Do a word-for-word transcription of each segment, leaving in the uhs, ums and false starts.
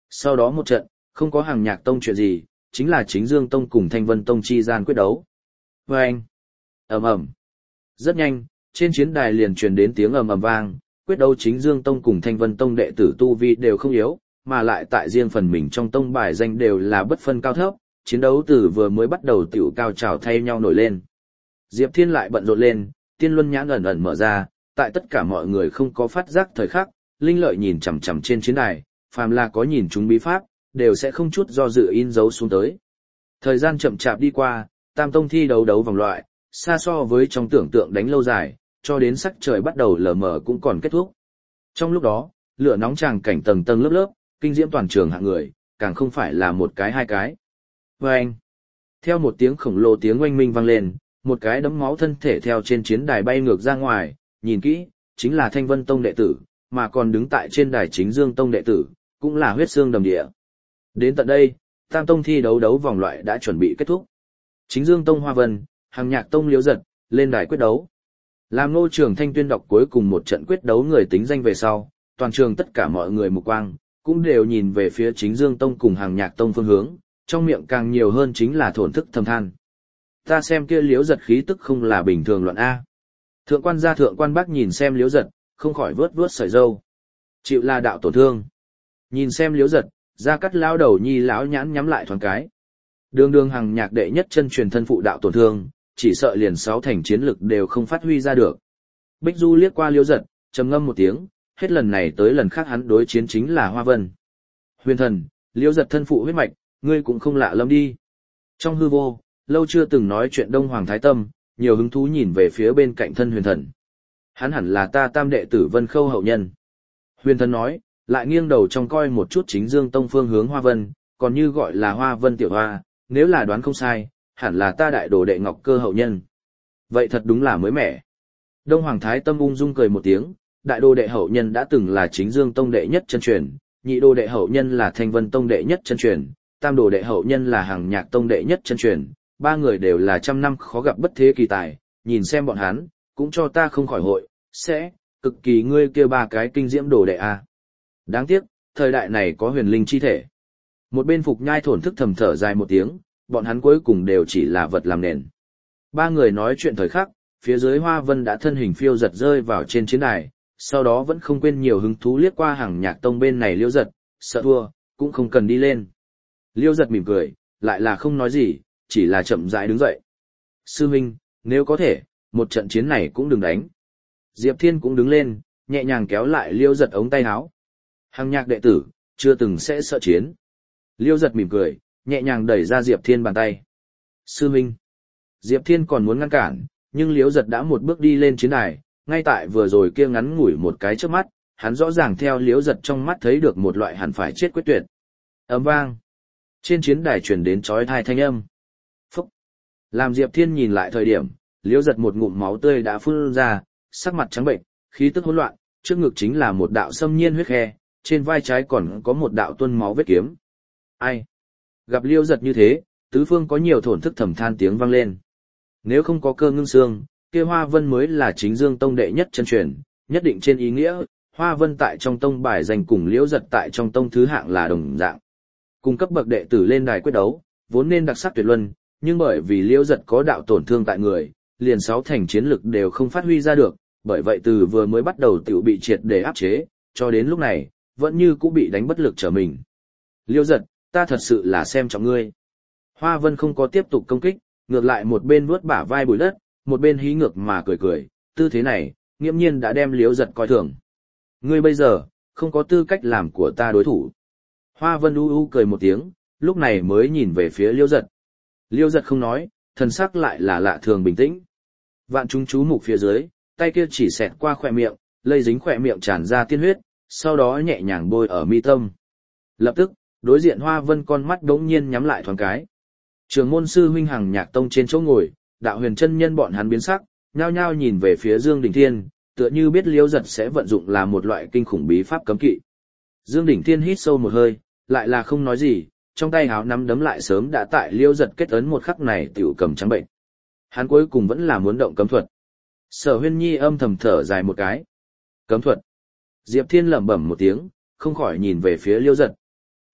Sau đó một trận, không có Hàng Nhạc Tông chuyện gì, chính là Chính Dương Tông cùng Thanh Vân Tông chi gian quyết đấu. Và anh, ầm ầm. Rất nhanh, trên chiến đài liền truyền đến tiếng ầm ầm vang, quyết đấu Chính Dương Tông cùng Thanh Vân Tông đệ tử tu vi đều không yếu, mà lại tại riêng phần mình trong tông bài danh đều là bất phân cao thấp, chiến đấu từ vừa mới bắt đầu tiểu cao trào thay nhau nổi lên. Diệp Thiên lại bận rộn lên, tiên luân nhãn ẩn ẩn mở ra, tại tất cả mọi người không có phát giác thời khắc, linh lợi nhìn chằm chằm trên chiến đài, phàm là có nhìn chúng bí pháp, đều sẽ không chút do dự in dấu xuống tới. Thời gian chậm chạp đi qua, tam tông thi đấu đấu vòng loại, xa so với trong tưởng tượng đánh lâu dài, cho đến sắc trời bắt đầu lờ mờ cũng còn kết thúc. Trong lúc đó, lửa nóng tràng cảnh tầng tầng lớp lớp, kinh diễm toàn trường hạng người, càng không phải là một cái hai cái. Và anh, theo một tiếng khổng lồ tiếng oanh minh vang lên, một cái đấm máu thân thể theo trên chiến đài bay ngược ra ngoài, nhìn kỹ, chính là Thanh Vân Tông đệ tử, mà còn đứng tại trên đài Chính Dương Tông đệ tử, cũng là huyết xương đầm địa. Đến tận đây, tam tông thi đấu đấu vòng loại đã chuẩn bị kết thúc. Chính Dương Tông Hoa Vân, Hàng Nhạc Tông Liễu Giật, lên đài quyết đấu. Làm Ngô Trường Thanh tuyên đọc cuối cùng một trận quyết đấu người tính danh về sau, toàn trường tất cả mọi người mục quang, cũng đều nhìn về phía Chính Dương Tông cùng Hàng Nhạc Tông phương hướng, trong miệng càng nhiều hơn chính là thổn thức thầm than. Ta xem kia Liễu Giật khí tức không là bình thường loạn A. Thượng quan gia thượng quan bác nhìn xem Liễu Giật, không khỏi vớt vớt sợi râu. Chịu là đạo tổn thương. Nhìn xem Liễu Giật, Gia Cát lão đầu nhi lão nhãn nhắm lại thoáng cái. Đường đường Hàng Nhạc đệ nhất chân truyền thân phụ đạo tổn thương, chỉ sợ liền sáu thành chiến lực đều không phát huy ra được. Bích Du liếc qua Liễu Giật, trầm ngâm một tiếng, hết lần này tới lần khác hắn đối chiến chính là Hoa Vân. Huyền thần, Liễu Giật thân phụ huyết mạch, ngươi cũng không lạ lắm đi. Trong hư vô, lâu chưa từng nói chuyện Đông Hoàng Thái Tâm, nhiều hứng thú nhìn về phía bên cạnh thân huyền thần. Hắn hẳn là ta tam đệ tử Vân Khâu hậu nhân. Huyền thần nói, lại nghiêng đầu trong coi một chút Chính Dương Tông phương hướng Hoa Vân, còn như gọi là Hoa Vân tiểu hoa, nếu là đoán không sai, hẳn là ta đại đồ đệ Ngọc Cơ hậu nhân. Vậy thật đúng là mới mẻ. Đông Hoàng Thái Tâm ung dung cười một tiếng, đại đồ đệ hậu nhân đã từng là Chính Dương Tông đệ nhất chân truyền, nhị đồ đệ hậu nhân là Thanh Vân Tông đệ nhất chân truyền, tam đồ đệ hậu nhân là Hàng Nhạc Tông đệ nhất chân truyền, ba người đều là trăm năm khó gặp bất thế kỳ tài, nhìn xem bọn hắn, cũng cho ta không khỏi hội, sẽ, cực kỳ ngươi kia ba cái kinh diễm đồ đệ a. Đáng tiếc, thời đại này có huyền linh chi thể. Một bên Phục Nhai thổn thức thầm thở dài một tiếng, bọn hắn cuối cùng đều chỉ là vật làm nền. Ba người nói chuyện thời khắc, phía dưới Hoa Vân đã thân hình phiêu giật rơi vào trên chiến đài, sau đó vẫn không quên nhiều hứng thú liếc qua Hàng Nhạc Tông bên này Liễu Giật, sợ thua, cũng không cần đi lên. Liễu Giật mỉm cười, lại là không nói gì, chỉ là chậm rãi đứng dậy. Sư huynh, nếu có thể, một trận chiến này cũng đừng đánh. Diệp Thiên cũng đứng lên, nhẹ nhàng kéo lại Liễu Giật ống tay áo. Hàng Nhạc đệ tử, chưa từng sẽ sợ chiến. Liễu Giật mỉm cười, nhẹ nhàng đẩy ra Diệp Thiên bàn tay. Sư huynh. Diệp Thiên còn muốn ngăn cản, nhưng Liễu Giật đã một bước đi lên chiến đài, ngay tại vừa rồi kia ngắn ngủi một cái trước mắt, hắn rõ ràng theo Liễu Giật trong mắt thấy được một loại hẳn phải chết quyết tuyệt. Ầm vang. Trên chiến đài truyền đến chói tai thanh âm. Phúc. Làm Diệp Thiên nhìn lại thời điểm, Liễu Giật một ngụm máu tươi đã phun ra, sắc mặt trắng bệnh, khí tức hỗn loạn, trước ngực chính là một đạo xâm nhiên huyết khe, trên vai trái còn có một đạo tuôn máu vết kiếm. Ai? Gặp Liễu Giật như thế, tứ phương có nhiều thổn thức thầm than tiếng vang lên. Nếu không có Cơ Ngưng Xương, kia Hoa Vân mới là Chính Dương Tông đệ nhất chân truyền, nhất định trên ý nghĩa, Hoa Vân tại trong tông bài danh cùng Liễu Giật tại trong tông thứ hạng là đồng dạng. Cùng cấp bậc đệ tử lên đài quyết đấu, vốn nên đặc sắc tuyệt luân, nhưng bởi vì Liễu Giật có đạo tổn thương tại người, liền sáu thành chiến lực đều không phát huy ra được, bởi vậy từ vừa mới bắt đầu tiểu bị triệt để áp chế, cho đến lúc này, vẫn như cũ bị đánh bất lực trở mình. Liễu Giật, ta thật sự là xem trọng ngươi. Hoa Vân không có tiếp tục công kích, ngược lại một bên vuốt bả vai bụi đất, một bên hí ngược mà cười cười, tư thế này, nghiễm nhiên đã đem Liễu Giật coi thường. Ngươi bây giờ, không có tư cách làm của ta đối thủ. Hoa Vân u u cười một tiếng, lúc này mới nhìn về phía Liễu Giật. Liễu Giật không nói, thần sắc lại là lạ thường bình tĩnh. Vạn chúng chú mục phía dưới, tay kia chỉ xẹt qua khỏe miệng, lây dính khỏe miệng tràn ra tiên huyết, sau đó nhẹ nhàng bôi ở mi tâm. Lập tức, đối diện Hoa Vân con mắt đống nhiên nhắm lại thoáng cái. Trường môn sư huynh Hàng Nhạc Tông trên chỗ ngồi, đạo huyền chân nhân bọn hắn biến sắc, nhao nhao nhìn về phía Dương Đỉnh Thiên, tựa như biết Liễu Giật sẽ vận dụng là một loại kinh khủng bí pháp cấm kỵ. Dương Đỉnh Thiên hít sâu một hơi, lại là không nói gì, trong tay háo nắm đấm lại sớm đã tại Liễu Giật kết ấn một khắc này tiểu cầm trắng bệnh. Hắn cuối cùng vẫn là muốn động cấm thuật. Sở Huyên Nhi âm thầm thở dài một cái. Cấm thuật. Diệp Thiên lẩm bẩm một tiếng, không khỏi nhìn về phía Liễu Giật.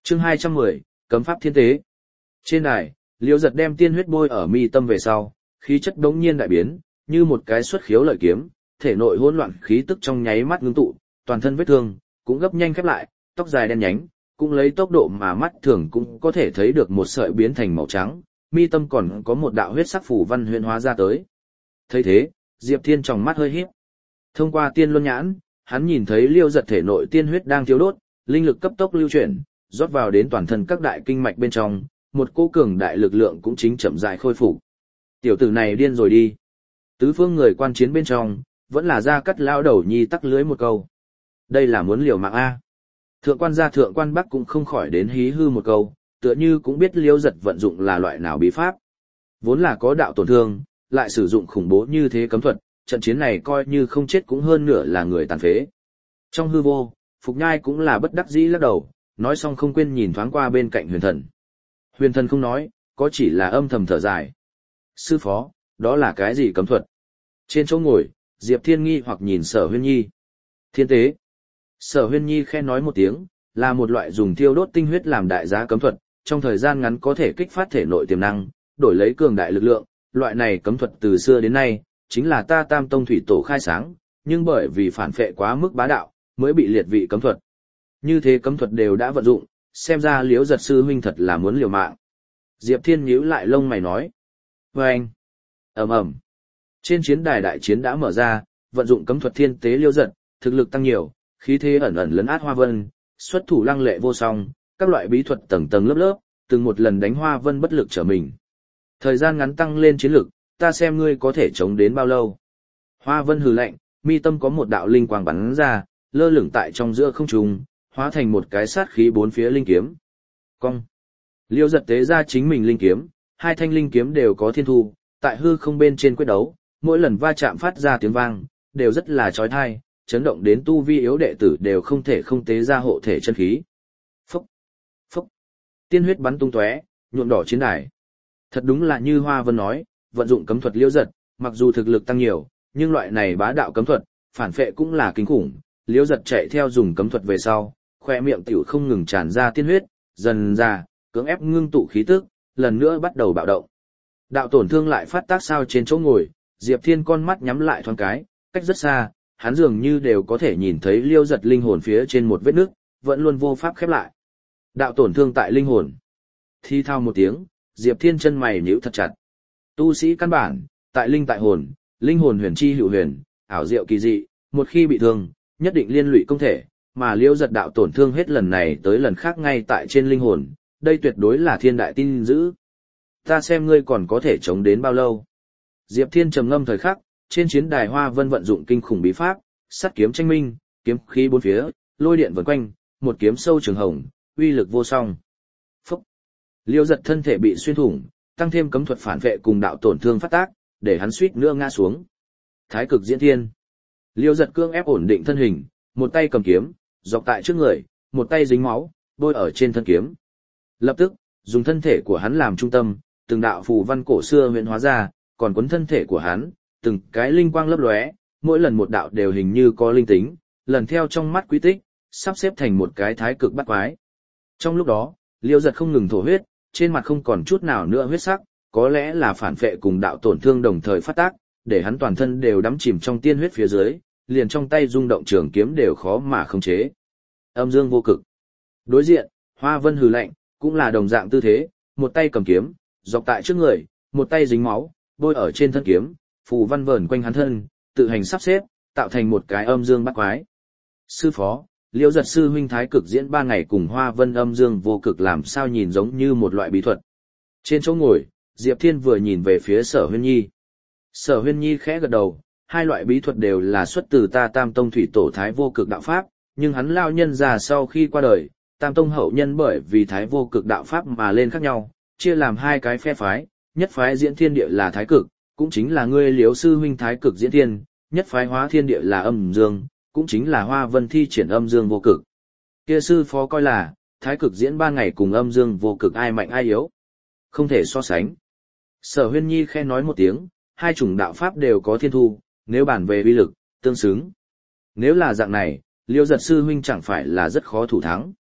Chương hai trăm mười, Cấm pháp thiên tế. Trên đài, Liễu Giật đem tiên huyết bôi ở mi tâm về sau, khí chất đống nhiên đại biến, như một cái xuất khiếu lợi kiếm, thể nội hỗn loạn khí tức trong nháy mắt ngưng tụ, toàn thân vết thương cũng gấp nhanh khép lại, tóc dài đen nhánh, cũng lấy tốc độ mà mắt thường cũng có thể thấy được một sợi biến thành màu trắng, mi tâm còn có một đạo huyết sắc phủ văn huyễn hóa ra tới. Thấy thế, Diệp Thiên trong mắt hơi híp. Thông qua tiên luân nhãn, hắn nhìn thấy Liễu Giật thể nội tiên huyết đang thiêu đốt, linh lực cấp tốc lưu chuyển, rót vào đến toàn thân các đại kinh mạch bên trong, một cỗ cường đại lực lượng cũng chính chậm rãi khôi phục. Tiểu tử này điên rồi đi. Tứ phương người quan chiến bên trong, vẫn là Gia Cát lao đầu nhi tắc lưới một câu. Đây là muốn liều mạng A. Thượng quan gia thượng quan Bắc cũng không khỏi đến hí hư một câu, tựa như cũng biết Liễu Giật vận dụng là loại nào bí pháp. Vốn là có đạo tổn thương, lại sử dụng khủng bố như thế cấm thuật, trận chiến này coi như không chết cũng hơn nửa là người tàn phế. Trong hư vô, Phục Nhai cũng là bất đắc dĩ lắc đầu, nói xong không quên nhìn thoáng qua bên cạnh Huyền Thần. Huyền Thần không nói, có chỉ là âm thầm thở dài. Sư phó, đó là cái gì cấm thuật? Trên chỗ ngồi, Diệp Thiên nghi hoặc nhìn Sở Huyên Nhi. Thiên tế. Sở Huyên Nhi khe nói một tiếng, là một loại dùng thiêu đốt tinh huyết làm đại giá cấm thuật, trong thời gian ngắn có thể kích phát thể nội tiềm năng, đổi lấy cường đại lực lượng. Loại này cấm thuật từ xưa đến nay, chính là ta Tam Tông thủy tổ khai sáng, nhưng bởi vì phản phệ quá mức bá đạo, mới bị liệt vị cấm thuật. Như thế cấm thuật đều đã vận dụng, xem ra Liễu Giật sư huynh thật là muốn liều mạng. Diệp Thiên nhíu lại lông mày nói. Và anh, ầm ầm. Trên chiến đài đại chiến đã mở ra, vận dụng cấm thuật thiên tế Liễu Giật, thực lực tăng nhiều, khí thế ẩn ẩn lấn át Hoa Vân, xuất thủ lăng lệ vô song, các loại bí thuật tầng tầng lớp lớp, từng một lần đánh Hoa Vân bất lực trở mình. Thời gian ngắn tăng lên chiến lực, ta xem ngươi có thể chống đến bao lâu. Hoa Vân hừ lạnh, mi tâm có một đạo linh quang bắn ra, lơ lửng tại trong giữa không trung, hóa thành một cái sát khí bốn phía linh kiếm. Cong. Liễu Giật tế ra chính mình linh kiếm, hai thanh linh kiếm đều có thiên thu, tại hư không bên trên quyết đấu, mỗi lần va chạm phát ra tiếng vang, đều rất là chói tai, chấn động đến tu vi yếu đệ tử đều không thể không tế ra hộ thể chân khí. Phốc, phốc. Tiên huyết bắn tung tóe, nhuộm đỏ chiến đài. Thật đúng là như Hoa Vân nói, vận dụng cấm thuật Liễu Giật, mặc dù thực lực tăng nhiều, nhưng loại này bá đạo cấm thuật, phản phệ cũng là kinh khủng. Liễu Giật chạy theo dùng cấm thuật về sau, khoe miệng tiểu không ngừng tràn ra tiên huyết, dần ra, cưỡng ép ngưng tụ khí tức, lần nữa bắt đầu bạo động. Đạo tổn thương lại phát tác sao trên chỗ ngồi, Diệp Thiên con mắt nhắm lại thoáng cái, cách rất xa, hắn dường như đều có thể nhìn thấy Liễu Giật linh hồn phía trên một vết nứt, vẫn luôn vô pháp khép lại. Đạo tổn thương tại linh hồn. Thi thao một tiếng, Diệp Thiên chân mày nhíu thật chặt. Tu sĩ căn bản, tại linh tại hồn, linh hồn huyền chi hữu huyền, ảo diệu kỳ dị, một khi bị thương, nhất định liên lụy công thể, mà Liễu Giật đạo tổn thương hết lần này tới lần khác ngay tại trên linh hồn, đây tuyệt đối là thiên đại tin dữ. Ta xem ngươi còn có thể chống đến bao lâu. Diệp Thiên trầm ngâm thời khắc, trên chiến đài Hoa Vân vận dụng kinh khủng bí pháp, sắt kiếm tranh minh, kiếm khí bốn phía, lôi điện vần quanh, một kiếm sâu trường hồng, uy lực vô song. Phúc! Liễu Giật thân thể bị xuyên thủng, tăng thêm cấm thuật phản vệ cùng đạo tổn thương phát tác, để hắn suýt nữa ngã xuống. Thái cực diễn thiên. Liễu Giật cương ép ổn định thân hình, một tay cầm kiếm, dọc tại trước người, một tay dính máu, bôi ở trên thân kiếm. Lập tức, dùng thân thể của hắn làm trung tâm, từng đạo phù văn cổ xưa huyễn hóa ra, còn cuốn thân thể của hắn, từng cái linh quang lấp lóe, mỗi lần một đạo đều hình như có linh tính, lần theo trong mắt quý tích, sắp xếp thành một cái thái cực bắt quái. Trong lúc đó, Liễu Giật không ngừng thổ huyết, trên mặt không còn chút nào nữa huyết sắc, có lẽ là phản phệ cùng đạo tổn thương đồng thời phát tác, để hắn toàn thân đều đắm chìm trong tiên huyết phía dưới, liền trong tay rung động trường kiếm đều khó mà khống chế. Âm dương vô cực. Đối diện, Hoa Vân hừ lạnh, cũng là đồng dạng tư thế, một tay cầm kiếm, dọc tại trước người, một tay dính máu, bôi ở trên thân kiếm, phù văn vờn quanh hắn thân, tự hành sắp xếp, tạo thành một cái âm dương bắt quái. Sư phó, Liễu Giật sư huynh thái cực diễn ba ngày cùng Hoa Vân âm dương vô cực làm sao nhìn giống như một loại bí thuật. Trên chỗ ngồi, Diệp Thiên vừa nhìn về phía Sở Huyên Nhi. Sở Huyên Nhi khẽ gật đầu, hai loại bí thuật đều là xuất từ ta Tam Tông thủy tổ thái vô cực đạo pháp, nhưng hắn lao nhân già sau khi qua đời, Tam Tông hậu nhân bởi vì thái vô cực đạo pháp mà lên khác nhau, chia làm hai cái phe phái, nhất phái diễn thiên địa là thái cực, cũng chính là ngươi Liễu sư huynh thái cực diễn thiên, nhất phái hóa thiên địa là âm dương, cũng chính là Hoa Vân thi triển âm dương vô cực. Kia sư phó coi là, thái cực diễn ba ngày cùng âm dương vô cực ai mạnh ai yếu. Không thể so sánh. Sở Huyên Nhi khen nói một tiếng, hai chủng đạo pháp đều có thiên thu, nếu bàn về uy lực, tương xứng. Nếu là dạng này, Liễu Giật sư huynh chẳng phải là rất khó thủ thắng.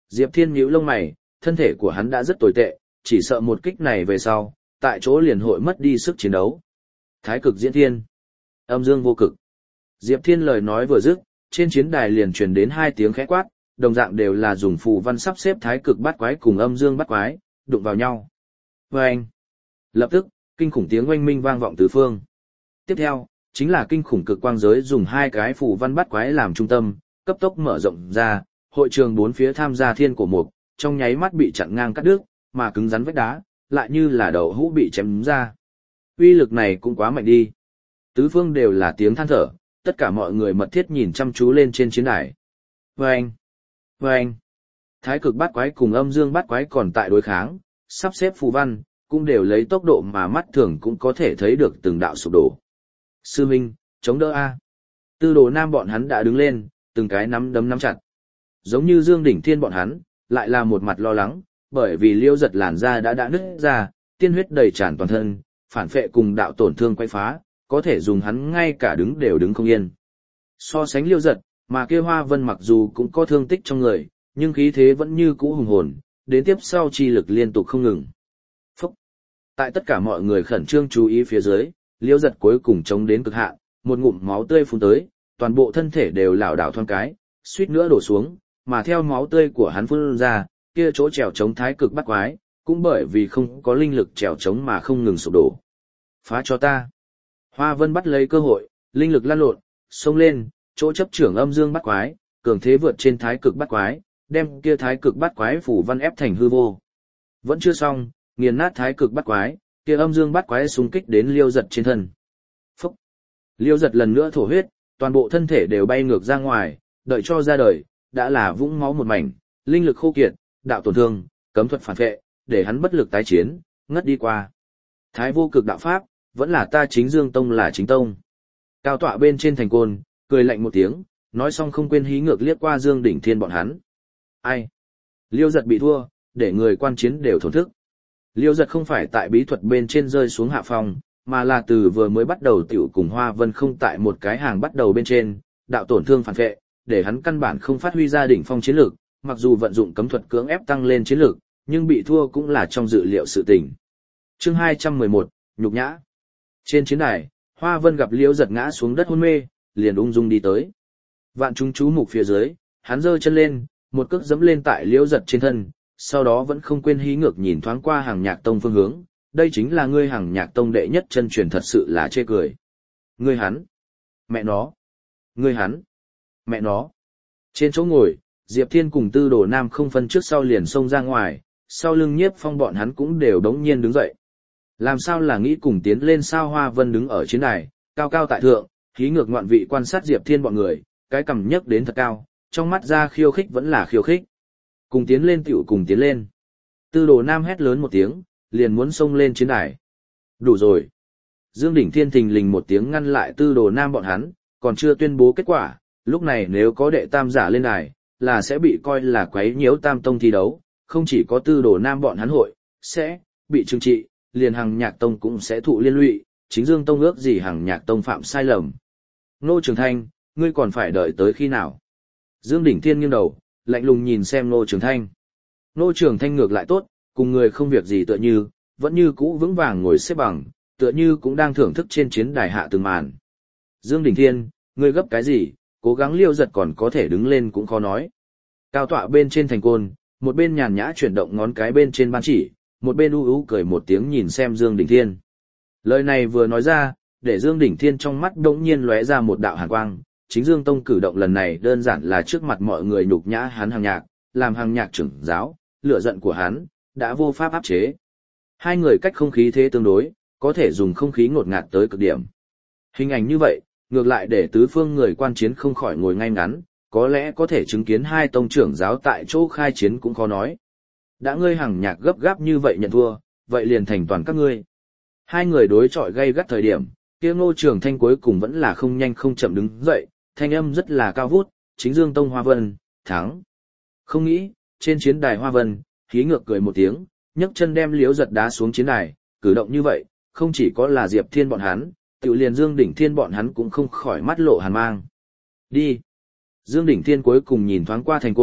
Diệp Thiên nhíu lông mày, thân thể của hắn đã rất tồi tệ, chỉ sợ một kích này về sau, tại chỗ liền hội mất đi sức chiến đấu. Thái cực diễn thiên, âm dương vô cực. Diệp Thiên lời nói vừa dứt, trên chiến đài liền truyền đến hai tiếng khẽ quát, đồng dạng đều là dùng phù văn sắp xếp thái cực bát quái cùng âm dương bát quái, đụng vào nhau. Oeng! Lập tức, kinh khủng tiếng oanh minh vang vọng tứ phương. Tiếp theo, chính là kinh khủng cực quang giới dùng hai cái phù văn bát quái làm trung tâm, cấp tốc mở rộng ra, hội trường bốn phía tham gia thiên cổ mục, trong nháy mắt bị chặn ngang cắt đứt, mà cứng rắn vách đá, lại như là đầu hũ bị chém ra. Uy lực này cũng quá mạnh đi. Tứ phương đều là tiếng than thở, tất cả mọi người mật thiết nhìn chăm chú lên trên chiến đài. Vâng! Vâng! Thái cực bát quái cùng âm dương bát quái còn tại đối kháng, sắp xếp phù văn, cũng đều lấy tốc độ mà mắt thường cũng có thể thấy được từng đạo sụp đổ. Sư Minh, chống đỡ A. Tư Đồ Nam bọn hắn đã đứng lên, từng cái nắm đấm nắm chặt. Giống như Dương Đỉnh Thiên bọn hắn, lại là một mặt lo lắng, bởi vì Liêu Giật làn da đã đã nứt ra, tiên huyết đầy tràn toàn thân, phản phệ cùng đạo tổn thương quay phá, có thể dùng hắn ngay cả đứng đều đứng không yên. So sánh Liêu Giật, mà kia Hoa Vân mặc dù cũng có thương tích trong người, nhưng khí thế vẫn như cũ hùng hồn, đến tiếp sau chi lực liên tục không ngừng. Phúc! Tại tất cả mọi người khẩn trương chú ý phía dưới, Liêu Giật cuối cùng chống đến cực hạn, một ngụm máu tươi phun tới, toàn bộ thân thể đều lảo đảo thoăn cái, suýt nữa đổ xuống, mà theo máu tươi của hắn phun ra, kia chỗ trèo chống thái cực bắt quái, cũng bởi vì không có linh lực trèo chống mà không ngừng sụp đổ. Phá cho ta! Hoa Vân bắt lấy cơ hội, linh lực lan lộn, xông lên, chỗ chấp trưởng âm dương bắt quái, cường thế vượt trên thái cực bắt quái, đem kia thái cực bắt quái phủ văn ép thành hư vô. Vẫn chưa xong, nghiền nát thái cực bắt quái, kia âm dương bắt quái xung kích đến Liêu Giật trên thân. Phúc! Liêu Giật lần nữa thổ huyết, toàn bộ thân thể đều bay ngược ra ngoài, đợi cho ra đời, đã là vũng máu một mảnh, linh lực khô kiệt, đạo tổn thương, cấm thuật phản vệ, để hắn bất lực tái chiến, ngất đi qua. Thái vô cực đạo pháp, vẫn là ta chính Dương Tông là chính tông. Cao tọa bên trên thành côn, cười lạnh một tiếng, nói xong không quên hí ngược liếc qua Dương Đỉnh Thiên bọn hắn. Ai? Liêu Giật bị thua, để người quan chiến đều thổn thức. Liêu Giật không phải tại bí thuật bên trên rơi xuống hạ phong, mà là từ vừa mới bắt đầu tiểu cùng Hoa Vân không tại một cái hàng bắt đầu bên trên, đạo tổn thương phản vệ, để hắn căn bản không phát huy ra đỉnh phong chiến lược, mặc dù vận dụng cấm thuật cưỡng ép tăng lên chiến lược, nhưng bị thua cũng là trong dự liệu sự tình. Chương hai trăm mười một, nhục nhã. Trên chiến đài, Hoa Vân gặp Liêu Giật ngã xuống đất hôn mê, liền ung dung đi tới. Vạn chúng chú mục phía dưới, hắn giơ chân lên, một cước dẫm lên tại Liêu Giật trên thân, sau đó vẫn không quên hí ngược nhìn thoáng qua Hàng Nhạc Tông phương hướng, đây chính là ngươi Hàng Nhạc Tông đệ nhất chân truyền, thật sự là chê cười. Ngươi hắn, mẹ nó, ngươi hắn, mẹ nó. Trên chỗ ngồi, Diệp Thiên cùng Tư Đồ Nam không phân trước sau liền xông ra ngoài, sau lưng Nhiếp Phong bọn hắn cũng đều đống nhiên đứng dậy. Làm sao là nghĩ cùng tiến lên sao? Hoa Vân đứng ở chiến đài, cao cao tại thượng, hí ngược ngoạn vị quan sát Diệp Thiên bọn người, cái cằm nhấc đến thật cao, trong mắt ra khiêu khích vẫn là khiêu khích. Cùng tiến lên tiểu cùng tiến lên. Tư Đồ Nam hét lớn một tiếng, liền muốn xông lên chiến đài. Đủ rồi. Dương Đỉnh Thiên thình lình một tiếng ngăn lại Tư Đồ Nam bọn hắn, còn chưa tuyên bố kết quả, lúc này nếu có đệ tam giả lên đài, là sẽ bị coi là quấy nhiễu tam tông thi đấu, không chỉ có Tư Đồ Nam bọn hắn hội, sẽ bị trừng trị, liền Hằng Nhạc Tông cũng sẽ thụ liên lụy, chính Dương Tông ước gì Hằng Nhạc Tông phạm sai lầm. Ngô Trường Thanh, ngươi còn phải đợi tới khi nào? Dương Đỉnh Thiên nghiêng đầu, lạnh lùng nhìn xem Ngô Trường Thanh. Ngô Trường Thanh ngược lại tốt, cùng người không việc gì tựa như, vẫn như cũ vững vàng ngồi xếp bằng, tựa như cũng đang thưởng thức trên chiến đài hạ từng màn. Dương Đỉnh Thiên, ngươi gấp cái gì, cố gắng Liêu Giật còn có thể đứng lên cũng khó nói. Cao tọa bên trên thành côn, một bên nhàn nhã chuyển động ngón cái bên trên ban chỉ, một bên u u cười một tiếng nhìn xem Dương Đỉnh Thiên. Lời này vừa nói ra, để Dương Đỉnh Thiên trong mắt đống nhiên lóe ra một đạo hàn quang, chính Dương Tông cử động lần này đơn giản là trước mặt mọi người nhục nhã hắn Hàng Nhạc, làm Hàng Nhạc trưởng giáo, lửa giận của hắn đã vô pháp áp chế. Hai người cách không khí thế tương đối, có thể dùng không khí ngột ngạt tới cực điểm. Hình ảnh như vậy, ngược lại để tứ phương người quan chiến không khỏi ngồi ngay ngắn, có lẽ có thể chứng kiến hai tông trưởng giáo tại chỗ khai chiến cũng khó nói. Đã ngươi Hàng Nhạc gấp gáp như vậy nhận thua, vậy liền thành toàn các ngươi. Hai người đối chọi gay gắt thời điểm, kia Ngô Trường Thanh cuối cùng vẫn là không nhanh không chậm đứng dậy, thanh âm rất là cao vút, chính Dương Tông Hoa Vân, thắng. Không nghĩ, trên chiến đài Hoa Vân, hí ngược cười một tiếng, nhấc chân đem Liễu Giật đá xuống chiến đài, cử động như vậy, không chỉ có là Diệp Thiên bọn hắn, tiểu liền Dương Đỉnh Thiên bọn hắn cũng không khỏi mắt lộ hàn mang. Đi. Dương Đỉnh Thiên cuối cùng nhìn thoáng qua thành côn,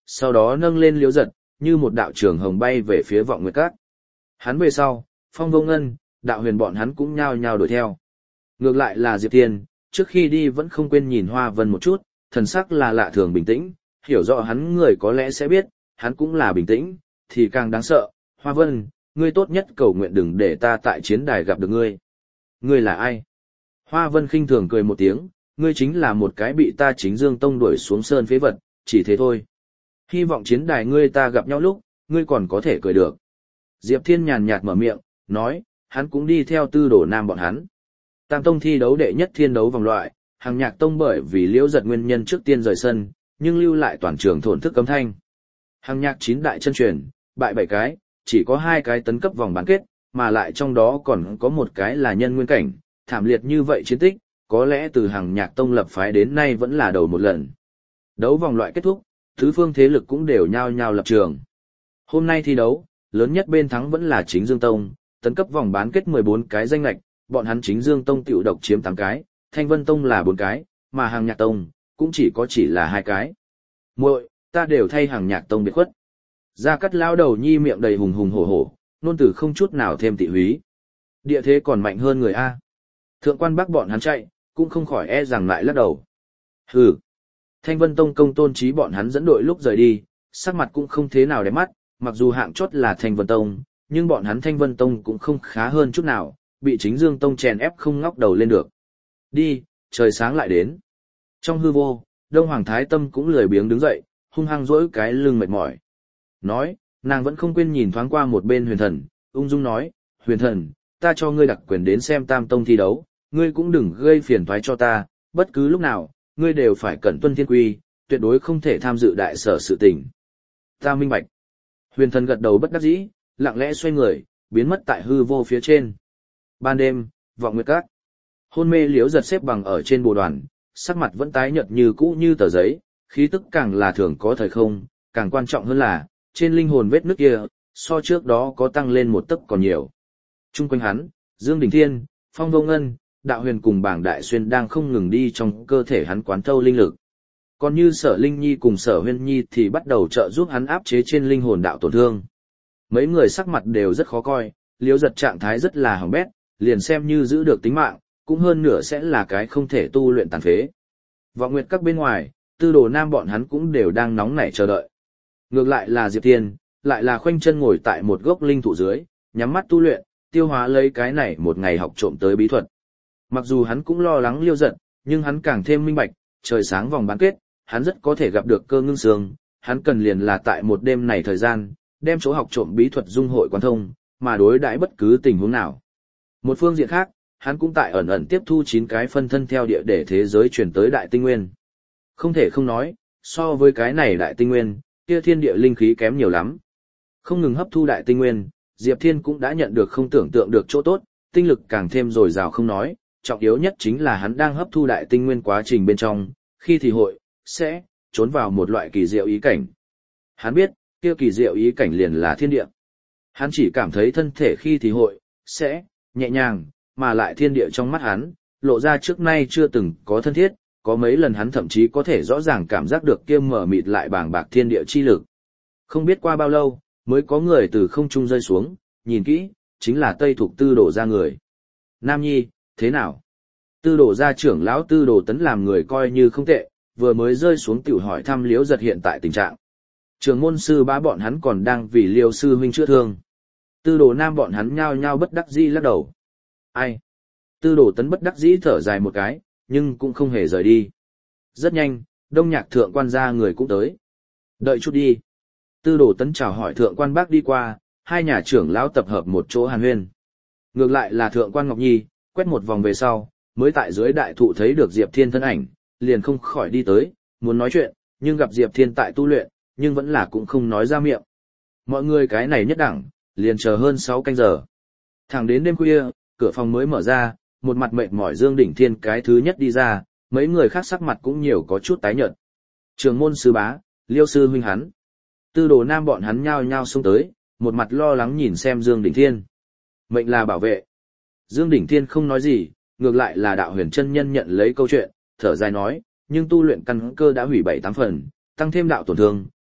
sau đó nâng lên Liễu Giật, như một đạo trường hồng bay về phía Vọng Nguyệt Các. Hắn về sau, Phong Vô Ngân, Đạo Huyền bọn hắn cũng nhao nhao đuổi theo. Ngược lại là Diệp Thiên, trước khi đi vẫn không quên nhìn Hoa Vân một chút, thần sắc là lạ thường bình tĩnh, hiểu rõ hắn người có lẽ sẽ biết, hắn cũng là bình tĩnh, thì càng đáng sợ. Hoa Vân, ngươi tốt nhất cầu nguyện đừng để ta tại chiến đài gặp được ngươi. Ngươi là ai? Hoa Vân khinh thường cười một tiếng, ngươi chính là một cái bị ta Chính Dương Tông đuổi xuống sơn phế vật, chỉ thế thôi. Hy vọng chiến đài ngươi ta gặp nhau lúc, ngươi còn có thể cười được. Diệp Thiên nhàn nhạt mở miệng, nói, hắn cũng đi theo Tư Đồ Nam bọn hắn. Tam Tông thi đấu đệ nhất thiên đấu vòng loại, Hàng Nhạc Tông bởi vì Liễu Giật nguyên nhân trước tiên rời sân, nhưng lưu lại toàn trường thổn thức cấm thanh. Hàng Nhạc chín đại chân truyền, bại bảy cái, chỉ có hai cái tấn cấp vòng bán kết, mà lại trong đó còn có một cái là nhân nguyên cảnh, thảm liệt như vậy chiến tích, có lẽ từ Hàng Nhạc Tông lập phái đến nay vẫn là đầu một lần. Đấu vòng loại kết thúc, tứ phương thế lực cũng đều nhao nhao lập trường. Hôm nay thi đấu, lớn nhất bên thắng vẫn là Chính Dương Tông, tấn cấp vòng bán kết mười bốn cái danh lệch, bọn hắn Chính Dương Tông tiểu độc chiếm tám cái, Thanh Vân Tông là bốn cái, mà Hàng Nhạc Tông cũng chỉ có chỉ là hai cái. Muội, ta đều thay Hàng Nhạc Tông biệt khuất. Gia Cát lao đầu nhi miệng đầy hùng hùng hổ hổ, nôn từ không chút nào thêm tị húy. Địa thế còn mạnh hơn người A. Thượng quan Bắc bọn hắn chạy, cũng không khỏi e rằng lại lắc đầu. Hừ. Thanh Vân Tông công tôn trí bọn hắn dẫn đội lúc rời đi, sắc mặt cũng không thế nào đẹp mắt, mặc dù hạng chót là Thanh Vân Tông, nhưng bọn hắn Thanh Vân Tông cũng không khá hơn chút nào, bị Chính Dương Tông chèn ép không ngóc đầu lên được. Đi, trời sáng lại đến. Trong hư vô, Đông Hoàng Thái Tâm cũng lười biếng đứng dậy, hung hăng dỗi cái lưng mệt mỏi. Nói, nàng vẫn không quên nhìn thoáng qua một bên Huyền Thần, ung dung nói, Huyền Thần, ta cho ngươi đặc quyền đến xem Tam Tông thi đấu, ngươi cũng đừng gây phiền toái cho ta, bất cứ lúc nào, ngươi đều phải cẩn tuân thiên quy, tuyệt đối không thể tham dự đại sở sự tình. Ta minh bạch. Huyền Thần gật đầu bất đắc dĩ, lặng lẽ xoay người, biến mất tại hư vô phía trên. Ban đêm, Vọng Nguyệt Các. Hôn mê Liễu Giật xếp bằng ở trên bồ đoàn, sắc mặt vẫn tái nhợt như cũ như tờ giấy, khí tức càng là thường có thời không, càng quan trọng hơn là, trên linh hồn vết nước kia, so trước đó có tăng lên một tấc còn nhiều. Trung quanh hắn, Dương Đình Thiên, Phong Vô Ngân, Đạo Huyền cùng Bảng Đại Xuyên đang không ngừng đi trong cơ thể hắn quán thâu linh lực. Còn như Sở Linh Nhi cùng Sở Huyên Nhi thì bắt đầu trợ giúp hắn áp chế trên linh hồn đạo tổn thương. Mấy người sắc mặt đều rất khó coi, Liễu Giật trạng thái rất là hỏng bét, liền xem như giữ được tính mạng, cũng hơn nửa sẽ là cái không thể tu luyện tàn phế. Vọng Nguyệt Các bên ngoài, Tư Đồ Nam bọn hắn cũng đều đang nóng nảy chờ đợi. Ngược lại là Diệp Thiên, lại là khoanh chân ngồi tại một gốc linh thụ dưới, nhắm mắt tu luyện, tiêu hóa lấy cái này một ngày học trộm tới bí thuật. Mặc dù hắn cũng lo lắng Liễu Giật, nhưng hắn càng thêm minh bạch, trời sáng vòng bán kết, hắn rất có thể gặp được Cơ Ngưng Sương, hắn cần liền là tại một đêm này thời gian, đem chỗ học trộm bí thuật dung hội quán thông, mà đối đãi bất cứ tình huống nào. Một phương diện khác, hắn cũng tại ẩn ẩn tiếp thu chín cái phân thân theo địa để thế giới chuyển tới Đại Tinh Nguyên. Không thể không nói, so với cái này Đại Tinh Nguyên, kia thiên địa linh khí kém nhiều lắm. Không ngừng hấp thu Đại Tinh Nguyên, Diệp Thiên cũng đã nhận được không tưởng tượng được chỗ tốt, tinh lực càng thêm dồi dào không nói, trọng yếu nhất chính là hắn đang hấp thu Đại Tinh Nguyên quá trình bên trong, khi thì hội, sẽ, trốn vào một loại kỳ diệu ý cảnh. Hắn biết, kia kỳ diệu ý cảnh liền là thiên địa. Hắn chỉ cảm thấy thân thể khi thì hội, sẽ, nhẹ nhàng, mà lại thiên địa trong mắt hắn, lộ ra trước nay chưa từng có thân thiết, có mấy lần hắn thậm chí có thể rõ ràng cảm giác được kia mở mịt lại bàng bạc thiên địa chi lực. Không biết qua bao lâu, mới có người từ không trung rơi xuống, nhìn kỹ, chính là Tây Thục Tư Đồ gia người. Nam Nhi, thế nào? Tư Đồ gia trưởng lão Tư Đồ Tấn làm người coi như không tệ, vừa mới rơi xuống tiểu hỏi thăm Liễu Giật hiện tại tình trạng. Trường môn sư bá bọn hắn còn đang vì Liêu sư huynh chữa thương. Tư Đồ Nam bọn hắn nhao nhao bất đắc dĩ lắc đầu. Ai? Tư Đồ Tấn bất đắc dĩ thở dài một cái, nhưng cũng không hề rời đi. Rất nhanh, Đông Nhạc thượng quan gia người cũng tới. Đợi chút đi. Tư Đồ Tấn chào hỏi thượng quan Bác đi qua, hai nhà trưởng lão tập hợp một chỗ hàn huyên. Ngược lại là thượng quan Ngọc Nhi, quét một vòng về sau, mới tại dưới đại thụ thấy được Diệp Thiên thân ảnh, liền không khỏi đi tới, muốn nói chuyện, nhưng gặp Diệp Thiên tại tu luyện, nhưng vẫn là cũng không nói ra miệng. Mọi người cái này nhất đẳng, liền chờ hơn sáu canh giờ. Thẳng đến đêm khuya, cửa phòng mới mở ra, một mặt mệt mỏi Dương Đỉnh Thiên cái thứ nhất đi ra, mấy người khác sắc mặt cũng nhiều có chút tái nhợt. Trường môn sư bá, Liêu sư huynh hắn. Tư Đồ Nam bọn hắn nhao nhao xông tới, một mặt lo lắng nhìn xem Dương Đỉnh Thiên. Mệnh là bảo vệ. Dương Đỉnh Thiên không nói gì, ngược lại là Đạo Huyền chân nhân nhận lấy câu chuyện, thở dài nói, nhưng tu luyện căn cơ đã hủy bảy tám phần, tăng thêm đạo tổn thương,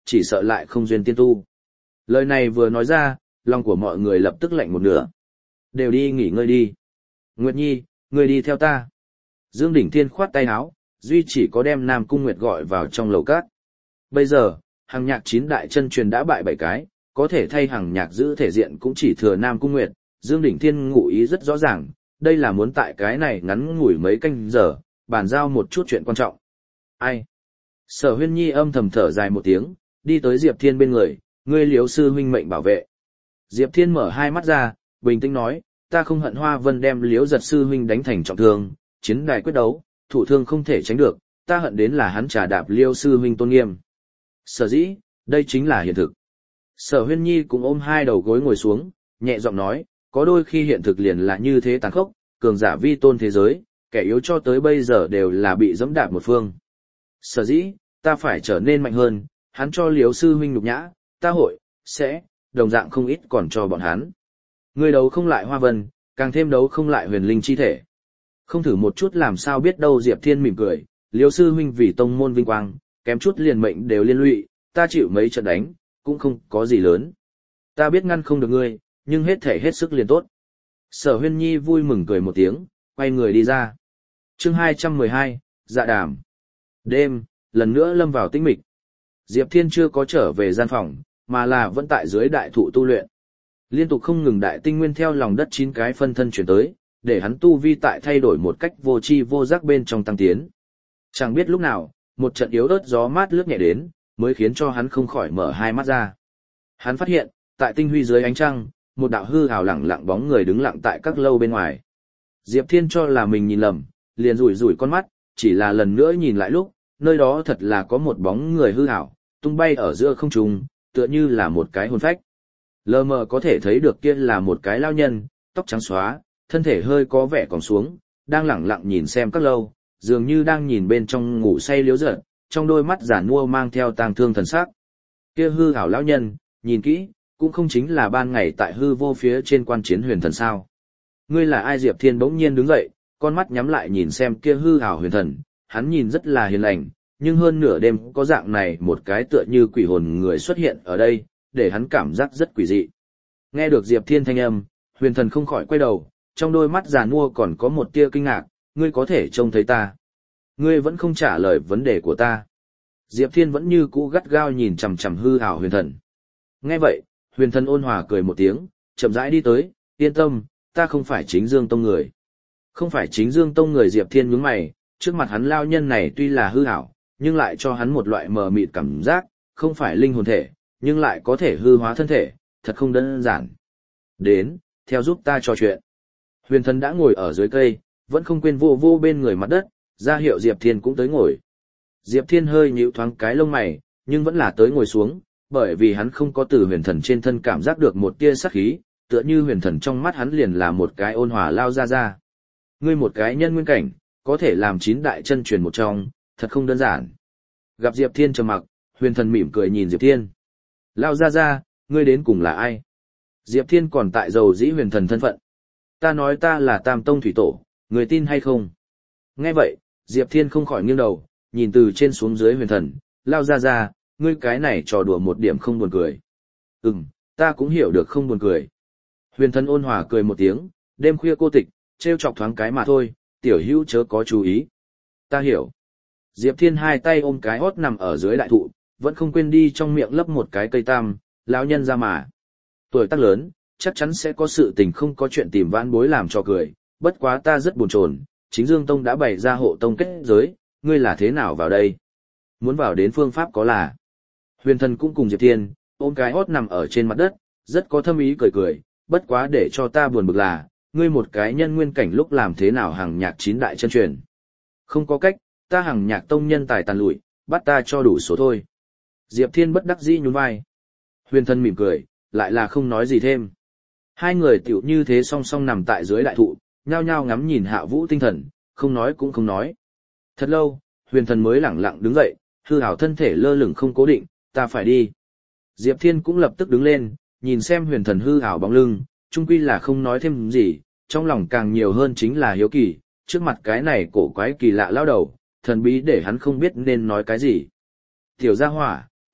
chỉ sợ lại không duyên tiên tu. Lời này vừa nói ra, lòng của mọi người lập tức lạnh một nửa. Đều đi nghỉ ngơi đi. Nguyệt Nhi, ngươi đi theo ta. Dương Đỉnh Thiên khoát tay áo, duy chỉ có đem Nam Cung Nguyệt gọi vào trong lầu cát. Bây giờ, hàng nhạc chín đại chân truyền đã bại bảy cái, có thể thay hàng nhạc giữ thể diện cũng chỉ thừa Nam Cung Nguyệt. Dương Đỉnh Thiên ngụ ý rất rõ ràng, đây là muốn tại cái này ngắn ngủi mấy canh giờ, bàn giao một chút chuyện quan trọng. Ai? Sở Huyên Nhi âm thầm thở dài một tiếng, đi tới Diệp Thiên bên người, ngươi Liếu sư huynh mệnh bảo vệ. Diệp Thiên mở hai mắt ra, bình tĩnh nói, ta không hận Hoa Vân đem Liếu Giật sư huynh đánh thành trọng thương, chiến đài quyết đấu, thủ thương không thể tránh được, ta hận đến là hắn trà đạp Liêu sư huynh tôn nghiêm. Sở dĩ, đây chính là hiện thực. Sở Huyên Nhi cũng ôm hai đầu gối ngồi xuống, nhẹ giọng nói, có đôi khi hiện thực liền là như thế tàn khốc, cường giả vi tôn thế giới, kẻ yếu cho tới bây giờ đều là bị dẫm đạp một phương. Sở dĩ, ta phải trở nên mạnh hơn, hắn cho Liếu sư huynh nhục nhã, ta hội, sẽ, đồng dạng không ít còn cho bọn hắn. Người đấu không lại Hoa Vân, càng thêm đấu không lại huyền linh chi thể. Không thử một chút làm sao biết đâu. Diệp Thiên mỉm cười, Liếu sư huynh vì tông môn vinh quang, kém chút liền mệnh đều liên lụy, ta chịu mấy trận đánh, cũng không có gì lớn. Ta biết ngăn không được ngươi, nhưng hết thể hết sức liền tốt. Sở Huyên Nhi vui mừng cười một tiếng, quay người đi ra. Chương hai trăm mười hai, Dạ Đàm. Đêm, lần nữa lâm vào tĩnh mịch. Diệp Thiên chưa có trở về gian phòng, mà là vẫn tại dưới đại thụ tu luyện. Liên tục không ngừng đại tinh nguyên theo lòng đất chín cái phân thân chuyển tới, để hắn tu vi tại thay đổi một cách vô tri vô giác bên trong tăng tiến. Chẳng biết lúc nào, một trận yếu ớt gió mát lướt nhẹ đến, mới khiến cho hắn không khỏi mở hai mắt ra. Hắn phát hiện, tại tinh huy dưới ánh trăng, một đạo hư ảo lẳng lặng bóng người đứng lặng tại các lâu bên ngoài. Diệp Thiên cho là mình nhìn lầm, liền rủi rủi con mắt, chỉ là lần nữa nhìn lại lúc, nơi đó thật là có một bóng người hư ảo, tung bay ở giữa không trung, tựa như là một cái hồn phách. Lờ mờ có thể thấy được kia là một cái lao nhân, tóc trắng xóa, thân thể hơi có vẻ còn xuống, đang lẳng lặng nhìn xem các lâu, dường như đang nhìn bên trong ngủ say Liếu Giật, trong đôi mắt giản mua mang theo tang thương thần sắc. Kia hư ảo lão nhân, nhìn kỹ, cũng không chính là ban ngày tại hư vô phía trên quan chiến huyền thần sao. Ngươi là ai? Diệp Thiên bỗng nhiên đứng dậy, con mắt nhắm lại nhìn xem kia hư ảo huyền thần, hắn nhìn rất là hiền lành, nhưng hơn nửa đêm có dạng này một cái tựa như quỷ hồn người xuất hiện ở đây, để hắn cảm giác rất quỷ dị. Nghe được Diệp Thiên thanh âm, huyền thần không khỏi quay đầu, trong đôi mắt giàn mua còn có một tia kinh ngạc, ngươi có thể trông thấy ta. Ngươi vẫn không trả lời vấn đề của ta. Diệp Thiên vẫn như cũ gắt gao nhìn chằm chằm hư ảo huyền thần. Nghe vậy, huyền thần ôn hòa cười một tiếng, chậm rãi đi tới, yên tâm, ta không phải chính Dương Tông người. Không phải chính Dương Tông người. Diệp Thiên nhướng mày, trước mặt hắn lao nhân này tuy là hư ảo, nhưng lại cho hắn một loại mờ mịt cảm giác, không phải linh hồn thể, nhưng lại có thể hư hóa thân thể, thật không đơn giản. Đến, theo giúp ta trò chuyện. Huyền thần đã ngồi ở dưới cây, vẫn không quên vô vô bên người mặt đất, ra hiệu Diệp Thiên cũng tới ngồi. Diệp Thiên hơi nhíu thoáng cái lông mày, nhưng vẫn là tới ngồi xuống, bởi vì hắn không có từ huyền thần trên thân cảm giác được một tia sát khí, tựa như huyền thần trong mắt hắn liền là một cái ôn hòa lao ra ra. Ngươi một cái nhân nguyên cảnh, có thể làm chín đại chân truyền một trong, thật không đơn giản. Gặp Diệp Thiên trầm mặc, huyền thần mỉm cười nhìn Diệp Thiên. Lao ra ra, ngươi đến cùng là ai? Diệp Thiên còn tại dầu dĩ huyền thần thân phận. Ta nói ta là Tam Tông Thủy Tổ, người tin hay không? Nghe vậy, Diệp Thiên không khỏi nghiêng đầu, nhìn từ trên xuống dưới huyền thần, lao ra ra, ngươi cái này trò đùa một điểm không buồn cười. Ừm, ta cũng hiểu được không buồn cười. Huyền thần ôn hòa cười một tiếng, đêm khuya cô tịch, trêu chọc thoáng cái mà thôi, tiểu hữu chớ có chú ý. Ta hiểu. Diệp Thiên hai tay ôm cái hót nằm ở dưới đại thụ, vẫn không quên đi trong miệng lấp một cái cây tam, lão nhân ra mà. Tuổi tác lớn, chắc chắn sẽ có sự tình không có chuyện tìm vãn bối làm cho cười, bất quá ta rất buồn chồn, chính Dương Tông đã bày ra hộ tông kết giới, ngươi là thế nào vào đây? Muốn vào đến phương pháp có là. Huyền thần cũng cùng Diệp Thiên, ôm cái hót nằm ở trên mặt đất, rất có thâm ý cười cười, bất quá để cho ta buồn bực là, ngươi một cái nhân nguyên cảnh lúc làm thế nào hàng nhạc chín đại chân truyền. Không có cách, ta hàng nhạc tông nhân tài tàn lụi, bắt ta cho đủ số thôi. Diệp Thiên bất đắc dĩ nhún vai. Huyền thần mỉm cười, lại là không nói gì thêm. Hai người tiểu như thế song song nằm tại dưới đại thụ, nhao nhao ngắm nhìn Hạ Vũ tinh thần, không nói cũng không nói. Thật lâu, huyền thần mới lẳng lặng đứng dậy, hư ảo thân thể lơ lửng không cố định, ta phải đi. Diệp Thiên cũng lập tức đứng lên, nhìn xem huyền thần hư ảo bóng lưng, chung quy là không nói thêm gì, trong lòng càng nhiều hơn chính là hiếu kỳ, trước mặt cái này cổ quái kỳ lạ lao đầu, thần bí để hắn không biết nên nói cái gì. Tiểu gia hỏa,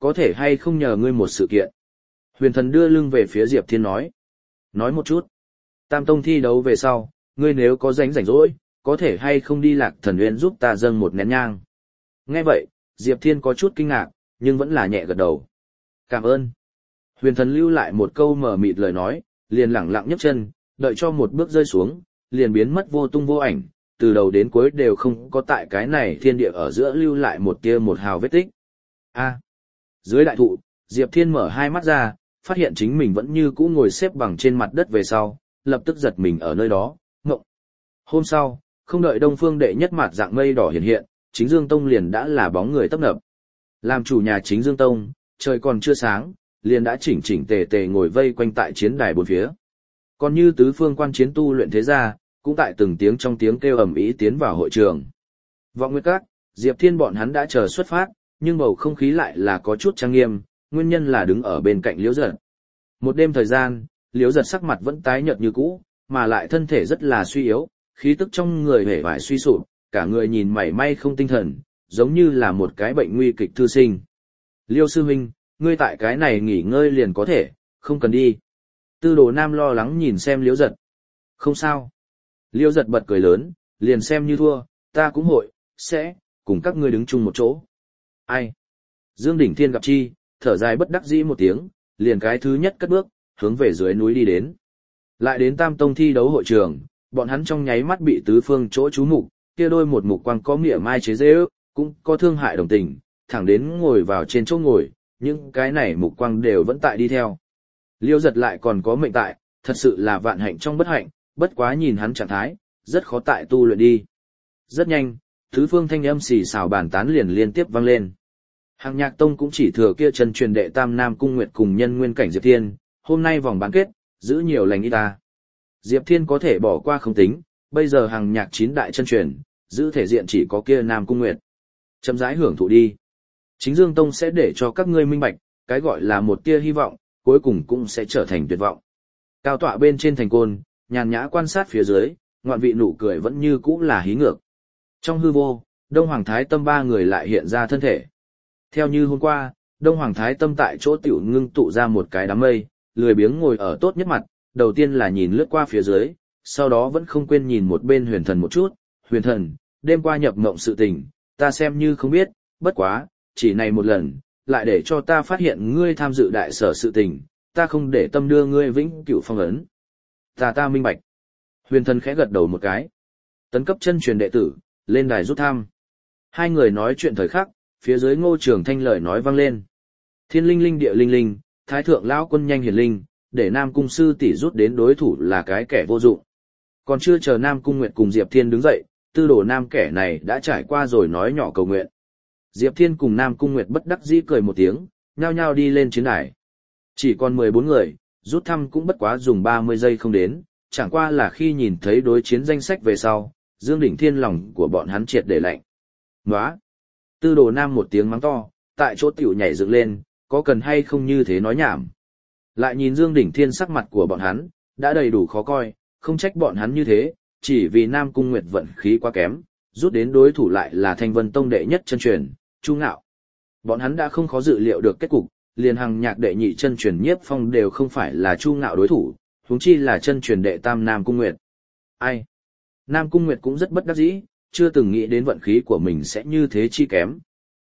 có thể hay không nhờ ngươi một sự kiện. Huyền thần đưa lưng về phía Diệp Thiên nói. Nói một chút. Tam tông thi đấu về sau, ngươi nếu có rảnh rảnh rỗi, có thể hay không đi Lạc Thần Uyên giúp ta dâng một nén nhang. Nghe vậy, Diệp Thiên có chút kinh ngạc, nhưng vẫn là nhẹ gật đầu. Cảm ơn. Huyền thần lưu lại một câu mở mịt lời nói, liền lẳng lặng nhấc chân, đợi cho một bước rơi xuống, liền biến mất vô tung vô ảnh, từ đầu đến cuối đều không có tại cái này thiên địa ở giữa lưu lại một tia một hào vết tích. A. Dưới đại thụ, Diệp Thiên mở hai mắt ra, phát hiện chính mình vẫn như cũ ngồi xếp bằng trên mặt đất về sau, lập tức giật mình ở nơi đó, ngộng. Hôm sau, không đợi Đông Phương đệ nhất mặt dạng mây đỏ hiện hiện, Chính Dương Tông liền đã là bóng người tấp nập. Làm chủ nhà Chính Dương Tông, trời còn chưa sáng, liền đã chỉnh chỉnh tề tề ngồi vây quanh tại chiến đài bốn phía. Còn như tứ phương quan chiến tu luyện thế gia, cũng tại từng tiếng trong tiếng kêu ầm ĩ tiến vào hội trường. Vọng Nguyệt Các, Diệp Thiên bọn hắn đã chờ xuất phát, nhưng bầu không khí lại là có chút trang nghiêm, nguyên nhân là đứng ở bên cạnh Liễu Giật. Một đêm thời gian, Liễu Giật sắc mặt vẫn tái nhợt như cũ, mà lại thân thể rất là suy yếu, khí tức trong người hề vải suy sụp, cả người nhìn mảy may không tinh thần, giống như là một cái bệnh nguy kịch thư sinh. Liêu sư huynh, ngươi tại cái này nghỉ ngơi liền có thể, không cần đi. Tư Đồ Nam lo lắng nhìn xem Liễu Giật. Không sao. Liễu Giật bật cười lớn, liền xem như thua, ta cũng hội, sẽ, cùng các ngươi đứng chung một chỗ. Ai? Dương Đỉnh Thiên gặp chi, thở dài bất đắc dĩ một tiếng, liền cái thứ nhất cất bước, hướng về dưới núi đi đến. Lại đến Tam Tông thi đấu hội trường, bọn hắn trong nháy mắt bị tứ phương chỗ chú mục, kia đôi một mục quang có nghĩa mai chế dễ ước, cũng có thương hại đồng tình, thẳng đến ngồi vào trên chỗ ngồi, những cái này mục quang đều vẫn tại đi theo. Liêu Giật lại còn có mệnh tại, thật sự là vạn hạnh trong bất hạnh, bất quá nhìn hắn trạng thái, rất khó tại tu luyện đi. Rất nhanh, tứ phương thanh âm xì xào bàn tán liền liên tiếp vang lên. Hàng Nhạc Tông cũng chỉ thừa kia chân truyền đệ Tam Nam Cung Nguyệt cùng nhân nguyên cảnh Diệp Thiên, hôm nay vòng bán kết, giữ nhiều lành ít ta. Diệp Thiên có thể bỏ qua không tính, bây giờ Hàng Nhạc chín đại chân truyền, giữ thể diện chỉ có kia Nam Cung Nguyệt. Chậm rãi hưởng thụ đi. Chính Dương Tông sẽ để cho các ngươi minh bạch, cái gọi là một tia hy vọng, cuối cùng cũng sẽ trở thành tuyệt vọng. Cao tọa bên trên thành côn, nhàn nhã quan sát phía dưới, ngoạn vị nụ cười vẫn như cũ là hí ngược. Trong hư vô, Đông Hoàng Thái Tâm ba người lại hiện ra thân thể. Theo như hôm qua, Đông Hoàng Thái Tâm tại chỗ tiểu ngưng tụ ra một cái đám mây, lười biếng ngồi ở tốt nhất mặt, đầu tiên là nhìn lướt qua phía dưới, sau đó vẫn không quên nhìn một bên huyền thần một chút. Huyền thần, đêm qua nhập mộng sự tình, ta xem như không biết, bất quá, chỉ này một lần, lại để cho ta phát hiện ngươi tham dự đại sở sự tình, ta không để tâm đưa ngươi vĩnh cửu phong ấn. Ta ta minh bạch. Huyền thần khẽ gật đầu một cái. Tấn cấp chân truyền đệ tử, lên đài rút thăm. Hai người nói chuyện thời khắc, phía dưới Ngô Trường Thanh lời nói vang lên. Thiên linh linh địa linh linh, thái thượng lão quân nhanh hiển linh, để Nam Cung sư tỷ rút đến đối thủ là cái kẻ vô dụng. Còn chưa chờ Nam Cung Nguyệt cùng Diệp Thiên đứng dậy, Tư Đồ Nam kẻ này đã trải qua rồi nói nhỏ cầu nguyện. Diệp Thiên cùng Nam Cung Nguyệt bất đắc dĩ cười một tiếng, nhao nhao đi lên chiến đài. Chỉ còn mười bốn người, rút thăm cũng bất quá dùng ba mươi giây không đến, chẳng qua là khi nhìn thấy đối chiến danh sách về sau, Dương Đỉnh Thiên lòng của bọn hắn triệt để lạnh. Nóa! Tư Đồ Nam một tiếng mắng to, tại chỗ tiểu nhảy dựng lên, có cần hay không như thế nói nhảm. Lại nhìn Dương Đỉnh Thiên sắc mặt của bọn hắn, đã đầy đủ khó coi, không trách bọn hắn như thế, chỉ vì Nam Cung Nguyệt vận khí quá kém, rút đến đối thủ lại là Thanh Vân Tông đệ nhất chân truyền, Chu Ngạo. Bọn hắn đã không khó dự liệu được kết cục, liền Hằng Nhạc đệ nhị chân truyền Nhiếp Phong đều không phải là Chu Ngạo đối thủ, huống chi là chân truyền đệ tam Nam Cung Nguyệt. Ai? Nam Cung Nguyệt cũng rất bất đắc dĩ, chưa từng nghĩ đến vận khí của mình sẽ như thế chi kém.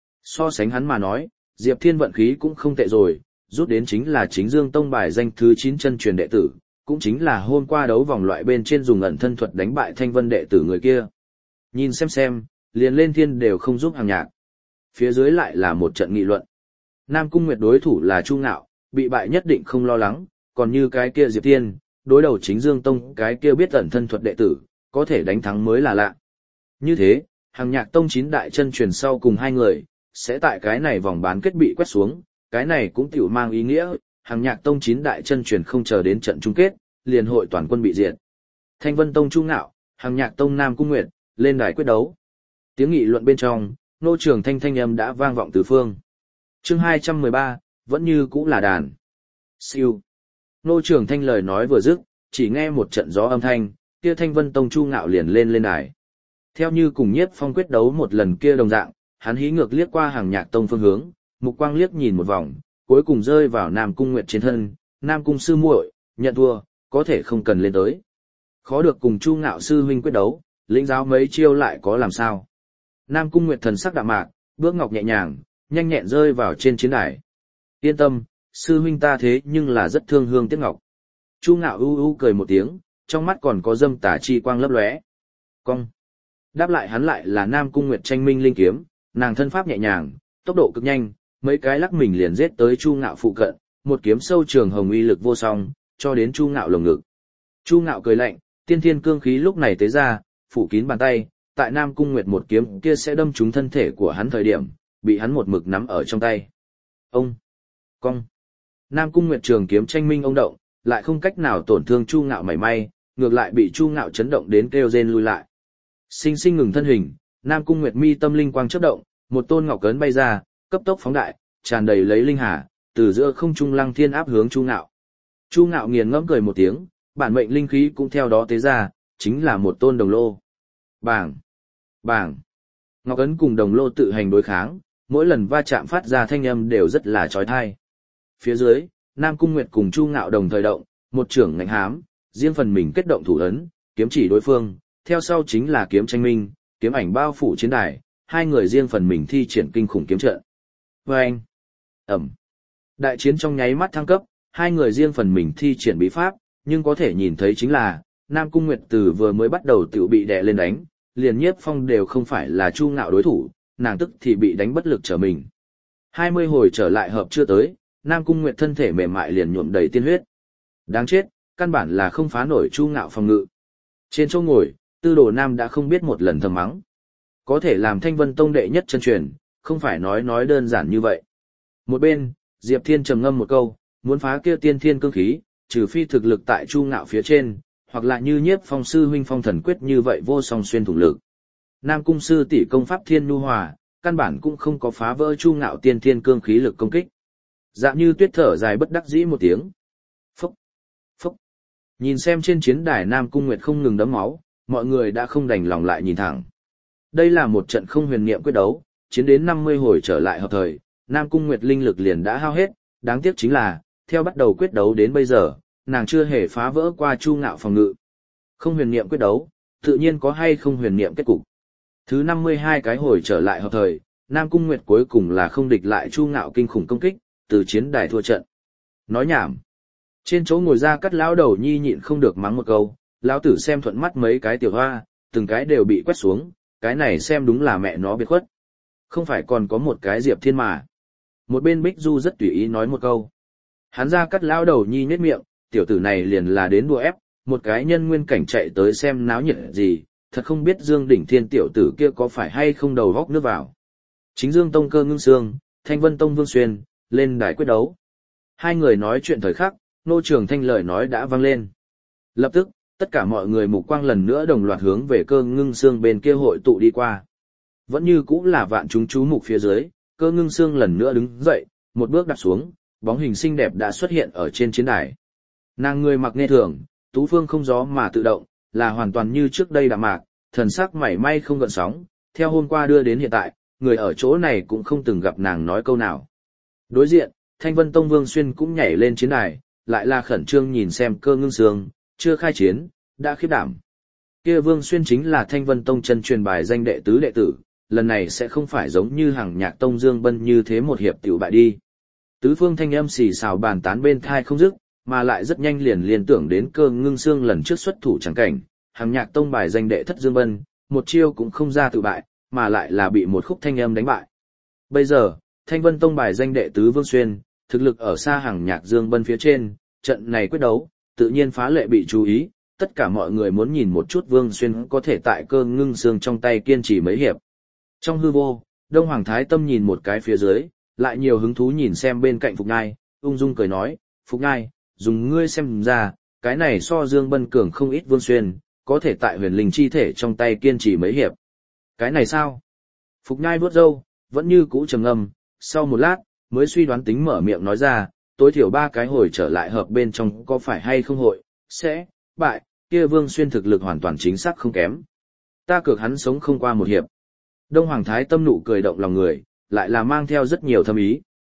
So sánh hắn mà nói, Diệp Thiên vận khí cũng không tệ rồi, rút đến chính là Chính Dương Tông bài danh thứ chín chân truyền đệ tử, cũng chính là hôm qua đấu vòng loại bên trên dùng ẩn thân thuật đánh bại Thanh Vân đệ tử người kia. Nhìn xem xem, liền lên thiên đều không giúp Hằng Nhạc. Phía dưới lại là một trận nghị luận. Nam Cung Nguyệt đối thủ là Chu Ngạo, bị bại nhất định không lo lắng, còn như cái kia Diệp Thiên, đối đầu Chính Dương Tông cái kia biết ẩn thân thuật đệ tử, có thể đánh thắng mới là lạ. Như thế, Hằng Nhạc Tông chín đại chân truyền sau cùng hai người, sẽ tại cái này vòng bán kết bị quét xuống, cái này cũng tiểu mang ý nghĩa, Hằng Nhạc Tông chín đại chân truyền không chờ đến trận chung kết, liền hội toàn quân bị diệt. Thanh Vân Tông Chu Ngạo, Hằng Nhạc Tông Nam Cung Nguyệt, lên đài quyết đấu. Tiếng nghị luận bên trong, Nô Trường Thanh thanh âm đã vang vọng tứ phương. Chương hai trăm mười ba, vẫn như cũ là đàn. Siêu. Nô Trường Thanh lời nói vừa dứt, chỉ nghe một trận gió âm thanh, kia Thanh Vân Tông Chu Ngạo liền lên lên đài. Theo như cùng Nhiếp Phong quyết đấu một lần kia đồng dạng, hắn hí ngược liếc qua Hằng Nhạc Tông phương hướng, mục quang liếc nhìn một vòng, cuối cùng rơi vào Nam Cung Nguyệt trên thân, Nam Cung sư muội, nhận thua, có thể không cần lên tới. Khó được cùng Chu Ngạo sư huynh quyết đấu, lĩnh giáo mấy chiêu lại có làm sao. Nam Cung Nguyệt thần sắc đạm mạc, bước ngọc nhẹ nhàng, nhanh nhẹn rơi vào trên chiến đài. Yên tâm, sư huynh ta thế nhưng là rất thương hương tiếc ngọc. Chu Ngạo u u cười một tiếng, trong mắt còn có dâm tà chi quang lấp lóe. Cong. Đáp lại hắn lại là Nam Cung Nguyệt tranh minh linh kiếm, nàng thân pháp nhẹ nhàng, tốc độ cực nhanh, mấy cái lắc mình liền giết tới Chu Ngạo phụ cận, một kiếm sâu trường hồng uy lực vô song, cho đến Chu Ngạo lồng ngực. Chu Ngạo cười lạnh, tiên thiên cương khí lúc này tế ra, phủ kín bàn tay, tại Nam Cung Nguyệt một kiếm kia sẽ đâm trúng thân thể của hắn thời điểm, bị hắn một mực nắm ở trong tay. Ông. Cong. Nam Cung Nguyệt trường kiếm tranh minh ông động, lại không cách nào tổn thương Chu Ngạo mảy may, ngược lại bị Chu Ngạo chấn động đến kêu rên lui lại. Sinh sinh ngừng thân hình, Nam Cung Nguyệt mi tâm linh quang chớp động, một tôn ngọc cấn bay ra, cấp tốc phóng đại, tràn đầy lấy linh hà, từ giữa không trung lăng thiên áp hướng Chu Ngạo. Chu Ngạo nghiền ngẫm cười một tiếng, bản mệnh linh khí cũng theo đó tế ra, chính là một tôn đồng lô. Bảng, bảng. Ngọc ấn cùng đồng lô tự hành đối kháng, mỗi lần va chạm phát ra thanh âm đều rất là chói tai. Phía dưới, Nam Cung Nguyệt cùng Chu Ngạo đồng thời động, một trưởng ngạnh hám, riêng phần mình kết động thủ ấn, kiếm chỉ đối phương, theo sau chính là kiếm tranh minh, kiếm ảnh bao phủ chiến đài, hai người riêng phần mình thi triển kinh khủng kiếm trận. Vâng! Ẩm! Đại chiến trong nháy mắt thăng cấp, hai người riêng phần mình thi triển bí pháp, nhưng có thể nhìn thấy chính là, Nam Cung Nguyệt từ vừa mới bắt đầu tự bị đè lên đánh, liền Nhiếp Phong đều không phải là Chu Ngạo đối thủ, nàng tức thì bị đánh bất lực trở mình. hai mươi hồi trở lại hợp chưa tới, Nam Cung Nguyệt thân thể mềm mại liền nhuộm đầy tiên huyết. Đáng chết, căn bản là không phá nổi Chu Ngạo phòng ngự. Trên chỗ ngồi, Tư Đồ Nam đã không biết một lần thầm mắng. Có thể làm Thanh Vân Tông đệ nhất chân truyền, không phải nói nói đơn giản như vậy. Một bên, Diệp Thiên trầm ngâm một câu, muốn phá kia tiên thiên cương khí, trừ phi thực lực tại Chu Ngạo phía trên, hoặc là như Nhiếp Phong sư huynh Phong Thần Quyết như vậy vô song xuyên thủng lực. Nam Cung sư tỷ công pháp Thiên Nhu Hòa, căn bản cũng không có phá vỡ Chu Ngạo tiên thiên cương khí lực công kích. Dạ Như Tuyết thở dài bất đắc dĩ một tiếng. Phốc, phốc. Nhìn xem trên chiến đài Nam Cung Nguyệt không ngừng đấm máu, mọi người đã không đành lòng lại nhìn thẳng. Đây là một trận không huyền niệm quyết đấu, chiến đến năm mươi hồi trở lại hợp thời, Nam Cung Nguyệt linh lực liền đã hao hết, đáng tiếc chính là, theo bắt đầu quyết đấu đến bây giờ, nàng chưa hề phá vỡ qua Chu Ngạo phòng ngự. Không huyền niệm quyết đấu, tự nhiên có hay không huyền niệm kết cục. Thứ năm mươi hai cái hồi trở lại hợp thời, Nam Cung Nguyệt cuối cùng là không địch lại Chu Ngạo kinh khủng công kích, từ chiến đài thua trận. Nói nhảm. Trên chỗ ngồi ra cắt lão đầu nhi nhịn không được mắng một câu, lão tử xem thuận mắt mấy cái tiểu hoa, từng cái đều bị quét xuống, cái này xem đúng là mẹ nó biệt khuất. Không phải còn có một cái Diệp Thiên mà. Một bên Bích Du rất tùy ý nói một câu. Hắn ra cắt lão đầu nhi nhếch miệng, tiểu tử này liền là đến đùa ép, một cái nhân nguyên cảnh chạy tới xem náo nhiệt gì, thật không biết Dương Đỉnh Thiên tiểu tử kia có phải hay không đầu góc nước vào. Chính Dương Tông Cơ Ngưng Sương, Thanh Vân Tông Vương Xuyên, lên đài quyết đấu. Hai người nói chuyện thời khắc, Nô Trường Thanh lời nói đã vang lên. Lập tức, tất cả mọi người mục quang lần nữa đồng loạt hướng về Cơ Ngưng Sương bên kia hội tụ đi qua. Vẫn như cũng là vạn chúng chú mục phía dưới, Cơ Ngưng Sương lần nữa đứng dậy, một bước đặt xuống, bóng hình xinh đẹp đã xuất hiện ở trên chiến đài. Nàng người mặc nghe thường, tú phương không gió mà tự động, là hoàn toàn như trước đây đạm mạc, thần sắc mảy may không gợn sóng, theo hôm qua đưa đến hiện tại, người ở chỗ này cũng không từng gặp nàng nói câu nào. Đối diện, Thanh Vân Tông Vương Xuyên cũng nhảy lên chiến đài, lại là khẩn trương nhìn xem Cơ Ngưng Sương, chưa khai chiến, đã khiếp đảm. Kia Vương Xuyên chính là Thanh Vân Tông chân truyền bài danh đệ tứ đệ tử, lần này sẽ không phải giống như Hằng Nhạc Tông Dương Bân như thế một hiệp tiểu bại đi. Tứ phương thanh âm xì xào bàn tán bên thai không dứt, mà lại rất nhanh liền liên tưởng đến Cơ Ngưng Sương lần trước xuất thủ chẳng cảnh, Hằng Nhạc Tông bài danh đệ thất Dương Bân, một chiêu cũng không ra tự bại, mà lại là bị một khúc thanh âm đánh bại. Bây giờ, Thanh Vân Tông bài danh đệ tứ Vương Xuyên, thực lực ở xa Hằng Nhạc Dương Bân phía trên, trận này quyết đấu, tự nhiên phá lệ bị chú ý, tất cả mọi người muốn nhìn một chút Vương Xuyên có thể tại Cơ Ngưng Sương trong tay kiên trì mấy hiệp. Trong hư vô, Đông Hoàng Thái Tâm nhìn một cái phía dưới, lại nhiều hứng thú nhìn xem bên cạnh Phục Ngai, ung dung cười nói, Phục Ngai, dùng ngươi xem ra, cái này so Dương Bân cường không ít Vương Xuyên, có thể tại huyền linh chi thể trong tay kiên trì mấy hiệp. Cái này sao? Phục Ngai vuốt râu, vẫn như cũ trầm ngâm, sau một lát, mới suy đoán tính mở miệng nói ra, tối thiểu ba cái hồi trở lại hợp bên trong có phải hay không hội, sẽ, bại, kia Vương Xuyên thực lực hoàn toàn chính xác không kém. Ta cược hắn sống không qua một hiệp. Đông Hoàng Thái Tâm nụ cười động lòng người, lại là mang theo rất nhiều thâm ý.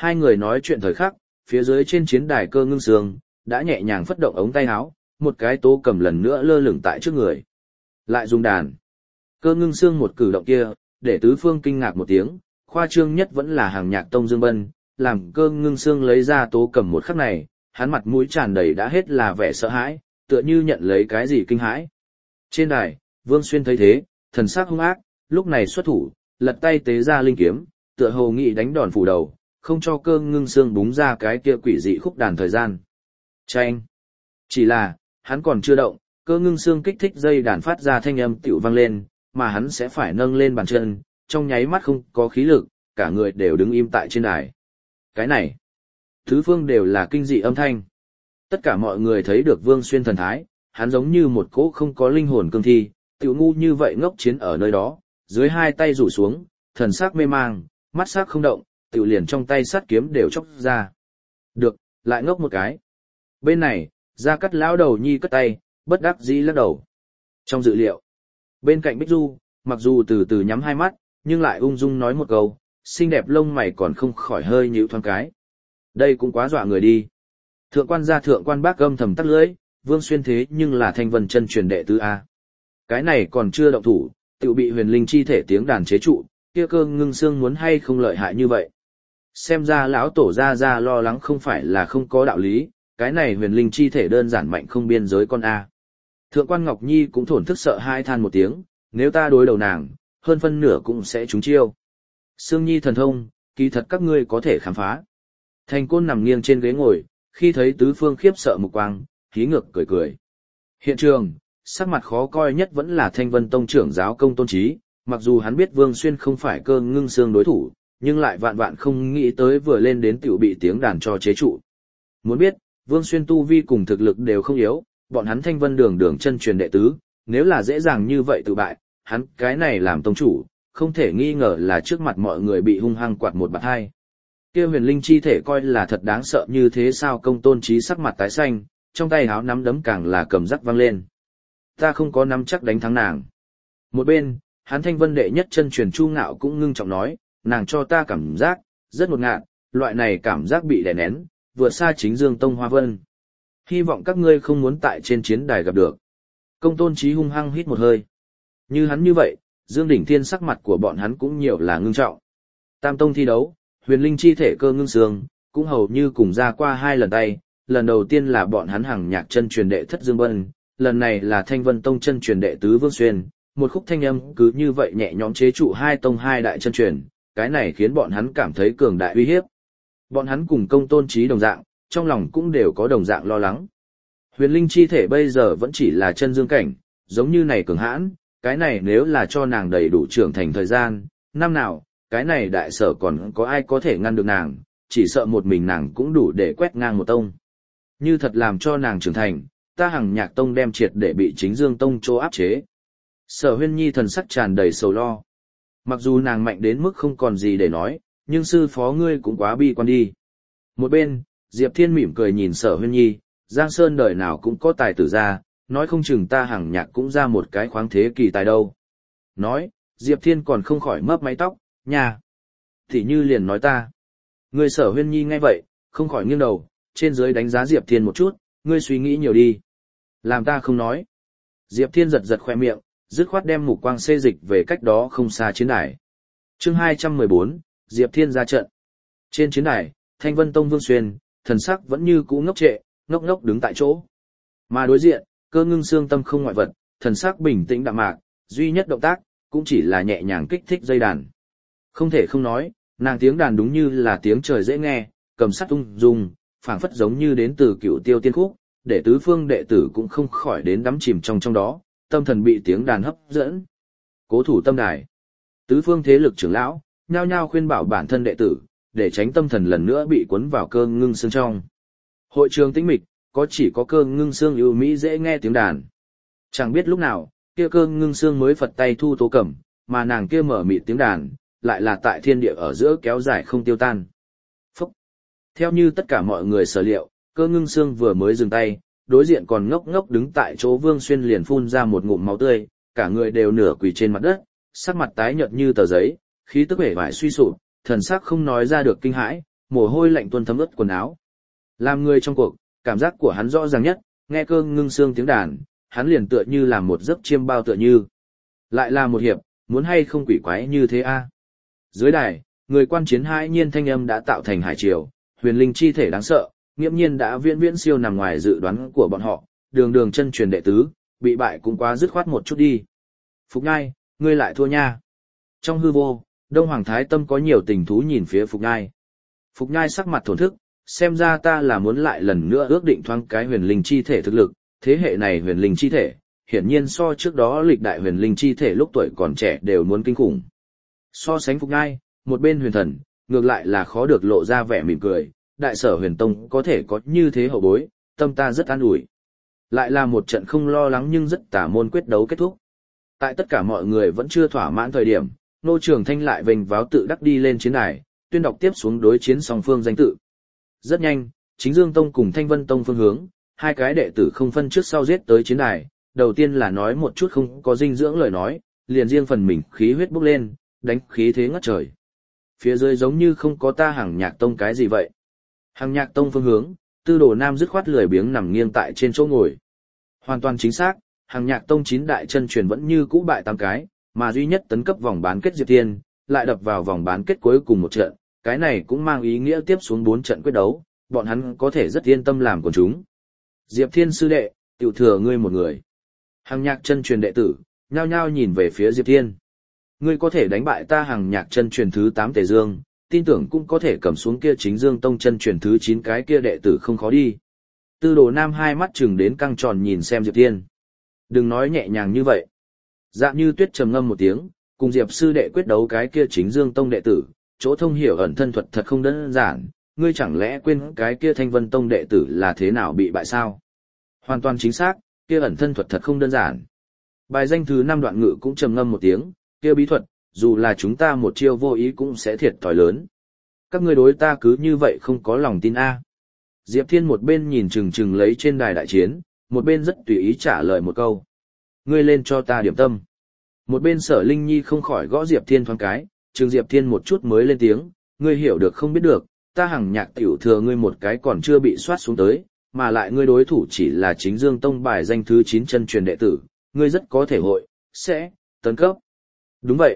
Hai người nói chuyện thời khắc, phía dưới trên chiến đài Cơ Ngưng Sương đã nhẹ nhàng phất động ống tay áo, một cái tố cầm lần nữa lơ lửng tại trước người. Lại dùng đàn. Cơ Ngưng Sương một cử động kia, để tứ phương kinh ngạc một tiếng, khoa trương nhất vẫn là Hàng Nhạc Tông Dương Bân, làm Cơ Ngưng Sương lấy ra tố cầm một khắc này, hắn mặt mũi tràn đầy đã hết là vẻ sợ hãi, tựa như nhận lấy cái gì kinh hãi. Trên đài, Vương Xuyên thấy thế, thần sắc hung ác, lúc này xuất thủ, lật tay tế ra linh kiếm, tựa hồ nghị đánh đòn phủ đầu, không cho Cơ Ngưng Sương búng ra cái kia quỷ dị khúc đàn thời gian. Chanh! Chỉ là, hắn còn chưa động, Cơ Ngưng Sương kích thích dây đàn phát ra thanh âm tiểu vang lên, mà hắn sẽ phải nâng lên bàn chân, trong nháy mắt không có khí lực, cả người đều đứng im tại trên đài. Cái này, tứ phương đều là kinh dị âm thanh. Tất cả mọi người thấy được Vương Xuyên thần thái, hắn giống như một cỗ không có linh hồn cương thi, tiểu ngu như vậy ngốc chiến ở nơi đó, dưới hai tay rủ xuống, thần sắc mê mang, mắt sắc không động, tiểu liền trong tay sắt kiếm đều chóc ra. Được, lại ngốc một cái. Bên này, Gia Cát lão đầu nhi cất tay, bất đắc dĩ lắc đầu. Trong dự liệu, bên cạnh Bích Du, mặc dù từ từ nhắm hai mắt, nhưng lại ung dung nói một câu, xinh đẹp lông mày còn không khỏi hơi nhíu thoáng cái. Đây cũng quá dọa người đi. Thượng quan gia thượng quan bác âm thầm tắt lưỡi, Vương Xuyên thế nhưng là Thanh Vân chân truyền đệ tứ A. Cái này còn chưa động thủ, tự bị huyền linh chi thể tiếng đàn chế trụ, kia Cơ Ngưng Sương muốn hay không lợi hại như vậy. Xem ra lão tổ gia gia lo lắng không phải là không có đạo lý, cái này huyền linh chi thể đơn giản mạnh không biên giới con A. Thượng quan Ngọc Nhi cũng thổn thức sợ hai than một tiếng, nếu ta đối đầu nàng, hơn phân nửa cũng sẽ trúng chiêu. Sương Nhi thần thông, kỳ thật các ngươi có thể khám phá. Thành Côn nằm nghiêng trên ghế ngồi, khi thấy tứ phương khiếp sợ mục quang, hí ngược cười cười. Hiện trường, sắc mặt khó coi nhất vẫn là Thanh Vân Tông trưởng giáo Công Tôn Chí, mặc dù hắn biết Vương Xuyên không phải Cơ Ngưng Sương đối thủ, nhưng lại vạn vạn không nghĩ tới vừa lên đến tiểu bị tiếng đàn cho chế trụ. Muốn biết, Vương Xuyên tu vi cùng thực lực đều không yếu, bọn hắn Thanh Vân Đường đường chân truyền đệ tứ, nếu là dễ dàng như vậy tự bại, hắn cái này làm tông chủ, không thể nghi ngờ là trước mặt mọi người bị hung hăng quạt một bạt hai. Kia huyền linh chi thể coi là thật đáng sợ như thế sao? Công Tôn Chí sắc mặt tái xanh, trong tay háo nắm đấm càng là cầm rắc vang lên. Ta không có nắm chắc đánh thắng nàng. Một bên, hắn Thanh Vân đệ nhất chân truyền Chu Ngạo cũng ngưng trọng nói, nàng cho ta cảm giác rất ngột ngạt, loại này cảm giác bị đè nén, vượt xa chính Dương Tông Hoa Vân. Hy vọng các ngươi không muốn tại trên chiến đài gặp được. Công Tôn Chí hung hăng hít một hơi. Như hắn như vậy, Dương Đỉnh Thiên sắc mặt của bọn hắn cũng nhiều là ngưng trọng. Tam tông thi đấu, huyền linh chi thể Cơ Ngưng Sương cũng hầu như cùng ra qua hai lần tay, lần đầu tiên là bọn hắn Hàng Nhạc chân truyền đệ thất Dương Bân, lần này là Thanh Vân Tông chân truyền đệ tứ Vương Xuyên, một khúc thanh âm cứ như vậy nhẹ nhõm chế trụ hai tông hai đại chân truyền, cái này khiến bọn hắn cảm thấy cường đại uy hiếp. Bọn hắn cùng Công Tôn Chí đồng dạng, trong lòng cũng đều có đồng dạng lo lắng. Huyền linh chi thể bây giờ vẫn chỉ là chân dương cảnh, giống như này cường hãn, cái này nếu là cho nàng đầy đủ trưởng thành thời gian, năm nào, cái này đại sở còn có ai có thể ngăn được nàng, chỉ sợ một mình nàng cũng đủ để quét ngang một tông. Như thật làm cho nàng trưởng thành, ta Hàng Nhạc Tông đem triệt để bị chính Dương Tông chỗ áp chế. Sở Huyên Nhi thần sắc tràn đầy sầu lo. Mặc dù nàng mạnh đến mức không còn gì để nói, nhưng sư phó ngươi cũng quá bi quan đi. Một bên, Diệp Thiên mỉm cười nhìn Sở Huyên Nhi, Giang Sơn đời nào cũng có tài tử ra, nói không chừng ta Hàng Nhạc cũng ra một cái khoáng thế kỳ tài đâu. Nói, Diệp Thiên còn không khỏi mấp máy tóc, nhà. Thì như liền nói ta. Người Sở Huyên Nhi nghe vậy, không khỏi nghiêng đầu, trên dưới đánh giá Diệp Thiên một chút, ngươi suy nghĩ nhiều đi. Làm ta không nói. Diệp Thiên giật giật khoe miệng, dứt khoát đem mục quang xê dịch về cách đó không xa chiến đài. Chương hai trăm mười bốn, Diệp Thiên ra trận. Trên chiến đài, Thanh Vân Tông Vương Xuyên, thần sắc vẫn như cũ ngốc trệ, ngốc ngốc đứng tại chỗ. Mà đối diện, Cơ Ngưng Sương tâm không ngoại vật, thần sắc bình tĩnh đạm mạc, duy nhất động tác, cũng chỉ là nhẹ nhàng kích thích dây đàn. Không thể không nói, nàng tiếng đàn đúng như là tiếng trời dễ nghe, cầm sắt ung dung, phảng phất giống như đến từ Cựu Tiêu Tiên Khúc, để tứ phương đệ tử cũng không khỏi đến đắm chìm trong trong đó, tâm thần bị tiếng đàn hấp dẫn. Cố thủ tâm đài. Tứ phương thế lực trưởng lão, nhao nhao khuyên bảo bản thân đệ tử, để tránh tâm thần lần nữa bị cuốn vào Cơ Ngưng Sương trong. Hội trường tĩnh mịch, có chỉ có Cơ Ngưng Sương ưu mỹ dễ nghe tiếng đàn. Chẳng biết lúc nào, kia Cơ Ngưng Sương mới phật tay thu tố cầm, mà nàng kia mở mịt tiếng đàn, lại là tại thiên địa ở giữa kéo dài không tiêu tan. Phúc! Theo như tất cả mọi người sở liệu, Cơ Ngưng Sương vừa mới dừng tay, đối diện còn ngốc ngốc đứng tại chỗ Vương Xuyên liền phun ra một ngụm máu tươi, cả người đều nửa quỳ trên mặt đất, sắc mặt tái nhợt như tờ giấy, khí tức vẻ vải suy sụp, thần sắc không nói ra được kinh hãi, mồ hôi lạnh tuôn thấm ướt quần áo. Làm người trong cuộc, cảm giác của hắn rõ ràng nhất, nghe cơ ngưng xương tiếng đàn, hắn liền tựa như là một giấc chiêm bao tựa như. Lại là một hiệp, muốn hay không quỷ quái như thế a? Dưới đài, người quan chiến hãi nhiên thanh âm đã tạo thành hải triều, huyền linh chi thể đáng sợ, nghiễm nhiên đã viễn viễn siêu nằm ngoài dự đoán của bọn họ, đường đường chân truyền đệ tứ, bị bại cũng quá dứt khoát một chút đi. Phục Nhai, ngươi lại thua nha. Trong hư vô, Đông Hoàng Thái Tâm có nhiều tình thú nhìn phía Phục Nhai. Phục Nhai sắc mặt thổn thức, xem ra ta là muốn lại lần nữa ước định thoáng cái huyền linh chi thể thực lực, thế hệ này huyền linh chi thể, hiển nhiên so trước đó lịch đại huyền linh chi thể lúc tuổi còn trẻ đều muốn kinh khủng. So sánh Phục Nhai, một bên huyền thần, ngược lại là khó được lộ ra vẻ mỉm cười, đại sở huyền tông có thể có như thế hậu bối, tâm ta rất an ủi. Lại là một trận không lo lắng nhưng rất tả môn quyết đấu kết thúc. Tại tất cả mọi người vẫn chưa thỏa mãn thời điểm, Nô Trường Thanh lại vênh váo tự đắc đi lên chiến đài, tuyên đọc tiếp xuống đối chiến song phương danh tự. Rất nhanh, Chính Dương Tông cùng Thanh Vân Tông phương hướng, hai cái đệ tử không phân trước sau giết tới chiến đài, đầu tiên là nói một chút không có dinh dưỡng lời nói, liền riêng phần mình khí huyết bốc lên, đánh khí thế ngất trời. Phía dưới giống như không có ta Hằng Nhạc Tông cái gì vậy. Hằng Nhạc Tông phương hướng, Tư Đồ Nam dứt khoát lười biếng nằm nghiêng tại trên chỗ ngồi. Hoàn toàn chính xác, Hằng Nhạc Tông chín đại chân truyền vẫn như cũ bại tám cái, mà duy nhất tấn cấp vòng bán kết Diệp Thiên, lại đập vào vòng bán kết cuối cùng một trận, cái này cũng mang ý nghĩa tiếp xuống bốn trận quyết đấu, bọn hắn có thể rất yên tâm làm của chúng. Diệp Thiên sư đệ, tiểu thừa ngươi một người. Hằng Nhạc chân truyền đệ tử, nhao nhao nhìn về phía Diệp Thiên. Ngươi có thể đánh bại ta Hằng Nhạc chân truyền thứ tám Tề Dương, tin tưởng cũng có thể cầm xuống kia Chính Dương Tông chân truyền thứ chín cái kia đệ tử không khó đi. Tư Đồ Nam hai mắt chừng đến căng tròn nhìn xem Diệp Thiên. Đừng nói nhẹ nhàng như vậy. Dạ Như Tuyết trầm ngâm một tiếng, cùng Diệp sư đệ quyết đấu cái kia Chính Dương Tông đệ tử, chỗ thông hiểu ẩn thân thuật thật không đơn giản, ngươi chẳng lẽ quên cái kia Thanh Vân Tông đệ tử là thế nào bị bại sao? Hoàn toàn chính xác, kia ẩn thân thuật thật không đơn giản. Bài danh thứ năm Đoạn Ngự cũng trầm ngâm một tiếng, kia bí thuật, dù là chúng ta một chiêu vô ý cũng sẽ thiệt thòi lớn. Các ngươi đối ta cứ như vậy không có lòng tin a? Diệp Thiên một bên nhìn chừng chừng lấy trên đài đại chiến, một bên rất tùy ý trả lời một câu. Ngươi lên cho ta điểm tâm. Một bên Sở Linh Nhi không khỏi gõ Diệp Thiên thoáng cái, chừng Diệp Thiên một chút mới lên tiếng, ngươi hiểu được không biết được, ta Hằng Nhạc tiểu thừa ngươi một cái còn chưa bị soát xuống tới, mà lại ngươi đối thủ chỉ là Chính Dương Tông bài danh thứ chín chân truyền đệ tử, ngươi rất có thể hội, sẽ, tấn cấp. Đúng vậy.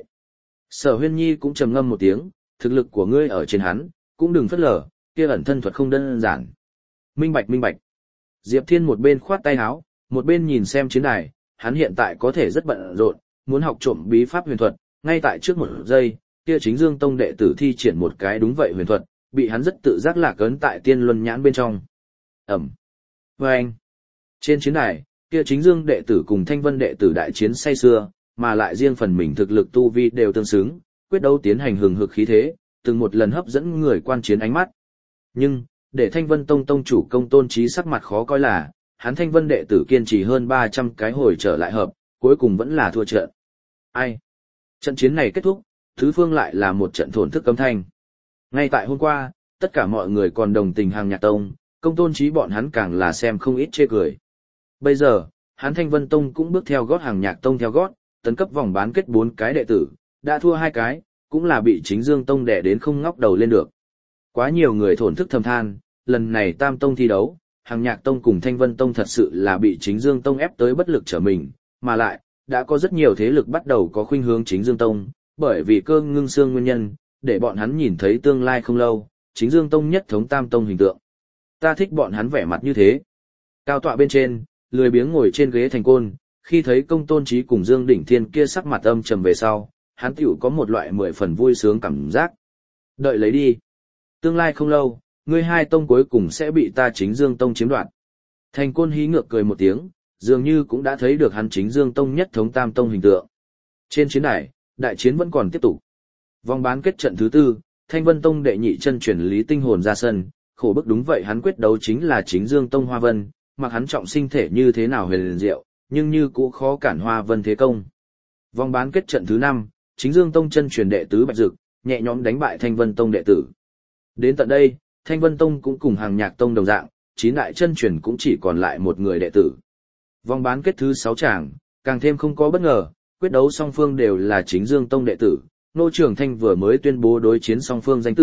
Sở Huyên Nhi cũng trầm ngâm một tiếng, thực lực của ngươi ở trên hắn, cũng đừng phất lờ, kia ẩn thân thuật không đơn giản. Minh bạch minh bạch. Diệp Thiên một bên khoát tay áo, một bên nhìn xem chiến đài, hắn hiện tại có thể rất bận rộn, muốn học trộm bí pháp huyền thuật, ngay tại trước một giây, kia Chính Dương Tông đệ tử thi triển một cái đúng vậy huyền thuật, bị hắn rất tự giác lạc ấn tại tiên luân nhãn bên trong. Ẩm. Và anh. Trên chiến đài, kia Chính Dương đệ tử cùng Thanh Vân đệ tử đại chiến say xưa, mà lại riêng phần mình thực lực tu vi đều tương xứng, quyết đấu tiến hành hừng hực khí thế, từng một lần hấp dẫn người quan chiến ánh mắt. Nhưng, để Thanh Vân Tông tông chủ Công Tôn Chí sắc mặt khó coi là, hắn Thanh Vân đệ tử kiên trì hơn ba trăm cái hồi trở lại hợp, cuối cùng vẫn là thua trận. Ai? Trận chiến này kết thúc, thứ phương lại là một trận thổn thức âm thanh. Ngay tại hôm qua, tất cả mọi người còn đồng tình Hằng Nhạc Tông, Công Tôn Chí bọn hắn càng là xem không ít chê cười. Bây giờ, hắn Thanh Vân Tông cũng bước theo gót Hằng Nhạc Tông theo gót, tấn cấp vòng bán kết bốn cái đệ tử, đã thua hai cái, cũng là bị Chính Dương Tông đè đến không ngóc đầu lên được. Quá nhiều người thổn thức thầm than, lần này Tam Tông thi đấu, Hằng Nhạc Tông cùng Thanh Vân Tông thật sự là bị Chính Dương Tông ép tới bất lực trở mình, mà lại, đã có rất nhiều thế lực bắt đầu có khuynh hướng Chính Dương Tông, bởi vì cơ ngưng xương nguyên nhân, để bọn hắn nhìn thấy tương lai không lâu, Chính Dương Tông nhất thống Tam Tông hình tượng. Ta thích bọn hắn vẻ mặt như thế. Cao tọa bên trên, lười biếng ngồi trên ghế thành côn, khi thấy Công Tôn Chí cùng Dương Đỉnh Thiên kia sắc mặt âm trầm về sau, hắn tiểu có một loại mười phần vui sướng cảm giác. Đợi lấy đi. Tương lai không lâu, ngươi hai tông cuối cùng sẽ bị ta Chính Dương Tông chiếm đoạt. Thành côn hí ngược cười một tiếng, dường như cũng đã thấy được hắn Chính Dương Tông nhất thống Tam Tông hình tượng. Trên chiến đài, đại chiến vẫn còn tiếp tục. Vòng bán kết trận thứ tư, Thanh Vân Tông đệ nhị chân truyền Lý Tinh Hồn ra sân, khổ bức đúng vậy hắn quyết đấu chính là Chính Dương Tông Hoa Vân, mặc hắn trọng sinh thể như thế nào huyền diệu, nhưng như cũ khó cản Hoa Vân thế công. Vòng bán kết trận thứ năm, Chính Dương Tông chân truyền đệ tứ Bạch Dực, nhẹ nhõm đánh bại Thanh Vân Tông đệ tử. Đến tận đây, Thanh Vân Tông cũng cùng Hằng Nhạc Tông đồng dạng, chín đại chân truyền cũng chỉ còn lại một người đệ tử. Vòng bán kết thứ sáu tràng, càng thêm không có bất ngờ, quyết đấu song phương đều là Chính Dương Tông đệ tử. Nô Trường Thanh vừa mới tuyên bố đối chiến song phương danh tự,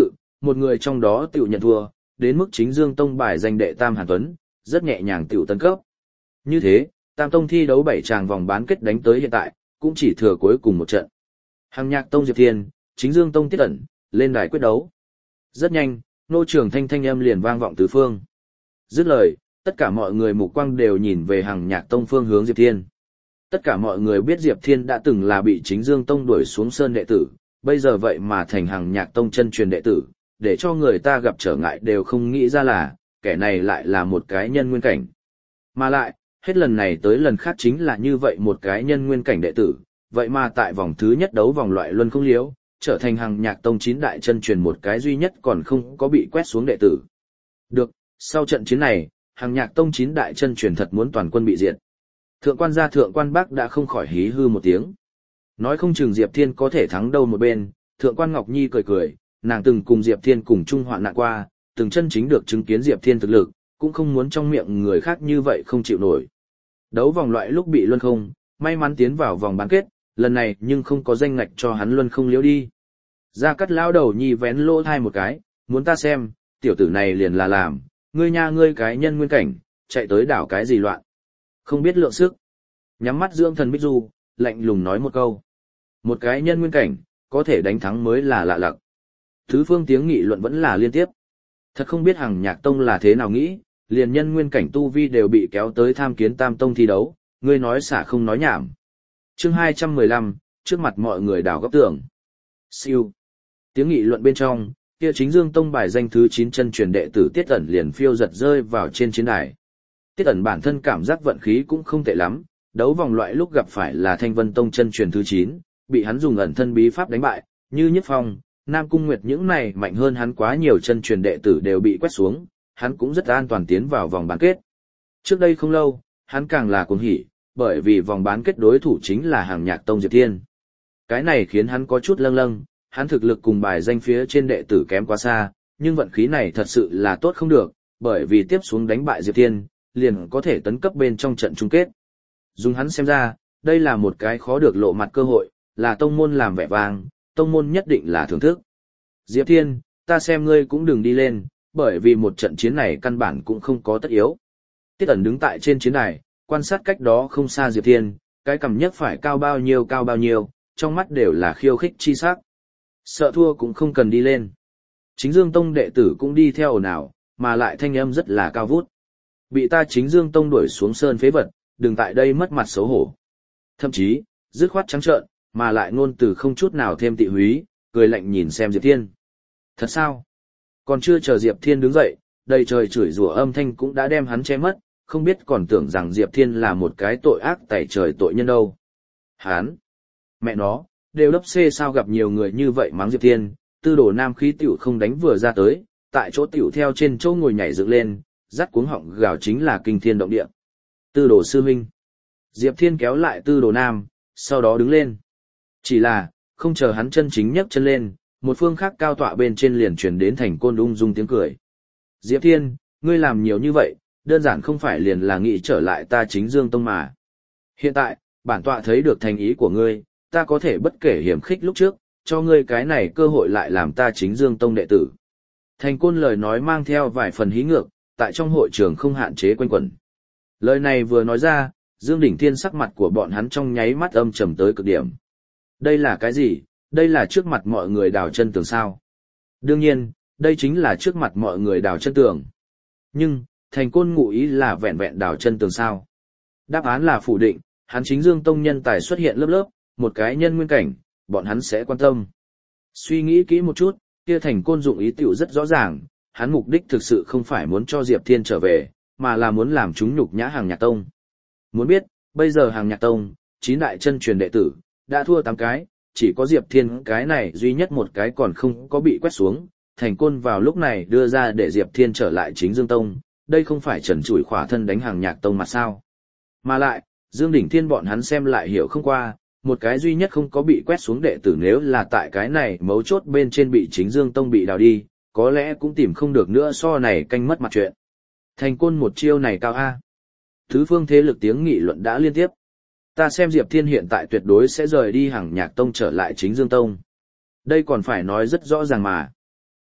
một người trong đó tiểu nhận thua, đến mức chính Dương Tông bài danh đệ tam Hàn Tuấn, rất nhẹ nhàng tiểu tấn cấp. Như thế, Tam Tông thi đấu bảy tràng vòng bán kết đánh tới hiện tại, cũng chỉ thừa cuối cùng một trận. Hàng Nhạc Tông Diệp Thiên, chính Dương Tông Tiết Ẩn, lên đài quyết đấu. Rất nhanh, nô trường thanh thanh âm liền vang vọng tứ phương. Dứt lời, tất cả mọi người mục quang đều nhìn về Hàng Nhạc Tông phương hướng Diệp Thiên. Tất cả mọi người biết Diệp Thiên đã từng là bị chính Dương Tông đuổi xuống sơn đệ tử, bây giờ vậy mà thành Hàng Nhạc Tông chân truyền đệ tử, để cho người ta gặp trở ngại đều không nghĩ ra là, kẻ này lại là một cái nhân nguyên cảnh. Mà lại, hết lần này tới lần khác chính là như vậy một cái nhân nguyên cảnh đệ tử, vậy mà tại vòng thứ nhất đấu vòng loại luân không liếu, trở thành Hàng Nhạc Tông chín đại chân truyền một cái duy nhất còn không có bị quét xuống đệ tử. Được, sau trận chiến này, Hàng Nhạc Tông chín đại chân truyền thật muốn toàn quân bị diệt. Thượng quan gia Thượng quan Bắc đã không khỏi hí hư một tiếng. Nói không chừng Diệp Thiên có thể thắng đâu một bên, Thượng quan Ngọc Nhi cười cười, nàng từng cùng Diệp Thiên cùng chung hoạn nạn qua, từng chân chính được chứng kiến Diệp Thiên thực lực, cũng không muốn trong miệng người khác như vậy không chịu nổi. Đấu vòng loại lúc bị luân không, may mắn tiến vào vòng bán kết, lần này nhưng không có danh ngạch cho hắn luân không liễu đi. Gia Cát lão đầu nhi vén lỗ thai một cái, muốn ta xem, tiểu tử này liền là làm, ngươi nha ngươi cái nhân nguyên cảnh, chạy tới đảo cái gì loạn. Không biết lượng sức. Nhắm mắt dưỡng thần Bích Du, lạnh lùng nói một câu. Một cái nhân nguyên cảnh, có thể đánh thắng mới là lạ lặc. Thứ phương tiếng nghị luận vẫn là liên tiếp. Thật không biết Hàng Nhạc Tông là thế nào nghĩ, liền nhân nguyên cảnh tu vi đều bị kéo tới tham kiến Tam Tông thi đấu, ngươi nói xả không nói nhảm. Chương hai trăm mười lăm, trước mặt mọi người đảo góc tường. Siêu. Tiếng nghị luận bên trong, kia chính Dương Tông bài danh thứ chín chân truyền đệ tử Tiết Ẩn liền phiêu giật rơi vào trên chiến đài. Tiết Ẩn bản thân cảm giác vận khí cũng không tệ lắm, đấu vòng loại lúc gặp phải là Thanh Vân Tông chân truyền thứ chín, bị hắn dùng ẩn thân bí pháp đánh bại, như Nhất Phong, Nam Cung Nguyệt những này mạnh hơn hắn quá nhiều chân truyền đệ tử đều bị quét xuống, hắn cũng rất an toàn tiến vào vòng bán kết. Trước đây không lâu, hắn càng là cuồng hỉ, bởi vì vòng bán kết đối thủ chính là Hàng Nhạc Tông Diệp Thiên. Cái này khiến hắn có chút lâng lâng, hắn thực lực cùng bài danh phía trên đệ tử kém quá xa, nhưng vận khí này thật sự là tốt không được, bởi vì tiếp xuống đánh bại Diệp Thiên, liền có thể tấn cấp bên trong trận chung kết. Dùng hắn xem ra, đây là một cái khó được lộ mặt cơ hội, là tông môn làm vẻ vang, tông môn nhất định là thưởng thức. Diệp Thiên, ta xem ngươi cũng đừng đi lên, bởi vì một trận chiến này căn bản cũng không có tất yếu. Tiết Ẩn đứng tại trên chiến đài, quan sát cách đó không xa Diệp Thiên, cái cầm nhất phải cao bao nhiêu cao bao nhiêu, trong mắt đều là khiêu khích chi sắc. Sợ thua cũng không cần đi lên. Chính Dương Tông đệ tử cũng đi theo ồn ào, mà lại thanh âm rất là cao vút. Bị ta Chính Dương Tông đuổi xuống sơn phế vật, đừng tại đây mất mặt xấu hổ. Thậm chí, dứt khoát trắng trợn, mà lại ngôn từ không chút nào thêm tị húy, cười lạnh nhìn xem Diệp Thiên. Thật sao? Còn chưa chờ Diệp Thiên đứng dậy, đầy trời chửi rủa âm thanh cũng đã đem hắn che mất, không biết còn tưởng rằng Diệp Thiên là một cái tội ác tày trời tội nhân đâu. Hắn! Mẹ nó, đều lớp C sao gặp nhiều người như vậy mắng Diệp Thiên, tư đồ nam khí tiểu không đánh vừa ra tới, tại chỗ tiểu theo trên chỗ ngồi nhảy dựng lên, dắt cuống họng gào chính là kinh thiên động địa. Tư đồ sư huynh. Diệp Thiên kéo lại tư đồ nam, sau đó đứng lên. Chỉ là, không chờ hắn chân chính nhấc chân lên, một phương khác cao tọa bên trên liền truyền đến Thành Côn ung dung tiếng cười. Diệp Thiên, ngươi làm nhiều như vậy, đơn giản không phải liền là nghĩ trở lại ta Chính Dương Tông mà. Hiện tại, bản tọa thấy được thành ý của ngươi, ta có thể bất kể hiểm khích lúc trước, cho ngươi cái này cơ hội lại làm ta Chính Dương Tông đệ tử. Thành Côn lời nói mang theo vài phần hí ngược, tại trong hội trường không hạn chế quanh quẩn. Lời này vừa nói ra, Dương Đỉnh Thiên sắc mặt của bọn hắn trong nháy mắt âm trầm tới cực điểm. Đây là cái gì? Đây là trước mặt mọi người đào chân tường sao? Đương nhiên, đây chính là trước mặt mọi người đào chân tường. Nhưng, Thành Côn ngụ ý là vẹn vẹn đào chân tường sao? Đáp án là phủ định, hắn Chính Dương Tông nhân tài xuất hiện lớp lớp, một cái nhân nguyên cảnh, bọn hắn sẽ quan tâm. Suy nghĩ kỹ một chút, kia Thành Côn dụng ý tiểu rất rõ ràng, hắn mục đích thực sự không phải muốn cho Diệp Thiên trở về, mà là muốn làm chúng nhục nhã Hàng Nhạc Tông. Muốn biết, bây giờ Hàng Nhạc Tông, chín đại chân truyền đệ tử, đã thua tám cái, chỉ có Diệp Thiên cái này duy nhất một cái còn không có bị quét xuống, Thành Côn vào lúc này đưa ra để Diệp Thiên trở lại Chính Dương Tông, đây không phải trần trụi khỏa thân đánh Hàng Nhạc Tông mà sao. Mà lại, Dương Đỉnh Thiên bọn hắn xem lại hiểu không qua, một cái duy nhất không có bị quét xuống đệ tử nếu là tại cái này mấu chốt bên trên bị Chính Dương Tông bị đào đi, có lẽ cũng tìm không được nữa so này canh mất mặt chuyện. Thành Côn một chiêu này cao a. Thứ phương thế lực tiếng nghị luận đã liên tiếp. Ta xem Diệp Thiên hiện tại tuyệt đối sẽ rời đi Hàng Nhạc Tông trở lại Chính Dương Tông. Đây còn phải nói rất rõ ràng mà.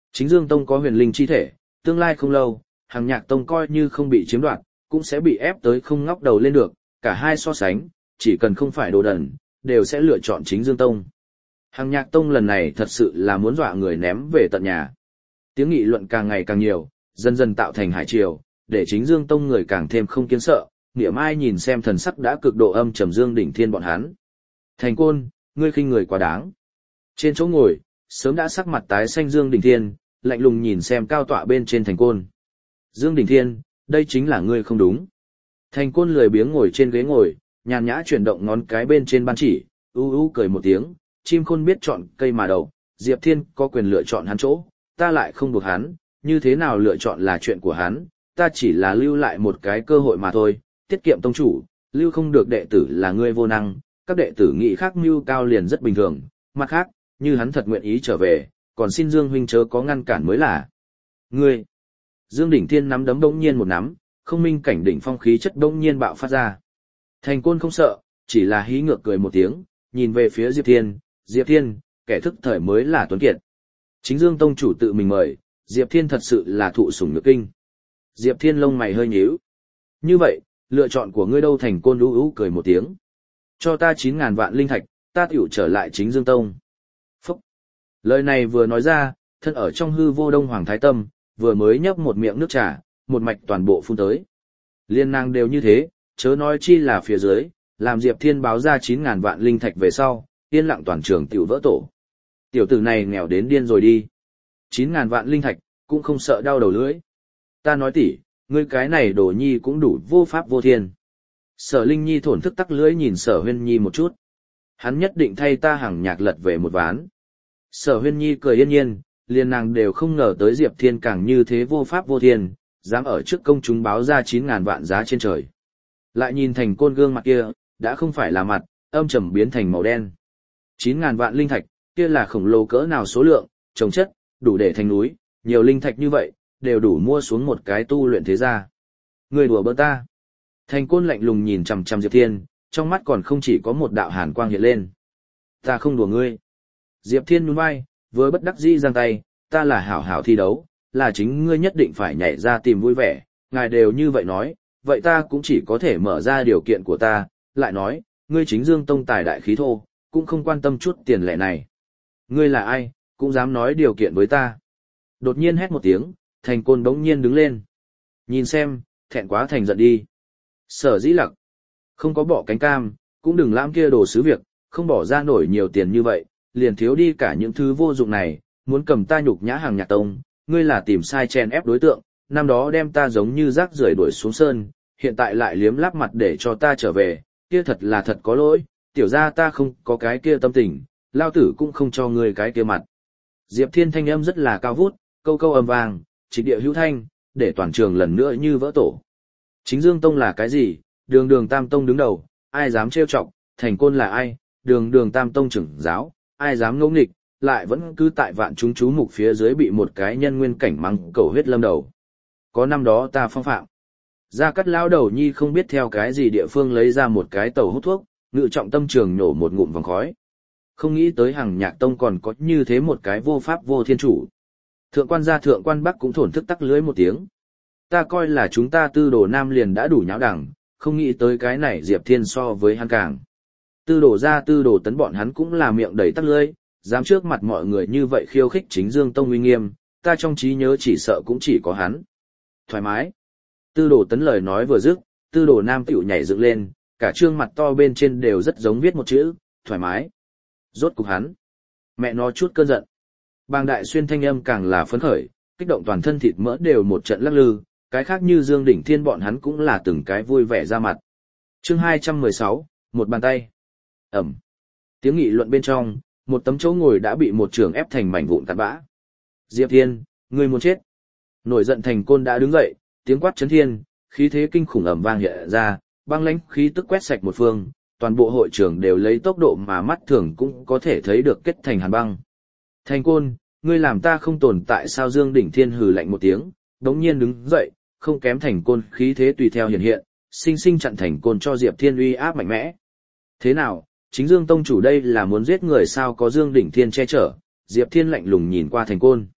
Chính Dương Tông có huyền linh chi thể, tương lai không lâu, Hằng Nhạc Tông coi như không bị chiếm đoạt, cũng sẽ bị ép tới không ngóc đầu lên được, cả hai so sánh, chỉ cần không phải đồ đần, đều sẽ lựa chọn Chính Dương Tông. Hằng Nhạc Tông lần này thật sự là muốn dọa người ném về tận nhà. Tiếng nghị luận càng ngày càng nhiều, dần dần tạo thành hải triều, để Chính Dương Tông người càng thêm không kiên sợ, Niệm Ai nhìn xem thần sắc đã cực độ âm trầm Dương Đỉnh Thiên bọn hắn. Thành Côn, ngươi khinh người quá đáng. Trên chỗ ngồi, sớm đã sắc mặt tái xanh Dương Đỉnh Thiên, lạnh lùng nhìn xem cao tọa bên trên Thành Côn. Dương Đỉnh Thiên, đây chính là ngươi không đúng. Thành Côn lười biếng ngồi trên ghế ngồi, nhàn nhã chuyển động ngón cái bên trên ban chỉ, u u cười một tiếng, chim khôn biết chọn cây mà đậu, Diệp Thiên có quyền lựa chọn hắn chỗ, ta lại không buộc hắn, như thế nào lựa chọn là chuyện của hắn, ta chỉ là lưu lại một cái cơ hội mà thôi, tiết kiệm tông chủ, lưu không được đệ tử là ngươi vô năng, các đệ tử nghĩ khác mưu cao liền rất bình thường, mặt khác, như hắn thật nguyện ý trở về, còn xin Dương huynh chớ có ngăn cản mới là. Ngươi! Dương Đỉnh Thiên nắm đấm bỗng nhiên một nắm, không minh cảnh đỉnh phong khí chất bỗng nhiên bạo phát ra. Thành Côn không sợ, chỉ là hí ngược cười một tiếng, nhìn về phía Diệp Thiên, Diệp Thiên, kẻ thức thời mới là tuấn kiệt. Chính Dương Tông chủ tự mình mời, Diệp Thiên thật sự là thụ sủng nhược kinh. Diệp Thiên lông mày hơi nhíu. Như vậy, lựa chọn của ngươi đâu? Thành Côn ú ú cười một tiếng. Cho ta chín ngàn vạn linh thạch, ta tiểu trở lại Chính Dương Tông. Phúc! Lời này vừa nói ra, thân ở trong hư vô Đông Hoàng Thái Tâm, vừa mới nhấp một miệng nước trà, một mạch toàn bộ phun tới. Liên nàng đều như thế, chớ nói chi là phía dưới, làm Diệp Thiên báo ra chín ngàn vạn linh thạch về sau, yên lặng toàn trường tiểu vỡ tổ. Tiểu tử này nghèo đến điên rồi đi. chín ngàn vạn linh thạch, cũng không sợ đau đầu lưỡi. Ta nói tỉ, ngươi cái này đồ nhi cũng đủ vô pháp vô thiên. Sở Linh Nhi thổn thức tắc lưỡi nhìn Sở Huyên Nhi một chút. Hắn nhất định thay ta Hằng Nhạc lật về một ván. Sở Huyên Nhi cười yên nhiên, liền nàng đều không ngờ tới Diệp Thiên càng như thế vô pháp vô thiên, dám ở trước công chúng báo ra chín ngàn vạn giá trên trời. Lại nhìn Thành Côn gương mặt kia, đã không phải là mặt, âm trầm biến thành màu đen. chín ngàn vạn linh thạch, kia là khổng lồ cỡ nào số lượng, trồng chất, đủ để thành núi, nhiều linh thạch như vậy, đều đủ mua xuống một cái tu luyện thế gia. Người đùa bỡn ta. Thành Côn lạnh lùng nhìn chằm chằm Diệp Thiên, trong mắt còn không chỉ có một đạo hàn quang hiện lên. Ta không đùa ngươi. Diệp Thiên nhún vai, với bất đắc dĩ giang tay, ta là hảo hảo thi đấu, là chính ngươi nhất định phải nhảy ra tìm vui vẻ, ngài đều như vậy nói, vậy ta cũng chỉ có thể mở ra điều kiện của ta, lại nói, ngươi Chính Dương Tông tài đại khí thô, cũng không quan tâm chút tiền lệ này. Ngươi là ai, cũng dám nói điều kiện với ta. Đột nhiên hét một tiếng, Thành Côn bỗng nhiên đứng lên. Nhìn xem, thẹn quá thành giận đi. Sở Dĩ Lặc, không có bỏ cánh cam, cũng đừng lãm kia đồ sứ việc, không bỏ ra nổi nhiều tiền như vậy, liền thiếu đi cả những thứ vô dụng này, muốn cầm ta nhục nhã Hằng Nhạc Tông, ngươi là tìm sai chen ép đối tượng, năm đó đem ta giống như rác rưởi đuổi xuống sơn, hiện tại lại liếm láp mặt để cho ta trở về, kia thật là thật có lỗi, tiểu ra ta không có cái kia tâm tình, lao tử cũng không cho ngươi cái kia mặt. Diệp Thiên thanh âm rất là cao vút, câu câu âm vang, trịch địa hữu thanh, để toàn trường lần nữa như vỡ tổ. Chính Dương Tông là cái gì? Đường đường Tam Tông đứng đầu, ai dám trêu chọc? Thành Côn là ai? Đường đường Tam Tông trưởng giáo, ai dám ngỗ nghịch, lại vẫn cứ tại vạn chúng chú mục phía dưới bị một cái nhân nguyên cảnh mắng cầu huyết lâm đầu. Có năm đó ta phong phạm. Gia Cát lão đầu nhi không biết theo cái gì địa phương lấy ra một cái tàu hút thuốc, ngự trọng tâm trường nhổ một ngụm vòng khói. Không nghĩ tới Hằng Nhạc Tông còn có như thế một cái vô pháp vô thiên chủ. Thượng quan gia thượng quan Bắc cũng thổn thức tắc lưới một tiếng. Ta coi là chúng ta Tư Đồ Nam liền đã đủ nháo đẳng, không nghĩ tới cái này Diệp Thiên so với hắn càng. Tư Đồ gia Tư Đồ Tấn bọn hắn cũng là miệng đầy tắc lưới, dám trước mặt mọi người như vậy khiêu khích Chính Dương Tông uy nghiêm, ta trong trí nhớ chỉ sợ cũng chỉ có hắn. Thoải mái. Tư Đồ Tấn lời nói vừa dứt, Tư Đồ Nam tiểu nhảy dựng lên, cả trương mặt to bên trên đều rất giống viết một chữ, thoải mái. Rốt cục hắn. Mẹ nó chút cơn giận. Bàng Đại Xuyên thanh âm càng là phấn khởi, kích động toàn thân thịt mỡ đều một trận lắc lư, cái khác như Dương Đỉnh Thiên bọn hắn cũng là từng cái vui vẻ ra mặt. Chương hai trăm mười sáu, một bàn tay. Ẩm. Tiếng nghị luận bên trong, một tấm chỗ ngồi đã bị một trường ép thành mảnh vụn cặn bã. Diệp Thiên, ngươi muốn chết. Nổi giận Thành Côn đã đứng dậy, tiếng quát chấn thiên, khí thế kinh khủng ầm vang hiện ra, băng lãnh khí tức quét sạch một phương, toàn bộ hội trường đều lấy tốc độ mà mắt thường cũng có thể thấy được kết thành hàn băng. Thành Côn, ngươi làm ta không tồn tại sao? Dương Đỉnh Thiên hừ lạnh một tiếng, đống nhiên đứng dậy, không kém Thành Côn khí thế tùy theo hiện hiện, sinh sinh chặn Thành Côn cho Diệp Thiên uy áp mạnh mẽ. Thế nào, Chính Dương Tông chủ đây là muốn giết người sao? Có Dương Đỉnh Thiên che chở, Diệp Thiên lạnh lùng nhìn qua Thành Côn.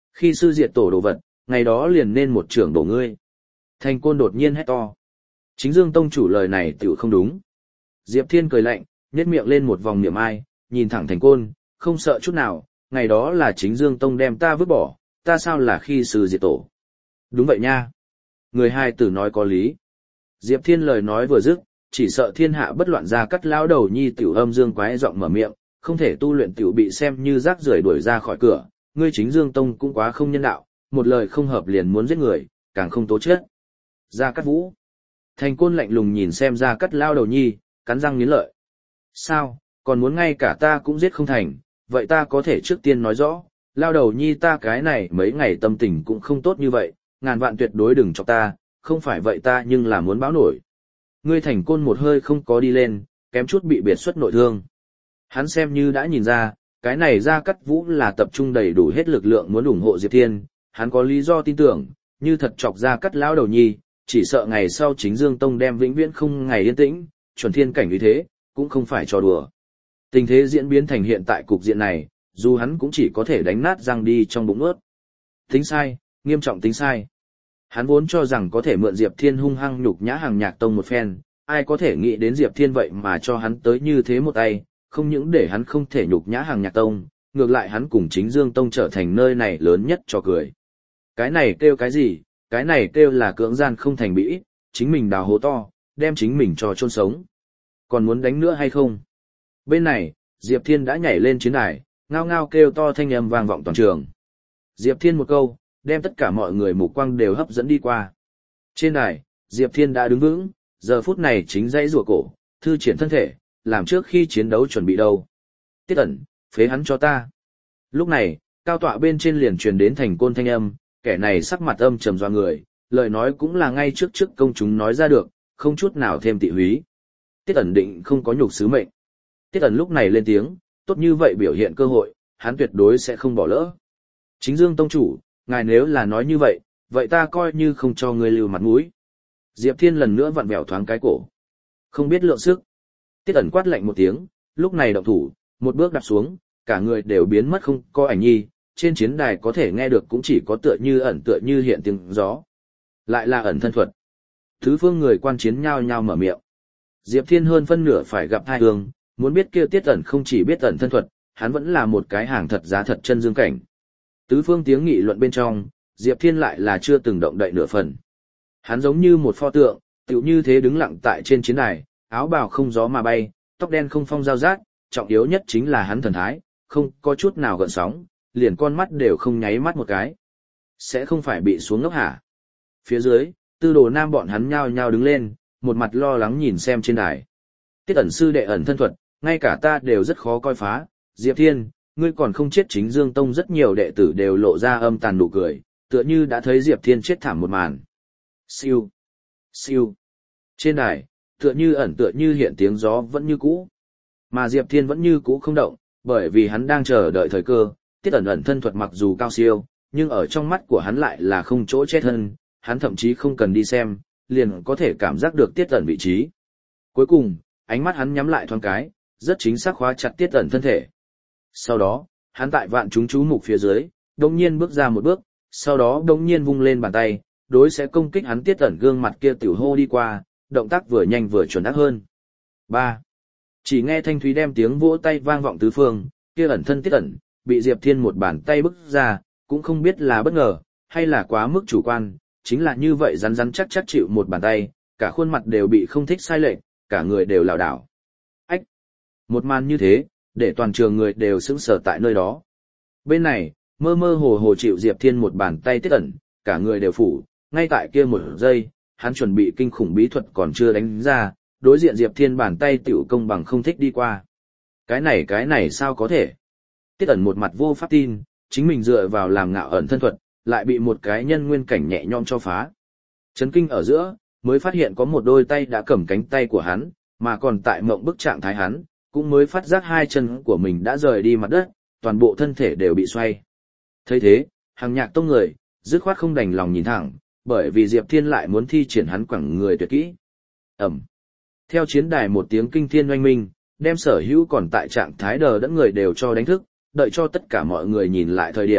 Khi sư diệt tổ đồ vật, ngày đó liền nên một trưởng đổ ngươi. Thành Côn đột nhiên hét to. Chính Dương tông chủ lời này tiểu không đúng. Diệp Thiên cười lạnh, nhếch miệng lên một vòng niệm ai, nhìn thẳng Thành Côn, không sợ chút nào, ngày đó là chính Dương tông đem ta vứt bỏ, ta sao là khi sư diệt tổ. Đúng vậy nha. Người hai tử nói có lý. Diệp Thiên lời nói vừa dứt, chỉ sợ thiên hạ bất loạn ra cắt lão đầu nhi tiểu âm dương quái giọng mở miệng, không thể tu luyện tiểu bị xem như rác rưởi đuổi ra khỏi cửa, ngươi chính Dương tông cũng quá không nhân đạo, một lời không hợp liền muốn giết người, càng không tố chết. Gia Cát Vũ. Thành Côn lạnh lùng nhìn xem Gia Cát lao đầu nhi, cắn răng nghiến lợi. Sao, còn muốn ngay cả ta cũng giết không thành, vậy ta có thể trước tiên nói rõ, lao đầu nhi ta cái này mấy ngày tâm tình cũng không tốt như vậy, ngàn vạn tuyệt đối đừng cho ta, không phải vậy ta nhưng là muốn báo nổi. Ngươi Thành Côn một hơi không có đi lên, kém chút bị biệt xuất nội thương. Hắn xem như đã nhìn ra, cái này Gia Cát Vũ là tập trung đầy đủ hết lực lượng muốn ủng hộ Diệp Thiên, hắn có lý do tin tưởng, như thật chọc Gia Cát lão đầu nhi, chỉ sợ ngày sau chính Dương Tông đem vĩnh viễn không ngày yên tĩnh, chuẩn thiên cảnh như thế, cũng không phải trò đùa. Tình thế diễn biến thành hiện tại cục diện này, dù hắn cũng chỉ có thể đánh nát răng đi trong bụng ướt. Tính sai, nghiêm trọng tính sai. Hắn vốn cho rằng có thể mượn Diệp Thiên hung hăng nhục nhã Hàng Nhạc Tông một phen, ai có thể nghĩ đến Diệp Thiên vậy mà cho hắn tới như thế một tay, không những để hắn không thể nhục nhã Hàng Nhạc Tông, ngược lại hắn cùng chính Dương Tông trở thành nơi này lớn nhất cho cười. Cái này kêu cái gì, cái này kêu là cưỡng gian không thành bĩ, chính mình đào hố to, đem chính mình cho chôn sống. Còn muốn đánh nữa hay không? Bên này, Diệp Thiên đã nhảy lên chiến đài, ngao ngao kêu to thanh âm vang vọng toàn trường. Diệp Thiên một câu, đem tất cả mọi người mục quang đều hấp dẫn đi qua. Trên đài, Diệp Thiên đã đứng vững, giờ phút này chính dãy rùa cổ, thư triển thân thể, làm trước khi chiến đấu chuẩn bị đâu. Tiết ẩn, phế hắn cho ta. Lúc này, cao tọa bên trên liền truyền đến Thành Côn thanh âm, kẻ này sắc mặt âm trầm doa người, lời nói cũng là ngay trước trước công chúng nói ra được, không chút nào thêm tị húy. Tiết ẩn định không có nhục sứ mệnh. Tiết ẩn lúc này lên tiếng, tốt như vậy biểu hiện cơ hội, hắn tuyệt đối sẽ không bỏ lỡ. Chính Dương tông chủ, ngài nếu là nói như vậy, vậy ta coi như không cho ngươi lưu mặt mũi. Diệp Thiên lần nữa vặn vẹo thoáng cái cổ. Không biết lượng sức. Tiết ẩn quát lạnh một tiếng, lúc này động thủ, một bước đạp xuống, cả người đều biến mất không có ảnh nhi, trên chiến đài có thể nghe được cũng chỉ có tựa như ẩn tựa như hiện tiếng gió. Lại là ẩn thân thuật. Thứ phương người quan chiến nhao nhao mở miệng. Diệp Thiên hơn phân nửa phải gặp hai hương, muốn biết kia Tiết ẩn không chỉ biết ẩn thân thuật, hắn vẫn là một cái hàng thật giá thật chân dương cảnh. Tứ phương tiếng nghị luận bên trong, Diệp Thiên lại là chưa từng động đậy nửa phần. Hắn giống như một pho tượng, tựu như thế đứng lặng tại trên chiến đài, áo bào không gió mà bay, tóc đen không phong giao rát, trọng yếu nhất chính là hắn thần thái, không có chút nào gợn sóng, liền con mắt đều không nháy mắt một cái. Sẽ không phải bị xuống ngốc hả? Phía dưới, Tư Đồ Nam bọn hắn nhao nhao đứng lên, một mặt lo lắng nhìn xem trên đài. Tiết ẩn sư đệ ẩn thân thuật, ngay cả ta đều rất khó coi phá, Diệp Thiên, ngươi còn không chết. Chính Dương Tông rất nhiều đệ tử đều lộ ra âm tàn nụ cười, tựa như đã thấy Diệp Thiên chết thảm một màn. Siêu, siêu. Trên đài, tựa như ẩn tựa như hiện tiếng gió vẫn như cũ. Mà Diệp Thiên vẫn như cũ không động, bởi vì hắn đang chờ đợi thời cơ. Tiết ẩn ẩn thân thuật mặc dù cao siêu, nhưng ở trong mắt của hắn lại là không chỗ chết thân, hắn thậm chí không cần đi xem, liền có thể cảm giác được Tiết ẩn vị trí. Cuối cùng, ánh mắt hắn nhắm lại thoáng cái, rất chính xác khóa chặt Tiết ẩn thân thể. Sau đó, hắn tại vạn chúng chú mục phía dưới, đột nhiên bước ra một bước, sau đó đột nhiên vung lên bàn tay, đối sẽ công kích hắn Tiết ẩn gương mặt kia tiểu hô đi qua, động tác vừa nhanh vừa chuẩn xác hơn. ba. Chỉ nghe thanh thúy đem tiếng vỗ tay vang vọng tứ phương, kia ẩn thân Tiết ẩn, bị Diệp Thiên một bàn tay bức ra, cũng không biết là bất ngờ, hay là quá mức chủ quan, chính là như vậy rắn rắn chắc chắc chịu một bàn tay, cả khuôn mặt đều bị không thích sai lệch, cả người đều lảo đảo. Ách! Một màn như thế, để toàn trường người đều sững sờ tại nơi đó. Bên này, mơ mơ hồ hồ chịu Diệp Thiên một bàn tay Tiết ẩn, cả người đều phủ, ngay tại kia một giây, hắn chuẩn bị kinh khủng bí thuật còn chưa đánh ra, đối diện Diệp Thiên bàn tay tiểu công bằng không thích đi qua. Cái này cái này sao có thể? Tiết ẩn một mặt vô pháp tin, chính mình dựa vào làm ngạo ẩn thân thuật, lại bị một cái nhân nguyên cảnh nhẹ nhõm cho phá. Chấn kinh ở giữa, mới phát hiện có một đôi tay đã cầm cánh tay của hắn, mà còn tại mộng bức trạng thái hắn, cũng mới phát giác hai chân của mình đã rời đi mặt đất, toàn bộ thân thể đều bị xoay. Thấy thế, Hàng Nhạc Tông người, dứt khoát không đành lòng nhìn thẳng, bởi vì Diệp Thiên lại muốn thi triển hắn quẳng người tuyệt kỹ. Ẩm. Theo chiến đài một tiếng kinh thiên oanh minh, đem sở hữu còn tại trạng thái đờ đẫn người đều cho đánh thức, đợi cho tất cả mọi người nhìn lại thời điểm,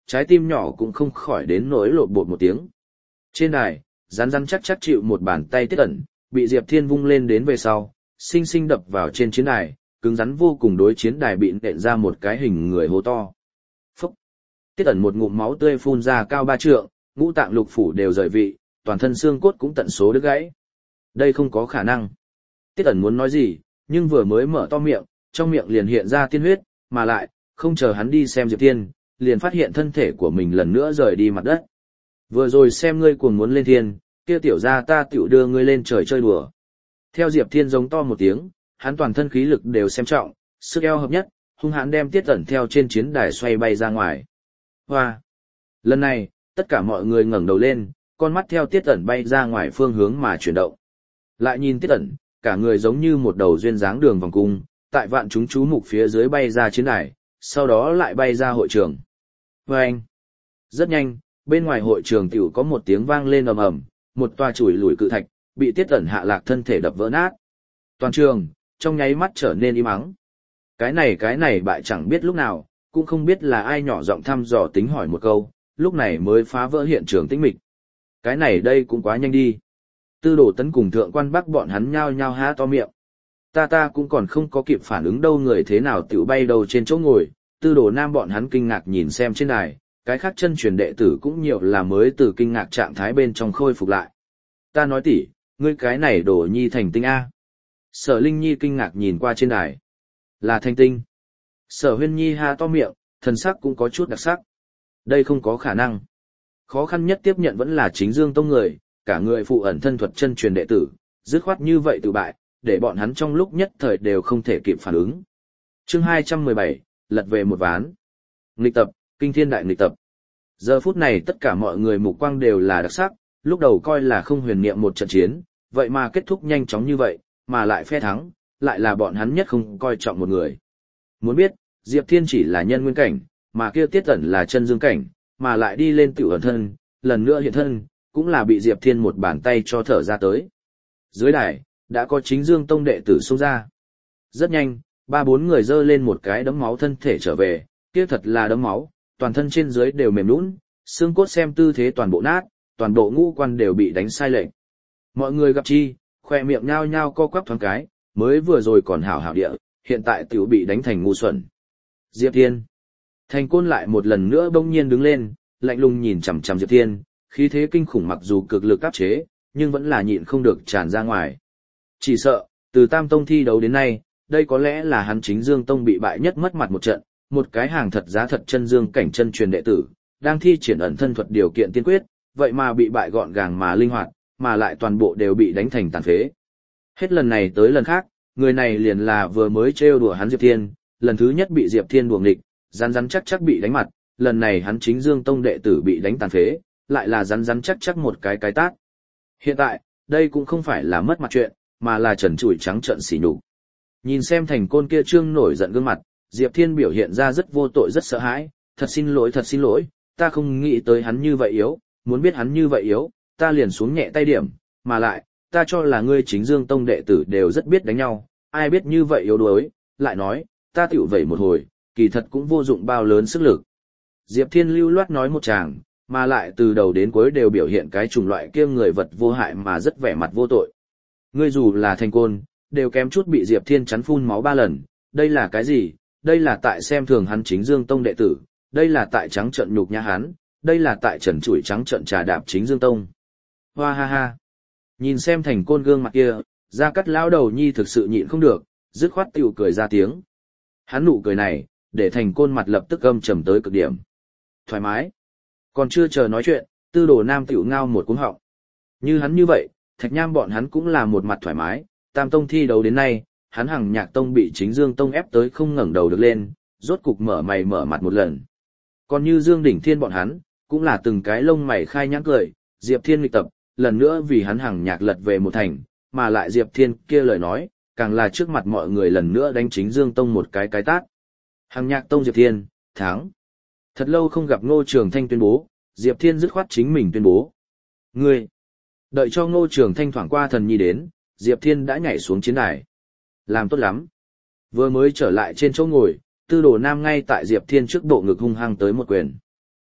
trái tim nhỏ cũng không khỏi đến nỗi lộn bột một tiếng. Trên đài, rắn rắn chắc chắc chịu một bàn tay Tiết ẩn, bị Diệp Thiên vung lên đến về sau, sinh sinh đập vào trên chiến đài, cứng rắn vô cùng đối chiến đài bị nện ra một cái hình người hố to. Phúc! Tiết ẩn một ngụm máu tươi phun ra cao ba trượng, ngũ tạng lục phủ đều rời vị, toàn thân xương cốt cũng tận số đứt gãy. Đây không có khả năng. Tiết ẩn muốn nói gì, nhưng vừa mới mở to miệng, trong miệng liền hiện ra tiên huyết, mà lại, không chờ hắn đi xem Diệp Thiên, liền phát hiện thân thể của mình lần nữa rời đi mặt đất. Vừa rồi xem ngươi cuồng muốn lên thiên, kia tiểu ra ta tiểu đưa ngươi lên trời chơi đùa. Theo Diệp Thiên giống to một tiếng, hắn toàn thân khí lực đều xem trọng, sức eo hợp nhất, hung hãn đem Tiết ẩn theo trên chiến đài xoay bay ra ngoài. Hoa! Lần này, tất cả mọi người ngẩng đầu lên, con mắt theo Tiết ẩn bay ra ngoài phương hướng mà chuyển động. Lại nhìn Tiết ẩn, cả người giống như một đầu duyên dáng đường vòng cung, tại vạn chúng chú mục phía dưới bay ra chiến đài, sau đó lại bay ra hội trường. Vâng! Rất nhanh, bên ngoài hội trường tiểu có một tiếng vang lên ầm ầm, một tòa chùi lùi cự thạch, bị Tiết ẩn hạ lạc thân thể đập vỡ nát. Toàn trường, trong nháy mắt trở nên im ắng. Cái này cái này bại chẳng biết lúc nào, cũng không biết là ai nhỏ giọng thăm dò tính hỏi một câu, lúc này mới phá vỡ hiện trường tĩnh mịch. Cái này đây cũng quá nhanh đi. Tư Đồ Tấn cùng Thượng Quan Bắc bọn hắn nhao nhao há to miệng. Ta ta cũng còn không có kịp phản ứng đâu, người thế nào tiểu bay đầu trên chỗ ngồi. Tư Đồ Nam bọn hắn kinh ngạc nhìn xem trên đài, cái khác chân truyền đệ tử cũng nhiều là mới từ kinh ngạc trạng thái bên trong khôi phục lại. Ta nói tỷ, ngươi cái này đổ nhi thành tinh A. Sở Linh Nhi kinh ngạc nhìn qua trên đài. Là thành tinh. Sở Huyên Nhi ha to miệng, thần sắc cũng có chút đặc sắc. Đây không có khả năng. Khó khăn nhất tiếp nhận vẫn là chính Dương Tông người, cả người phụ ẩn thân thuật chân truyền đệ tử, dứt khoát như vậy tự bại, để bọn hắn trong lúc nhất thời đều không thể kịp phản ứng. Chương hai trăm mười bảy, lật về một ván. Nghịch tập, kinh thiên đại nghịch tập. Giờ phút này tất cả mọi người mục quang đều là đặc sắc, lúc đầu coi là không huyền niệm một trận chiến, vậy mà kết thúc nhanh chóng như vậy, mà lại phe thắng, lại là bọn hắn nhất không coi trọng một người. Muốn biết, Diệp Thiên chỉ là nhân nguyên cảnh, mà kia Tiết ẩn là chân dương cảnh, mà lại đi lên tiểu ẩn thân, lần nữa hiện thân, cũng là bị Diệp Thiên một bàn tay cho thở ra tới. Dưới đài, đã có chính Dương Tông đệ tử xông ra. Rất nhanh, ba bốn người dơ lên một cái đấm máu thân thể trở về, kia thật là đấm máu, toàn thân trên dưới đều mềm nhũn, xương cốt xem tư thế toàn bộ nát, toàn bộ ngũ quan đều bị đánh sai lệch. Mọi người gặp chi, khoe miệng nhao nhao co quắp thoáng cái, mới vừa rồi còn hảo hảo địa, hiện tại tiểu bị đánh thành ngu xuẩn. Diệp Thiên. Thành Côn lại một lần nữa bỗng nhiên đứng lên, lạnh lùng nhìn chằm chằm Diệp Thiên, khí thế kinh khủng mặc dù cực lực áp chế, nhưng vẫn là nhịn không được tràn ra ngoài. Chỉ sợ, từ Tam Tông thi đấu đến nay, đây có lẽ là hắn chính Dương Tông bị bại nhất mất mặt một trận, một cái hàng thật giá thật chân dương cảnh chân truyền đệ tử, đang thi triển ẩn thân thuật điều kiện tiên quyết, vậy mà bị bại gọn gàng mà linh hoạt, mà lại toàn bộ đều bị đánh thành tàn phế. Hết lần này tới lần khác, người này liền là vừa mới trêu đùa hắn Diệp Thiên, lần thứ nhất bị Diệp Thiên đùa nghịch, rắn rắn chắc chắc bị đánh mặt, lần này hắn chính Dương Tông đệ tử bị đánh tàn phế, lại là rắn rắn chắc chắc một cái cái tát. Hiện tại, đây cũng không phải là mất mặt chuyện, mà là trần trụi trắng trợn xỉ nhục. Nhìn xem Thành Côn kia trương nổi giận gương mặt, Diệp Thiên biểu hiện ra rất vô tội rất sợ hãi, thật xin lỗi thật xin lỗi, ta không nghĩ tới hắn như vậy yếu, muốn biết hắn như vậy yếu, ta liền xuống nhẹ tay điểm, mà lại, ta cho là ngươi chính Dương Tông đệ tử đều rất biết đánh nhau, ai biết như vậy yếu đuối, lại nói, ta tiểu vậy một hồi, kỳ thật cũng vô dụng bao lớn sức lực. Diệp Thiên lưu loát nói một tràng, mà lại từ đầu đến cuối đều biểu hiện cái chủng loại kia người vật vô hại mà rất vẻ mặt vô tội. Ngươi dù là Thành Côn, đều kém chút bị Diệp Thiên chắn phun máu ba lần, đây là cái gì? Đây là tại xem thường hắn chính Dương Tông đệ tử, đây là tại trắng trợn nhục nhã hắn, đây là tại trần trụi trắng trợn trà đạp chính Dương Tông. Hoa ha ha. Nhìn xem Thành Côn gương mặt kia, Gia Cát lão đầu nhi thực sự nhịn không được, dứt khoát tiểu cười ra tiếng. Hắn nụ cười này, để Thành Côn mặt lập tức âm trầm tới cực điểm. Thoải mái. Còn chưa chờ nói chuyện, Tư Đồ Nam tiểu ngao một cuống họng. Như hắn như vậy, Thạch Nham bọn hắn cũng là một mặt thoải mái, Tam Tông thi đấu đến nay, hắn Hằng Nhạc Tông bị chính Dương Tông ép tới không ngẩng đầu được lên, rốt cục mở mày mở mặt một lần. Còn như Dương Đỉnh Thiên bọn hắn, cũng là từng cái lông mày khai nhãn cười, Diệp Thiên nghịch tập, lần nữa vì hắn Hằng Nhạc lật về một thành, mà lại Diệp Thiên kia lời nói, càng là trước mặt mọi người lần nữa đánh chính Dương Tông một cái cái tát. Hằng Nhạc Tông Diệp Thiên, thắng. Thật lâu không gặp Ngô Trường Thanh tuyên bố, Diệp Thiên dứt khoát chính mình tuyên bố. Ngươi, đợi cho Ngô Trường Thanh thoảng qua thần nhi đến, Diệp Thiên đã nhảy xuống chiến đài. Làm tốt lắm. Vừa mới trở lại trên chỗ ngồi, Tư Đồ Nam ngay tại Diệp Thiên trước bộ ngực hung hăng tới một quyền.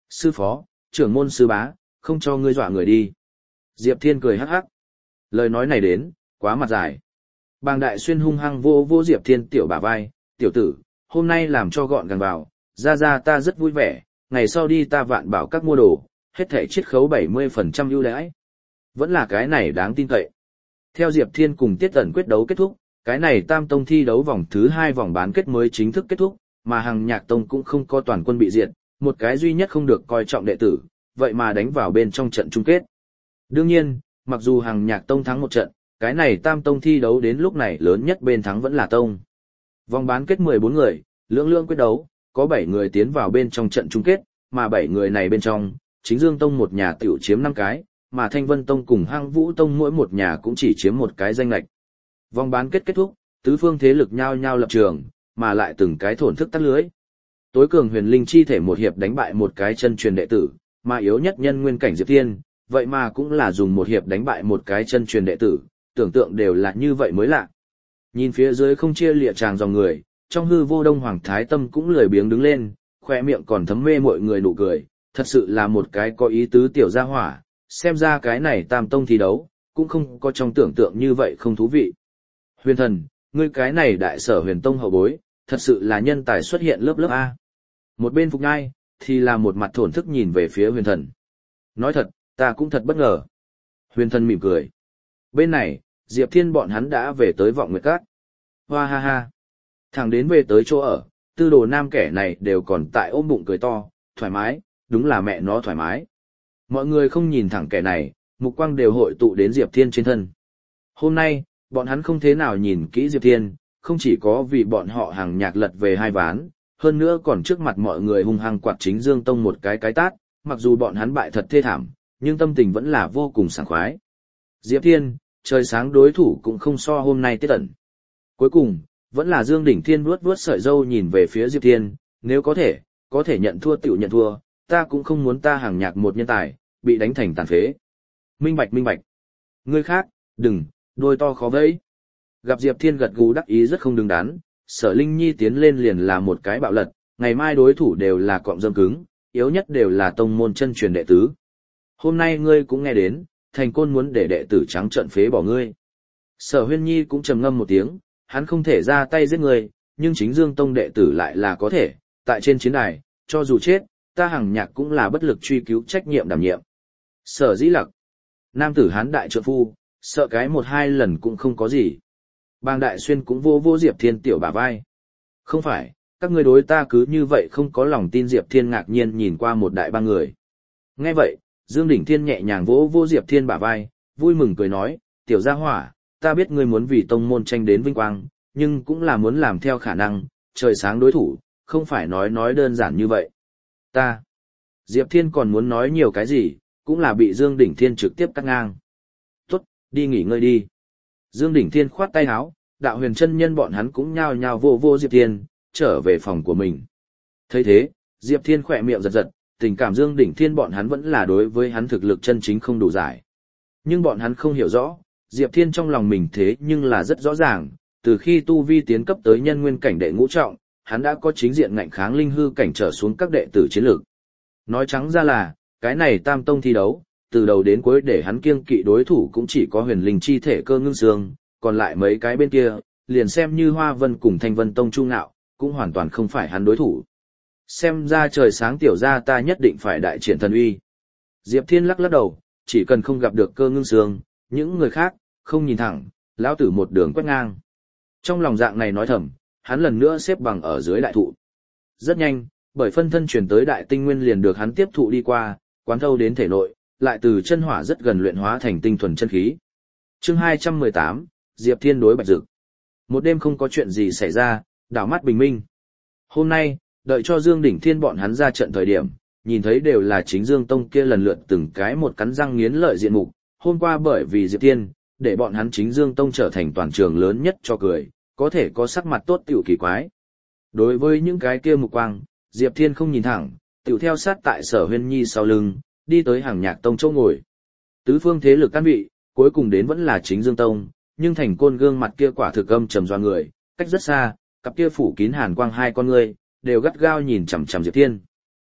Sư phó, trưởng môn sư bá, không cho ngươi dọa người đi. Diệp Thiên cười hắc hắc. Lời nói này đến, quá mặt dài. Bàng Đại Xuyên hung hăng vô vô Diệp Thiên tiểu bả vai, tiểu tử, hôm nay làm cho gọn gàng vào, ra ra ta rất vui vẻ, ngày sau đi ta vạn bảo các mua đồ, hết thảy chiết khấu bảy mươi phần trăm ưu đãi. Vẫn là cái này đáng tin cậy. Theo Diệp Thiên cùng Tiết Ẩn quyết đấu kết thúc, cái này Tam Tông thi đấu vòng thứ hai vòng bán kết mới chính thức kết thúc, mà Hằng Nhạc Tông cũng không có toàn quân bị diệt, một cái duy nhất không được coi trọng đệ tử, vậy mà đánh vào bên trong trận chung kết. Đương nhiên, mặc dù Hằng Nhạc Tông thắng một trận, cái này Tam Tông thi đấu đến lúc này lớn nhất bên thắng vẫn là Tông. Vòng bán kết mười bốn người, lưỡng lưỡng quyết đấu, có bảy người tiến vào bên trong trận chung kết, mà bảy người này bên trong, chính Dương Tông một nhà tiểu chiếm năm cái, mà Thanh Vân Tông cùng Hang Vũ Tông mỗi một nhà cũng chỉ chiếm một cái danh lệch. Vòng bán kết kết thúc, tứ phương thế lực nhao nhao lập trường, mà lại từng cái thổn thức tắt lưới. Tối cường huyền linh chi thể một hiệp đánh bại một cái chân truyền đệ tử, mà yếu nhất nhân nguyên cảnh Diệp Thiên, vậy mà cũng là dùng một hiệp đánh bại một cái chân truyền đệ tử, tưởng tượng đều là như vậy mới lạ. Nhìn phía dưới không chia lịa tràng dòng người, trong hư vô Đông Hoàng Thái Tâm cũng lười biếng đứng lên, khoe miệng còn thấm mê mọi người nụ cười, thật sự là một cái có ý tứ tiểu gia hỏa, xem ra cái này Tam Tông thi đấu, cũng không có trong tưởng tượng như vậy không thú vị. Huyền thần, ngươi cái này đại sở huyền tông hậu bối, thật sự là nhân tài xuất hiện lớp lớp A. Một bên Phục Nhai, thì là một mặt thổn thức nhìn về phía huyền thần. Nói thật, ta cũng thật bất ngờ. Huyền thần mỉm cười. Bên này, Diệp Thiên bọn hắn đã về tới Vọng Nguyệt Các. Hoa ha ha. Thằng đến về tới chỗ ở, tư đồ nam kẻ này đều còn tại ôm bụng cười to, thoải mái, đúng là mẹ nó thoải mái. Mọi người không nhìn thẳng kẻ này, mục quang đều hội tụ đến Diệp Thiên trên thân. Hôm nay, bọn hắn không thế nào nhìn kỹ Diệp Thiên, không chỉ có vì bọn họ hàng nhạc lật về hai ván, hơn nữa còn trước mặt mọi người hung hăng quạt chính Dương Tông một cái cái tát, mặc dù bọn hắn bại thật thê thảm, nhưng tâm tình vẫn là vô cùng sảng khoái. Diệp Thiên, trời sáng đối thủ cũng không so hôm nay Tiết Ẩn. Cuối cùng, vẫn là Dương Đỉnh Thiên vuốt vuốt sợi râu nhìn về phía Diệp Thiên, nếu có thể, có thể nhận thua tiểu nhận thua, ta cũng không muốn ta hàng nhạc một nhân tài, bị đánh thành tàn phế. Minh bạch minh bạch. Ngươi khác, đừng, đôi to khó vẫy. Gặp Diệp Thiên gật gù đắc ý rất không đứng đắn, Sở Linh Nhi tiến lên liền là một cái bạo lật, ngày mai đối thủ đều là cọng rơm cứng, yếu nhất đều là tông môn chân truyền đệ tứ. Hôm nay ngươi cũng nghe đến, Thành Côn muốn để đệ tử trắng trợn phế bỏ ngươi. Sở Huyên Nhi cũng trầm ngâm một tiếng, hắn không thể ra tay giết ngươi, nhưng chính Dương Tông đệ tử lại là có thể, tại trên chiến đài, cho dù chết, ta Hằng Nhạc cũng là bất lực truy cứu trách nhiệm đảm nhiệm. Sở Dĩ Lặc, nam tử hán đại trượng phu, sợ cái một hai lần cũng không có gì. Bàng Đại Xuyên cũng vô vô Diệp Thiên tiểu bả vai. Không phải, các ngươi đối ta cứ như vậy không có lòng tin. Diệp Thiên ngạc nhiên nhìn qua một đại ba người. Nghe vậy, Dương Đỉnh Thiên nhẹ nhàng vỗ vô Diệp Thiên bả vai, vui mừng cười nói, tiểu gia hỏa, ta biết ngươi muốn vì tông môn tranh đến vinh quang, nhưng cũng là muốn làm theo khả năng, trời sáng đối thủ, không phải nói nói đơn giản như vậy. Ta, Diệp Thiên còn muốn nói nhiều cái gì, cũng là bị Dương Đỉnh Thiên trực tiếp cắt ngang. Tốt, đi nghỉ ngơi đi. Dương Đỉnh Thiên khoát tay áo, đạo huyền chân nhân bọn hắn cũng nhao nhao vô vô Diệp Thiên, trở về phòng của mình. Thấy thế, Diệp Thiên khỏe miệng giật giật, tình cảm Dương Đỉnh Thiên bọn hắn vẫn là đối với hắn thực lực chân chính không đủ giải. Nhưng bọn hắn không hiểu rõ, Diệp Thiên trong lòng mình thế nhưng là rất rõ ràng, từ khi tu vi tiến cấp tới nhân nguyên cảnh đệ ngũ trọng, hắn đã có chính diện ngạnh kháng linh hư cảnh trở xuống các đệ tử chiến lược. Nói trắng ra là, cái này Tam Tông thi đấu, từ đầu đến cuối để hắn kiêng kỵ đối thủ cũng chỉ có huyền linh chi thể Cơ Ngưng Sương, còn lại mấy cái bên kia, liền xem như Hoa Vân cùng Thanh Vân Tông Chu Ngạo, cũng hoàn toàn không phải hắn đối thủ. Xem ra trời sáng tiểu gia ta nhất định phải đại triển thần uy. Diệp Thiên lắc lắc đầu, chỉ cần không gặp được Cơ Ngưng Sương, những người khác, không nhìn thẳng, lão tử một đường quét ngang. Trong lòng dạng này nói thầm, hắn lần nữa xếp bằng ở dưới đại thụ. Rất nhanh, bởi phân thân truyền tới đại tinh nguyên liền được hắn tiếp thụ đi qua, quán thâu đến thể nội, lại từ chân hỏa rất gần luyện hóa thành tinh thuần chân khí. Chương hai trăm mười tám, Diệp Thiên đối Bạch Dực. Một đêm không có chuyện gì xảy ra, đảo mắt bình minh. Hôm nay, đợi cho Dương Đỉnh Thiên bọn hắn ra trận thời điểm, nhìn thấy đều là chính Dương Tông kia lần lượt từng cái một cắn răng nghiến lợi diện mục. Hôm qua bởi vì Diệp Thiên, để bọn hắn chính Dương Tông trở thành toàn trường lớn nhất cho cười, có thể có sắc mặt tốt tiểu kỳ quái. Đối với những cái kia mục quang, Diệp Thiên không nhìn thẳng, tiểu theo sát tại Sở Huyên Nhi sau lưng, đi tới Hằng Nhạc Tông chỗ ngồi. Tứ phương thế lực căn vị, cuối cùng đến vẫn là chính Dương Tông, nhưng Thành Côn gương mặt kia quả thực âm trầm doa người, cách rất xa, cặp kia phủ kín hàn quang hai con ngươi, đều gắt gao nhìn chằm chằm Diệp Thiên.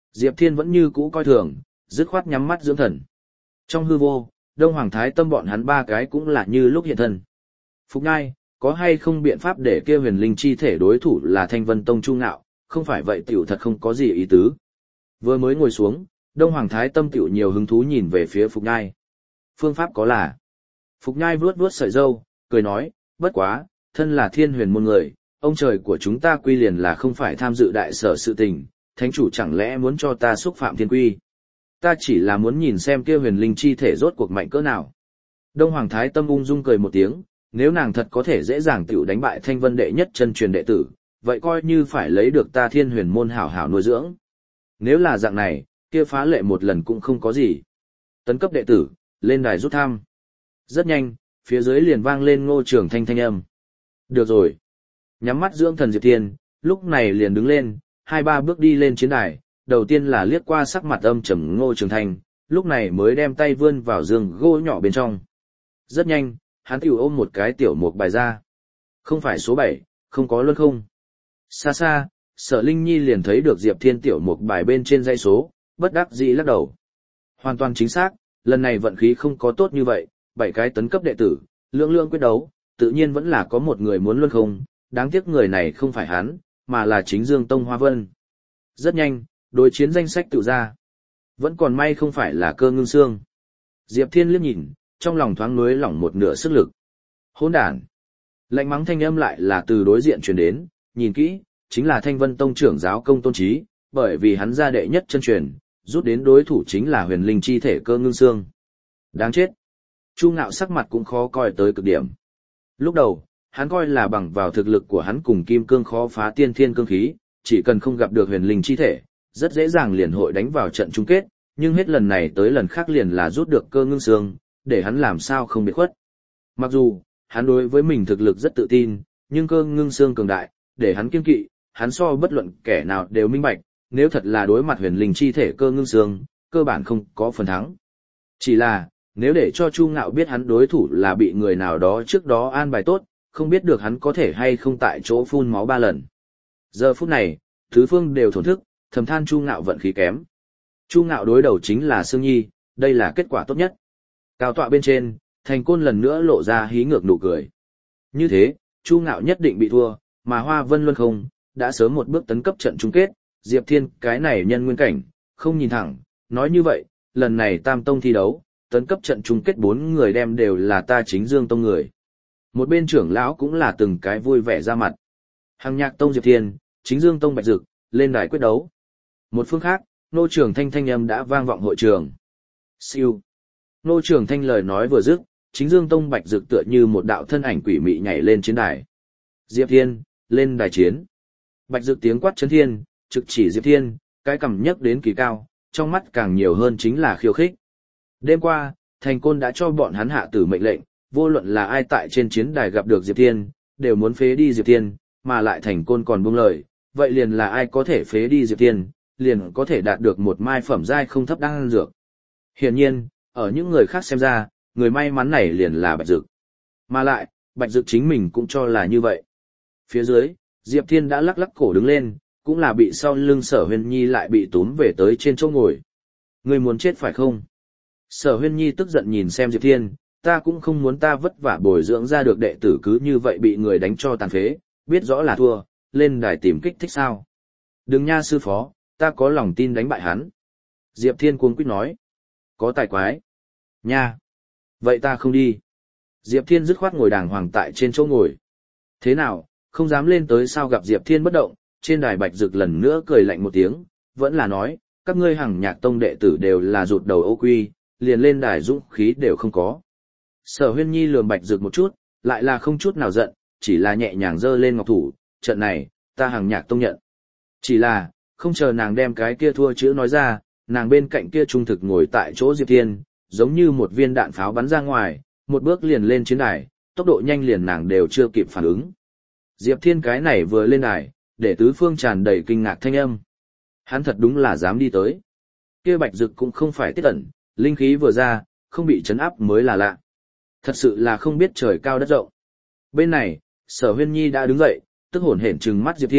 Diệp Thiên vẫn như cũ coi thường, dứt khoát nhắm mắt dưỡng thần. Trong hư vô, Đông Hoàng Thái Tâm bọn hắn ba cái cũng là như lúc hiện thân. Phục Ngai, có hay không biện pháp để kia huyền linh chi thể đối thủ là Thanh Vân Tông Chu Ngạo, không phải vậy tiểu thật không có gì ý tứ. Vừa mới ngồi xuống, Đông Hoàng Thái Tâm tiểu nhiều hứng thú nhìn về phía Phục Ngai. Phương pháp có là. Phục Ngai vuốt vuốt sợi râu, cười nói, bất quá, thân là thiên huyền môn người, ông trời của chúng ta quy liền là không phải tham dự đại sở sự tình, thánh chủ chẳng lẽ muốn cho ta xúc phạm thiên quy. Ta chỉ là muốn nhìn xem kia huyền linh chi thể rốt cuộc mạnh cỡ nào. Đông Hoàng Thái Tâm ung dung cười một tiếng, nếu nàng thật có thể dễ dàng tiểu đánh bại Thanh Vân đệ nhất chân truyền đệ tử, vậy coi như phải lấy được ta thiên huyền môn hảo hảo nuôi dưỡng. Nếu là dạng này, kia phá lệ một lần cũng không có gì. Tấn cấp đệ tử, lên đài rút thăm. Rất nhanh, phía dưới liền vang lên Ngô Trường Thanh thanh âm. Được rồi. Nhắm mắt dưỡng thần Diệp Thiên, lúc này liền đứng lên, hai ba bước đi lên chiến đài, đầu tiên là liếc qua sắc mặt âm trầm Ngô Trường Thanh, lúc này mới đem tay vươn vào giường gỗ nhỏ bên trong. Rất nhanh, hắn tiểu ôm một cái tiểu mục bài ra. Không phải số bảy, không có luân không. Xa xa, Sở Linh Nhi liền thấy được Diệp Thiên tiểu mục bài bên trên dãy số, bất đắc dĩ lắc đầu. Hoàn toàn chính xác, lần này vận khí không có tốt như vậy, bảy cái tấn cấp đệ tử, lượng lượng quyết đấu, tự nhiên vẫn là có một người muốn luân không, đáng tiếc người này không phải hắn, mà là chính Dương Tông Hoa Vân. Rất nhanh, đối chiến danh sách tự ra. Vẫn còn may không phải là Cơ Ngưng Xương. Diệp Thiên liếc nhìn, trong lòng thoáng nuối lỏng một nửa sức lực. Hỗn đản. Lạnh mắng thanh âm lại là từ đối diện truyền đến, nhìn kỹ, chính là Thanh Vân Tông trưởng giáo Công Tôn Chí, bởi vì hắn ra đệ nhất chân truyền, rút đến đối thủ chính là huyền linh chi thể Cơ Ngưng Xương. Đáng chết. Chu Ngạo sắc mặt cũng khó coi tới cực điểm. Lúc đầu, hắn coi là bằng vào thực lực của hắn cùng kim cương khó phá tiên thiên cương khí, chỉ cần không gặp được huyền linh chi thể, rất dễ dàng liền hội đánh vào trận chung kết, nhưng hết lần này tới lần khác liền là rút được Cơ Ngưng Xương, để hắn làm sao không biết khuất. Mặc dù, hắn đối với mình thực lực rất tự tin, nhưng Cơ Ngưng Xương cường đại, để hắn kiêng kỵ, hắn so bất luận kẻ nào đều minh bạch, nếu thật là đối mặt huyền linh chi thể Cơ Ngưng Xương, cơ bản không có phần thắng. Chỉ là, nếu để cho Chu Ngạo biết hắn đối thủ là bị người nào đó trước đó an bài tốt, không biết được hắn có thể hay không tại chỗ phun máu ba lần. Giờ phút này, tứ phương đều thổn thức, thầm than Chu Ngạo vận khí kém. Chu Ngạo đối đầu chính là Sương Nhi, đây là kết quả tốt nhất. Cao tọa bên trên, Thành Côn lần nữa lộ ra hí ngược nụ cười. Như thế, Chu Ngạo nhất định bị thua, mà Hoa Vân Luân không, đã sớm một bước tấn cấp trận chung kết, Diệp Thiên cái này nhân nguyên cảnh, không nhìn thẳng, nói như vậy, lần này Tam Tông thi đấu, tấn cấp trận chung kết bốn người đem đều là ta chính Dương Tông người. Một bên trưởng lão cũng là từng cái vui vẻ ra mặt. Hằng Nhạc Tông Diệp Thiên, chính Dương Tông Bạch Dực, lên đài quyết đấu. Một phương khác, Nô Trường Thanh thanh âm đã vang vọng hội trường. Siêu. Nô Trường Thanh lời nói vừa dứt, chính Dương Tông Bạch Dực tựa như một đạo thân ảnh quỷ mị nhảy lên chiến đài. Diệp Thiên, lên đài chiến. Bạch Dực tiếng quát chấn thiên, trực chỉ Diệp Thiên, cái cằm nhấc đến kỳ cao, trong mắt càng nhiều hơn chính là khiêu khích. Đêm qua, Thành Côn đã cho bọn hắn hạ tử mệnh lệnh, vô luận là ai tại trên chiến đài gặp được Diệp Thiên, đều muốn phế đi Diệp Thiên, mà lại Thành Côn còn buông lời, vậy liền là ai có thể phế đi Diệp Thiên, liền có thể đạt được một mai phẩm giai không thấp đan dược. Hiển nhiên, ở những người khác xem ra, người may mắn này liền là Bạch Dực. Mà lại, Bạch Dực chính mình cũng cho là như vậy. Phía dưới, Diệp Thiên đã lắc lắc cổ đứng lên, cũng là bị sau lưng Sở Huyên Nhi lại bị túm về tới trên chỗ ngồi. Người muốn chết phải không? Sở Huyên Nhi tức giận nhìn xem Diệp Thiên, ta cũng không muốn ta vất vả bồi dưỡng ra được đệ tử cứ như vậy bị người đánh cho tàn phế, biết rõ là thua, lên đài tìm kích thích sao. Đừng nha sư phó, ta có lòng tin đánh bại hắn. Diệp Thiên cuống quýt nói. Có tài quái. Nha. Vậy ta không đi. Diệp Thiên dứt khoát ngồi đàng hoàng tại trên chỗ ngồi. Thế nào, không dám lên tới sao? Gặp Diệp Thiên bất động, trên đài Bạch Dực lần nữa cười lạnh một tiếng, vẫn là nói, các ngươi Hằng Nhạc Tông đệ tử đều là rụt đầu ô quy, liền lên đài dũng khí đều không có. Sở Huyên Nhi lườm Bạch Dực một chút, lại là không chút nào giận, chỉ là nhẹ nhàng giơ lên ngọc thủ, trận này, ta Hằng Nhạc Tông nhận. Chỉ là, không chờ nàng đem cái kia thua chữ nói ra, nàng bên cạnh kia trung thực ngồi tại chỗ Diệp Thiên, giống như một viên đạn pháo bắn ra ngoài, một bước liền lên chiến đài, tốc độ nhanh liền nàng đều chưa kịp phản ứng. Diệp Thiên cái này vừa lên đài, để tứ phương tràn đầy kinh ngạc thanh âm. Hắn thật đúng là dám đi tới. Kia Bạch Dực cũng không phải tiết ẩn, linh khí vừa ra, không bị chấn áp mới là lạ. Thật sự là không biết trời cao đất rộng. Bên này, Sở Huyên Nhi đã đứng dậy, tức hổn hển trừng mắt Diệp Thiên,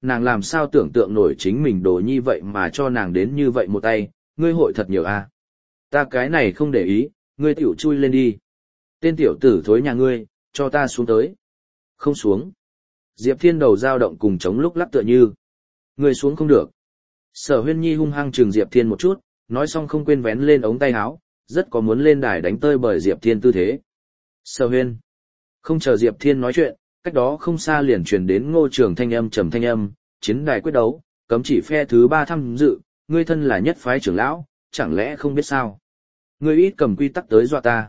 nàng làm sao tưởng tượng nổi chính mình đồ nhi vậy mà cho nàng đến như vậy một tay, ngươi hội thật nhiều a. Ta cái này không để ý, ngươi tiểu chui lên đi. Tên tiểu tử thối nhà ngươi, cho ta xuống tới. Không xuống. Diệp Thiên đầu dao động cùng chống lúc lắc tựa như. Ngươi xuống không được. Sở Huyên Nhi hung hăng trừng Diệp Thiên một chút, nói xong không quên vén lên ống tay áo, rất có muốn lên đài đánh tơi bởi Diệp Thiên tư thế. Sở Huyên. Không chờ Diệp Thiên nói chuyện, cách đó không xa liền truyền đến Ngô Trường thanh âm trầm thanh âm, chiến đài quyết đấu, cấm chỉ phe thứ ba tham dự, ngươi thân là nhất phái trưởng lão, chẳng lẽ không biết sao? Ngươi ít cầm quy tắc tới dọa ta.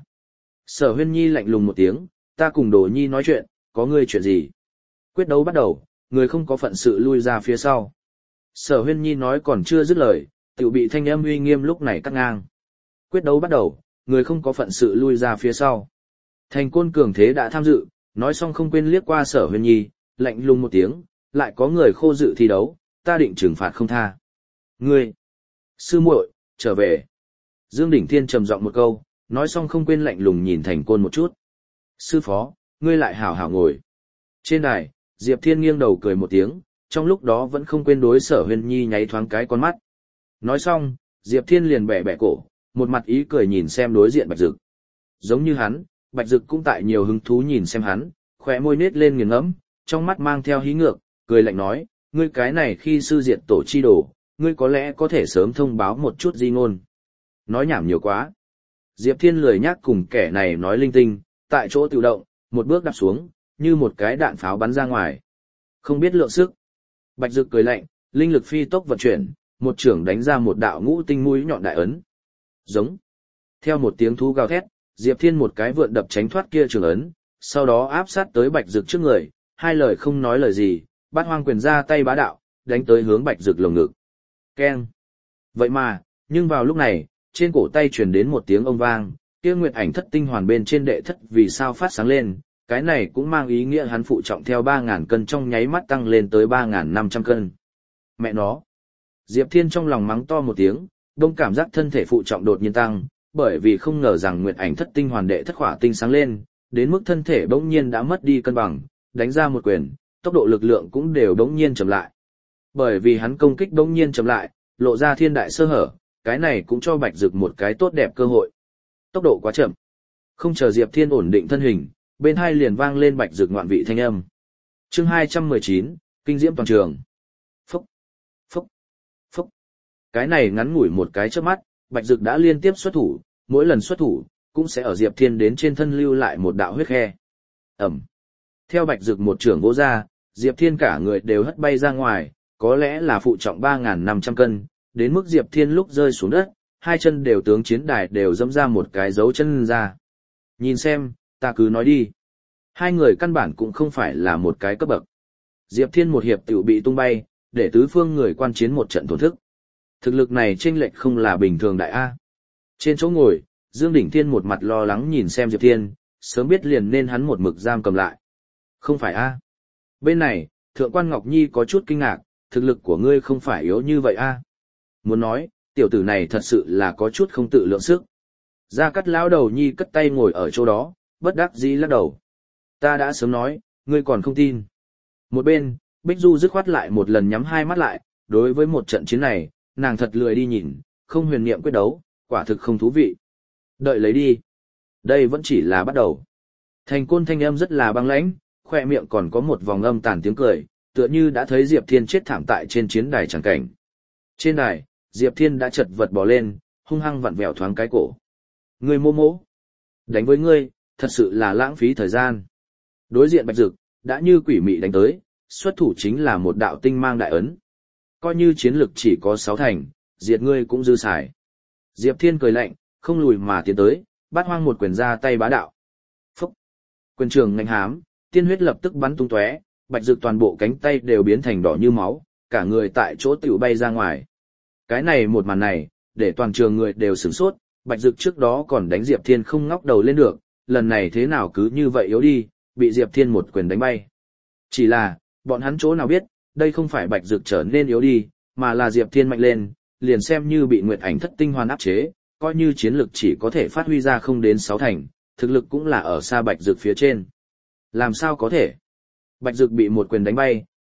Sở Huyên Nhi lạnh lùng một tiếng, ta cùng Đồ Nhi nói chuyện, có ngươi chuyện gì? Quyết đấu bắt đầu, người không có phận sự lui ra phía sau. Sở Huyên Nhi nói còn chưa dứt lời, tự bị thanh âm uy nghiêm lúc này cắt ngang. Quyết đấu bắt đầu, người không có phận sự lui ra phía sau. Thành Côn cường thế đã tham dự, nói xong không quên liếc qua Sở Huyên Nhi, lạnh lùng một tiếng, lại có người khô dự thi đấu, ta định trừng phạt không tha. Ngươi, sư muội, trở về. Dương Đỉnh Thiên trầm giọng một câu, nói xong không quên lạnh lùng nhìn Thành Côn một chút. Sư phó, ngươi lại hảo hảo ngồi. Trên đài, Diệp Thiên nghiêng đầu cười một tiếng, trong lúc đó vẫn không quên đối Sở Huyên Nhi nháy thoáng cái con mắt. Nói xong, Diệp Thiên liền bẻ bẻ cổ, một mặt ý cười nhìn xem đối diện Bạch Dực. Giống như hắn, Bạch Dực cũng tại nhiều hứng thú nhìn xem hắn, khóe môi nết lên nghiền ngẫm, trong mắt mang theo hí ngược, cười lạnh nói, ngươi cái này khi sư diệt tổ chi đồ, ngươi có lẽ có thể sớm thông báo một chút di ngôn. Nói nhảm nhiều quá. Diệp Thiên lười nhắc cùng kẻ này nói linh tinh, tại chỗ tự động, một bước đạp xuống, như một cái đạn pháo bắn ra ngoài. Không biết lượng sức. Bạch Dực cười lạnh, linh lực phi tốc vận chuyển, một trưởng đánh ra một đạo ngũ tinh mũi nhọn đại ấn. Giống. Theo một tiếng thú gào thét, Diệp Thiên một cái vượn đập tránh thoát kia trường ấn, sau đó áp sát tới Bạch Dực trước người, hai lời không nói lời gì, Bát Hoang quyền ra tay bá đạo, đánh tới hướng Bạch Dực lồng ngực. Keng. Vậy mà, nhưng vào lúc này, trên cổ tay truyền đến một tiếng ông vang, kia nguyệt ảnh thất tinh hoàn bên trên đệ thất vì sao phát sáng lên, cái này cũng mang ý nghĩa hắn phụ trọng theo ba ngàn cân trong nháy mắt tăng lên tới ba nghìn năm trăm cân. Mẹ nó. Diệp Thiên trong lòng mắng to một tiếng, đông cảm giác thân thể phụ trọng đột nhiên tăng, bởi vì không ngờ rằng nguyệt ảnh thất tinh hoàn đệ thất khỏa tinh sáng lên, đến mức thân thể bỗng nhiên đã mất đi cân bằng, đánh ra một quyền, tốc độ lực lượng cũng đều bỗng nhiên chậm lại. Bởi vì hắn công kích bỗng nhiên chậm lại, lộ ra thiên đại sơ hở, cái này cũng cho Bạch Dực một cái tốt đẹp cơ hội. Tốc độ quá chậm. Không chờ Diệp Thiên ổn định thân hình, bên hai liền vang lên Bạch Dực ngoạn vị thanh âm. Chương hai trăm mười chín, kinh diễm toàn trường. Phúc, phúc, phúc. Cái này ngắn ngủi một cái chớp mắt, Bạch Dực đã liên tiếp xuất thủ, mỗi lần xuất thủ cũng sẽ ở Diệp Thiên đến trên thân lưu lại một đạo huyết khe. Ầm. Theo Bạch Dực một trưởng vỗ ra, Diệp Thiên cả người đều hất bay ra ngoài, có lẽ là phụ trọng ba nghìn năm trăm cân, đến mức Diệp Thiên lúc rơi xuống đất, hai chân đều tướng chiến đài đều dẫm ra một cái dấu chân ra. Nhìn xem, ta cứ nói đi. Hai người căn bản cũng không phải là một cái cấp bậc. Diệp Thiên một hiệp tiểu bị tung bay, để tứ phương người quan chiến một trận thổn thức. Thực lực này chênh lệch không là bình thường đại A. Trên chỗ ngồi, Dương Đỉnh Thiên một mặt lo lắng nhìn xem Diệp Thiên, sớm biết liền nên hắn một mực giam cầm lại. Không phải A. Bên này, Thượng quan Ngọc Nhi có chút kinh ngạc, thực lực của ngươi không phải yếu như vậy A. Muốn nói, tiểu tử này thật sự là có chút không tự lượng sức. Gia Cát lão đầu Nhi cất tay ngồi ở chỗ đó, bất đắc dĩ lắc đầu. Ta đã sớm nói, ngươi còn không tin. Một bên, Bích Du dứt khoát lại một lần nhắm hai mắt lại, đối với một trận chiến này, nàng thật lười đi nhìn, không huyền niệm quyết đấu, quả thực không thú vị. Đợi lấy đi. Đây vẫn chỉ là bắt đầu. Thành Côn thanh âm rất là băng lãnh, khoe miệng còn có một vòng âm tàn tiếng cười, tựa như đã thấy Diệp Thiên chết thảm tại trên chiến đài chẳng cảnh. Trên đài, Diệp Thiên đã chật vật bò lên, hung hăng vặn vẹo thoáng cái cổ. Ngươi mô mỗ. Đánh với ngươi, thật sự là lãng phí thời gian. Đối diện Bạch Dực, đã như quỷ mị đánh tới, xuất thủ chính là một đạo tinh mang đại ấn. Coi như chiến lực chỉ có sáu thành, diệt ngươi cũng dư xài. Diệp Thiên cười lạnh, không lùi mà tiến tới, Bát Hoang một quyền ra tay bá đạo. Phúc! Quyền trường ngạnh hám, tiên huyết lập tức bắn tung tóe, Bạch Dực toàn bộ cánh tay đều biến thành đỏ như máu, cả người tại chỗ tiểu bay ra ngoài. Cái này một màn này, để toàn trường người đều sửng sốt, Bạch Dực trước đó còn đánh Diệp Thiên không ngóc đầu lên được, lần này thế nào cứ như vậy yếu đi, bị Diệp Thiên một quyền đánh bay. Chỉ là, bọn hắn chỗ nào biết, đây không phải Bạch Dực trở nên yếu đi, mà là Diệp Thiên mạnh lên, liền xem như bị Nguyệt Ảnh thất tinh hoàn áp chế, coi như chiến lực chỉ có thể phát huy ra không đến sáu thành, thực lực cũng là ở xa Bạch Dực phía trên. Làm sao có thể? Bạch Dực bị một quyền đánh bay,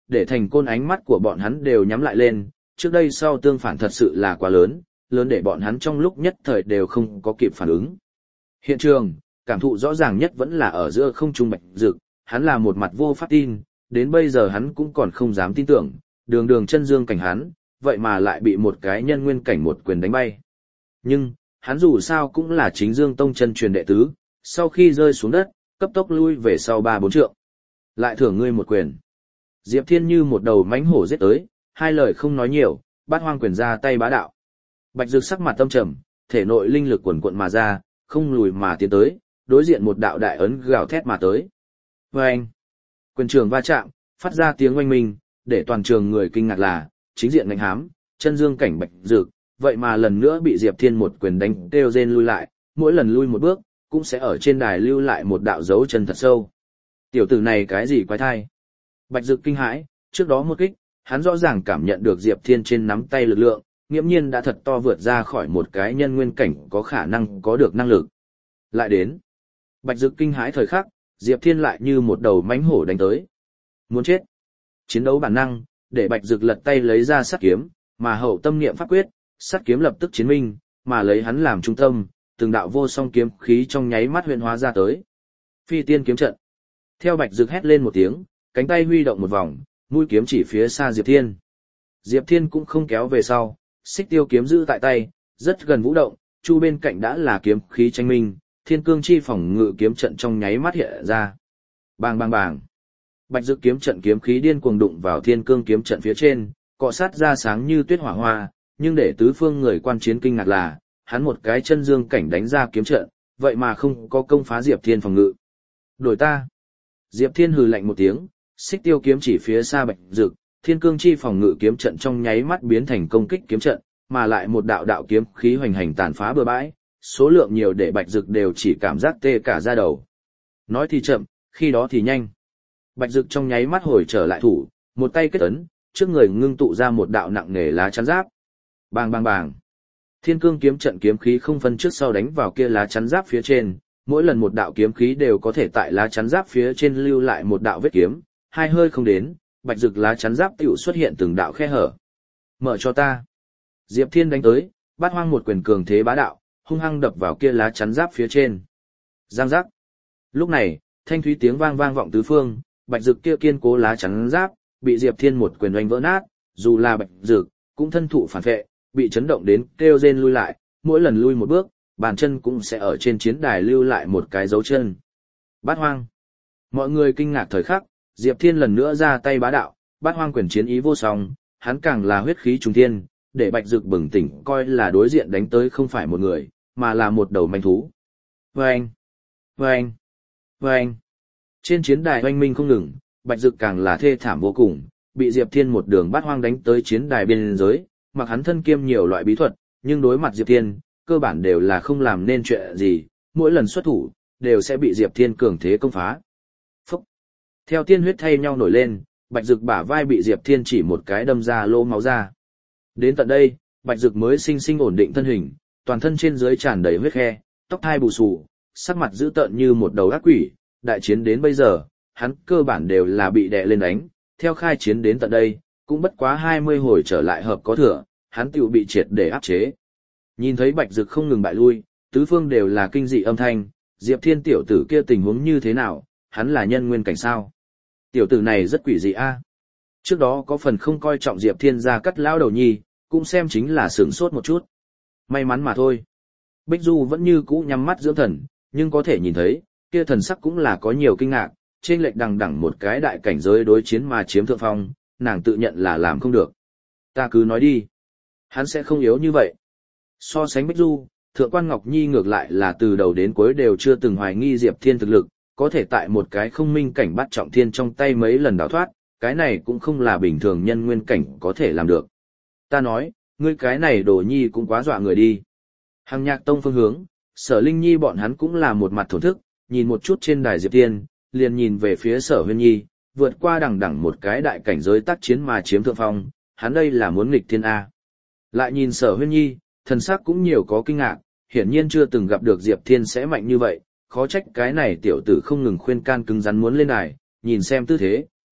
để thành côn ánh mắt của bọn hắn đều nhắm lại lên, trước đây sau tương phản thật sự là quá lớn, lớn để bọn hắn trong lúc nhất thời đều không có kịp phản ứng. Hiện trường, cảm thụ rõ ràng nhất vẫn là ở giữa không trung Bạch Dực, hắn là một mặt vô pháp tin, đến bây giờ hắn cũng còn không dám tin tưởng, đường đường chân dương cảnh hắn, vậy mà lại bị một cái nhân nguyên cảnh một quyền đánh bay. Nhưng, hắn dù sao cũng là chính dương tông chân truyền đệ tứ, sau khi rơi xuống đất, cấp tốc lui về sau ba bốn trượng. Lại thưởng ngươi một quyền. Diệp Thiên như một đầu mãnh hổ giết tới, hai lời không nói nhiều, bát hoang quyền ra tay bá đạo. Bạch Dực sắc mặt tâm trầm, thể nội linh lực quần quận mà ra, không lùi mà tiến tới, đối diện một đạo đại ấn gào thét mà tới. Vâng! Quyền trường va chạm, phát ra tiếng oanh minh, để toàn trường người kinh ngạc là, chính diện ngạnh hám, chân dương cảnh Bạch Dực, vậy mà lần nữa bị Diệp Thiên một quyền đánh kêu rên lui lại, mỗi lần lui một bước, cũng sẽ ở trên đài lưu lại một đạo dấu chân thật sâu. Tiểu tử này cái gì quái thai? Bạch Dực kinh hãi, trước đó một kích, hắn rõ ràng cảm nhận được Diệp Thiên trên nắm tay lực lượng, nghiễm nhiên đã thật to vượt ra khỏi một cái nhân nguyên cảnh có khả năng có được năng lực. Lại đến, Bạch Dực kinh hãi thời khắc, Diệp Thiên lại như một đầu mãnh hổ đánh tới. Muốn chết. Chiến đấu bản năng, để Bạch Dực lật tay lấy ra sắt kiếm, mà hậu tâm niệm pháp quyết, sắt kiếm lập tức chiến minh, mà lấy hắn làm trung tâm, từng đạo vô song kiếm khí trong nháy mắt huyễn hóa ra tới. Phi tiên kiếm trận. Theo Bạch Dực hét lên một tiếng, cánh tay huy động một vòng, mũi kiếm chỉ phía xa Diệp Thiên. Diệp Thiên cũng không kéo về sau, xích tiêu kiếm giữ tại tay, rất gần vũ động, chu bên cạnh đã là kiếm khí tranh minh, thiên cương chi phòng ngự kiếm trận trong nháy mắt hiện ra. Bang bang bang. Bạch Dực kiếm trận kiếm khí điên cuồng đụng vào thiên cương kiếm trận phía trên, cọ sát ra sáng như tuyết hỏa hoa, nhưng để tứ phương người quan chiến kinh ngạc là, hắn một cái chân dương cảnh đánh ra kiếm trận, vậy mà không có công phá Diệp Thiên phòng ngự. Đổi ta. Diệp Thiên hừ lạnh một tiếng, xích tiêu kiếm chỉ phía xa Bạch Dực, thiên cương chi phòng ngự kiếm trận trong nháy mắt biến thành công kích kiếm trận, mà lại một đạo đạo kiếm khí hoành hành tàn phá bừa bãi, số lượng nhiều để Bạch Dực đều chỉ cảm giác tê cả da đầu. Nói thì chậm, khi đó thì nhanh. Bạch Dực trong nháy mắt hồi trở lại thủ, một tay kết ấn, trước người ngưng tụ ra một đạo nặng nề lá chắn giáp. Bang bang bang. Thiên cương kiếm trận kiếm khí không phân trước sau đánh vào kia lá chắn giáp phía trên, mỗi lần một đạo kiếm khí đều có thể tại lá chắn giáp phía trên lưu lại một đạo vết kiếm, hai hơi không đến, Bạch Dực lá chắn giáp tiểu xuất hiện từng đạo khe hở. Mở cho ta. Diệp Thiên đánh tới, bát hoang một quyền cường thế bá đạo, hung hăng đập vào kia lá chắn giáp phía trên. Giang giác. Lúc này, thanh thúy tiếng vang vang vọng tứ phương, Bạch Dực kia kiên cố lá chắn giáp, bị Diệp Thiên một quyền oanh vỡ nát, dù là Bạch Dực, cũng thân thụ phản vệ, bị chấn động đến kêu rên lui lại, mỗi lần lui một bước, bàn chân cũng sẽ ở trên chiến đài lưu lại một cái dấu chân. Bát hoang. Mọi người kinh ngạc thời khắc, Diệp Thiên lần nữa ra tay bá đạo, bát hoang quyền chiến ý vô song, hắn càng là huyết khí trùng thiên, để Bạch Dực bừng tỉnh coi là đối diện đánh tới không phải một người, mà là một đầu manh thú. Vâng! Vâng! Vâng! Trên chiến đài oanh minh không ngừng, Bạch Dực càng là thê thảm vô cùng, bị Diệp Thiên một đường bát hoang đánh tới chiến đài biên giới, mặc hắn thân kiêm nhiều loại bí thuật, nhưng đối mặt Diệp Thiên, cơ bản đều là không làm nên chuyện gì, mỗi lần xuất thủ, đều sẽ bị Diệp Thiên cường thế công phá. Phúc! Theo tiên huyết thay nhau nổi lên, Bạch Dực bả vai bị Diệp Thiên chỉ một cái đâm ra lỗ máu ra. Đến tận đây, Bạch Dực mới sinh sinh ổn định thân hình, toàn thân trên dưới tràn đầy huyết khe, tóc thai bù xù, sắc mặt dữ tợn như một đầu ác quỷ, đại chiến đến bây giờ, hắn cơ bản đều là bị đè lên đánh, theo khai chiến đến tận đây, cũng bất quá hai mươi hồi trở lại hợp có thừa, hắn tiểu bị triệt để áp chế. Nhìn thấy Bạch Dực không ngừng bại lui, tứ phương đều là kinh dị âm thanh, Diệp Thiên tiểu tử kia tình huống như thế nào, hắn là nhân nguyên cảnh sao? Tiểu tử này rất quỷ dị a. Trước đó có phần không coi trọng Diệp Thiên ra cắt lão đầu nhi, cũng xem chính là sửng sốt một chút. May mắn mà thôi. Bích Du vẫn như cũ nhắm mắt dưỡng thần, nhưng có thể nhìn thấy, kia thần sắc cũng là có nhiều kinh ngạc, trên lệch đằng đẳng một cái đại cảnh giới đối chiến mà chiếm thượng phong, nàng tự nhận là làm không được. Ta cứ nói đi. Hắn sẽ không yếu như vậy. So sánh Bích Du, Thượng quan Ngọc Nhi ngược lại là từ đầu đến cuối đều chưa từng hoài nghi Diệp Thiên thực lực, có thể tại một cái không minh cảnh bắt trọng thiên trong tay mấy lần đào thoát, cái này cũng không là bình thường nhân nguyên cảnh có thể làm được. Ta nói, ngươi cái này đồ nhi cũng quá dọa người đi. Hằng Nhạc Tông phương hướng, Sở Linh Nhi bọn hắn cũng là một mặt thổn thức, nhìn một chút trên đài Diệp Thiên, liền nhìn về phía Sở Huyên Nhi, vượt qua đằng đẳng một cái đại cảnh giới tác chiến mà chiếm thượng phong, hắn đây là muốn nghịch thiên A. Lại nhìn Sở Huyên Nhi, thần sắc cũng nhiều có kinh ngạc, hiển nhiên chưa từng gặp được Diệp Thiên sẽ mạnh như vậy, khó trách cái này tiểu tử không ngừng khuyên can cứng rắn muốn lên đài, nhìn xem tư thế,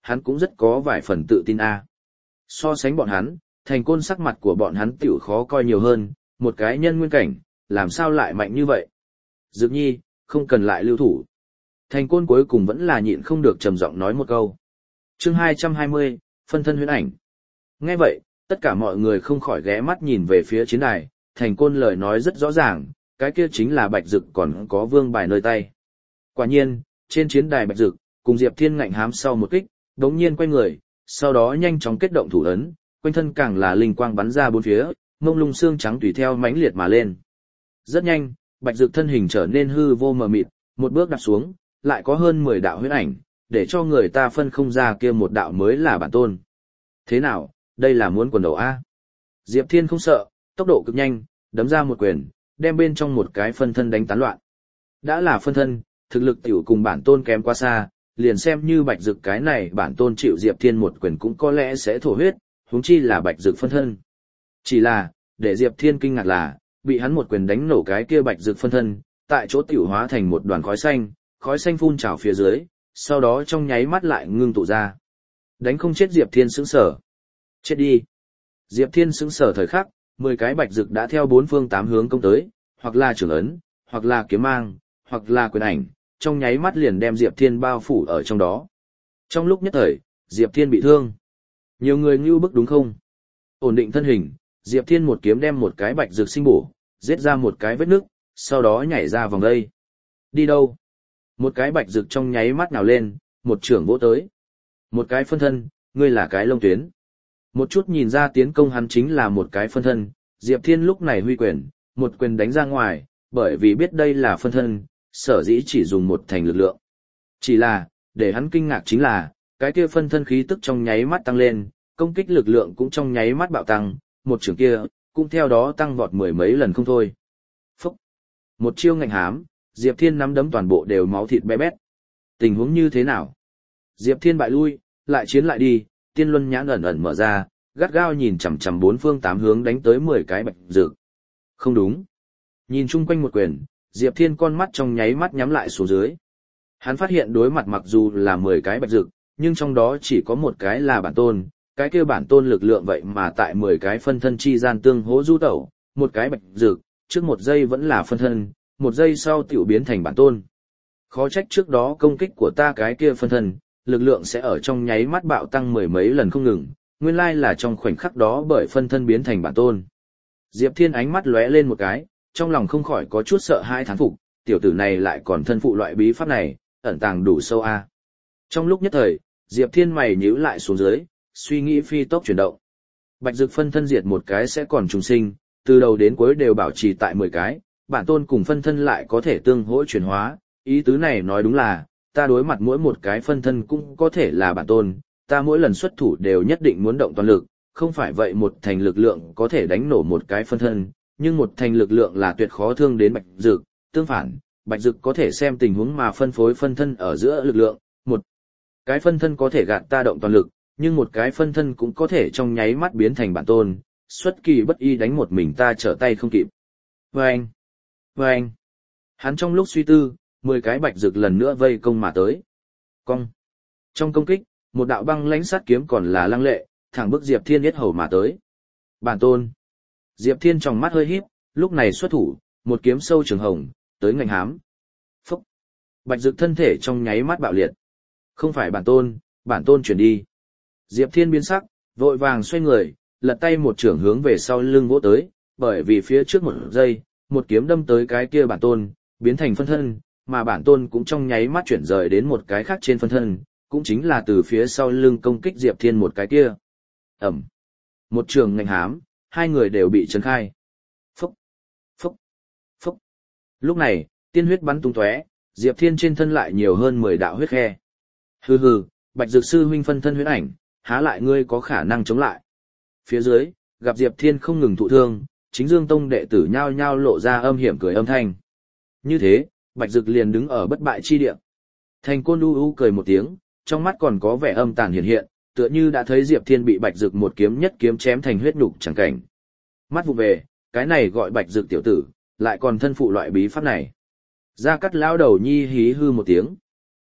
hắn cũng rất có vài phần tự tin a. So sánh bọn hắn, Thành Côn sắc mặt của bọn hắn tiểu khó coi nhiều hơn, một cái nhân nguyên cảnh, làm sao lại mạnh như vậy? Dược Nhi, không cần lại lưu thủ. Thành Côn cuối cùng vẫn là nhịn không được trầm giọng nói một câu. Chương hai trăm hai mươi, phân thân huyễn ảnh. Nghe vậy, tất cả mọi người không khỏi ghé mắt nhìn về phía chiến đài, Thành Côn lời nói rất rõ ràng, cái kia chính là Bạch Dực còn có vương bài nơi tay. Quả nhiên, trên chiến đài Bạch Dực, cùng Diệp Thiên ngạnh hám sau một kích, đống nhiên quay người, sau đó nhanh chóng kết động thủ ấn, quanh thân càng là linh quang bắn ra bốn phía, mông lung xương trắng tùy theo mãnh liệt mà lên. Rất nhanh, Bạch Dực thân hình trở nên hư vô mờ mịt, một bước đạp xuống, lại có hơn mười đạo huyễn ảnh, để cho người ta phân không ra kia một đạo mới là bản tôn. Thế nào, đây là muốn quần đầu A? Diệp Thiên không sợ, tốc độ cực nhanh, đấm ra một quyền, đem bên trong một cái phân thân đánh tán loạn. Đã là phân thân, thực lực tiểu cùng bản tôn kém quá xa, liền xem như Bạch Dực cái này bản tôn chịu Diệp Thiên một quyền cũng có lẽ sẽ thổ huyết, huống chi là Bạch Dực phân thân. Chỉ là, để Diệp Thiên kinh ngạc là, bị hắn một quyền đánh nổ cái kia Bạch Dực phân thân, tại chỗ tiểu hóa thành một đoàn khói xanh, khói xanh phun trào phía dưới, sau đó trong nháy mắt lại ngưng tụ ra. Đánh không chết Diệp Thiên sững sờ. Chết đi. Diệp Thiên sững sờ thời khắc, mười cái Bạch Dực đã theo bốn phương tám hướng công tới, hoặc là trường ấn, hoặc là kiếm mang, hoặc là quyền ảnh, trong nháy mắt liền đem Diệp Thiên bao phủ ở trong đó. Trong lúc nhất thời, Diệp Thiên bị thương. Nhiều người ngưu bức đúng không? Ổn định thân hình, Diệp Thiên một kiếm đem một cái Bạch Dực sinh bổ, giết ra một cái vết nứt, sau đó nhảy ra vòng đây. Đi đâu? Một cái Bạch Dực trong nháy mắt nào lên, một trưởng vỗ tới. Một cái phân thân, ngươi là cái lông tuyến. Một chút nhìn ra tiến công hắn chính là một cái phân thân, Diệp Thiên lúc này huy quyền, một quyền đánh ra ngoài, bởi vì biết đây là phân thân, sở dĩ chỉ dùng một thành lực lượng. Chỉ là, để hắn kinh ngạc chính là, cái kia phân thân khí tức trong nháy mắt tăng lên, công kích lực lượng cũng trong nháy mắt bạo tăng, một trường kia, cũng theo đó tăng vọt mười mấy lần không thôi. Phúc! Một chiêu ngạnh hám, Diệp Thiên nắm đấm toàn bộ đều máu thịt bé bét. Tình huống như thế nào? Diệp Thiên bại lui, lại chiến lại đi, tiên luân nhãn ẩn ẩn mở ra, gắt gao nhìn chằm chằm bốn phương tám hướng đánh tới mười cái Bạch Dực. Không đúng. Nhìn chung quanh một quyền, Diệp Thiên con mắt trong nháy mắt nhắm lại xuống dưới. Hắn phát hiện đối mặt mặc dù là mười cái Bạch Dực, nhưng trong đó chỉ có một cái là bản tôn, cái kia bản tôn lực lượng vậy mà tại mười cái phân thân chi gian tương hỗ du tẩu, một cái Bạch Dực, trước một giây vẫn là phân thân, một giây sau tiểu biến thành bản tôn. Khó trách trước đó công kích của ta cái kia phân thân, lực lượng sẽ ở trong nháy mắt bạo tăng mười mấy lần không ngừng, nguyên lai là trong khoảnh khắc đó bởi phân thân biến thành bản tôn. Diệp Thiên ánh mắt lóe lên một cái, trong lòng không khỏi có chút sợ hãi thán phục, tiểu tử này lại còn thân phụ loại bí pháp này, ẩn tàng đủ sâu a. À. Trong lúc nhất thời, Diệp Thiên mày nhíu lại xuống dưới, suy nghĩ phi tốc chuyển động. Bạch Dực phân thân diệt một cái sẽ còn trùng sinh, từ đầu đến cuối đều bảo trì tại mười cái, bản tôn cùng phân thân lại có thể tương hỗ chuyển hóa, ý tứ này nói đúng là, ta đối mặt mỗi một cái phân thân cũng có thể là bản tôn, ta mỗi lần xuất thủ đều nhất định muốn động toàn lực, không phải vậy một thành lực lượng có thể đánh nổ một cái phân thân, nhưng một thành lực lượng là tuyệt khó thương đến Bạch Dực, tương phản, Bạch Dực có thể xem tình huống mà phân phối phân thân ở giữa lực lượng, một cái phân thân có thể gạt ta động toàn lực, nhưng một cái phân thân cũng có thể trong nháy mắt biến thành bản tôn, xuất kỳ bất y đánh một mình ta trở tay không kịp. Vâng! Vâng! Hắn trong lúc suy tư, mười cái Bạch Dực lần nữa vây công mà tới. Cong! Trong công kích, một đạo băng lãnh sát kiếm còn là lăng lệ, thẳng bức Diệp Thiên yết hầu mà tới. Bản tôn! Diệp Thiên trong mắt hơi híp, lúc này xuất thủ, một kiếm sâu trường hồng, tới ngành hám. Phúc! Bạch Dực thân thể trong nháy mắt bạo liệt. Không phải bản tôn, bản tôn chuyển đi. Diệp Thiên biến sắc, vội vàng xoay người, lật tay một trưởng hướng về sau lưng vỗ tới, bởi vì phía trước một giây, một kiếm đâm tới cái kia bản tôn, biến thành phân thân, mà bản tôn cũng trong nháy mắt chuyển rời đến một cái khác trên phân thân, cũng chính là từ phía sau lưng công kích Diệp Thiên một cái kia. Ẩm. Một trường ngành hám, hai người đều bị chấn khai. Phúc. Phúc. Phúc. Lúc này, tiên huyết bắn tung tóe, Diệp Thiên trên thân lại nhiều hơn mười đạo huyết khe. Hừ hừ, Bạch Dực sư huynh phân thân huyết ảnh, há lại ngươi có khả năng chống lại. Phía dưới, gặp Diệp Thiên không ngừng thụ thương, chính Dương Tông đệ tử nhao nhao lộ ra âm hiểm cười âm thanh. Như thế, Bạch Dực liền đứng ở bất bại chi địa. Thành Côn u u cười một tiếng, trong mắt còn có vẻ âm tàn hiện hiện, tựa như đã thấy Diệp Thiên bị Bạch Dực một kiếm nhất kiếm chém thành huyết nhục chẳng cảnh. Mắt vụ về, cái này gọi Bạch Dực tiểu tử, lại còn thân phụ loại bí pháp này. Gia Cát lão đầu nhi hí hư một tiếng.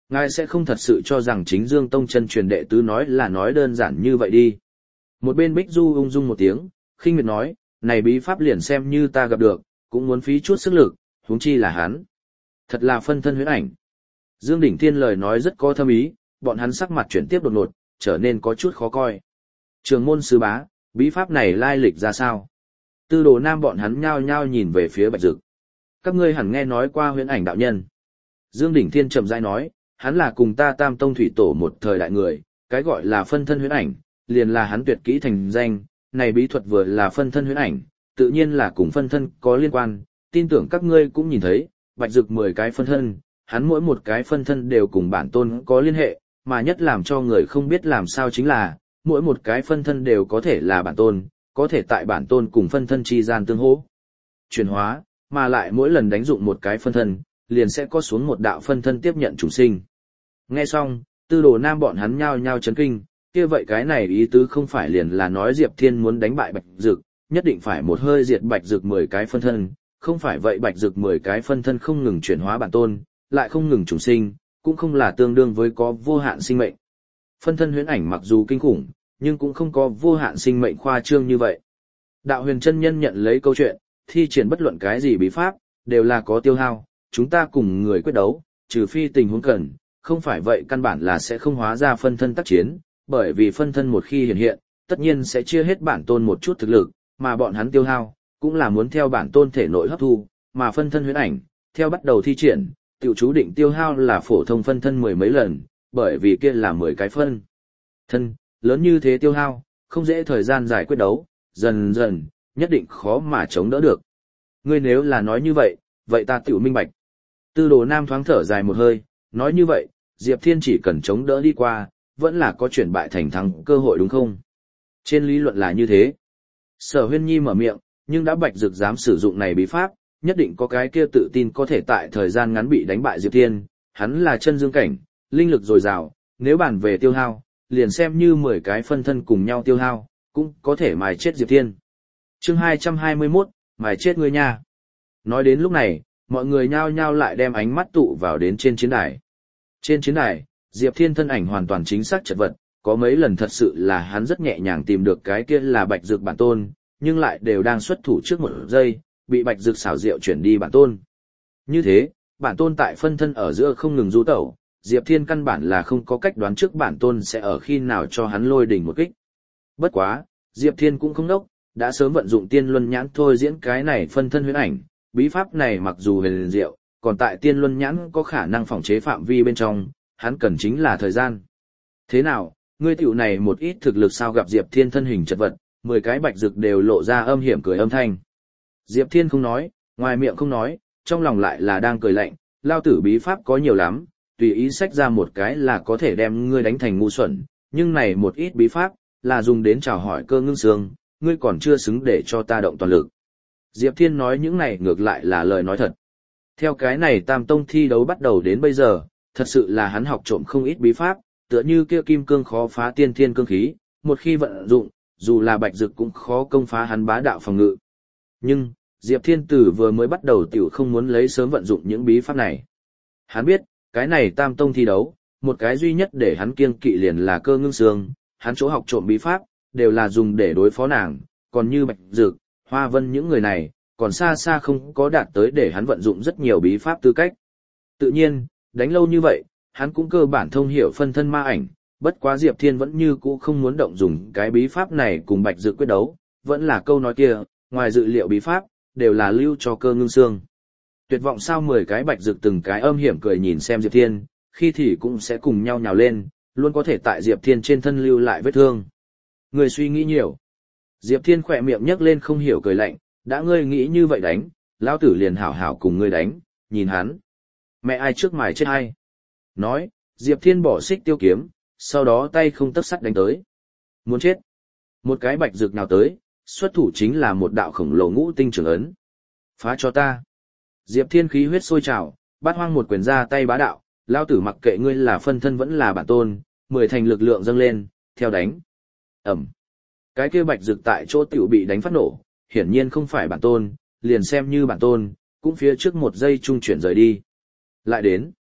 Ngài sẽ không thật sự cho rằng chính Dương Tông chân truyền đệ tứ nói là nói đơn giản như vậy đi. Một bên Bích Du ung dung một tiếng, khinh miệt nói, này bí pháp liền xem như ta gặp được, cũng muốn phí chút sức lực, huống chi là hắn. Thật là phân thân huyễn ảnh. Dương Đỉnh Thiên lời nói rất có thâm ý, bọn hắn sắc mặt chuyển tiếp đột ngột, trở nên có chút khó coi. Trường môn sư bá, bí pháp này lai lịch ra sao? Tư Đồ Nam bọn hắn nhao nhao nhìn về phía Bạch Dực. Các ngươi hẳn nghe nói qua huyễn ảnh đạo nhân. Dương Đỉnh Thiên trầm rãi nói, hắn là cùng ta Tam Tông thủy tổ một thời đại người, cái gọi là phân thân huyễn ảnh, liền là hắn tuyệt kỹ thành danh, này bí thuật vừa là phân thân huyễn ảnh, tự nhiên là cùng phân thân có liên quan, tin tưởng các ngươi cũng nhìn thấy, Bạch Dực mười cái phân thân, hắn mỗi một cái phân thân đều cùng bản tôn có liên hệ, mà nhất làm cho người không biết làm sao chính là, mỗi một cái phân thân đều có thể là bản tôn, có thể tại bản tôn cùng phân thân chi gian tương hỗ, chuyển hóa, mà lại mỗi lần đánh dụng một cái phân thân, liền sẽ có xuống một đạo phân thân tiếp nhận chủ sinh. Nghe xong, Tư Đồ Nam bọn hắn nhao nhao chấn kinh, kia vậy cái này ý tứ không phải liền là nói Diệp Thiên muốn đánh bại Bạch Dực, nhất định phải một hơi diệt Bạch Dực mười cái phân thân, không phải vậy Bạch Dực mười cái phân thân không ngừng chuyển hóa bản tôn, lại không ngừng trùng sinh, cũng không là tương đương với có vô hạn sinh mệnh. Phân thân huyễn ảnh mặc dù kinh khủng, nhưng cũng không có vô hạn sinh mệnh khoa trương như vậy. Đạo Huyền chân nhân nhận lấy câu chuyện, thi triển bất luận cái gì bí pháp, đều là có tiêu hao, chúng ta cùng người quyết đấu, trừ phi tình huống cần, không phải vậy căn bản là sẽ không hóa ra phân thân tác chiến, bởi vì phân thân một khi hiện hiện, tất nhiên sẽ chia hết bản tôn một chút thực lực, mà bọn hắn tiêu hao, cũng là muốn theo bản tôn thể nội hấp thu, mà phân thân huyễn ảnh, theo bắt đầu thi triển, tiểu chú định tiêu hao là phổ thông phân thân mười mấy lần, bởi vì kia là mười cái phân thân, lớn như thế tiêu hao, không dễ thời gian dài quyết đấu, dần dần, nhất định khó mà chống đỡ được. Ngươi nếu là nói như vậy, vậy ta tiểu minh bạch. Tư Đồ Nam thoáng thở dài một hơi, nói như vậy, Diệp Thiên chỉ cần chống đỡ đi qua, vẫn là có chuyển bại thành thắng cơ hội đúng không? Trên lý luận là như thế. Sở Huyên Nhi mở miệng, nhưng đã Bạch Dực dám sử dụng này bí pháp, nhất định có cái kia tự tin có thể tại thời gian ngắn bị đánh bại Diệp Thiên, hắn là chân dương cảnh, linh lực dồi dào, nếu bàn về tiêu hao, liền xem như mười cái phân thân cùng nhau tiêu hao, cũng có thể mài chết Diệp Thiên. Chương hai trăm hai mươi mốt, mài chết ngươi nha. Nói đến lúc này, mọi người nhao nhao lại đem ánh mắt tụ vào đến trên chiến đài. Trên chiến đài, Diệp Thiên thân ảnh hoàn toàn chính xác chật vật, có mấy lần thật sự là hắn rất nhẹ nhàng tìm được cái kia là Bạch Dực bản tôn, nhưng lại đều đang xuất thủ trước một giây, bị Bạch Dực xảo diệu chuyển đi bản tôn. Như thế, bản tôn tại phân thân ở giữa không ngừng du tẩu, Diệp Thiên căn bản là không có cách đoán trước bản tôn sẽ ở khi nào cho hắn lôi đỉnh một kích. Bất quá, Diệp Thiên cũng không đốc, đã sớm vận dụng tiên luân nhãn thôi diễn cái này phân thân huyễn ảnh, bí pháp này mặc dù huyền diệu, còn tại tiên luân nhãn có khả năng phòng chế phạm vi bên trong, hắn cần chính là thời gian. Thế nào, ngươi tiểu này một ít thực lực sao gặp Diệp Thiên thân hình chật vật, mười cái Bạch Dực đều lộ ra âm hiểm cười âm thanh. Diệp Thiên không nói, ngoài miệng không nói, trong lòng lại là đang cười lạnh, lao tử bí pháp có nhiều lắm, tùy ý xách ra một cái là có thể đem ngươi đánh thành ngu xuẩn, nhưng này một ít bí pháp, là dùng đến chào hỏi cơ ngưng xương, ngươi còn chưa xứng để cho ta động toàn lực. Diệp Thiên nói những này ngược lại là lời nói thật. Theo cái này Tam Tông thi đấu bắt đầu đến bây giờ, thật sự là hắn học trộm không ít bí pháp, tựa như kia kim cương khó phá tiên thiên cương khí, một khi vận dụng, dù là Bạch Dực cũng khó công phá hắn bá đạo phòng ngự. Nhưng, Diệp Thiên Tử vừa mới bắt đầu tiểu không muốn lấy sớm vận dụng những bí pháp này. Hắn biết, cái này Tam Tông thi đấu, một cái duy nhất để hắn kiêng kỵ liền là cơ ngưng sương, hắn chỗ học trộm bí pháp, đều là dùng để đối phó nàng, còn như Bạch Dực, Hoa Vân những người này, còn xa xa không có đạt tới để hắn vận dụng rất nhiều bí pháp tư cách. Tự nhiên, đánh lâu như vậy, hắn cũng cơ bản thông hiểu phân thân ma ảnh, bất quá Diệp Thiên vẫn như cũ không muốn động dùng cái bí pháp này cùng Bạch Dực quyết đấu, vẫn là câu nói kia, ngoài dự liệu bí pháp, đều là lưu cho cơ ngưng xương. Tuyệt vọng sao mười cái Bạch Dực từng cái âm hiểm cười nhìn xem Diệp Thiên, khi thì cũng sẽ cùng nhau nhào lên, luôn có thể tại Diệp Thiên trên thân lưu lại vết thương. Người suy nghĩ nhiều. Diệp Thiên khỏe miệng nhấc lên không hiểu cười lạnh, đã ngươi nghĩ như vậy đánh, lão tử liền hảo hảo cùng ngươi đánh, nhìn hắn. Mẹ ai trước mài chết ai. Nói, Diệp Thiên bỏ xích tiêu kiếm, sau đó tay không tấc sắt đánh tới. Muốn chết. Một cái Bạch Dực nào tới, xuất thủ chính là một đạo khổng lồ ngũ tinh trường ấn. Phá cho ta. Diệp Thiên khí huyết sôi trào, bát hoang một quyền ra tay bá đạo, lão tử mặc kệ ngươi là phân thân vẫn là bản tôn, mười thành lực lượng dâng lên, theo đánh. Ẩm. Cái kia Bạch Dực tại chỗ tiểu bị đánh phát nổ, hiển nhiên không phải bản tôn, liền xem như bản tôn, cũng phía trước một giây trung chuyển rời đi. Lại đến.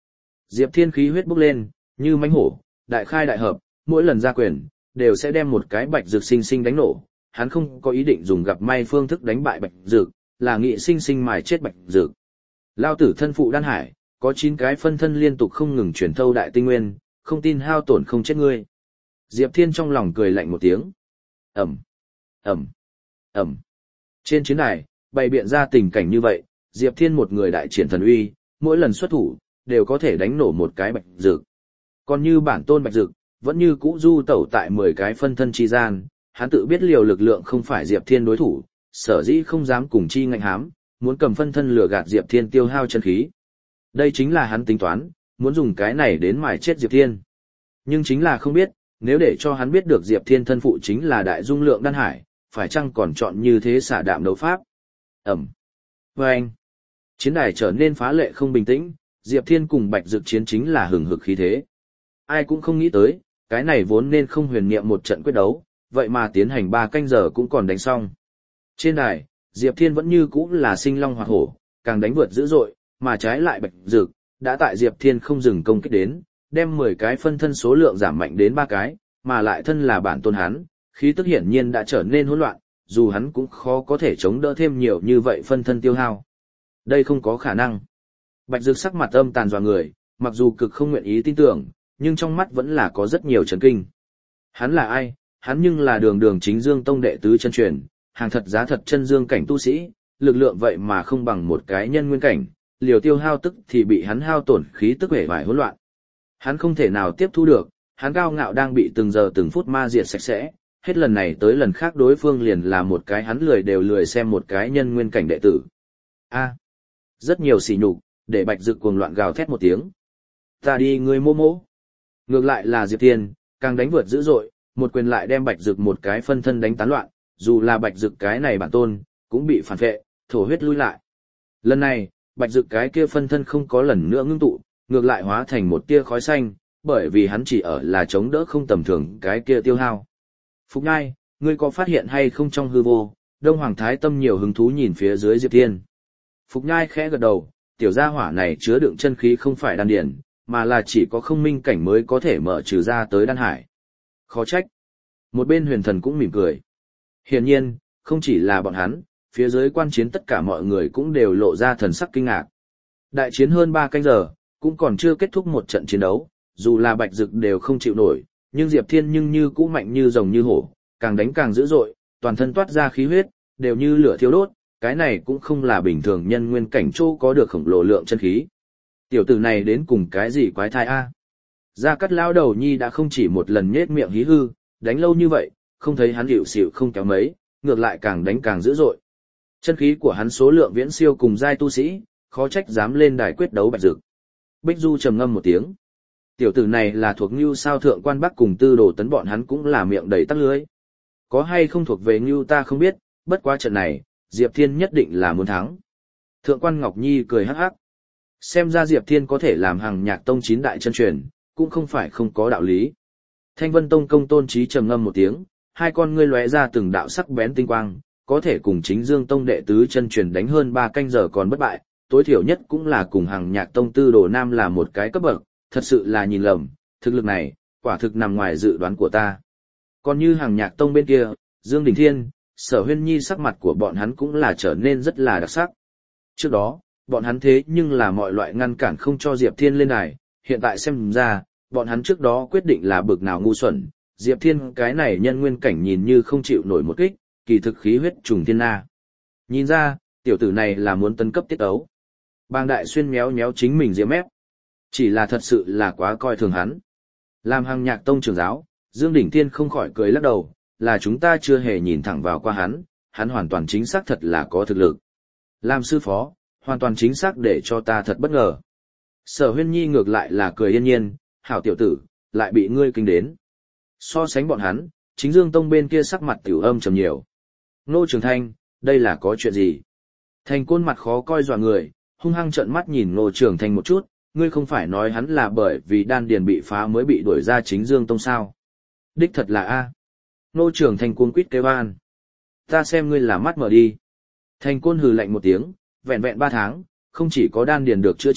Diệp Thiên khí huyết bốc lên, như mãnh hổ, đại khai đại hợp, mỗi lần ra quyền, đều sẽ đem một cái bạch dược sinh sinh đánh nổ. Hắn không có ý định dùng gặp may phương thức đánh bại bạch dược, là nghị sinh sinh mài chết bạch dược. Lao tử thân phụ đan hải, có chín cái phân thân liên tục không ngừng chuyển thâu đại tinh nguyên, không tin hao tổn không chết ngươi. Diệp Thiên trong lòng cười lạnh một tiếng. Ẩm, Ẩm, Ẩm. Trên chiến đài, bày biện ra tình cảnh như vậy, Diệp Thiên một người đại triển thần uy, mỗi lần xuất thủ, đều có thể đánh nổ một cái bạch dược. Còn như bản tôn bạch dược, vẫn như cũ du tẩu tại mười cái phân thân chi gian, hắn tự biết liều lực lượng không phải Diệp Thiên đối thủ, sở dĩ không dám cùng chi ngạnh hám, muốn cầm phân thân lừa gạt Diệp Thiên tiêu hao chân khí. Đây chính là hắn tính toán, muốn dùng cái này đến mài chết Diệp Thiên. Nhưng chính là không biết, nếu để cho hắn biết được Diệp Thiên thân phụ chính là đại dung lượng đan hải, phải chăng còn chọn như thế xả đạm đấu pháp. Ẩm. Vâng. Chiến đài trở nên phá lệ không bình tĩnh, Diệp Thiên cùng Bạch Dực chiến chính là hừng hực khí thế. Ai cũng không nghĩ tới, cái này vốn nên không huyền niệm một trận quyết đấu, vậy mà tiến hành ba canh giờ cũng còn đánh xong. Trên đài, Diệp Thiên vẫn như cũ là sinh long hoạt hổ, càng đánh vượt dữ dội, mà trái lại Bạch Dực đã tại Diệp Thiên không dừng công kích đến, đem mười cái phân thân số lượng giảm mạnh đến ba cái, mà lại thân là bản tôn hắn, khí tức hiển nhiên đã trở nên hỗn loạn, dù hắn cũng khó có thể chống đỡ thêm nhiều như vậy phân thân tiêu hao. Đây không có khả năng. Bạch Dực sắc mặt âm tàn dọa người, mặc dù cực không nguyện ý tin tưởng, nhưng trong mắt vẫn là có rất nhiều chấn kinh. Hắn là ai? Hắn nhưng là đường đường chính dương tông đệ tứ chân truyền, hàng thật giá thật chân dương cảnh tu sĩ, lực lượng vậy mà không bằng một cái nhân nguyên cảnh, liều tiêu hao tức thì bị hắn hao tổn khí tức vẻ vải hỗn loạn. Hắn không thể nào tiếp thu được, hắn cao ngạo đang bị từng giờ từng phút ma diệt sạch sẽ, hết lần này tới lần khác đối phương liền là một cái hắn lười đều lười xem một cái nhân nguyên cảnh đệ tử. A, rất nhiều sỉ nhục, để Bạch Dực cuồng loạn gào thét một tiếng. Ta đi ngươi mô mô. Ngược lại là Diệp Thiên, càng đánh vượt dữ dội, một quyền lại đem Bạch Dực một cái phân thân đánh tán loạn, dù là Bạch Dực cái này bản tôn, cũng bị phản vệ, thổ huyết lui lại. Lần này, Bạch Dực cái kia phân thân không có lần nữa ngưng tụ, ngược lại hóa thành một tia khói xanh, bởi vì hắn chỉ ở là chống đỡ không tầm thường cái kia tiêu hao. Phục Nhai, ngươi có phát hiện hay không trong hư vô? Đông Hoàng Thái Tâm nhiều hứng thú nhìn phía dưới Diệp Thiên. Phục Nhai khẽ gật đầu, tiểu gia hỏa này chứa đựng chân khí không phải đan điển, mà là chỉ có không minh cảnh mới có thể mở trừ ra tới đan hải. Khó trách. Một bên huyền thần cũng mỉm cười. Hiển nhiên, không chỉ là bọn hắn, phía dưới quan chiến tất cả mọi người cũng đều lộ ra thần sắc kinh ngạc. Đại chiến hơn ba canh giờ, cũng còn chưa kết thúc một trận chiến đấu, dù là Bạch Dực đều không chịu nổi, nhưng Diệp Thiên nhưng như cũ mạnh như rồng như hổ, càng đánh càng dữ dội, toàn thân toát ra khí huyết, đều như lửa thiêu đốt, cái này cũng không là bình thường nhân nguyên cảnh châu có được khổng lồ lượng chân khí. Tiểu tử này đến cùng cái gì quái thai a? Gia Cát lão đầu nhi đã không chỉ một lần nhếch miệng hí hư, đánh lâu như vậy, không thấy hắn hiệu xỉu không kéo mấy, ngược lại càng đánh càng dữ dội. Chân khí của hắn số lượng viễn siêu cùng giai tu sĩ, khó trách dám lên đài quyết đấu Bạch Dực. Bích Du trầm ngâm một tiếng. Tiểu tử này là thuộc Ngưu sao thượng quan Bắc cùng Tư Đồ Tấn bọn hắn cũng là miệng đầy tắc lưới. Có hay không thuộc về Ngưu ta không biết, bất quá trận này, Diệp Thiên nhất định là muốn thắng. Thượng quan Ngọc Nhi cười hắc hắc. Xem ra Diệp Thiên có thể làm hàng nhạc tông chín đại chân truyền, cũng không phải không có đạo lý. Thanh Vân Tông công tôn trí trầm ngâm một tiếng, hai con ngươi lóe ra từng đạo sắc bén tinh quang, có thể cùng chính Dương Tông đệ tứ chân truyền đánh hơn ba canh giờ còn bất bại, tối thiểu nhất cũng là cùng hàng nhạc tông Tư Đồ Nam là một cái cấp bậc, thật sự là nhìn lầm, thực lực này, quả thực nằm ngoài dự đoán của ta. Còn như hàng nhạc tông bên kia, Dương Đình Thiên, Sở Huyên Nhi sắc mặt của bọn hắn cũng là trở nên rất là đặc sắc. Trước đó, bọn hắn thế nhưng là mọi loại ngăn cản không cho Diệp Thiên lên đài, hiện tại xem ra, bọn hắn trước đó quyết định là bực nào ngu xuẩn, Diệp Thiên cái này nhân nguyên cảnh nhìn như không chịu nổi một kích, kỳ thực khí huyết trùng thiên na. Nhìn ra, tiểu tử này là muốn tấn cấp tiết ấu. Bàng Đại Xuyên méo méo chính mình diễm mép. Chỉ là thật sự là quá coi thường hắn. Làm hàng nhạc tông trưởng giáo, Dương Đỉnh Thiên không khỏi cười lắc đầu, là chúng ta chưa hề nhìn thẳng vào qua hắn, hắn hoàn toàn chính xác thật là có thực lực. Làm sư phó, hoàn toàn chính xác để cho ta thật bất ngờ. Sở Huyên Nhi ngược lại là cười yên nhiên, hảo tiểu tử, lại bị ngươi kinh đến. So sánh bọn hắn, chính Dương Tông bên kia sắc mặt tiểu âm trầm nhiều. Nô Trường Thanh, đây là có chuyện gì? Thành Côn mặt khó coi dọa người, hung hăng trợn mắt nhìn Nô Trường Thanh một chút, ngươi không phải nói hắn là bởi vì đan điền bị phá mới bị đuổi ra chính Dương Tông sao? Đích thật là a. Nô Trường Thanh cuống quýt kêu van. Ta xem ngươi là mắt mở đi. Thành Côn hừ lạnh một tiếng, vẹn vẹn ba tháng, không chỉ có đan điền được chữa trị,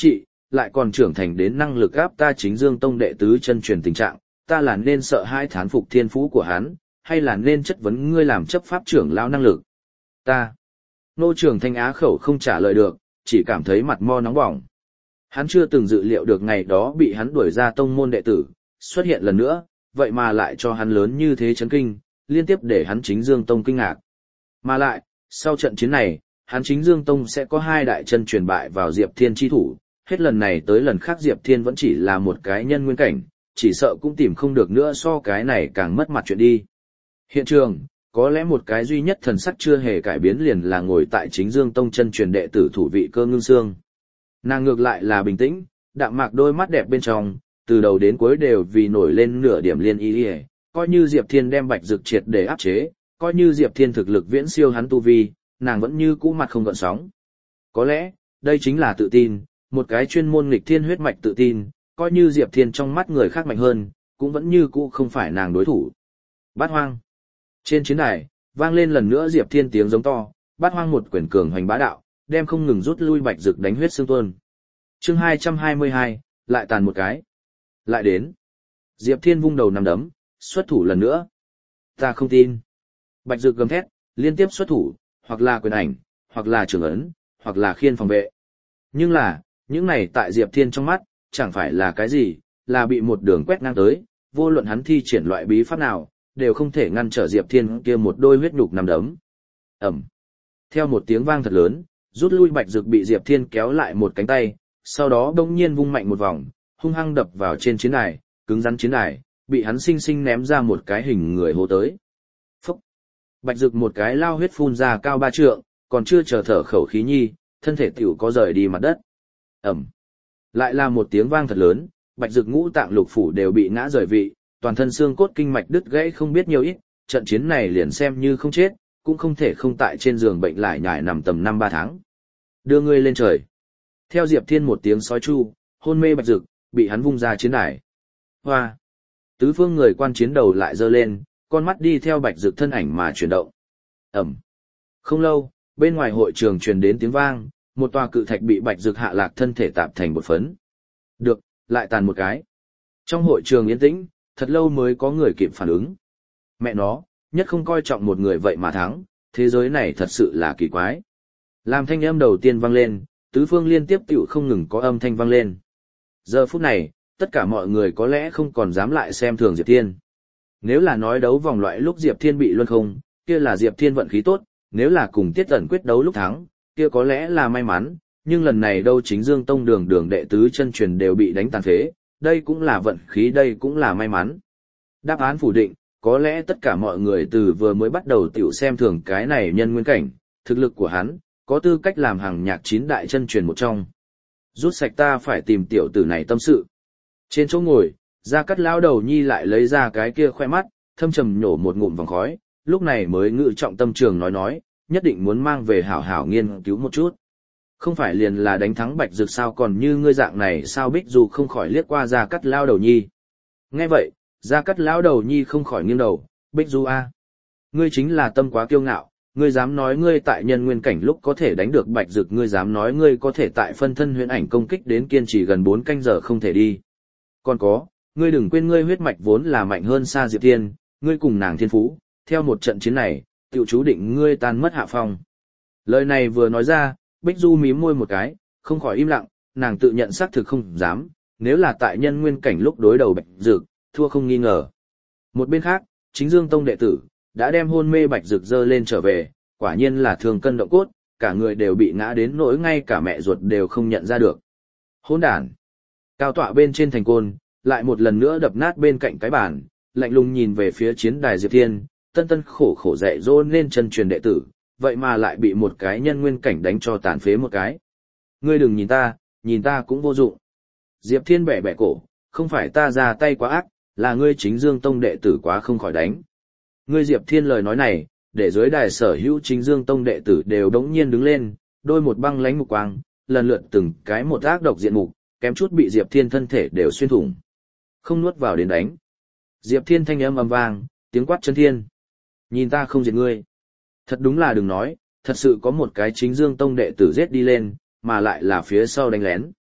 lại còn trưởng thành đến năng lực áp ta chính Dương Tông đệ tứ chân truyền tình trạng, ta là nên sợ hai thán phục thiên phú của hắn, hay là nên chất vấn ngươi làm chấp pháp trưởng lão năng lực? Ta. Nô Trường Thanh á khẩu không trả lời được, chỉ cảm thấy mặt mo nóng bỏng. Hắn chưa từng dự liệu được ngày đó bị hắn đuổi ra tông môn đệ tử, xuất hiện lần nữa, vậy mà lại cho hắn lớn như thế chấn kinh, liên tiếp để hắn chính Dương Tông kinh ngạc. Mà lại, sau trận chiến này, hắn chính Dương Tông sẽ có hai đại chân truyền bại vào Diệp Thiên chi thủ, hết lần này tới lần khác Diệp Thiên vẫn chỉ là một cái nhân nguyên cảnh, chỉ sợ cũng tìm không được nữa so cái này càng mất mặt chuyện đi. Hiện trường, có lẽ một cái duy nhất thần sắc chưa hề cải biến liền là ngồi tại chính Dương Tông chân truyền đệ tử thủ vị Cơ Ngưng Sương. Nàng ngược lại là bình tĩnh, đạm mạc đôi mắt đẹp bên trong, từ đầu đến cuối đều vì nổi lên nửa điểm liên ý ý, coi như Diệp Thiên đem Bạch Dực triệt để áp chế, coi như Diệp Thiên thực lực viễn siêu hắn tu vi, nàng vẫn như cũ mặt không gợn sóng. Có lẽ, đây chính là tự tin, một cái chuyên môn nghịch thiên huyết mạch tự tin, coi như Diệp Thiên trong mắt người khác mạnh hơn, cũng vẫn như cũ không phải nàng đối thủ. Bát Hoang. Trên chiến đài, vang lên lần nữa Diệp Thiên tiếng giống to, Bát Hoang một quyền cường hoành bá đạo, đem không ngừng rút lui Bạch Dực đánh huyết xương tuôn. Chương hai trăm hai mươi hai, lại tàn một cái. Lại đến. Diệp Thiên vung đầu nắm đấm, xuất thủ lần nữa. Ta không tin. Bạch Dực gầm thét, liên tiếp xuất thủ, hoặc là quyền ảnh, hoặc là trường ấn, hoặc là khiên phòng vệ. Nhưng là, những này tại Diệp Thiên trong mắt, chẳng phải là cái gì, là bị một đường quét ngang tới, vô luận hắn thi triển loại bí pháp nào, đều không thể ngăn trở Diệp Thiên kia một đôi huyết nhục nằm đấm. Ẩm. Theo một tiếng vang thật lớn, rút lui Bạch Dực bị Diệp Thiên kéo lại một cánh tay, sau đó bỗng nhiên vung mạnh một vòng, hung hăng đập vào trên chiến đài, cứng rắn chiến đài, bị hắn sinh sinh ném ra một cái hình người hố tới. Phúc. Bạch Dực một cái lao huyết phun ra cao ba trượng, còn chưa chờ thở khẩu khí nhi, thân thể tiểu có rời đi mặt đất. Ẩm. Lại là một tiếng vang thật lớn, Bạch Dực ngũ tạng lục phủ đều bị ngã rời vị, toàn thân xương cốt kinh mạch đứt gãy không biết nhiều ít, trận chiến này liền xem như không chết, cũng không thể không tại trên giường bệnh lại nhải nằm tầm năm ba tháng. Đưa ngươi lên trời. Theo Diệp Thiên một tiếng sói chu, hôn mê Bạch Dực, bị hắn vung ra chiến đài. Hoa. Tứ phương người quan chiến đầu lại giơ lên, con mắt đi theo Bạch Dực thân ảnh mà chuyển động. Ẩm. Không lâu, bên ngoài hội trường truyền đến tiếng vang, một tòa cự thạch bị Bạch Dực hạ lạc thân thể tạp thành bột phấn. Được, lại tàn một cái. Trong hội trường yên tĩnh, thật lâu mới có người kịp phản ứng. Mẹ nó, nhất không coi trọng một người vậy mà thắng, thế giới này thật sự là kỳ quái. Làm thanh âm đầu tiên vang lên, tứ phương liên tiếp tiểu không ngừng có âm thanh vang lên. Giờ phút này, tất cả mọi người có lẽ không còn dám lại xem thường Diệp Thiên. Nếu là nói đấu vòng loại lúc Diệp Thiên bị luân không, kia là Diệp Thiên vận khí tốt, nếu là cùng Tiết Ẩn quyết đấu lúc thắng, kia có lẽ là may mắn, nhưng lần này đâu chính Dương Tông đường đường đệ tứ chân truyền đều bị đánh tàn phế, đây cũng là vận khí, đây cũng là may mắn. Đáp án phủ định, có lẽ tất cả mọi người từ vừa mới bắt đầu tiểu xem thường cái này nhân nguyên cảnh, thực lực của hắn, có tư cách làm hàng nhạc chín đại chân truyền một trong. Rút sạch ta phải tìm tiểu tử này tâm sự. Trên chỗ ngồi, Gia Cát lão đầu nhi lại lấy ra cái kia khoe mắt, thâm trầm nhổ một ngụm vòng khói, lúc này mới ngự trọng tâm trường nói nói, nhất định muốn mang về hảo hảo nghiên cứu một chút. Không phải liền là đánh thắng Bạch Dực sao, còn như ngươi dạng này sao Bích Du không khỏi liếc qua Gia Cát lão đầu nhi. Nghe vậy, Gia Cát lão đầu nhi không khỏi nghiêng đầu, Bích Du a, ngươi chính là tâm quá kiêu ngạo, ngươi dám nói ngươi tại nhân nguyên cảnh lúc có thể đánh được Bạch Dực, ngươi dám nói ngươi có thể tại phân thân huyễn ảnh công kích đến kiên trì gần bốn canh giờ không thể đi. Còn có, ngươi đừng quên ngươi huyết mạch vốn là mạnh hơn xa Diệp Thiên, ngươi cùng nàng thiên phú, theo một trận chiến này, tiểu chú định ngươi tan mất hạ phong. Lời này vừa nói ra, Bích Du mím môi một cái, không khỏi im lặng, nàng tự nhận xác thực không dám, nếu là tại nhân nguyên cảnh lúc đối đầu Bạch Dực, thua không nghi ngờ. Một bên khác, chính Dương Tông đệ tử, đã đem hôn mê Bạch Dực dơ lên trở về, quả nhiên là thường cân động cốt, cả người đều bị ngã đến nỗi ngay cả mẹ ruột đều không nhận ra được. Hỗn đản. Cao tọa bên trên thành côn, lại một lần nữa đập nát bên cạnh cái bàn, lạnh lùng nhìn về phía chiến đài Diệp Thiên, tân tân khổ khổ dạy dỗ nên chân truyền đệ tử, vậy mà lại bị một cái nhân nguyên cảnh đánh cho tàn phế một cái. Ngươi đừng nhìn ta, nhìn ta cũng vô dụng. Diệp Thiên bẻ bẻ cổ, không phải ta ra tay quá ác, là ngươi chính Dương Tông đệ tử quá không khỏi đánh. Ngươi Diệp Thiên lời nói này, để dưới đài sở hữu chính Dương Tông đệ tử đều đống nhiên đứng lên, đôi một băng lánh mục quang, lần lượt từng cái một ác độc diện mục, kém chút bị Diệp Thiên thân thể đều xuyên thủng. Không nuốt vào đến đánh. Diệp Thiên thanh âm ầm vang, tiếng quát chân thiên. Nhìn ta không diệt ngươi. Thật đúng là đừng nói, thật sự có một cái chính Dương Tông đệ tử giết đi lên, mà lại là phía sau đánh lén.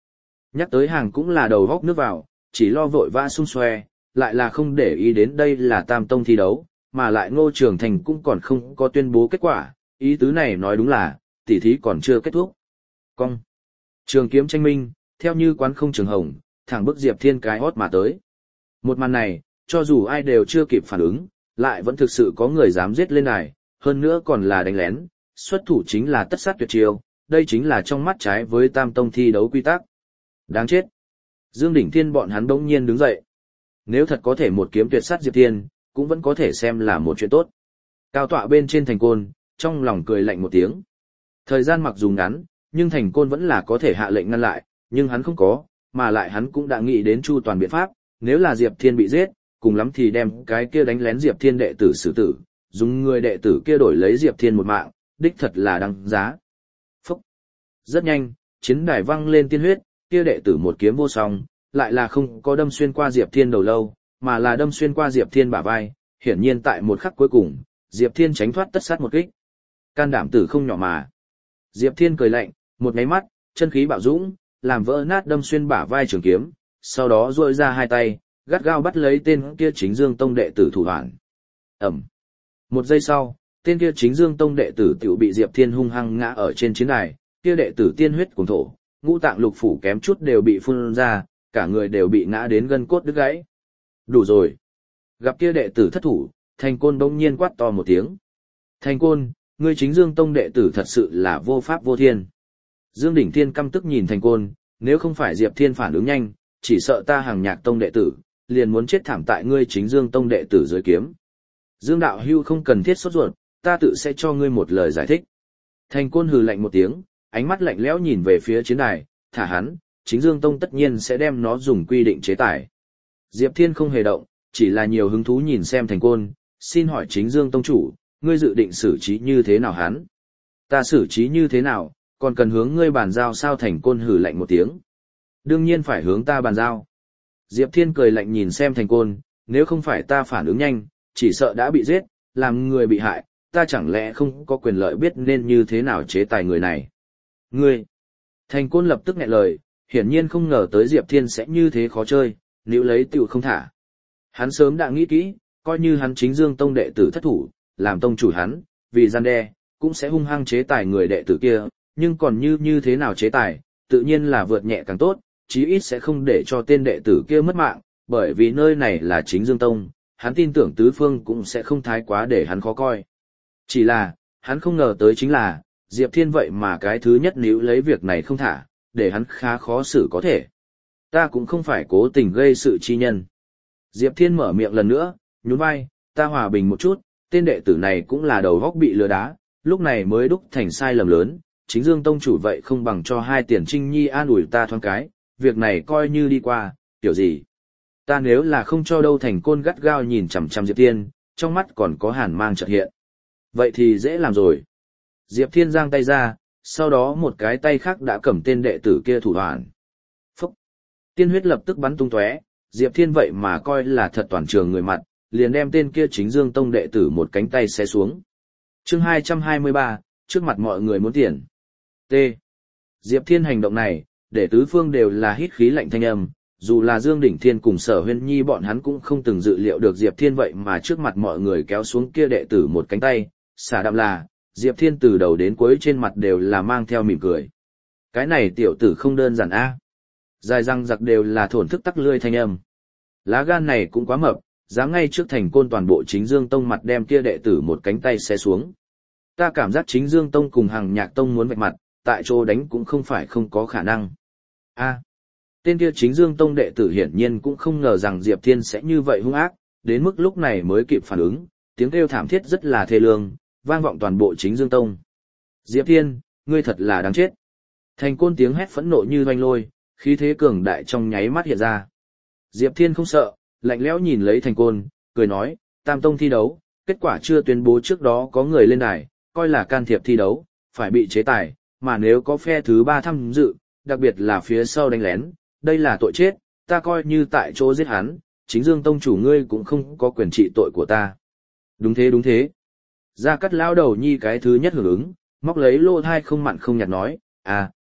Nhắc tới hàng cũng là đầu góc nước vào, chỉ lo vội vã xung xoe, lại là không để ý đến đây là tam tông thi đấu, mà lại Ngô Trường Thành cũng còn không có tuyên bố kết quả, ý tứ này nói đúng là, tỉ thí còn chưa kết thúc. Cong. Trường kiếm tranh minh, theo như quán không trường hồng, thẳng bức Diệp Thiên cái hót mà tới. Một màn này, cho dù ai đều chưa kịp phản ứng, lại vẫn thực sự có người dám giết lên này, hơn nữa còn là đánh lén, xuất thủ chính là tất sát tuyệt chiêu, đây chính là trong mắt trái với tam tông thi đấu quy tắc. Đáng chết. Dương Đỉnh Thiên bọn hắn bỗng nhiên đứng dậy. Nếu thật có thể một kiếm tuyệt sát Diệp Thiên, cũng vẫn có thể xem là một chuyện tốt. Cao tọa bên trên thành côn, trong lòng cười lạnh một tiếng. Thời gian mặc dù ngắn, nhưng thành côn vẫn là có thể hạ lệnh ngăn lại, nhưng hắn không có, mà lại hắn cũng đã nghĩ đến chu toàn biện pháp, nếu là Diệp Thiên bị giết, cùng lắm thì đem cái kia đánh lén Diệp Thiên đệ tử xử tử, dùng người đệ tử kia đổi lấy Diệp Thiên một mạng, đích thật là đăng giá. Phúc! Rất nhanh, chiến đài văng lên tiên huyết, kia đệ tử một kiếm vô song, lại là không có đâm xuyên qua Diệp Thiên đầu lâu, mà là đâm xuyên qua Diệp Thiên bả vai, hiển nhiên tại một khắc cuối cùng, Diệp Thiên tránh thoát tất sát một kích. Can đảm tử không nhỏ mà. Diệp Thiên cười lạnh, một cái mắt, chân khí bạo dũng, làm vỡ nát đâm xuyên bả vai trường kiếm, sau đó duỗi ra hai tay, gắt gao bắt lấy tên kia Chính Dương Tông đệ tử thủ đoạn. Ẩm. Một giây sau, tên kia Chính Dương Tông đệ tử tiểu bị Diệp Thiên hung hăng ngã ở trên chiến đài, kia đệ tử tiên huyết cuồng thổ, ngũ tạng lục phủ kém chút đều bị phun ra, cả người đều bị ngã đến gân cốt đứt gãy. Đủ rồi. Gặp kia đệ tử thất thủ, Thành Côn bỗng nhiên quát to một tiếng. Thành Côn, ngươi Chính Dương Tông đệ tử thật sự là vô pháp vô thiên. Dương Đỉnh Thiên căm tức nhìn Thành Côn, nếu không phải Diệp Thiên phản ứng nhanh, chỉ sợ ta Hàng Nhạc Tông đệ tử, liền muốn chết thảm tại ngươi Chính Dương Tông đệ tử dưới kiếm. Dương đạo hưu không cần thiết sốt ruột, ta tự sẽ cho ngươi một lời giải thích. Thành Côn hừ lạnh một tiếng, ánh mắt lạnh lẽo nhìn về phía chiến đài, thả hắn, Chính Dương Tông tất nhiên sẽ đem nó dùng quy định chế tài. Diệp Thiên không hề động, chỉ là nhiều hứng thú nhìn xem Thành Côn, xin hỏi Chính Dương Tông chủ, ngươi dự định xử trí như thế nào hắn? Ta xử trí như thế nào, còn cần hướng ngươi bàn giao sao? Thành Côn hừ lạnh một tiếng. Đương nhiên phải hướng ta bàn giao. Diệp Thiên cười lạnh nhìn xem Thành Côn, nếu không phải ta phản ứng nhanh, chỉ sợ đã bị giết, làm người bị hại, ta chẳng lẽ không có quyền lợi biết nên như thế nào chế tài người này? Ngươi! Thành Côn lập tức nghẹn lời, hiển nhiên không ngờ tới Diệp Thiên sẽ như thế khó chơi, nếu lấy tiểu không thả. Hắn sớm đã nghĩ kỹ, coi như hắn Chính Dương Tông đệ tử thất thủ, làm tông chủ hắn, vì gian đe, cũng sẽ hung hăng chế tài người đệ tử kia, nhưng còn như như thế nào chế tài, tự nhiên là vượt nhẹ càng tốt, chí ít sẽ không để cho tên đệ tử kia mất mạng, bởi vì nơi này là Chính Dương Tông, hắn tin tưởng tứ phương cũng sẽ không thái quá để hắn khó coi. Chỉ là, hắn không ngờ tới chính là, Diệp Thiên vậy mà cái thứ nhất níu lấy việc này không thả, để hắn khá khó xử có thể. Ta cũng không phải cố tình gây sự chi nhân. Diệp Thiên mở miệng lần nữa, nhún vai, ta hòa bình một chút, tên đệ tử này cũng là đầu góc bị lừa đá, lúc này mới đúc thành sai lầm lớn, Chính Dương Tông chủ vậy không bằng cho hai tiền trinh nhi an ủi ta thoáng cái, việc này coi như đi qua, kiểu gì. Ta nếu là không cho đâu. Thành Côn gắt gao nhìn chằm chằm Diệp Thiên, trong mắt còn có hàn mang chợt hiện. Vậy thì dễ làm rồi. Diệp Thiên giang tay ra, sau đó một cái tay khác đã cầm tên đệ tử kia thủ đoạn. Phúc! Tiên huyết lập tức bắn tung tóe, Diệp Thiên vậy mà coi là thật toàn trường người mặt, liền đem tên kia Chính Dương Tông đệ tử một cánh tay xé xuống. Chương hai trăm hai mươi ba, trước mặt mọi người muốn tiền. T. Diệp Thiên hành động này, để tứ phương đều là hít khí lạnh thanh âm, dù là Dương Đỉnh Thiên cùng Sở Huyên Nhi bọn hắn cũng không từng dự liệu được Diệp Thiên vậy mà trước mặt mọi người kéo xuống kia đệ tử một cánh tay, xả đạm là, Diệp Thiên từ đầu đến cuối trên mặt đều là mang theo mỉm cười. Cái này tiểu tử không đơn giản a. Dài răng giặc đều là thổn thức tắc lươi thanh âm. Lá gan này cũng quá mập, dám ngay trước Thành Côn toàn bộ Chính Dương Tông mặt đem kia đệ tử một cánh tay xé xuống. Ta cảm giác Chính Dương Tông cùng Hàng Nhạc Tông muốn vạch mặt, tại chỗ đánh cũng không phải không có khả năng. A. Tên kia Chính Dương Tông đệ tử hiển nhiên cũng không ngờ rằng Diệp Thiên sẽ như vậy hung ác, đến mức lúc này mới kịp phản ứng, tiếng kêu thảm thiết rất là thê lương, vang vọng toàn bộ Chính Dương Tông. Diệp Thiên, ngươi thật là đáng chết. Thành Côn tiếng hét phẫn nộ như oanh lôi, khí thế cường đại trong nháy mắt hiện ra. Diệp Thiên không sợ, lạnh lẽo nhìn lấy Thành Côn, cười nói, Tam Tông thi đấu, kết quả chưa tuyên bố trước đó có người lên đài, coi là can thiệp thi đấu, phải bị chế tài, mà nếu có phe thứ ba tham dự, đặc biệt là phía sau đánh lén, đây là tội chết, ta coi như tại chỗ giết hắn, Chính Dương Tông chủ ngươi cũng không có quyền trị tội của ta. Đúng thế đúng thế. Gia Cát lão đầu nhi cái thứ nhất hưởng ứng, móc lấy lô thai không mặn không nhạt nói, à,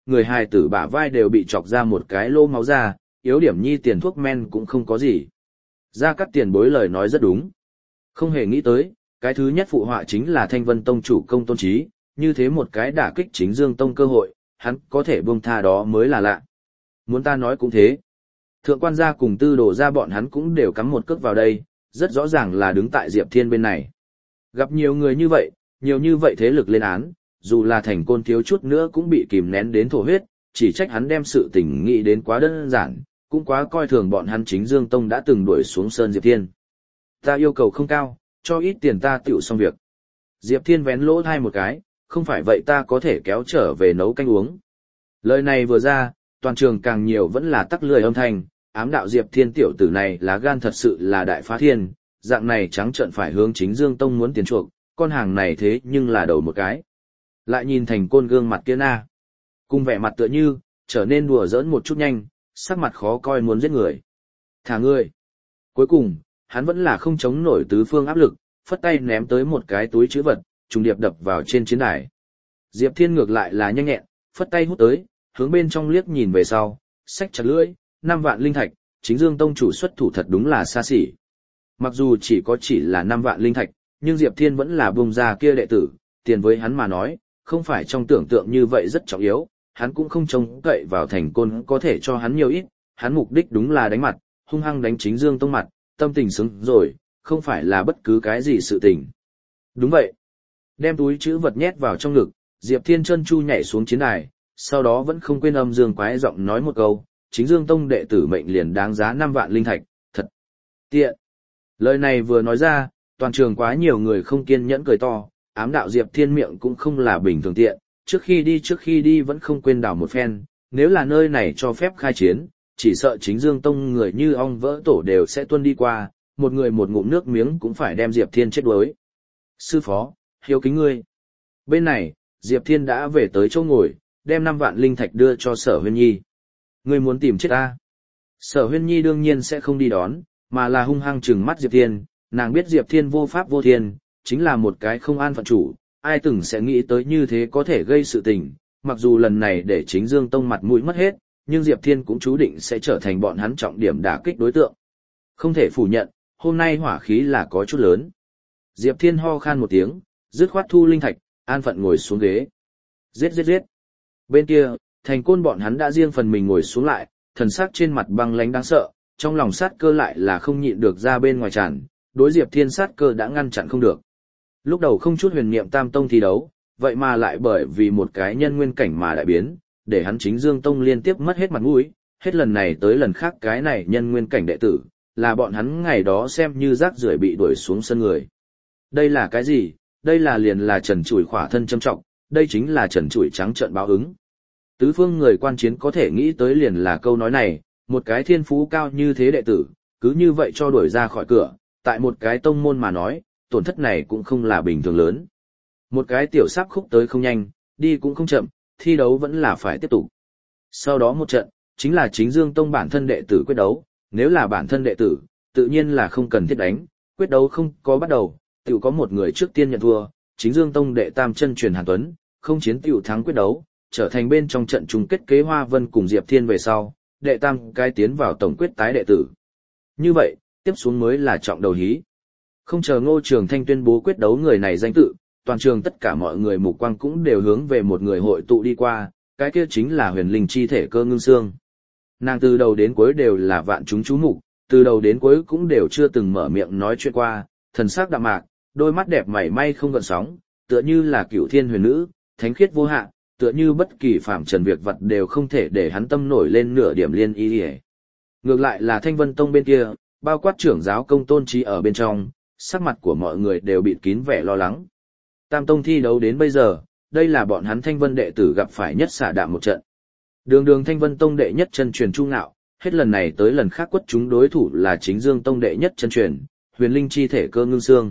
người hài tử bả vai đều bị chọc ra một cái lỗ máu ra, yếu điểm nhi tiền thuốc men cũng không có gì. Gia Cát tiền bối lời nói rất đúng. Không hề nghĩ tới, cái thứ nhất phụ họa chính là Thanh Vân Tông chủ Công Tôn Trí, như thế một cái đả kích chính Dương Tông cơ hội, hắn có thể buông tha đó mới là lạ. Muốn ta nói cũng thế. Thượng quan gia cùng tư đồ gia bọn hắn cũng đều cắm một cước vào đây, rất rõ ràng là đứng tại Diệp Thiên bên này. Gặp nhiều người như vậy, nhiều như vậy thế lực lên án, dù là Thành Côn thiếu chút nữa cũng bị kìm nén đến thổ huyết, chỉ trách hắn đem sự tình nghĩ đến quá đơn giản, cũng quá coi thường bọn hắn chính Dương Tông đã từng đuổi xuống sơn Diệp Thiên. Ta yêu cầu không cao, cho ít tiền ta tựu xong việc. Diệp Thiên vén lỗ thai một cái, không phải vậy ta có thể kéo trở về nấu canh uống. Lời này vừa ra, toàn trường càng nhiều vẫn là tắc lười âm thanh, ám đạo Diệp Thiên tiểu tử này lá gan thật sự là đại phá thiên, dạng này trắng trợn phải hướng chính Dương Tông muốn tiền chuộc, con hàng này thế nhưng là đầu một cái. Lại nhìn Thành Côn gương mặt kia na, cùng vẻ mặt tựa như, trở nên đùa giỡn một chút nhanh, sắc mặt khó coi muốn giết người. Thả ngươi. Cuối cùng, hắn vẫn là không chống nổi tứ phương áp lực, phất tay ném tới một cái túi chữ vật, trùng điệp đập vào trên chiến đài. Diệp Thiên ngược lại là nhanh nhẹn, phất tay hút tới, hướng bên trong liếc nhìn về sau, xách chặt lưỡi, năm vạn linh thạch, chính Dương Tông chủ xuất thủ thật đúng là xa xỉ. Mặc dù chỉ có chỉ là năm vạn linh thạch, nhưng Diệp Thiên vẫn là bùng ra kia đệ tử, tiền với hắn mà nói, không phải trong tưởng tượng như vậy rất trọng yếu, hắn cũng không trông cậy vào Thành Côn có thể cho hắn nhiều ít, hắn mục đích đúng là đánh mặt, hung hăng đánh chính Dương Tông mặt, tâm tình xứng rồi, không phải là bất cứ cái gì sự tình. Đúng vậy. Đem túi chữ vật nhét vào trong ngực, Diệp Thiên chân chu nhảy xuống chiến đài, sau đó vẫn không quên âm dương quái giọng nói một câu, chính Dương Tông đệ tử mệnh liền đáng giá năm vạn linh thạch, thật tiện. Lời này vừa nói ra, toàn trường quá nhiều người không kiên nhẫn cười to, ám đạo Diệp Thiên miệng cũng không là bình thường tiện, trước khi đi trước khi đi vẫn không quên đảo một phen, nếu là nơi này cho phép khai chiến, chỉ sợ chính Dương Tông người như ong vỡ tổ đều sẽ tuân đi qua, một người một ngụm nước miếng cũng phải đem Diệp Thiên chết đuối. Sư phó, hiếu kính ngươi. Bên này, Diệp Thiên đã về tới chỗ ngồi, đem năm vạn linh thạch đưa cho Sở Huyên Nhi. Ngươi muốn tìm chết ta? Sở Huyên Nhi đương nhiên sẽ không đi đón, mà là hung hăng trừng mắt Diệp Thiên, nàng biết Diệp Thiên vô pháp vô thiên, chính là một cái không an phận chủ, ai từng sẽ nghĩ tới như thế có thể gây sự tình, mặc dù lần này để chính Dương Tông mặt mũi mất hết, nhưng Diệp Thiên cũng chú định sẽ trở thành bọn hắn trọng điểm đả kích đối tượng. Không thể phủ nhận, hôm nay hỏa khí là có chút lớn. Diệp Thiên ho khan một tiếng, dứt khoát thu linh thạch, an phận ngồi xuống ghế. Giết giết giết. Bên kia, Thành Côn bọn hắn đã riêng phần mình ngồi xuống lại, thần sắc trên mặt băng lãnh đáng sợ, trong lòng sát cơ lại là không nhịn được ra bên ngoài tràn, đối Diệp Thiên sát cơ đã ngăn chặn không được. Lúc đầu không chút huyền niệm tam tông thi đấu, vậy mà lại bởi vì một cái nhân nguyên cảnh mà đại biến, để hắn chính Dương Tông liên tiếp mất hết mặt mũi, hết lần này tới lần khác cái này nhân nguyên cảnh đệ tử, là bọn hắn ngày đó xem như rác rưởi bị đuổi xuống sân người. Đây là cái gì? Đây là liền là trần trụi khỏa thân châm trọng, đây chính là trần trụi trắng trợn báo ứng. Tứ phương người quan chiến có thể nghĩ tới liền là câu nói này, một cái thiên phú cao như thế đệ tử, cứ như vậy cho đuổi ra khỏi cửa, tại một cái tông môn mà nói, tổn thất này cũng không là bình thường lớn. Một cái tiểu sắp khúc tới không nhanh, đi cũng không chậm, thi đấu vẫn là phải tiếp tục. Sau đó một trận, chính là chính Dương Tông bản thân đệ tử quyết đấu, nếu là bản thân đệ tử, tự nhiên là không cần thiết đánh, quyết đấu không có bắt đầu, tiểu có một người trước tiên nhận thua, chính Dương Tông đệ tam chân truyền Hàn Tuấn, không chiến tiểu thắng quyết đấu, trở thành bên trong trận chung kết kế Hoa Vân cùng Diệp Thiên về sau, đệ tam cái tiến vào tổng quyết tái đệ tử. Như vậy, tiếp xuống mới là trọng đầu hí. Không chờ Ngô Trường Thanh tuyên bố quyết đấu người này danh tự, toàn trường tất cả mọi người mục quang cũng đều hướng về một người hội tụ đi qua, cái kia chính là huyền linh chi thể Cơ Ngưng Sương. Nàng từ đầu đến cuối đều là vạn chúng chú mục, từ đầu đến cuối cũng đều chưa từng mở miệng nói chuyện qua, thần sắc đạm mạc, đôi mắt đẹp mảy may không gợn sóng, tựa như là cửu thiên huyền nữ, thánh khiết vô hạn, tựa như bất kỳ phàm trần việc vật đều không thể để hắn tâm nổi lên nửa điểm liên ý. Ngược lại là Thanh Vân Tông bên kia, bao quát trưởng giáo Công Tôn Trí ở bên trong, sắc mặt của mọi người đều bịt kín vẻ lo lắng. Tam Tông thi đấu đến bây giờ, đây là bọn hắn Thanh Vân đệ tử gặp phải nhất xả đạm một trận. Đường đường Thanh Vân Tông đệ nhất chân truyền Chu Ngạo, hết lần này tới lần khác quất chúng đối thủ là chính Dương Tông đệ nhất chân truyền, huyền linh chi thể Cơ Ngưng Sương.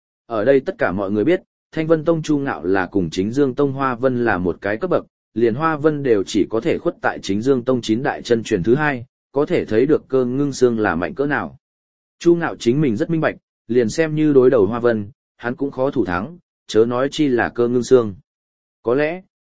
Ở đây tất cả mọi người biết, Thanh Vân Tông Chu Ngạo là cùng chính Dương Tông Hoa Vân là một cái cấp bậc, liền Hoa Vân đều chỉ có thể khuất tại chính Dương Tông chín đại chân truyền thứ hai, có thể thấy được Cơ Ngưng Sương là mạnh cỡ nào. Chu Ngạo chính mình rất minh bạch, liền xem như đối đầu Hoa Vân, hắn cũng khó thủ thắng, chớ nói chi là Cơ Ngưng Sương. Có lẽ,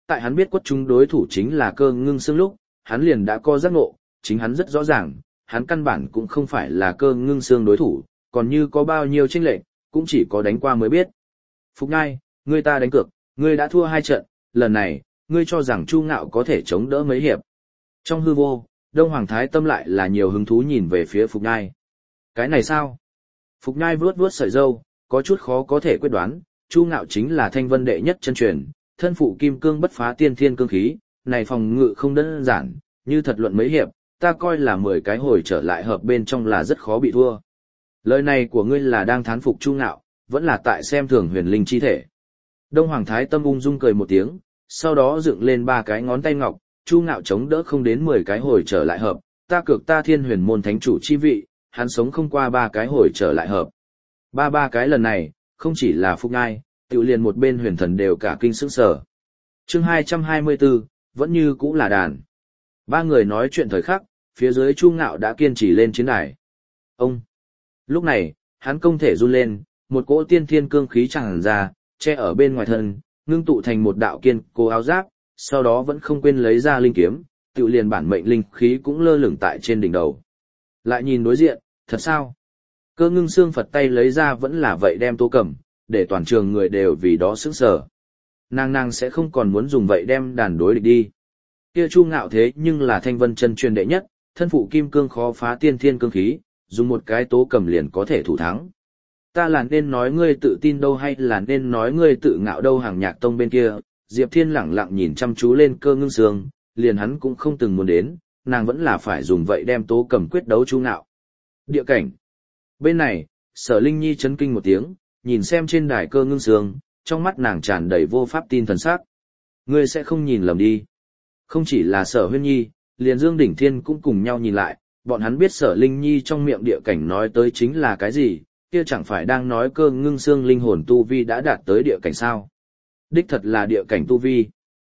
tại hắn biết quất chúng đối thủ chính là Cơ Ngưng Sương lúc, hắn liền đã có giác ngộ, chính hắn rất rõ ràng, hắn căn bản cũng không phải là Cơ Ngưng Sương đối thủ, còn như có bao nhiêu chênh lệch, cũng chỉ có đánh qua mới biết. Phục Nhai, ngươi ta đánh cược, ngươi đã thua hai trận, lần này, ngươi cho rằng Chu Ngạo có thể chống đỡ mấy hiệp. Trong hư vô, Đông Hoàng Thái Tâm lại là nhiều hứng thú nhìn về phía Phục Nhai. Cái này sao? Phục Nhai vuốt vuốt sợi râu, có chút khó có thể quyết đoán, Chu Ngạo chính là Thanh Vân đệ nhất chân truyền, thân phụ kim cương bất phá tiên thiên cương khí, này phòng ngự không đơn giản, như thật luận mấy hiệp, ta coi là mười cái hồi trở lại hợp bên trong là rất khó bị thua. Lời này của ngươi là đang thán phục Chu Ngạo, vẫn là tại xem thường huyền linh chi thể. Đông Hoàng Thái Tâm ung dung cười một tiếng, sau đó dựng lên ba cái ngón tay ngọc, Chu Ngạo chống đỡ không đến mười cái hồi trở lại hợp, ta cược ta Thiên Huyền môn thánh chủ chi vị, hắn sống không qua ba cái hồi trở lại hợp. Ba ba cái lần này, không chỉ là Phục Nhai, tiểu liền một bên huyền thần đều cả kinh sững sờ. Chương hai trăm hai mươi bốn, vẫn như cũ là đàn. Ba người nói chuyện thời khắc, phía dưới Chu Ngạo đã kiên trì lên chiến đài. Ông. Lúc này, hắn công thể run lên, một cỗ tiên thiên cương khí tràn ra, che ở bên ngoài thân, ngưng tụ thành một đạo kiên cố áo giáp, sau đó vẫn không quên lấy ra linh kiếm, tiểu liền bản mệnh linh khí cũng lơ lửng tại trên đỉnh đầu. Lại nhìn đối diện, thật sao? Cơ Ngưng Sương Phật tay lấy ra vẫn là vậy đem Tô Cẩm, để toàn trường người đều vì đó sững sờ. Nàng nàng sẽ không còn muốn dùng vậy đem đàn đối địch đi. Kia Chu Ngạo thế nhưng là Thanh Vân chân truyền đệ nhất, thân phụ kim cương khó phá tiên thiên cương khí, dùng một cái Tố Cẩm liền có thể thủ thắng. Ta là nên nói ngươi tự tin đâu hay là nên nói ngươi tự ngạo đâu? Hàng Nhạc Tông bên kia, Diệp Thiên lẳng lặng nhìn chăm chú lên Cơ Ngưng Sương, liền hắn cũng không từng muốn đến, nàng vẫn là phải dùng vậy đem Tố Cẩm quyết đấu Chu Ngạo. Địa cảnh. Bên này, Sở Linh Nhi chấn kinh một tiếng, nhìn xem trên đài Cơ Ngưng Sương, trong mắt nàng tràn đầy vô pháp tin thần sắc. Ngươi sẽ không nhìn lầm đi. Không chỉ là Sở Huyên Nhi, liền Dương Đỉnh Thiên cũng cùng nhau nhìn lại, bọn hắn biết Sở Linh Nhi trong miệng địa cảnh nói tới chính là cái gì, kia chẳng phải đang nói Cơ Ngưng Sương linh hồn tu vi đã đạt tới địa cảnh sao. Đích thật là địa cảnh tu vi.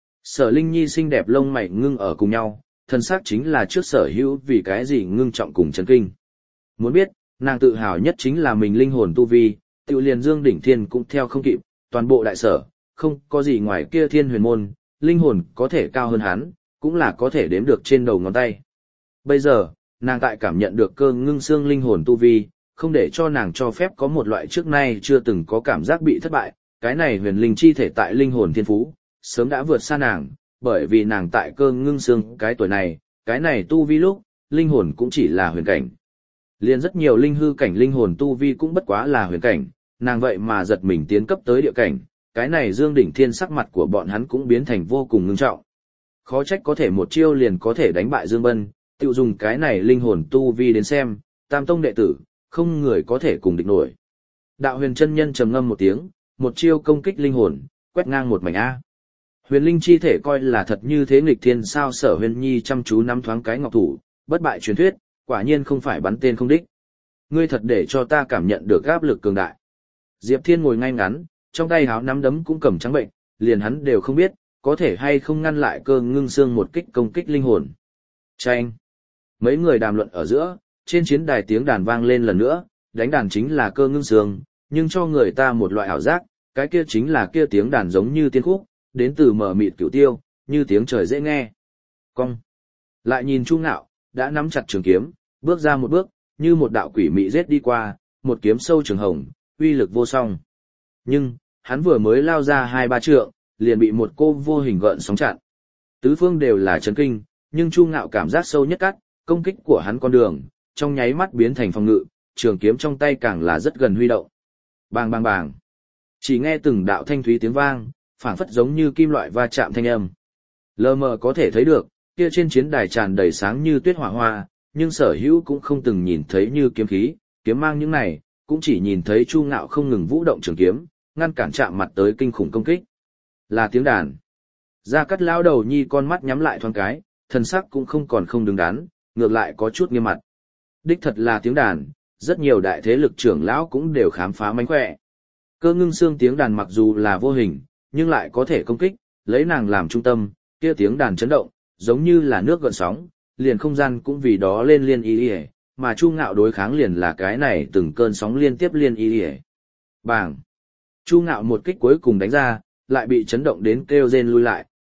Sở Linh Nhi xinh đẹp lông mày ngưng ở cùng nhau, thân xác chính là trước Sở Hữu vì cái gì ngưng trọng cùng chấn kinh. Muốn biết, nàng tự hào nhất chính là mình linh hồn tu vi, tự liền Dương Đỉnh Thiên cũng theo không kịp, toàn bộ đại sở, không có gì ngoài kia Thiên Huyền môn, linh hồn có thể cao hơn hắn, cũng là có thể đếm được trên đầu ngón tay. Bây giờ, nàng tại cảm nhận được Cơ Ngưng Sương linh hồn tu vi, không để cho nàng cho phép có một loại trước nay chưa từng có cảm giác bị thất bại, cái này huyền linh chi thể tại linh hồn thiên phú, sớm đã vượt xa nàng, bởi vì nàng tại Cơ Ngưng Sương cái tuổi này, cái này tu vi lúc, linh hồn cũng chỉ là huyền cảnh. Liền rất nhiều linh hư cảnh linh hồn tu vi cũng bất quá là huyền cảnh, nàng vậy mà giật mình tiến cấp tới địa cảnh, cái này Dương Đỉnh Thiên sắc mặt của bọn hắn cũng biến thành vô cùng ngưng trọng. Khó trách có thể một chiêu liền có thể đánh bại Dương Bân, tự dùng cái này linh hồn tu vi đến xem, Tam Tông đệ tử, không người có thể cùng địch nổi. Đạo Huyền chân nhân trầm ngâm một tiếng, một chiêu công kích linh hồn, quét ngang một mảnh A. Huyền linh chi thể coi là thật như thế nghịch thiên sao? Sở Huyền Nhi chăm chú nắm thoáng cái ngọc thủ, bất bại truyền thuyết, quả nhiên không phải bắn tên không đích. Ngươi thật để cho ta cảm nhận được áp lực cường đại. Diệp Thiên ngồi ngay ngắn, trong tay háo nắm đấm cũng cầm trắng bệnh, liền hắn đều không biết, có thể hay không ngăn lại Cơ Ngưng Sương một kích công kích linh hồn. Chanh! Mấy người đàm luận ở giữa, trên chiến đài tiếng đàn vang lên lần nữa, đánh đàn chính là Cơ Ngưng Sương, nhưng cho người ta một loại ảo giác, cái kia chính là kia tiếng đàn giống như tiên khúc, đến từ mờ mịt cửu tiêu, như tiếng trời dễ nghe. Cong! Lại nhìn Chu Ngạo, đã nắm chặt trường kiếm, bước ra một bước, như một đạo quỷ mị giết đi qua, một kiếm sâu trường hồng, uy lực vô song. Nhưng, hắn vừa mới lao ra hai ba trượng, liền bị một cô vô hình gợn sóng chặn. Tứ phương đều là chấn kinh, nhưng Chu Ngạo cảm giác sâu nhất cắt, công kích của hắn con đường, trong nháy mắt biến thành phòng ngự, trường kiếm trong tay càng là rất gần huy động. Bang bang bang. Chỉ nghe từng đạo thanh thúy tiếng vang, phảng phất giống như kim loại va chạm thanh âm. Lờ mờ có thể thấy được, kia trên chiến đài tràn đầy sáng như tuyết hỏa hoa, nhưng Sở Hữu cũng không từng nhìn thấy như kiếm khí, kiếm mang những này, cũng chỉ nhìn thấy Chu Ngạo không ngừng vũ động trường kiếm, ngăn cản chạm mặt tới kinh khủng công kích. Là tiếng đàn. Gia Cát lão đầu nhi con mắt nhắm lại thoáng cái, thần sắc cũng không còn không đứng đắn, ngược lại có chút nghiêm mặt. Đích thật là tiếng đàn, rất nhiều đại thế lực trưởng lão cũng đều khám phá mánh khỏe. Cơ Ngưng Sương tiếng đàn mặc dù là vô hình, nhưng lại có thể công kích, lấy nàng làm trung tâm, kia tiếng đàn chấn động, giống như là nước gợn sóng, liền không gian cũng vì đó lên liên y y, mà Chu Ngạo đối kháng liền là cái này từng cơn sóng liên tiếp liên y y. Bàng! Chu Ngạo một kích cuối cùng đánh ra, lại bị chấn động đến kêu rên lui lại,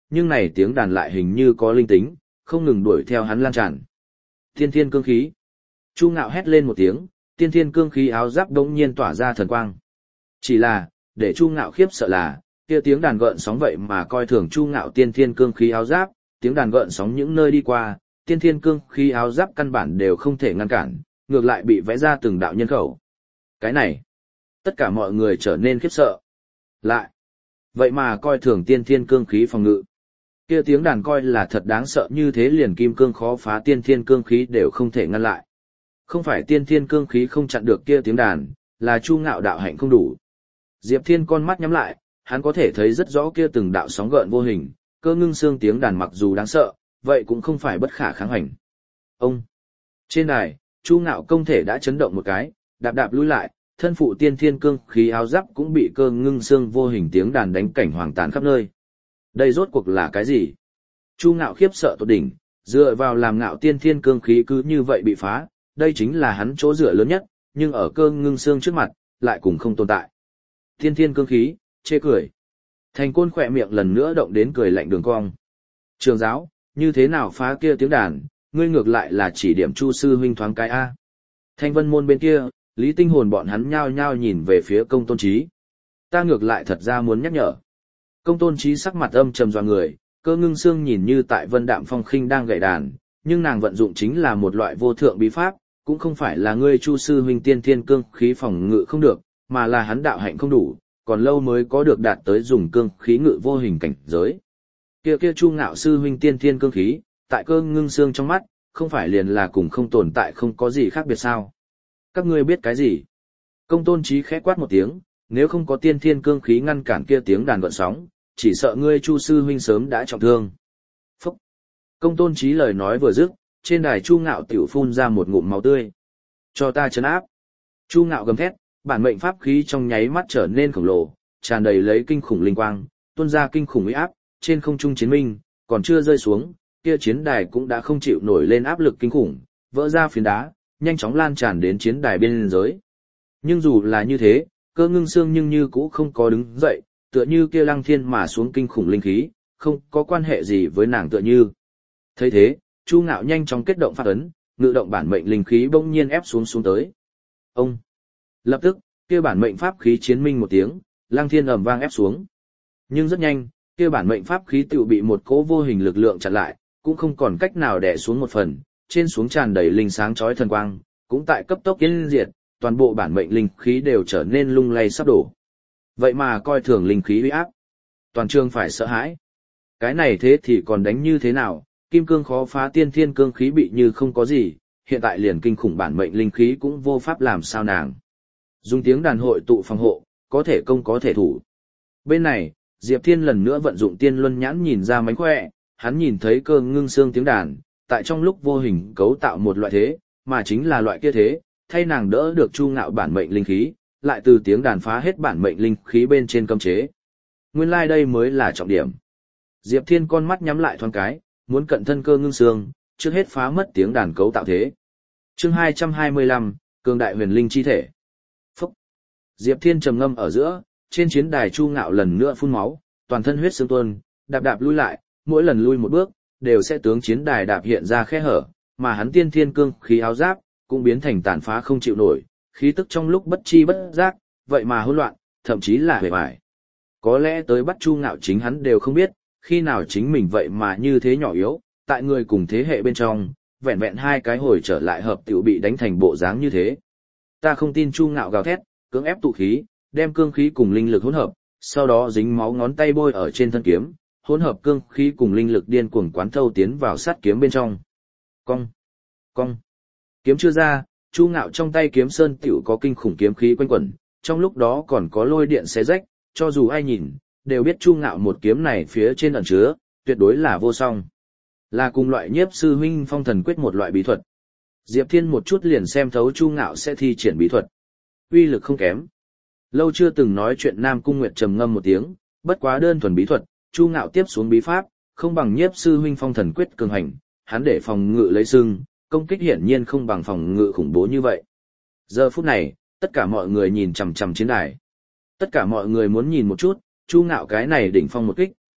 nhưng này tiếng đàn lại hình như có linh tính, không ngừng đuổi theo hắn lan tràn. Tiên thiên cương khí. Chu Ngạo hét lên một tiếng, tiên thiên cương khí áo giáp đống nhiên tỏa ra thần quang. Chỉ là, để Chu Ngạo khiếp sợ là, kia tiếng đàn gợn sóng vậy mà coi thường Chu Ngạo tiên thiên cương khí áo giáp, tiếng đàn gợn sóng những nơi đi qua, tiên thiên cương khí áo giáp căn bản đều không thể ngăn cản, ngược lại bị vẽ ra từng đạo nhân khẩu. Cái này, tất cả mọi người trở nên khiếp sợ. Lại, vậy mà coi thường tiên thiên cương khí phòng ngự. Kia tiếng đàn coi là thật đáng sợ như thế, liền kim cương khó phá tiên thiên cương khí đều không thể ngăn lại. Không phải tiên thiên cương khí không chặn được kia tiếng đàn, là Chu Ngạo đạo hạnh không đủ. Diệp Thiên con mắt nhắm lại, hắn có thể thấy rất rõ kia từng đạo sóng gợn vô hình, Cơ Ngưng Xương tiếng đàn mặc dù đáng sợ, vậy cũng không phải bất khả kháng hành. Ông, trên đài, Chu Ngạo công thể đã chấn động một cái, đạp đạp lùi lại, thân phụ tiên thiên cương khí áo giáp cũng bị Cơ Ngưng Xương vô hình tiếng đàn đánh cảnh hoàng tàn khắp nơi. Đây rốt cuộc là cái gì? Chu Ngạo khiếp sợ tột đỉnh, dựa vào làm Ngạo tiên thiên cương khí cứ như vậy bị phá, đây chính là hắn chỗ dựa lớn nhất, nhưng ở Cơ Ngưng Xương trước mặt, lại cũng không tồn tại. Tiên thiên cương khí, chê cười. Thành Côn khỏe miệng lần nữa động đến cười lạnh đường cong. Trường giáo, như thế nào phá kia tiếng đàn, ngươi ngược lại là chỉ điểm Chu sư huynh thoáng cái A. Thanh Vân môn bên kia, Lý Tinh Hồn bọn hắn nhao nhao nhìn về phía Công Tôn Chí. Ta ngược lại thật ra muốn nhắc nhở. Công Tôn Chí sắc mặt âm trầm doa người, Cơ Ngưng Xương nhìn như tại Vân Đạm Phong Khinh đang gảy đàn, nhưng nàng vận dụng chính là một loại vô thượng bí pháp, cũng không phải là ngươi Chu sư huynh tiên thiên cương khí phòng ngự không được, mà là hắn đạo hạnh không đủ, còn lâu mới có được đạt tới dùng cương khí ngự vô hình cảnh giới. Kia kia Chu Ngạo sư huynh tiên thiên cương khí, tại Cơ Ngưng Xương trong mắt, không phải liền là cùng không tồn tại không có gì khác biệt sao? Các ngươi biết cái gì? Công Tôn Chí khẽ quát một tiếng, nếu không có tiên thiên cương khí ngăn cản kia tiếng đàn gợn sóng, chỉ sợ ngươi Chu sư huynh sớm đã trọng thương. Phúc! Công Tôn Chí lời nói vừa dứt, trên đài Chu Ngạo tiểu phun ra một ngụm máu tươi. Cho ta trấn áp! Chu Ngạo gầm thét, bản mệnh pháp khí trong nháy mắt trở nên khổng lồ, tràn đầy lấy kinh khủng linh quang, tuôn ra kinh khủng uy áp, trên không trung chiến minh, còn chưa rơi xuống, kia chiến đài cũng đã không chịu nổi lên áp lực kinh khủng, vỡ ra phiến đá, nhanh chóng lan tràn đến chiến đài biên giới. Nhưng dù là như thế, Cơ Ngưng Xương nhưng như cũ không có đứng dậy, tựa như kia lăng thiên mà xuống kinh khủng linh khí, không có quan hệ gì với nàng tựa như. Thấy thế, Chu Ngạo nhanh chóng kết động phát ấn, ngự động bản mệnh linh khí bỗng nhiên ép xuống xuống tới. Ông! Lập tức, kia bản mệnh pháp khí chiến minh một tiếng, lăng thiên ầm vang ép xuống. Nhưng rất nhanh, kia bản mệnh pháp khí tự bị một cỗ vô hình lực lượng chặn lại, cũng không còn cách nào đè xuống một phần, trên xuống tràn đầy linh sáng chói thần quang, cũng tại cấp tốc tiến diệt, toàn bộ bản mệnh linh khí đều trở nên lung lay sắp đổ. Vậy mà coi thường linh khí uy áp, toàn trường phải sợ hãi. Cái này thế thì còn đánh như thế nào, kim cương khó phá tiên thiên cương khí bị như không có gì, hiện tại liền kinh khủng bản mệnh linh khí cũng vô pháp làm sao nàng. Dùng tiếng đàn hội tụ phòng hộ, có thể công có thể thủ. Bên này, Diệp Thiên lần nữa vận dụng tiên luân nhãn nhìn ra mánh khỏe, hắn nhìn thấy Cơ Ngưng Xương tiếng đàn, tại trong lúc vô hình cấu tạo một loại thế, mà chính là loại kia thế, thay nàng đỡ được Chu Ngạo bản mệnh linh khí, lại từ tiếng đàn phá hết bản mệnh linh khí bên trên cấm chế. Nguyên lai like đây mới là trọng điểm. Diệp Thiên con mắt nhắm lại thoáng cái, muốn cận thân Cơ Ngưng Xương, trước hết phá mất tiếng đàn cấu tạo thế. Chương hai trăm hai mươi lăm, Cường đại huyền linh chi thể. Phúc! Diệp Thiên trầm ngâm ở giữa, trên chiến đài Chu Ngạo lần nữa phun máu, toàn thân huyết xương tuôn, đạp đạp lui lại, mỗi lần lui một bước, đều sẽ tướng chiến đài đạp hiện ra khe hở, mà hắn tiên thiên cương khí áo giáp cũng biến thành tàn phá không chịu nổi, khí tức trong lúc bất chi bất giác, vậy mà hỗn loạn, thậm chí là hề bại. Có lẽ tới bắt Chu Ngạo chính hắn đều không biết, khi nào chính mình vậy mà như thế nhỏ yếu, tại người cùng thế hệ bên trong, vẹn vẹn hai cái hồi trở lại hợp tiểu bị đánh thành bộ dáng như thế. Ta không tin. Chu Ngạo gào thét, cưỡng ép tụ khí, đem cương khí cùng linh lực hỗn hợp, sau đó dính máu ngón tay bôi ở trên thân kiếm, hỗn hợp cương khí cùng linh lực điên cuồng quán thâu tiến vào sát kiếm bên trong. Cong, cong. Kiếm chưa ra, Chu Ngạo trong tay kiếm sơn tiểu có kinh khủng kiếm khí quanh quẩn, trong lúc đó còn có lôi điện xé rách, cho dù ai nhìn, đều biết Chu Ngạo một kiếm này phía trên ẩn chứa, tuyệt đối là vô song. Là cùng loại Nhiếp sư huynh phong thần quyết một loại bí thuật. Diệp Thiên một chút liền xem thấu Chu Ngạo sẽ thi triển bí thuật. Uy lực không kém. Lâu chưa từng nói chuyện Nam Cung Nguyệt trầm ngâm một tiếng, bất quá đơn thuần bí thuật, Chu Ngạo tiếp xuống bí pháp, không bằng Nhiếp sư huynh phong thần quyết cường hành, hắn để phòng ngự lấy sưng, công kích hiển nhiên không bằng phòng ngự khủng bố như vậy. Giờ phút này, tất cả mọi người nhìn chằm chằm chiến đài. Tất cả mọi người muốn nhìn một chút, Chu Ngạo cái này đỉnh phong một kích,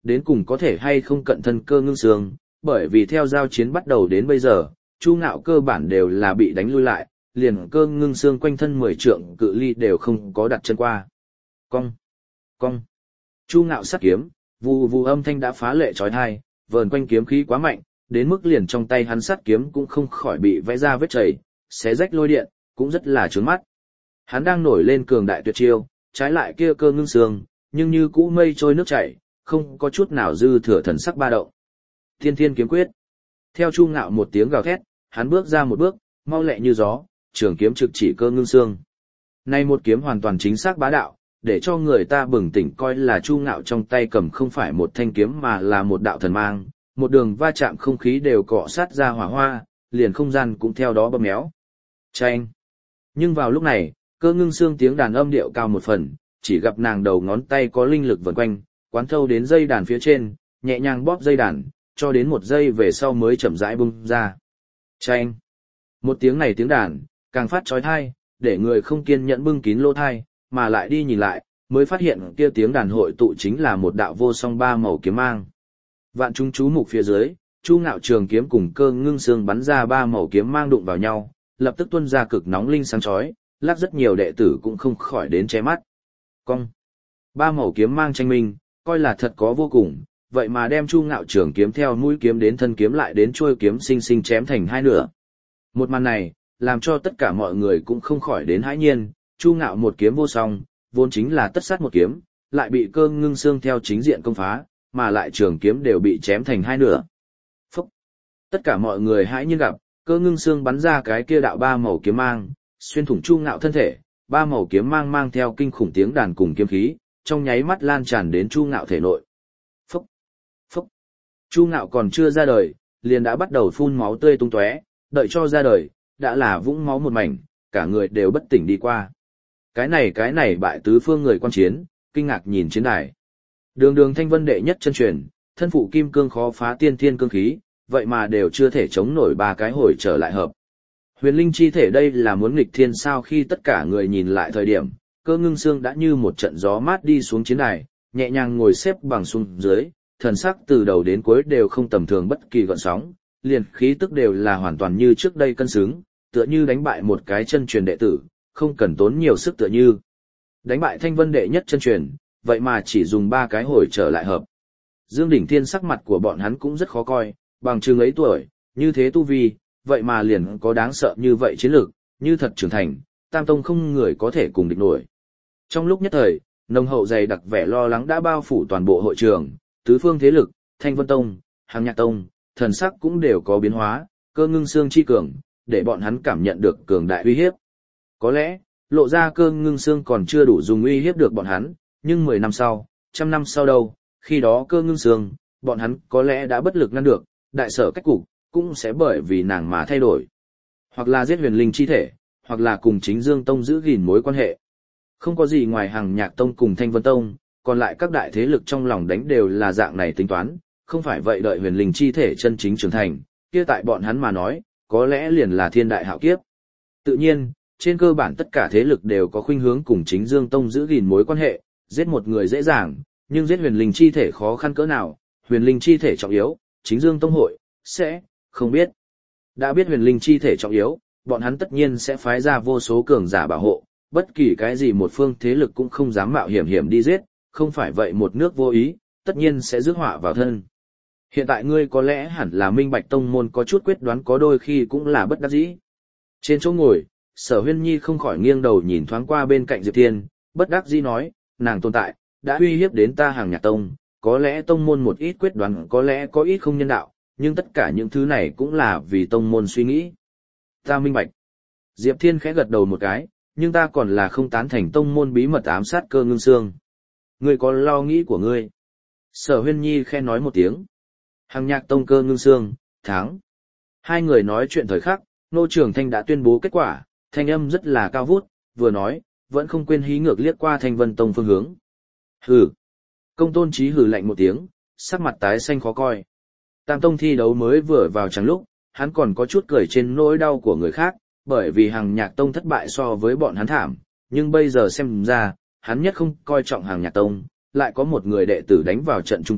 đến cùng có thể hay không cận thân Cơ Ngưng Sương, bởi vì theo giao chiến bắt đầu đến bây giờ, Chu Ngạo cơ bản đều là bị đánh lui lại, liền Cơ Ngưng Sương quanh thân mười trượng cự ly đều không có đặt chân qua. Cong, cong. Chu Ngạo sát kiếm, vù vù âm thanh đã phá lệ chói tai, vờn quanh kiếm khí quá mạnh, đến mức liền trong tay hắn sát kiếm cũng không khỏi bị vẽ ra vết chảy, xé rách lôi điện, cũng rất là chướng mắt. Hắn đang nổi lên cường đại tuyệt chiêu, trái lại kia Cơ Ngưng Sương, nhưng như cũ mây trôi nước chảy, không có chút nào dư thừa thần sắc ba động. Thiên Thiên kiếm quyết. Theo Chu Ngạo một tiếng gào thét, hắn bước ra một bước, mau lẹ như gió, trường kiếm trực chỉ Cơ Ngưng Sương. Nay một kiếm hoàn toàn chính xác bá đạo, để cho người ta bừng tỉnh coi là Chu Ngạo trong tay cầm không phải một thanh kiếm mà là một đạo thần mang, một đường va chạm không khí đều cọ sát ra hỏa hoa, liền không gian cũng theo đó bơm méo. Chanh. Nhưng vào lúc này, Cơ Ngưng Sương tiếng đàn âm điệu cao một phần, chỉ gặp nàng đầu ngón tay có linh lực vần quanh, quán thâu đến dây đàn phía trên, nhẹ nhàng bóp dây đàn, cho đến một giây về sau mới chậm rãi bung ra. Chanh. Một tiếng này tiếng đàn, càng phát chói tai, để người không kiên nhẫn bưng kín lỗ tai, mà lại đi nhìn lại, mới phát hiện kia tiếng đàn hội tụ chính là một đạo vô song ba màu kiếm mang. Vạn chúng chú mục phía dưới, Chu Ngạo trường kiếm cùng Cơ Ngưng Sương bắn ra ba màu kiếm mang đụng vào nhau, lập tức tuôn ra cực nóng linh sáng chói, lắc rất nhiều đệ tử cũng không khỏi đến che mắt. Cong. Ba màu kiếm mang tranh minh, coi là thật có vô cùng, vậy mà đem Chu Ngạo trường kiếm theo mũi kiếm đến thân kiếm lại đến chuôi kiếm sinh sinh chém thành hai nửa. Một màn này, làm cho tất cả mọi người cũng không khỏi đến hãi nhiên, Chu Ngạo một kiếm vô song, vốn chính là tất sát một kiếm, lại bị Cơ Ngưng Sương theo chính diện công phá, mà lại trường kiếm đều bị chém thành hai nửa. Phúc! Tất cả mọi người hãi nhiên gặp, Cơ Ngưng Sương bắn ra cái kia đạo ba màu kiếm mang, xuyên thủng Chu Ngạo thân thể, ba màu kiếm mang mang theo kinh khủng tiếng đàn cùng kiếm khí, trong nháy mắt lan tràn đến Chu Ngạo thể nội. Phúc! Phúc! Chu Ngạo còn chưa ra đời, liền đã bắt đầu phun máu tươi tung tóe, đợi cho ra đời, đã là vũng máu một mảnh, cả người đều bất tỉnh đi qua. Cái này cái này bại tứ phương người quan chiến, kinh ngạc nhìn chiến đài. Đường đường thanh vân đệ nhất chân truyền, thân phụ kim cương khó phá tiên thiên cương khí, vậy mà đều chưa thể chống nổi ba cái hồi trở lại hợp. Huyền linh chi thể đây là muốn nghịch thiên sao? Khi tất cả người nhìn lại thời điểm, Cơ Ngưng Sương đã như một trận gió mát đi xuống chiến đài, nhẹ nhàng ngồi xếp bằng xuống dưới, thần sắc từ đầu đến cuối đều không tầm thường bất kỳ gợn sóng, liền khí tức đều là hoàn toàn như trước đây cân xứng, tựa như đánh bại một cái chân truyền đệ tử, không cần tốn nhiều sức tựa như. Đánh bại thanh vân đệ nhất chân truyền, vậy mà chỉ dùng ba cái hồi trở lại hợp. Dương Đỉnh Thiên sắc mặt của bọn hắn cũng rất khó coi, bằng chừng ấy tuổi, như thế tu vi, vậy mà liền có đáng sợ như vậy chiến lược, như thật trưởng thành, Tam Tông không người có thể cùng địch nổi. Trong lúc nhất thời, nồng hậu dày đặc vẻ lo lắng đã bao phủ toàn bộ hội trường, tứ phương thế lực, Thanh Vân Tông, Hàng Nhạc Tông, thần sắc cũng đều có biến hóa, Cơ Ngưng Sương chi cường, để bọn hắn cảm nhận được cường đại uy hiếp. Có lẽ, lộ ra Cơ Ngưng Sương còn chưa đủ dùng uy hiếp được bọn hắn, nhưng mười năm sau, trăm năm sau đâu, khi đó Cơ Ngưng Sương, bọn hắn có lẽ đã bất lực ngăn được, đại sở cách cục, cũng sẽ bởi vì nàng mà thay đổi. Hoặc là giết huyền linh chi thể, hoặc là cùng chính Dương Tông giữ gìn mối quan hệ. Không có gì ngoài Hàng Nhạc Tông cùng Thanh Vân Tông, còn lại các đại thế lực trong lòng đánh đều là dạng này tính toán, không phải vậy đợi huyền linh chi thể chân chính trưởng thành, kia tại bọn hắn mà nói, có lẽ liền là thiên đại hạo kiếp. Tự nhiên, trên cơ bản tất cả thế lực đều có khuynh hướng cùng chính Dương Tông giữ gìn mối quan hệ, giết một người dễ dàng, nhưng giết huyền linh chi thể khó khăn cỡ nào, huyền linh chi thể trọng yếu, chính Dương Tông hội sẽ không biết. Đã biết huyền linh chi thể trọng yếu, bọn hắn tất nhiên sẽ phái ra vô số cường giả bảo hộ, bất kỳ cái gì một phương thế lực cũng không dám mạo hiểm hiểm đi giết, không phải vậy một nước vô ý, tất nhiên sẽ rước họa vào thân. Hiện tại ngươi có lẽ hẳn là minh bạch tông môn có chút quyết đoán, có đôi khi cũng là bất đắc dĩ. Trên chỗ ngồi, Sở Huyên Nhi không khỏi nghiêng đầu nhìn thoáng qua bên cạnh Diệp Thiên, bất đắc dĩ nói, nàng tồn tại, đã uy hiếp đến ta Hàng Nhạc Tông, có lẽ tông môn một ít quyết đoán có lẽ có ít không nhân đạo, nhưng tất cả những thứ này cũng là vì tông môn suy nghĩ. Ta minh bạch. Diệp Thiên khẽ gật đầu một cái, nhưng ta còn là không tán thành tông môn bí mật ám sát Cơ Ngưng Sương. Ngươi có lo nghĩ của ngươi. Sở Huyên Nhi khẽ nói một tiếng. Hàng Nhạc Tông Cơ Ngưng Sương, thắng. Hai người nói chuyện thời khắc, Nô Trường Thanh đã tuyên bố kết quả, thanh âm rất là cao vút, vừa nói, vẫn không quên hí ngược liếc qua Thanh Vân Tông phương hướng. Hừ. Công Tôn Chí hừ lạnh một tiếng, sắc mặt tái xanh khó coi. Tam Tông thi đấu mới vừa vào chẳng lúc, hắn còn có chút cười trên nỗi đau của người khác, bởi vì Hàng Nhạc Tông thất bại so với bọn hắn thảm, nhưng bây giờ xem ra, hắn nhất không coi trọng Hàng Nhạc Tông, lại có một người đệ tử đánh vào trận chung kết,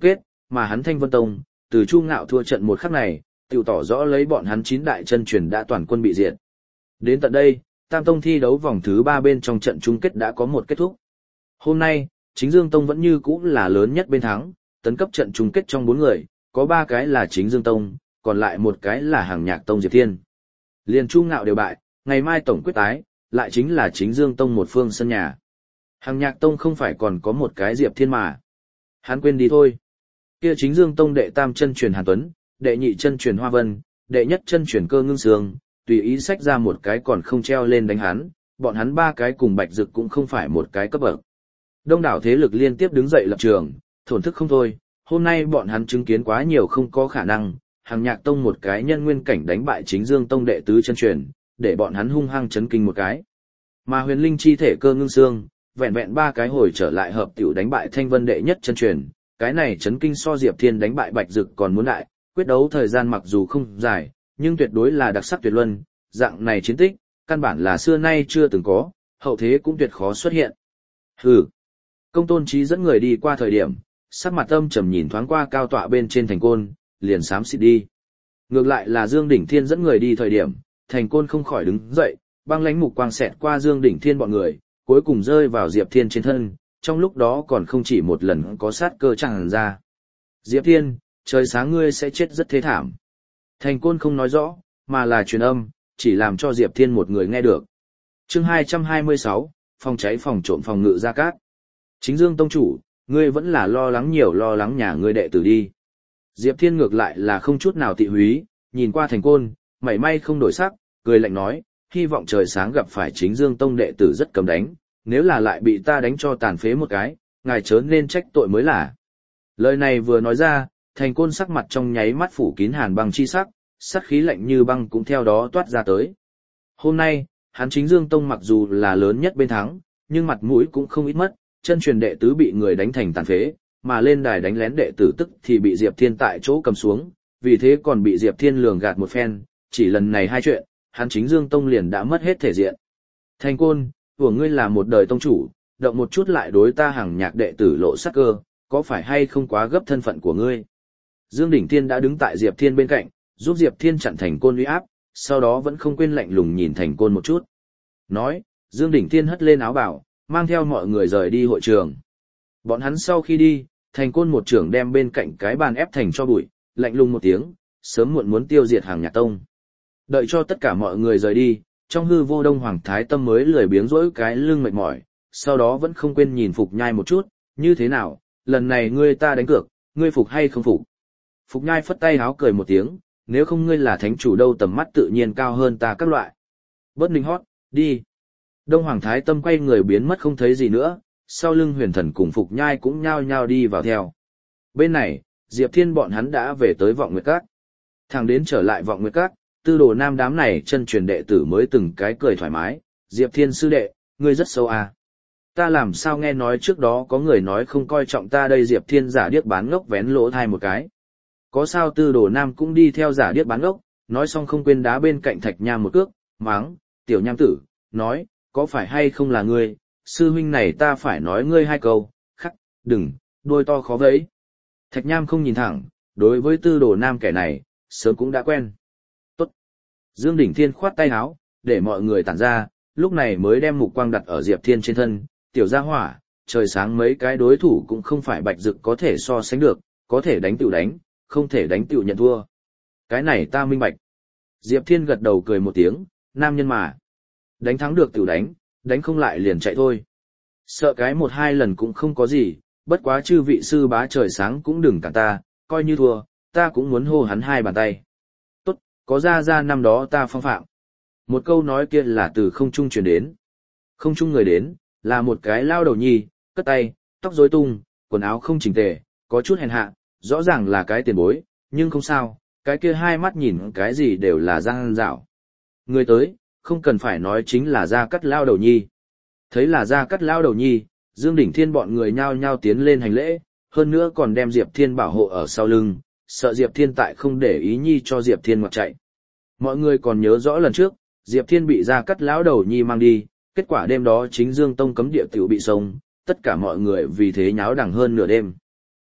mà hắn Thanh Vân Tông, từ Chu Ngạo thua trận một khắc này, tiểu tỏ rõ lấy bọn hắn chín đại chân truyền đã toàn quân bị diệt. Đến tận đây, Tam Tông thi đấu vòng thứ ba bên trong trận chung kết đã có một kết thúc. Hôm nay, Chính Dương Tông vẫn như cũ là lớn nhất bên thắng, tấn cấp trận chung kết trong bốn người, có ba cái là Chính Dương Tông, còn lại một cái là Hàng Nhạc Tông Diệp Thiên. Liên Chu Ngạo đều bại, ngày mai tổng quyết tái, lại chính là Chính Dương Tông một phương sân nhà. Hàng Nhạc Tông không phải còn có một cái Diệp Thiên mà. Hắn quên đi thôi. Kia Chính Dương Tông đệ tam chân truyền Hàn Tuấn, đệ nhị chân truyền Hoa Vân, đệ nhất chân truyền Cơ Ngưng Sương, tùy ý xách ra một cái còn không treo lên đánh hắn, bọn hắn ba cái cùng Bạch Dực cũng không phải một cái cấp bậc. Đông đảo thế lực liên tiếp đứng dậy lập trường, thổn thức không thôi, hôm nay bọn hắn chứng kiến quá nhiều không có khả năng, Hàng Nhạc Tông một cái nhân nguyên cảnh đánh bại Chính Dương Tông đệ tứ chân truyền, để bọn hắn hung hăng chấn kinh một cái. Mà Huyền Linh chi thể Cơ Ngưng Sương, vẹn vẹn ba cái hồi trở lại hợp tiểu đánh bại Thanh Vân đệ nhất chân truyền, cái này chấn kinh so Diệp Thiên đánh bại Bạch Dực còn muốn đại, quyết đấu thời gian mặc dù không dài, nhưng tuyệt đối là đặc sắc tuyệt luân, dạng này chiến tích, căn bản là xưa nay chưa từng có, hậu thế cũng tuyệt khó xuất hiện. Hừ. Công Tôn Chí dẫn người đi qua thời điểm, sắc mặt âm trầm nhìn thoáng qua cao tọa bên trên thành côn, liền xám xịt đi. Ngược lại là Dương Đỉnh Thiên dẫn người đi thời điểm, thành côn không khỏi đứng dậy, băng lãnh mục quang xẹt qua Dương Đỉnh Thiên bọn người, cuối cùng rơi vào Diệp Thiên trên thân, trong lúc đó còn không chỉ một lần có sát cơ tràn ra. Diệp Thiên, trời sáng ngươi sẽ chết rất thế thảm. Thành côn không nói rõ, mà là truyền âm, chỉ làm cho Diệp Thiên một người nghe được. Chương hai trăm hai mươi sáu, phòng cháy phòng trộm phòng ngự Gia Cát. Chính Dương Tông chủ, ngươi vẫn là lo lắng nhiều lo lắng nhà ngươi đệ tử đi. Diệp Thiên ngược lại là không chút nào tị húy, nhìn qua thành côn, mảy may không đổi sắc, cười lạnh nói, hy vọng trời sáng gặp phải Chính Dương Tông đệ tử rất cầm đánh, nếu là lại bị ta đánh cho tàn phế một cái, ngài chớ nên trách tội mới là. Lời này vừa nói ra, thành côn sắc mặt trong nháy mắt phủ kín hàn băng chi sắc, sát khí lạnh như băng cũng theo đó toát ra tới. Hôm nay, hắn Chính Dương Tông mặc dù là lớn nhất bên thắng, nhưng mặt mũi cũng không ít mất, chân truyền đệ tứ bị người đánh thành tàn phế, mà lên đài đánh lén đệ tử tức thì bị Diệp Thiên tại chỗ cầm xuống, vì thế còn bị Diệp Thiên lường gạt một phen, chỉ lần này hai chuyện, hắn Chính Dương Tông liền đã mất hết thể diện. Thành côn, của ngươi là một đời tông chủ, động một chút lại đối ta Hàng Nhạc đệ tử lộ sắc cơ, có phải hay không quá gấp thân phận của ngươi? Dương Đỉnh Thiên đã đứng tại Diệp Thiên bên cạnh, giúp Diệp Thiên chặn thành côn uy áp, sau đó vẫn không quên lạnh lùng nhìn thành côn một chút. Nói, Dương Đỉnh Thiên hất lên áo bảo, mang theo mọi người rời đi hội trường. Bọn hắn sau khi đi, thành côn một trưởng đem bên cạnh cái bàn ép thành cho bụi, lạnh lùng một tiếng, sớm muộn muốn tiêu diệt Hàng Nhạc Tông. Đợi cho tất cả mọi người rời đi, trong hư vô Đông Hoàng Thái Tâm mới lười biếng rỗi cái lưng mệt mỏi, sau đó vẫn không quên nhìn Phục Nhai một chút, như thế nào, lần này ngươi ta đánh cược, ngươi phục hay không phục? Phục Nhai phất tay háo cười một tiếng, nếu không ngươi là thánh chủ đâu tầm mắt tự nhiên cao hơn ta các loại. Bớt ninh hót, đi. Đông Hoàng Thái Tâm quay người biến mất không thấy gì nữa, sau lưng Huyền Thần cùng Phục Nhai cũng nhao nhao đi vào theo. Bên này, Diệp Thiên bọn hắn đã về tới Vọng Nguyệt Các. Thẳng đến trở lại Vọng Nguyệt Các, Tư Đồ Nam đám này chân truyền đệ tử mới từng cái cười thoải mái, Diệp Thiên sư đệ, ngươi rất sâu à. Ta làm sao nghe nói trước đó có người nói không coi trọng ta đây Diệp Thiên giả điếc bán ngốc vén lỗ thai một cái. Có sao Tư Đồ Nam cũng đi theo giả điếc bán ngốc, nói xong không quên đá bên cạnh Thạch Nham một cước, mắng, tiểu nham tử, nói, có phải hay không là ngươi, sư huynh này ta phải nói ngươi hai câu, khắc, đừng, đôi to khó vẫy. Thạch Nham không nhìn thẳng, đối với Tư Đồ Nam kẻ này, sớm cũng đã quen. Tốt. Dương Đỉnh Thiên khoát tay áo, để mọi người tản ra, lúc này mới đem mục quang đặt ở Diệp Thiên trên thân, tiểu gia hỏa, trời sáng mấy cái đối thủ cũng không phải Bạch Dực có thể so sánh được, có thể đánh tiểu đánh, không thể đánh tiểu nhận thua. Cái này ta minh bạch. Diệp Thiên gật đầu cười một tiếng, nam nhân mà. Đánh thắng được tiểu đánh, đánh không lại liền chạy thôi. Sợ cái một hai lần cũng không có gì, bất quá chư vị sư bá trời sáng cũng đừng cản ta, coi như thua, ta cũng muốn hô hắn hai bàn tay. Tốt, có ra ra năm đó ta phong phạm. Một câu nói kia là từ không trung truyền đến. Không trung người đến, là một cái lao đầu nhi, cất tay, tóc rối tung, quần áo không chỉnh tề, có chút hèn hạ, rõ ràng là cái tiền bối, nhưng không sao, cái kia hai mắt nhìn cái gì đều là răng rạo. Người tới, không cần phải nói chính là Gia Cát lao đầu nhi. Thấy là Gia Cát lao đầu nhi, Dương Đỉnh Thiên bọn người nhao nhao tiến lên hành lễ, hơn nữa còn đem Diệp Thiên bảo hộ ở sau lưng, sợ Diệp Thiên tại không để ý nhi cho Diệp Thiên ngoặt chạy. Mọi người còn nhớ rõ lần trước, Diệp Thiên bị Gia Cát lão đầu nhi mang đi, kết quả đêm đó chính Dương Tông cấm địa tiểu bị sông, tất cả mọi người vì thế nháo đằng hơn nửa đêm.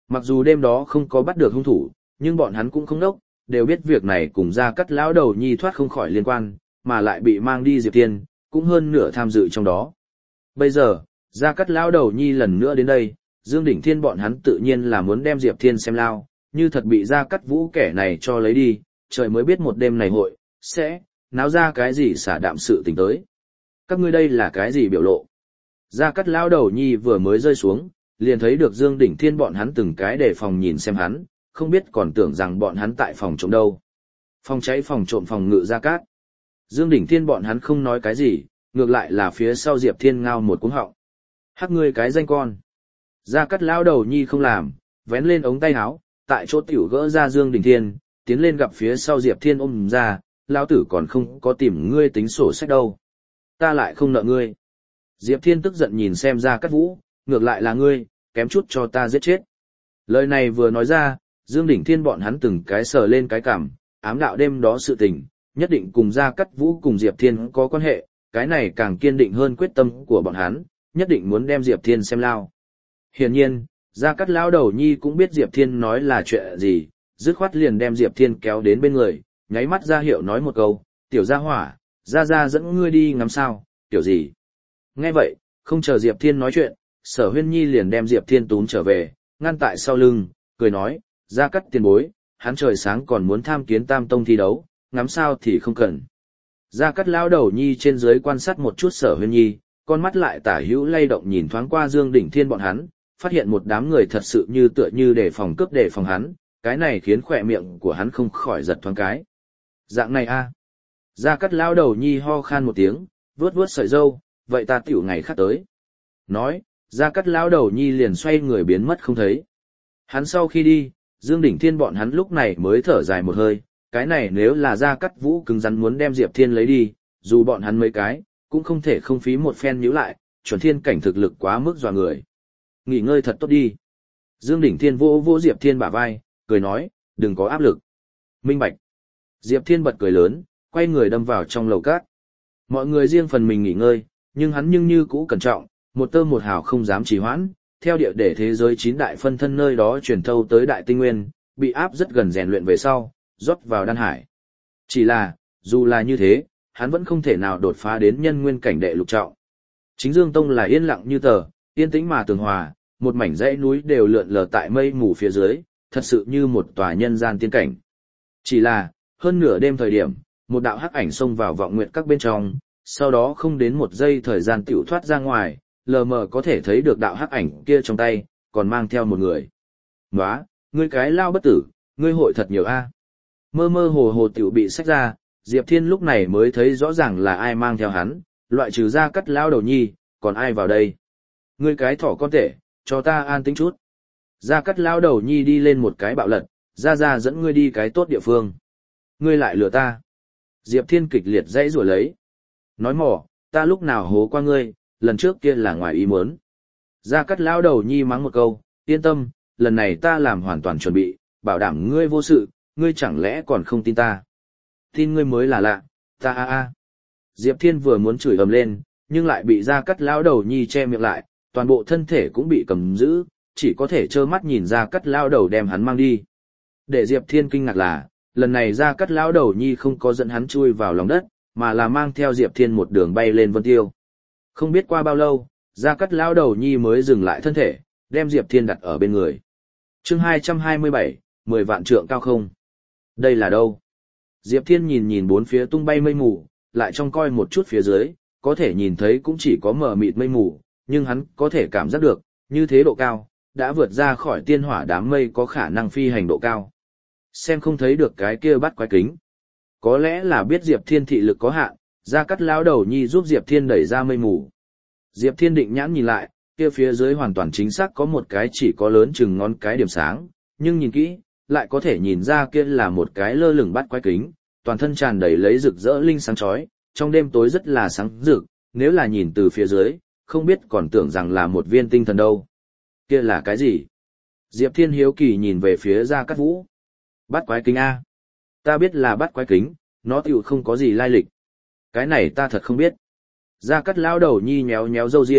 Mặc dù đêm đó không có bắt được hung thủ, nhưng bọn hắn cũng không đốc, đều biết việc này cùng Gia Cát lão đầu nhi thoát không khỏi liên quan, mà lại bị mang đi Diệp Thiên, cũng hơn nửa tham dự trong đó. Bây giờ, Gia Cát lão đầu nhi lần nữa đến đây, Dương Đỉnh Thiên bọn hắn tự nhiên là muốn đem Diệp Thiên xem lao, như thật bị Gia Cát Vũ kẻ này cho lấy đi, trời mới biết một đêm này hội, sẽ, náo ra cái gì xả đạm sự tình tới. Các ngươi đây là cái gì biểu lộ? Gia Cát lão đầu nhi vừa mới rơi xuống, liền thấy được Dương Đỉnh Thiên bọn hắn từng cái đề phòng nhìn xem hắn, không biết còn tưởng rằng bọn hắn tại phòng trộm đâu. Phòng cháy phòng trộm phòng ngự Gia Cát. Dương Đỉnh Thiên bọn hắn không nói cái gì, ngược lại là phía sau Diệp Thiên ngao một cuống họng. Hắc ngươi cái danh con. Gia Cát lão đầu nhi không làm, vén lên ống tay áo, tại chỗ tiểu gỡ ra Dương Đỉnh Thiên, tiến lên gặp phía sau Diệp Thiên ôm ra, lão tử còn không có tìm ngươi tính sổ sách đâu. Ta lại không nợ ngươi. Diệp Thiên tức giận nhìn xem Gia Cát Vũ, ngược lại là ngươi, kém chút cho ta giết chết. Lời này vừa nói ra, Dương Đỉnh Thiên bọn hắn từng cái sờ lên cái cằm, ám đạo đêm đó sự tình, nhất định cùng Gia Cát Vũ cùng Diệp Thiên có quan hệ, cái này càng kiên định hơn quyết tâm của bọn hắn, nhất định muốn đem Diệp Thiên xem lao. Hiển nhiên, Gia Cát lão đầu nhi cũng biết Diệp Thiên nói là chuyện gì, dứt khoát liền đem Diệp Thiên kéo đến bên người, nháy mắt ra hiệu nói một câu, tiểu gia hỏa, gia gia dẫn ngươi đi ngắm sao, tiểu gì. Nghe vậy, không chờ Diệp Thiên nói chuyện, Sở Huyên Nhi liền đem Diệp Thiên tún trở về, ngăn tại sau lưng, cười nói, Gia Cát tiền bối, hắn trời sáng còn muốn tham kiến Tam Tông thi đấu, ngắm sao thì không cần. Gia Cát lão đầu nhi trên dưới quan sát một chút Sở Huyên Nhi, con mắt lại tả hữu lay động nhìn thoáng qua Dương Đỉnh Thiên bọn hắn, phát hiện một đám người thật sự như tựa như để phòng cướp để phòng hắn, cái này khiến khỏe miệng của hắn không khỏi giật thoáng cái. Dạng này a. Gia Cát lão đầu nhi ho khan một tiếng, vuốt vuốt sợi râu, vậy ta tiểu ngày khác tới. Nói, Gia Cát lão đầu nhi liền xoay người biến mất không thấy. Hắn sau khi đi, Dương Đỉnh Thiên bọn hắn lúc này mới thở dài một hơi, cái này nếu là Gia Cát Vũ cứng rắn muốn đem Diệp Thiên lấy đi, dù bọn hắn mấy cái, cũng không thể không phí một phen nhíu lại, chuẩn thiên cảnh thực lực quá mức dọa người. Nghỉ ngơi thật tốt đi. Dương Đỉnh Thiên vô vô Diệp Thiên bả vai, cười nói, đừng có áp lực. Minh bạch. Diệp Thiên bật cười lớn, quay người đâm vào trong lầu cát. Mọi người riêng phần mình nghỉ ngơi, nhưng hắn nhưng như cũ cẩn trọng, một tơ một hào không dám trì hoãn, theo địa để thế giới chín đại phân thân nơi đó truyền thâu tới đại tinh nguyên, bị áp rất gần rèn luyện về sau, rót vào đan hải. Chỉ là, dù là như thế, hắn vẫn không thể nào đột phá đến nhân nguyên cảnh đệ lục trọng. Chính Dương Tông là yên lặng như tờ, yên tĩnh mà tường hòa, một mảnh dãy núi đều lượn lờ tại mây mù phía dưới, thật sự như một tòa nhân gian tiên cảnh. Chỉ là, hơn nửa đêm thời điểm, một đạo hắc ảnh xông vào vọng nguyện các bên trong, sau đó không đến một giây thời gian tiểu thoát ra ngoài, lờ mờ có thể thấy được đạo hắc ảnh kia trong tay, còn mang theo một người. Nóa, ngươi cái lao bất tử, ngươi hội thật nhiều a. Mơ mơ hồ hồ tiểu bị xách ra, Diệp Thiên lúc này mới thấy rõ ràng là ai mang theo hắn, loại trừ Gia Cát lão đầu nhi, còn ai vào đây. Ngươi cái thỏ con tể, cho ta an tĩnh chút. Gia Cát lão đầu nhi đi lên một cái bạo lật, ra ra dẫn ngươi đi cái tốt địa phương. Ngươi lại lừa ta. Diệp Thiên kịch liệt dãy rủa lấy. Nói mỏ, ta lúc nào hố qua ngươi, lần trước kia là ngoài ý muốn. Gia Cát lão đầu nhi mắng một câu, yên tâm, lần này ta làm hoàn toàn chuẩn bị, bảo đảm ngươi vô sự, ngươi chẳng lẽ còn không tin ta. Tin ngươi mới là lạ, ta a a. Diệp Thiên vừa muốn chửi ầm lên, nhưng lại bị Gia Cát lão đầu nhi che miệng lại, toàn bộ thân thể cũng bị cầm giữ, chỉ có thể trơ mắt nhìn Gia Cát lão đầu đem hắn mang đi. Để Diệp Thiên kinh ngạc là, lần này Gia Cát lão đầu nhi không có dẫn hắn chui vào lòng đất, mà là mang theo Diệp Thiên một đường bay lên vân tiêu. Không biết qua bao lâu, Gia Cát lão đầu nhi mới dừng lại thân thể, đem Diệp Thiên đặt ở bên người. Chương hai trăm hai mươi bảy, mười vạn trượng cao không. Đây là đâu? Diệp Thiên nhìn nhìn bốn phía tung bay mây mù, lại trong coi một chút phía dưới, có thể nhìn thấy cũng chỉ có mờ mịt mây mù, nhưng hắn có thể cảm giác được, như thế độ cao, đã vượt ra khỏi tiên hỏa đám mây có khả năng phi hành độ cao. Xem không thấy được cái kia bắt quái kính. Có lẽ là biết Diệp Thiên thị lực có hạn, Gia Cát lão đầu nhi giúp Diệp Thiên đẩy ra mây mù. Diệp Thiên định nhãn nhìn lại, kia phía dưới hoàn toàn chính xác có một cái chỉ có lớn chừng ngón cái điểm sáng, nhưng nhìn kỹ, lại có thể nhìn ra kia là một cái lơ lửng bắt quái kính, toàn thân tràn đầy lấy rực rỡ linh sáng chói, trong đêm tối rất là sáng rực, nếu là nhìn từ phía dưới, không biết còn tưởng rằng là một viên tinh thần đâu. Kia là cái gì? Diệp Thiên hiếu kỳ nhìn về phía Gia Cát Vũ. Bắt quái kính a? Ta biết là bắt quái kính, nó tiểu không có gì lai lịch. Cái này ta thật không biết. Gia Cát lão đầu nhi nhéo nhéo râu ria,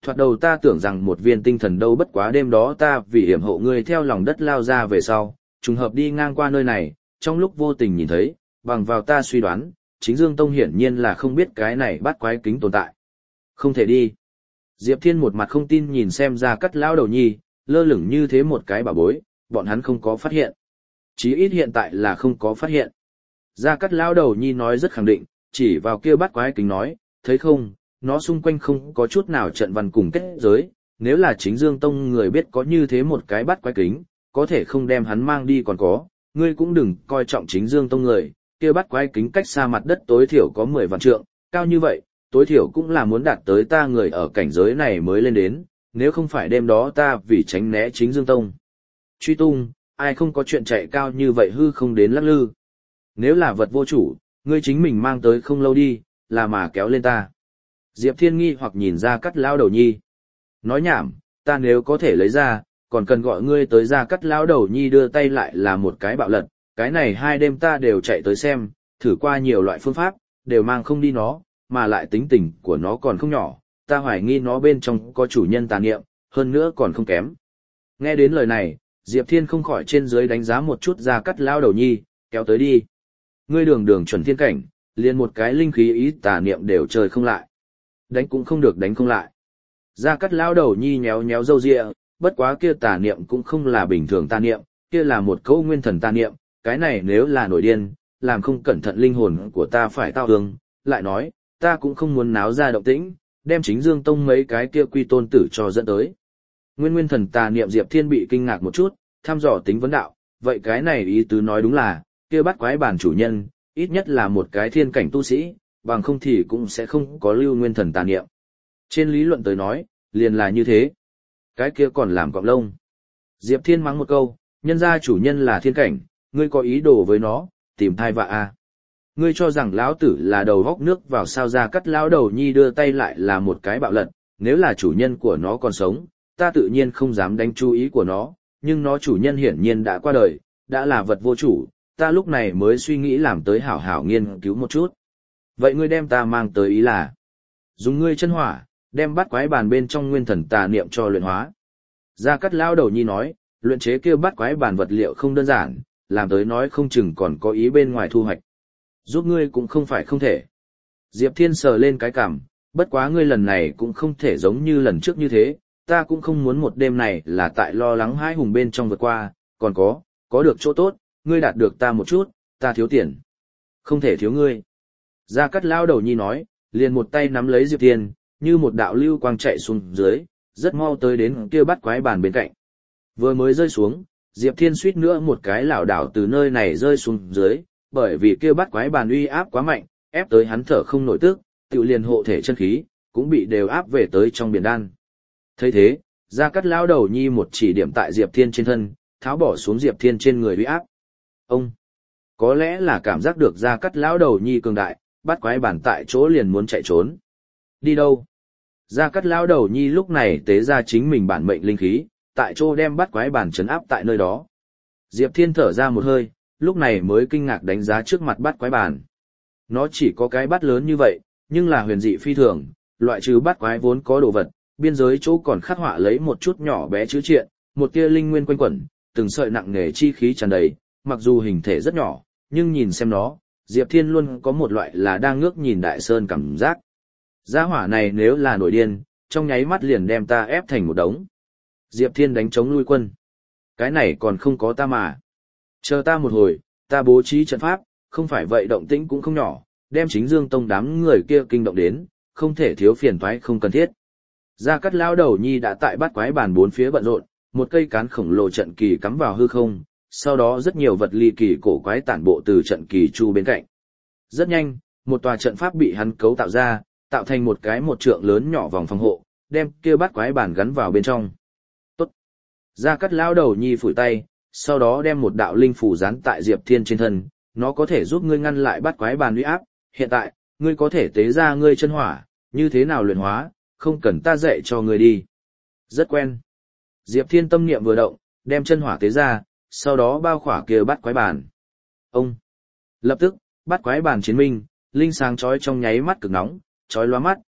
thoạt đầu ta tưởng rằng một viên tinh thần đâu bất quá đêm đó ta vì hiểm hộ ngươi theo lòng đất lao ra về sau, trùng hợp đi ngang qua nơi này, trong lúc vô tình nhìn thấy, bằng vào ta suy đoán, chính Dương Tông hiển nhiên là không biết cái này bắt quái kính tồn tại. Không thể đi. Diệp Thiên một mặt không tin nhìn xem Gia Cát lão đầu nhi, lơ lửng như thế một cái bảo bối, bọn hắn không có phát hiện. Chí ít hiện tại là không có phát hiện. Gia Cát lão đầu nhi nói rất khẳng định, chỉ vào kia bắt quái kính nói, thấy không, nó xung quanh không có chút nào trận văn cùng kết giới, nếu là chính Dương Tông người biết có như thế một cái bắt quái kính, có thể không đem hắn mang đi còn có, ngươi cũng đừng coi trọng chính Dương Tông người, kia bắt quái kính cách xa mặt đất tối thiểu có mười vạn trượng, cao như vậy, tối thiểu cũng là muốn đạt tới ta người ở cảnh giới này mới lên đến, nếu không phải đêm đó ta vì tránh né chính Dương Tông. Truy tung, ai không có chuyện chạy cao như vậy hư không đến lắc lư. Nếu là vật vô chủ, ngươi chính mình mang tới không lâu đi, là mà kéo lên ta. Diệp Thiên nghi hoặc nhìn Gia Cát lão đầu nhi. Nói nhảm, ta nếu có thể lấy ra, còn cần gọi ngươi tới Gia Cát lão đầu nhi đưa tay lại là một cái bạo lật, cái này hai đêm ta đều chạy tới xem, thử qua nhiều loại phương pháp, đều mang không đi nó, mà lại tính tình của nó còn không nhỏ, ta hoài nghi nó bên trong có chủ nhân tà niệm, hơn nữa còn không kém. Nghe đến lời này, Diệp Thiên không khỏi trên dưới đánh giá một chút Gia Cát lão đầu nhi, kéo tới đi. Ngươi đường đường chuẩn thiên cảnh, liền một cái linh khí ý tà niệm đều chơi không lại. Đánh cũng không được đánh không lại. Gia Cát lão đầu nhi nhéo nhéo râu ria, bất quá kia tà niệm cũng không là bình thường tà niệm, kia là một câu nguyên thần tà niệm, cái này nếu là nổi điên, làm không cẩn thận linh hồn của ta phải tao hương, lại nói, ta cũng không muốn náo ra động tĩnh, đem chính Dương Tông mấy cái kia quy tôn tử cho dẫn tới. Nguyên nguyên thần tà niệm Diệp Thiên bị kinh ngạc một chút, thăm dò tính vấn đạo, vậy cái này ý tứ nói đúng là, kia bắt quái bản chủ nhân, ít nhất là một cái thiên cảnh tu sĩ, bằng không thì cũng sẽ không có lưu nguyên thần tà niệm. Trên lý luận tới nói, liền là như thế. Cái kia còn làm cọng lông. Diệp Thiên mắng một câu, nhân gia chủ nhân là thiên cảnh, ngươi có ý đồ với nó, tìm thai vạ à. Ngươi cho rằng lão tử là đầu góc nước vào sao Ra Cắt lão đầu nhi đưa tay lại là một cái bạo lật, nếu là chủ nhân của nó còn sống, ta tự nhiên không dám đánh chú ý của nó, nhưng nó chủ nhân hiển nhiên đã qua đời, đã là vật vô chủ, ta lúc này mới suy nghĩ làm tới hảo hảo nghiên cứu một chút. Vậy ngươi đem ta mang tới ý là, dùng ngươi chân hỏa, đem bắt quái bàn bên trong nguyên thần tà niệm cho luyện hóa. Gia Cát lão đầu nhi nói, luyện chế kia bắt quái bàn vật liệu không đơn giản, làm tới nói không chừng còn có ý bên ngoài thu hoạch. Giúp ngươi cũng không phải không thể. Diệp Thiên sờ lên cái cằm, bất quá ngươi lần này cũng không thể giống như lần trước như thế, ta cũng không muốn một đêm này là tại lo lắng hai hùng bên trong vượt qua, còn có, có được chỗ tốt, ngươi đạt được ta một chút, ta thiếu tiền. Không thể thiếu ngươi. Gia Cát lão đầu nhi nói, liền một tay nắm lấy Diệp Thiên, như một đạo lưu quang chạy xuống dưới, rất mau tới đến kia bắt quái bàn bên cạnh. Vừa mới rơi xuống, Diệp Thiên suýt nữa một cái lảo đảo từ nơi này rơi xuống dưới, bởi vì kia bắt quái bàn uy áp quá mạnh, ép tới hắn thở không nổi tức, tự liền hộ thể chân khí, cũng bị đều áp về tới trong biển đan. Thấy thế, Gia Cát lão đầu nhi một chỉ điểm tại Diệp Thiên trên thân, tháo bỏ xuống Diệp Thiên trên người uy áp. Ông, có lẽ là cảm giác được Gia Cát lão đầu nhi cường đại, bắt quái bàn tại chỗ liền muốn chạy trốn. Đi đâu? Gia Cát lão đầu nhi lúc này tế ra chính mình bản mệnh linh khí, tại chỗ đem bắt quái bàn trấn áp tại nơi đó. Diệp Thiên thở ra một hơi, lúc này mới kinh ngạc đánh giá trước mặt bắt quái bàn. Nó chỉ có cái bát lớn như vậy, nhưng là huyền dị phi thường, loại trừ bắt quái vốn có đồ vật, biên giới chỗ còn khắc họa lấy một chút nhỏ bé chữ triện, một tia linh nguyên quanh quẩn, từng sợi nặng nề chi khí tràn đầy, mặc dù hình thể rất nhỏ, nhưng nhìn xem nó, Diệp Thiên luôn có một loại là đang ngước nhìn đại sơn cảm giác. Gia hỏa này nếu là nổi điên, trong nháy mắt liền đem ta ép thành một đống. Diệp Thiên đánh chống lui quân. Cái này còn không có ta mà. Chờ ta một hồi, ta bố trí trận pháp, không phải vậy động tĩnh cũng không nhỏ, đem chính Dương Tông đám người kia kinh động đến, không thể thiếu phiền toái không cần thiết. Gia Cát lão đầu nhi đã tại bắt quái bàn bốn phía bận rộn, một cây cán khổng lồ trận kỳ cắm vào hư không, sau đó rất nhiều vật ly kỳ cổ quái tản bộ từ trận kỳ chu bên cạnh. Rất nhanh, một tòa trận pháp bị hắn cấu tạo ra, tạo thành một cái một trượng lớn nhỏ vòng phòng hộ, đem kia bắt quái bàn gắn vào bên trong. Tốt. Gia Cát lão đầu nhi phủi tay, sau đó đem một đạo linh phù dán tại Diệp Thiên trên thân, nó có thể giúp ngươi ngăn lại bắt quái bàn uy áp, hiện tại, ngươi có thể tế ra ngươi chân hỏa, như thế nào luyện hóa, không cần ta dạy cho ngươi đi. Rất quen. Diệp Thiên tâm niệm vừa động, đem chân hỏa tế ra, sau đó bao khỏa kia bắt quái bàn. Ông. Lập tức, bắt quái bàn chiến minh, linh sáng chói trong nháy mắt cực nóng, chói lóa mắt,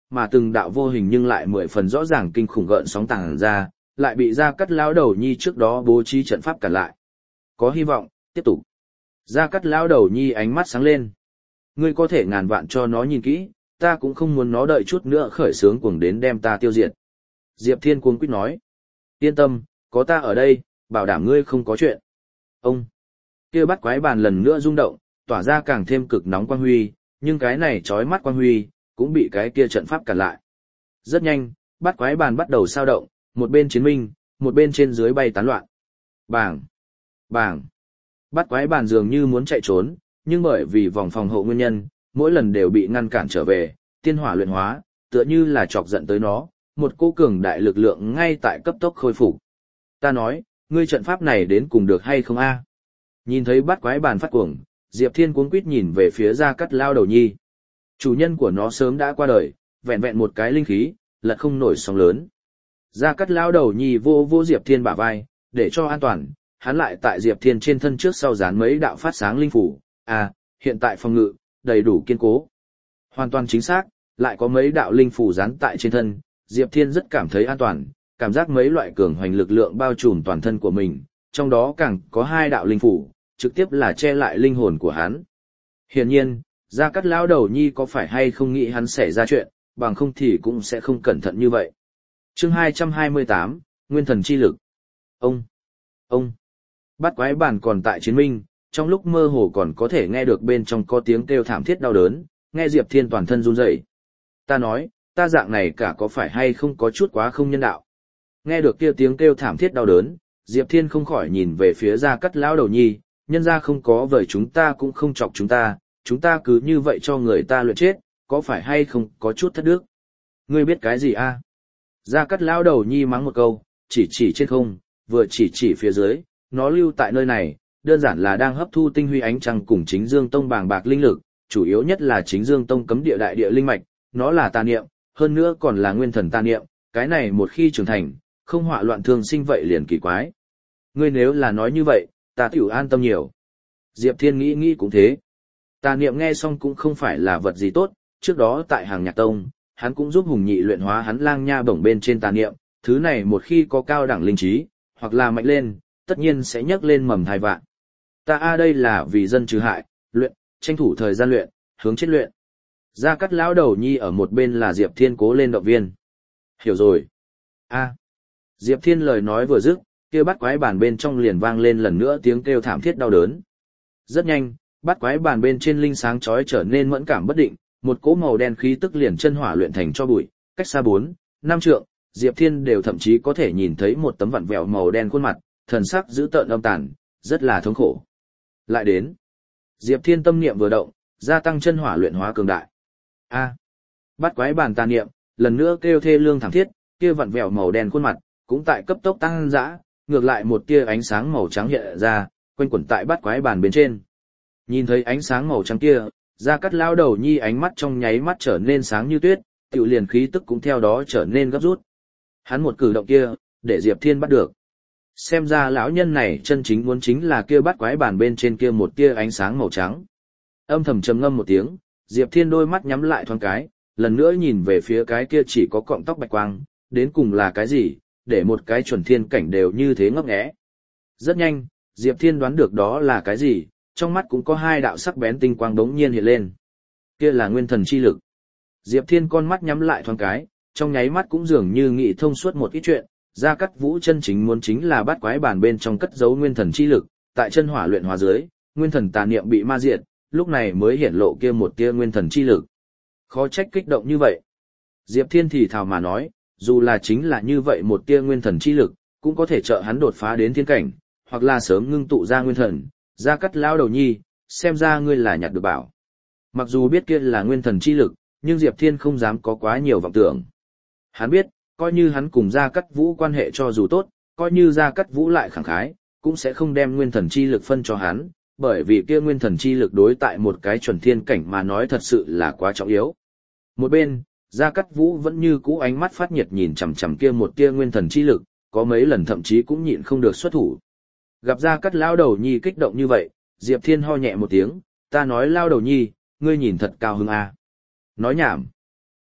mà từng đạo vô hình nhưng lại mười phần rõ ràng kinh khủng gợn sóng tàng ra, lại bị Gia Cát lão đầu nhi trước đó bố trí trận pháp cản lại. Có hy vọng, tiếp tục. Gia Cát lão đầu nhi ánh mắt sáng lên. Ngươi có thể ngàn vạn cho nó nhìn kỹ, ta cũng không muốn nó đợi chút nữa khởi sướng cuồng đến đem ta tiêu diệt. Diệp Thiên cuống quýt nói. Yên tâm, có ta ở đây, bảo đảm ngươi không có chuyện. Ông. Kia bắt quái bàn lần nữa rung động, tỏa ra càng thêm cực nóng quang huy, nhưng cái này chói mắt quang huy, cũng bị cái kia trận pháp cản lại. Rất nhanh, bắt quái bàn bắt đầu sao động, một bên chiến minh, một bên trên dưới bay tán loạn. Bảng! Bảng! Bắt quái bàn dường như muốn chạy trốn, nhưng bởi vì vòng phòng hộ nguyên nhân, mỗi lần đều bị ngăn cản trở về, tiên hỏa luyện hóa, tựa như là chọc giận tới nó, một cô cường đại lực lượng ngay tại cấp tốc khôi phục. Ta nói, ngươi trận pháp này đến cùng được hay không a? Nhìn thấy bắt quái bàn phát cuồng, Diệp Thiên cuống quýt nhìn về phía Gia Cát lão đầu nhi. Chủ nhân của nó sớm đã qua đời, vẹn vẹn một cái linh khí, lật không nổi sóng lớn. Gia Cát lão đầu nhi vô vô Diệp Thiên bả vai, để cho an toàn, hắn lại tại Diệp Thiên trên thân trước sau dán mấy đạo phát sáng linh phủ, à, hiện tại phòng ngự, đầy đủ kiên cố. Hoàn toàn chính xác, lại có mấy đạo linh phủ dán tại trên thân, Diệp Thiên rất cảm thấy an toàn, cảm giác mấy loại cường hoành lực lượng bao trùm toàn thân của mình, trong đó càng có hai đạo linh phủ, trực tiếp là che lại linh hồn của hắn. Hiển nhiên, Gia Cát lão đầu nhi có phải hay không nghĩ hắn xảy ra chuyện, bằng không thì cũng sẽ không cẩn thận như vậy. Chương hai trăm hai mươi tám, Nguyên thần chi lực. Ông, ông, bắt quái bản còn tại chiến minh, trong lúc mơ hồ còn có thể nghe được bên trong có tiếng kêu thảm thiết đau đớn, nghe Diệp Thiên toàn thân run rẩy. Ta nói, ta dạng này cả có phải hay không có chút quá không nhân đạo. Nghe được kia tiếng kêu thảm thiết đau đớn, Diệp Thiên không khỏi nhìn về phía Gia Cát lão đầu nhi, nhân ra không có vời chúng ta cũng không chọc chúng ta, chúng ta cứ như vậy cho người ta luyện chết, có phải hay không có chút thất đức. Ngươi biết cái gì a? À? Gia Cát lão đầu nhi mắng một câu, chỉ chỉ trên không, vừa chỉ chỉ phía dưới, nó lưu tại nơi này, đơn giản là đang hấp thu tinh huy ánh trăng cùng Chính Dương Tông bàng bạc linh lực, chủ yếu nhất là Chính Dương Tông cấm địa đại địa linh mạch, nó là tà niệm, hơn nữa còn là nguyên thần tà niệm, cái này một khi trưởng thành, không họa loạn thương sinh vậy liền kỳ quái. Ngươi nếu là nói như vậy, ta tiểu an tâm nhiều. Diệp Thiên nghĩ nghĩ cũng thế. Tà niệm nghe xong cũng không phải là vật gì tốt, trước đó tại Hàng Nhạc Tông, hắn cũng giúp Hùng Nhị luyện hóa hắn lang nha bổng bên trên tà niệm, thứ này một khi có cao đẳng linh trí, hoặc là mạnh lên, tất nhiên sẽ nhấc lên mầm thai vạn. Ta a đây là vì dân trừ hại, luyện, tranh thủ thời gian luyện, hướng chết luyện. Gia Cát lão đầu nhi ở một bên là Diệp Thiên cố lên động viên. Hiểu rồi. A. Diệp Thiên lời nói vừa dứt, kia bắt quái bàn bên trong liền vang lên lần nữa tiếng kêu thảm thiết đau đớn. Rất nhanh, bắt quái bàn bên trên linh sáng chói trở nên mẫn cảm bất định, một cỗ màu đen khí tức liền chân hỏa luyện thành cho bụi, cách xa bốn, năm trượng, Diệp Thiên đều thậm chí có thể nhìn thấy một tấm vặn vẹo màu đen khuôn mặt, thần sắc dữ tợn âm tàn, rất là thống khổ. Lại đến, Diệp Thiên tâm niệm vừa động, gia tăng chân hỏa luyện hóa cường đại. A. Bắt quái bàn tà niệm, lần nữa kêu thê lương thảm thiết, kia vặn vẹo màu đen khuôn mặt, cũng tại cấp tốc tăng dã, ngược lại một tia ánh sáng màu trắng hiện ra, quanh quẩn tại bắt quái bàn bên trên. Nhìn thấy ánh sáng màu trắng kia, Gia Cát lão đầu nhi ánh mắt trong nháy mắt trở nên sáng như tuyết, tiểu liền khí tức cũng theo đó trở nên gấp rút. Hắn một cử động kia, để Diệp Thiên bắt được. Xem ra lão nhân này chân chính muốn chính là kia bắt quái bàn bên trên kia một tia ánh sáng màu trắng. Âm thầm trầm ngâm một tiếng, Diệp Thiên đôi mắt nhắm lại thoáng cái, lần nữa nhìn về phía cái kia chỉ có cọng tóc bạch quang, đến cùng là cái gì, để một cái chuẩn thiên cảnh đều như thế ngấp nghé. Rất nhanh, Diệp Thiên đoán được đó là cái gì, trong mắt cũng có hai đạo sắc bén tinh quang đống nhiên hiện lên. Kia là nguyên thần chi lực. Diệp Thiên con mắt nhắm lại thoáng cái, trong nháy mắt cũng dường như nghĩ thông suốt một ít chuyện, Gia Cát Vũ chân chính muốn chính là bắt quái bàn bên trong cất giấu nguyên thần chi lực, tại chân hỏa luyện hóa dưới, nguyên thần tà niệm bị ma diệt, lúc này mới hiển lộ kia một tia nguyên thần chi lực. Khó trách kích động như vậy. Diệp Thiên thì thào mà nói, dù là chính là như vậy một tia nguyên thần chi lực, cũng có thể trợ hắn đột phá đến thiên cảnh, hoặc là sớm ngưng tụ ra nguyên thần. Gia Cát lão đầu nhi, xem ra ngươi là nhặt được bảo. Mặc dù biết kia là nguyên thần chi lực, nhưng Diệp Thiên không dám có quá nhiều vọng tưởng. Hắn biết, coi như hắn cùng Gia Cát Vũ quan hệ cho dù tốt, coi như Gia Cát Vũ lại khẳng khái, cũng sẽ không đem nguyên thần chi lực phân cho hắn, bởi vì kia nguyên thần chi lực đối tại một cái chuẩn thiên cảnh mà nói thật sự là quá trọng yếu. Một bên, Gia Cát Vũ vẫn như cũ ánh mắt phát nhiệt nhìn chằm chằm kia một tia nguyên thần chi lực, có mấy lần thậm chí cũng nhịn không được xuất thủ. Gặp Gia Cát lão đầu nhi kích động như vậy, Diệp Thiên ho nhẹ một tiếng, ta nói lao đầu nhi, ngươi nhìn thật cao hứng à. Nói nhảm.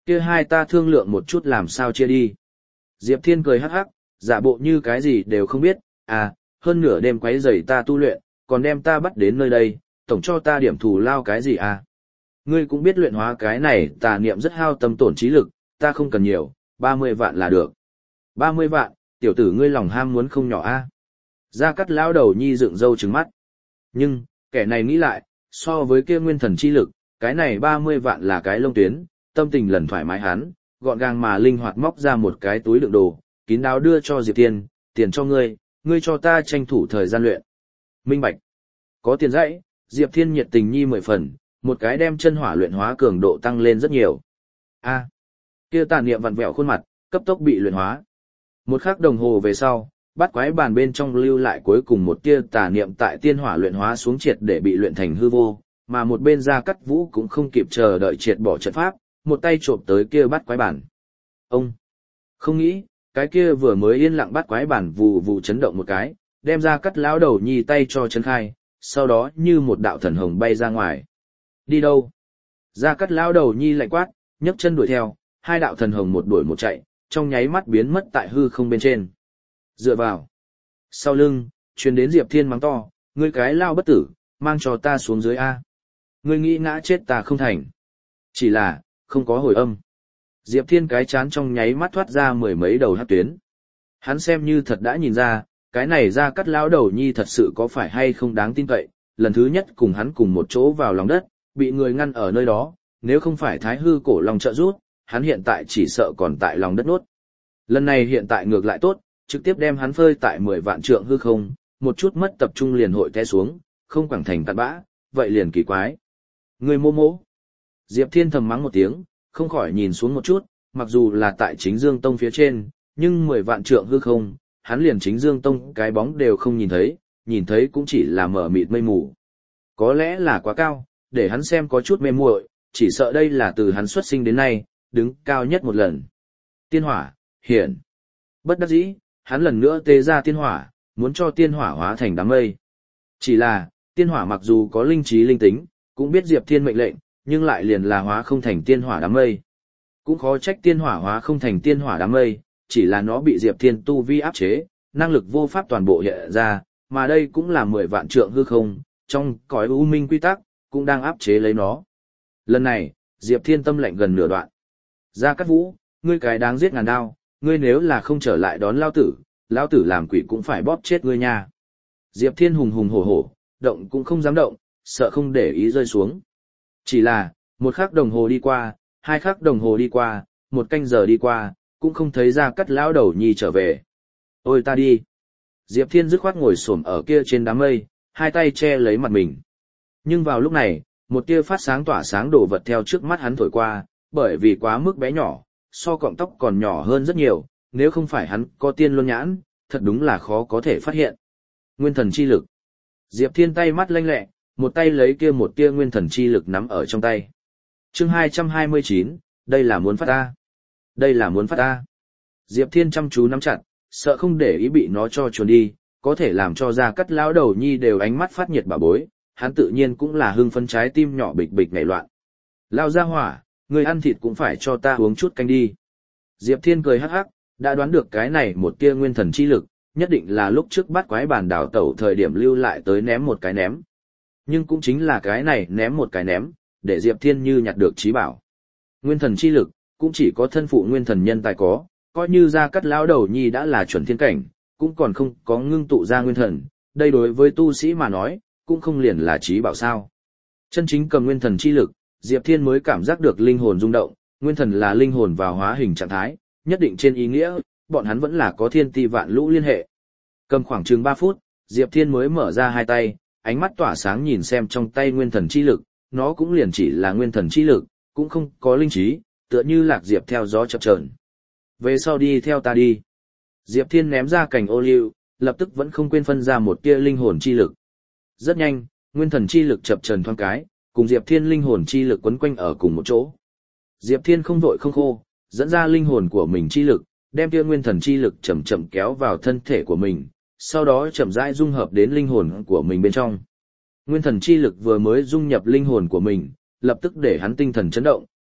Kia hai ta thương lượng một chút làm sao chia đi. Diệp Thiên cười hắc hắc, giả bộ như cái gì đều không biết, à, hơn nửa đêm quấy rầy ta tu luyện, còn đem ta bắt đến nơi đây, tổng cho ta điểm thù lao cái gì à. Ngươi cũng biết luyện hóa cái này tà niệm rất hao tâm tổn trí lực, ta không cần nhiều, ba mươi vạn là được. ba mươi vạn, tiểu tử ngươi lòng ham muốn không nhỏ a. À? Gia Cát lão đầu nhi dựng râu trừng mắt. Nhưng, kẻ này nghĩ lại, so với kia nguyên thần chi lực, cái này ba mươi vạn là cái lông tuyến, tâm tình lần thoải mái hắn, gọn gàng mà linh hoạt móc ra một cái túi đựng đồ, kín đáo đưa cho Diệp Thiên, tiền cho ngươi, ngươi cho ta tranh thủ thời gian luyện. Minh bạch. Có tiền dãy, Diệp Thiên nhiệt tình nhi mười phần, một cái đem chân hỏa luyện hóa cường độ tăng lên rất nhiều. A, kia tà niệm vặn vẹo khuôn mặt, cấp tốc bị luyện hóa. Một khắc đồng hồ về sau, bát quái bàn bên trong lưu lại cuối cùng một tia tà niệm tại tiên hỏa luyện hóa xuống triệt để bị luyện thành hư vô, mà một bên Gia Cát Vũ cũng không kịp chờ đợi triệt bỏ trận pháp, một tay chộp tới kia bát quái bàn. Ông không nghĩ, cái kia vừa mới yên lặng bát quái bàn vù vù chấn động một cái, đem Gia Cát lão đầu nhi tay cho chấn khai, sau đó như một đạo thần hồng bay ra ngoài. Đi đâu? Gia Cát lão đầu nhi lạnh quát, nhấc chân đuổi theo, hai đạo thần hồng một đuổi một chạy, trong nháy mắt biến mất tại hư không bên trên. Dựa vào. Sau lưng, truyền đến Diệp Thiên mắng to, ngươi cái lao bất tử, mang cho ta xuống dưới A. Ngươi nghĩ ngã chết ta không thành. Chỉ là, không có hồi âm. Diệp Thiên cái chán trong nháy mắt thoát ra mười mấy đầu hắc tuyến. Hắn xem như thật đã nhìn ra, cái này Gia Cát lão đầu nhi thật sự có phải hay không đáng tin cậy, lần thứ nhất cùng hắn cùng một chỗ vào lòng đất, bị người ngăn ở nơi đó, nếu không phải Thái Hư cổ long trợ rút, hắn hiện tại chỉ sợ còn tại lòng đất nuốt. Lần này hiện tại ngược lại tốt, trực tiếp đem hắn phơi tại mười vạn trượng hư không, một chút mất tập trung liền hội té xuống, không quẳng thành tạt bã, vậy liền kỳ quái. Người mô mô. Diệp Thiên thầm mắng một tiếng, không khỏi nhìn xuống một chút, mặc dù là tại chính Dương Tông phía trên, nhưng mười vạn trượng hư không, hắn liền chính Dương Tông cái bóng đều không nhìn thấy, nhìn thấy cũng chỉ là mở mịt mây mù. Có lẽ là quá cao, để hắn xem có chút mê muội, chỉ sợ đây là từ hắn xuất sinh đến nay, đứng cao nhất một lần. Tiên hỏa, hiển. Bất đắc dĩ, hắn lần nữa tê ra tiên hỏa, muốn cho tiên hỏa hóa thành đám mây. Chỉ là, tiên hỏa mặc dù có linh trí linh tính, cũng biết Diệp Thiên mệnh lệnh, nhưng lại liền là hóa không thành tiên hỏa đám mây. Cũng khó trách tiên hỏa hóa không thành tiên hỏa đám mây, chỉ là nó bị Diệp Thiên tu vi áp chế, năng lực vô pháp toàn bộ hiện ra, mà đây cũng là mười vạn trượng hư không, trong cõi u minh quy tắc, cũng đang áp chế lấy nó. Lần này, Diệp Thiên tâm lệnh gần nửa đoạn. Gia Cát Vũ, ngươi cái đáng giết ngàn đao, ngươi nếu là không trở lại đón lao tử, lao tử làm quỷ cũng phải bóp chết ngươi nha. Diệp Thiên hùng hùng hổ hổ, động cũng không dám động, sợ không để ý rơi xuống. Chỉ là, một khắc đồng hồ đi qua, hai khắc đồng hồ đi qua, một canh giờ đi qua, cũng không thấy Gia Cát lão đầu nhi trở về. Ôi ta đi. Diệp Thiên dứt khoát ngồi xổm ở kia trên đám mây, hai tay che lấy mặt mình. Nhưng vào lúc này, một tia phát sáng tỏa sáng đổ vật theo trước mắt hắn thổi qua, bởi vì quá mức bé nhỏ, so cọng tóc còn nhỏ hơn rất nhiều, nếu không phải hắn có tiên luân nhãn, thật đúng là khó có thể phát hiện. Nguyên thần chi lực. Diệp Thiên tay mắt lanh lẹ, một tay lấy kia một tia nguyên thần chi lực nắm ở trong tay. Chương hai trăm hai mươi chín, đây là muốn phát ta. Đây là muốn phát ta. Diệp Thiên chăm chú nắm chặt, sợ không để ý bị nó cho chuồn đi, có thể làm cho Gia Cát lão đầu nhi đều ánh mắt phát nhiệt bà bối, hắn tự nhiên cũng là hưng phấn trái tim nhỏ bịch bịch nhảy loạn. Lao ra hỏa, người ăn thịt cũng phải cho ta uống chút canh đi. Diệp Thiên cười hắc hắc, đã đoán được cái này một tia nguyên thần chi lực, nhất định là lúc trước bắt quái bản đảo tẩu thời điểm lưu lại tới ném một cái ném. Nhưng cũng chính là cái này ném một cái ném, để Diệp Thiên như nhặt được trí bảo. Nguyên thần chi lực, cũng chỉ có thân phụ nguyên thần nhân tài có, coi như Gia Cát lão đầu nhi đã là chuẩn thiên cảnh, cũng còn không có ngưng tụ ra nguyên thần, đây đối với tu sĩ mà nói, cũng không liền là trí bảo sao. Chân chính cầm nguyên thần chi lực, Diệp Thiên mới cảm giác được linh hồn rung động, nguyên thần là linh hồn vào hóa hình trạng thái, nhất định trên ý nghĩa, bọn hắn vẫn là có thiên ti vạn lũ liên hệ. Cầm khoảng chừng ba phút, Diệp Thiên mới mở ra hai tay, ánh mắt tỏa sáng nhìn xem trong tay nguyên thần chi lực, nó cũng liền chỉ là nguyên thần chi lực, cũng không có linh trí, tựa như lạc diệp theo gió chập chờn. Về sau đi theo ta đi. Diệp Thiên ném ra cành ô liu, lập tức vẫn không quên phân ra một tia linh hồn chi lực. Rất nhanh, nguyên thần chi lực chập chờn thoáng cái, cùng Diệp Thiên linh hồn chi lực quấn quanh ở cùng một chỗ. Diệp Thiên không vội không khô, dẫn ra linh hồn của mình chi lực, đem tia nguyên thần chi lực chậm chậm kéo vào thân thể của mình, sau đó chậm rãi dung hợp đến linh hồn của mình bên trong. Nguyên thần chi lực vừa mới dung nhập linh hồn của mình, lập tức để hắn tinh thần chấn động,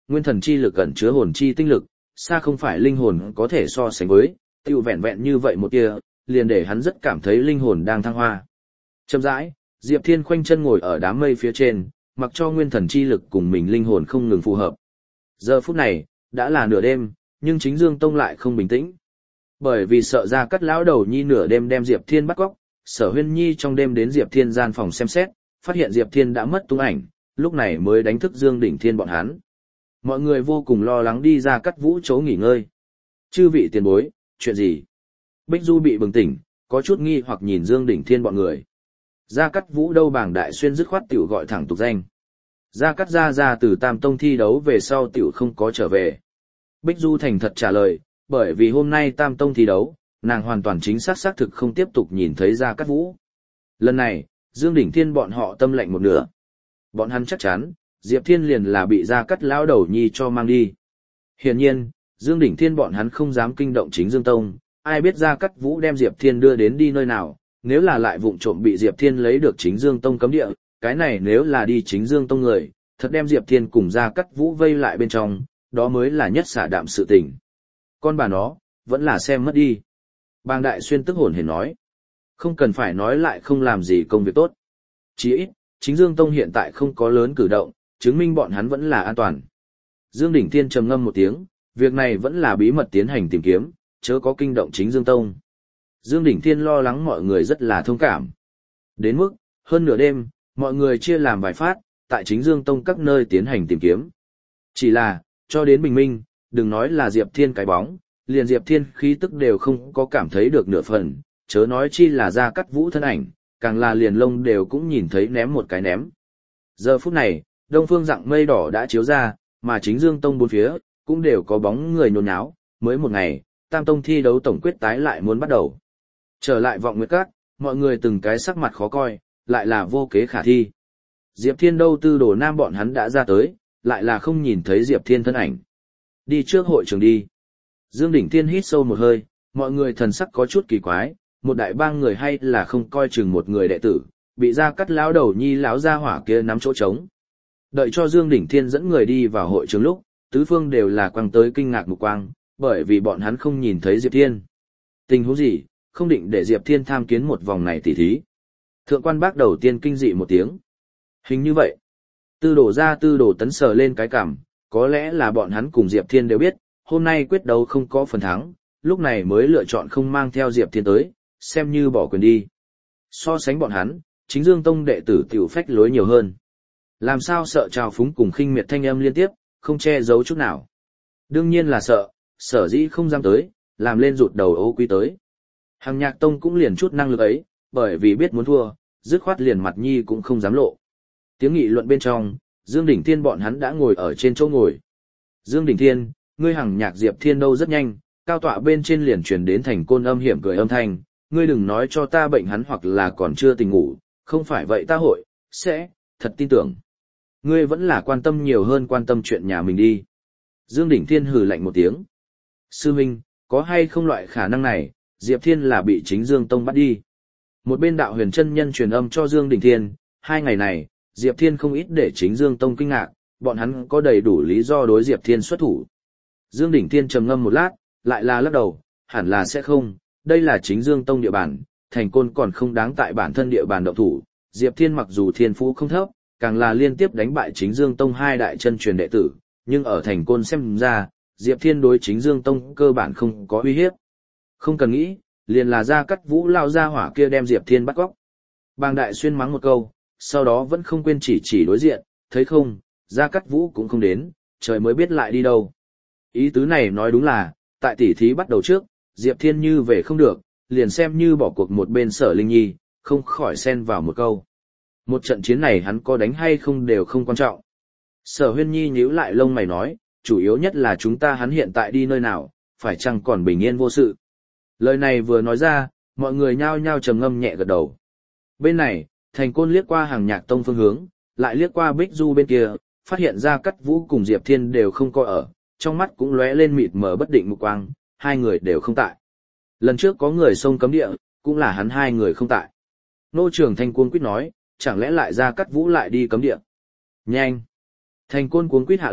nguyên thần chi lực ẩn chứa hồn chi tinh lực, xa không phải linh hồn có thể so sánh với, tiêu vẹn vẹn như vậy một tia, liền để hắn rất cảm thấy linh hồn đang thăng hoa. Chậm rãi, Diệp Thiên khoanh chân ngồi ở đám mây phía trên, mặc cho nguyên thần chi lực cùng mình linh hồn không ngừng phù hợp. Giờ phút này, đã là nửa đêm, nhưng chính Dương Tông lại không bình tĩnh. Bởi vì sợ Gia Cát lão đầu nhi nửa đêm đem Diệp Thiên bắt cóc, Sở Huyên Nhi trong đêm đến Diệp Thiên gian phòng xem xét, phát hiện Diệp Thiên đã mất tung ảnh, lúc này mới đánh thức Dương Đỉnh Thiên bọn hắn. Mọi người vô cùng lo lắng đi ra Cát Vũ chỗ nghỉ ngơi. Chư vị tiền bối, chuyện gì? Bích Du bị bừng tỉnh, có chút nghi hoặc nhìn Dương Đỉnh Thiên bọn người. Gia Cát Vũ đâu bảng đại xuyên dứt khoát tiểu gọi thẳng tục danh. Gia Cát gia gia từ Tam Tông thi đấu về sau tiểu không có trở về. Bích Du thành thật trả lời, bởi vì hôm nay Tam Tông thi đấu, nàng hoàn toàn chính xác xác thực không tiếp tục nhìn thấy Gia Cát Vũ. Lần này, Dương Đỉnh Thiên bọn họ tâm lệnh một nửa. Bọn hắn chắc chắn, Diệp Thiên liền là bị Gia Cát lão đầu nhi cho mang đi. Hiển nhiên, Dương Đỉnh Thiên bọn hắn không dám kinh động chính Dương Tông, ai biết Gia Cát Vũ đem Diệp Thiên đưa đến đi nơi nào, nếu là lại vụng trộm bị Diệp Thiên lấy được chính Dương Tông cấm địa, cái này nếu là đi chính Dương Tông người, thật đem Diệp Thiên cùng Gia Cát Vũ vây lại bên trong, đó mới là nhất xả đạm sự tình. Con bà nó, vẫn là xem mất đi. Bàng Đại Xuyên tức hồn hển nói. Không cần phải nói lại không làm gì công việc tốt. Chỉ ít, chính Dương Tông hiện tại không có lớn cử động, chứng minh bọn hắn vẫn là an toàn. Dương Đỉnh Thiên trầm ngâm một tiếng, việc này vẫn là bí mật tiến hành tìm kiếm, chớ có kinh động chính Dương Tông. Dương Đỉnh Thiên lo lắng mọi người rất là thông cảm. Đến mức, hơn nửa đêm, mọi người chia làm vài phát, tại chính Dương Tông các nơi tiến hành tìm kiếm. Chỉ là, cho đến bình minh, đừng nói là Diệp Thiên cái bóng, liền Diệp Thiên khí tức đều không có cảm thấy được nửa phần, chớ nói chi là Gia Cát Vũ thân ảnh, càng là liền lông đều cũng nhìn thấy ném một cái ném. Giờ phút này, đông phương dạng mây đỏ đã chiếu ra, mà chính Dương Tông bốn phía, cũng đều có bóng người nhốn nháo, mới một ngày, Tam Tông thi đấu tổng quyết tái lại muốn bắt đầu. Trở lại vọng nguyệt các, mọi người từng cái sắc mặt khó coi, lại là vô kế khả thi. Diệp Thiên đâu tư đồ nam bọn hắn đã ra tới, lại là không nhìn thấy Diệp Thiên thân ảnh. Đi trước hội trường đi. Dương Đỉnh Thiên hít sâu một hơi, mọi người thần sắc có chút kỳ quái, một đại bang người hay là không coi chừng một người đệ tử, bị Gia Cát lão đầu nhi lão gia hỏa kia nắm chỗ trống. Đợi cho Dương Đỉnh Thiên dẫn người đi vào hội trường lúc, tứ phương đều là quang tới kinh ngạc mục quang, bởi vì bọn hắn không nhìn thấy Diệp Thiên. Tình huống gì, không định để Diệp Thiên tham kiến một vòng này tỉ thí. Thượng quan bác đầu tiên kinh dị một tiếng. Hình như vậy. Tư đổ ra tư đổ tấn sờ lên cái cảm, có lẽ là bọn hắn cùng Diệp Thiên đều biết, hôm nay quyết đấu không có phần thắng, lúc này mới lựa chọn không mang theo Diệp Thiên tới, xem như bỏ quyền đi. So sánh bọn hắn, chính Dương Tông đệ tử tiểu phách lối nhiều hơn. Làm sao sợ trào phúng cùng khinh miệt thanh âm liên tiếp, không che giấu chút nào. Đương nhiên là sợ, sở dĩ không dám tới, làm lên rụt đầu ố quý tới. Hàng Nhạc Tông cũng liền chút năng lực ấy, bởi vì biết muốn thua, dứt khoát liền mặt nhi cũng không dám lộ. Tiếng nghị luận bên trong, Dương Đỉnh Thiên bọn hắn đã ngồi ở trên chỗ ngồi. Dương Đỉnh Thiên, ngươi Hàng Nhạc Diệp Thiên đâu rất nhanh, cao tọa bên trên liền truyền đến thành côn âm hiểm cười âm thanh, ngươi đừng nói cho ta bệnh hắn hoặc là còn chưa tỉnh ngủ, không phải vậy ta hội, sẽ, thật tin tưởng. Ngươi vẫn là quan tâm nhiều hơn quan tâm chuyện nhà mình đi. Dương Đỉnh Thiên hừ lạnh một tiếng. Sư Minh, có hay không loại khả năng này, Diệp Thiên là bị chính Dương Tông bắt đi. Một bên đạo huyền chân nhân truyền âm cho Dương Đỉnh Thiên, hai ngày này, Diệp Thiên không ít để chính Dương Tông kinh ngạc, bọn hắn có đầy đủ lý do đối Diệp Thiên xuất thủ. Dương Đỉnh Thiên trầm ngâm một lát, lại là lắc đầu, hẳn là sẽ không, đây là chính Dương Tông địa bàn, thành côn còn không đáng tại bản thân địa bàn động thủ. Diệp Thiên mặc dù thiên phú không thấp, càng là liên tiếp đánh bại chính Dương Tông hai đại chân truyền đệ tử, nhưng ở thành côn xem ra, Diệp Thiên đối chính Dương Tông cơ bản không có uy hiếp. Không cần nghĩ, liền là Gia Cát Vũ lao ra hỏa kia đem Diệp Thiên bắt cóc. Bàng Đại Xuyên mắng một câu, sau đó vẫn không quên chỉ chỉ đối diện, thấy không, Gia Cát Vũ cũng không đến, trời mới biết lại đi đâu. Ý tứ này nói đúng là, tại tỷ thí bắt đầu trước, Diệp Thiên như về không được, liền xem như bỏ cuộc một bên Sở Linh Nhi, không khỏi xen vào một câu. Một trận chiến này hắn có đánh hay không đều không quan trọng. Sở Huyên Nhi nhíu lại lông mày nói, chủ yếu nhất là chúng ta hắn hiện tại đi nơi nào, phải chăng còn bình yên vô sự. Lời này vừa nói ra, mọi người nhao nhao trầm ngâm nhẹ gật đầu. Bên này, thành côn liếc qua Hàng Nhạc Tông phương hướng, lại liếc qua Bích Du bên kia, phát hiện ra Cát Vũ cùng Diệp Thiên đều không có ở, trong mắt cũng lóe lên mịt mờ bất định mục quang, hai người đều không tại. Lần trước có người xông cấm địa, cũng là hắn hai người không tại. Nô trưởng Thành Côn quyết nói, chẳng lẽ lại ra Cát Vũ lại đi cấm địa. Nhanh! Thành Côn cuống quýt hạ lệnh,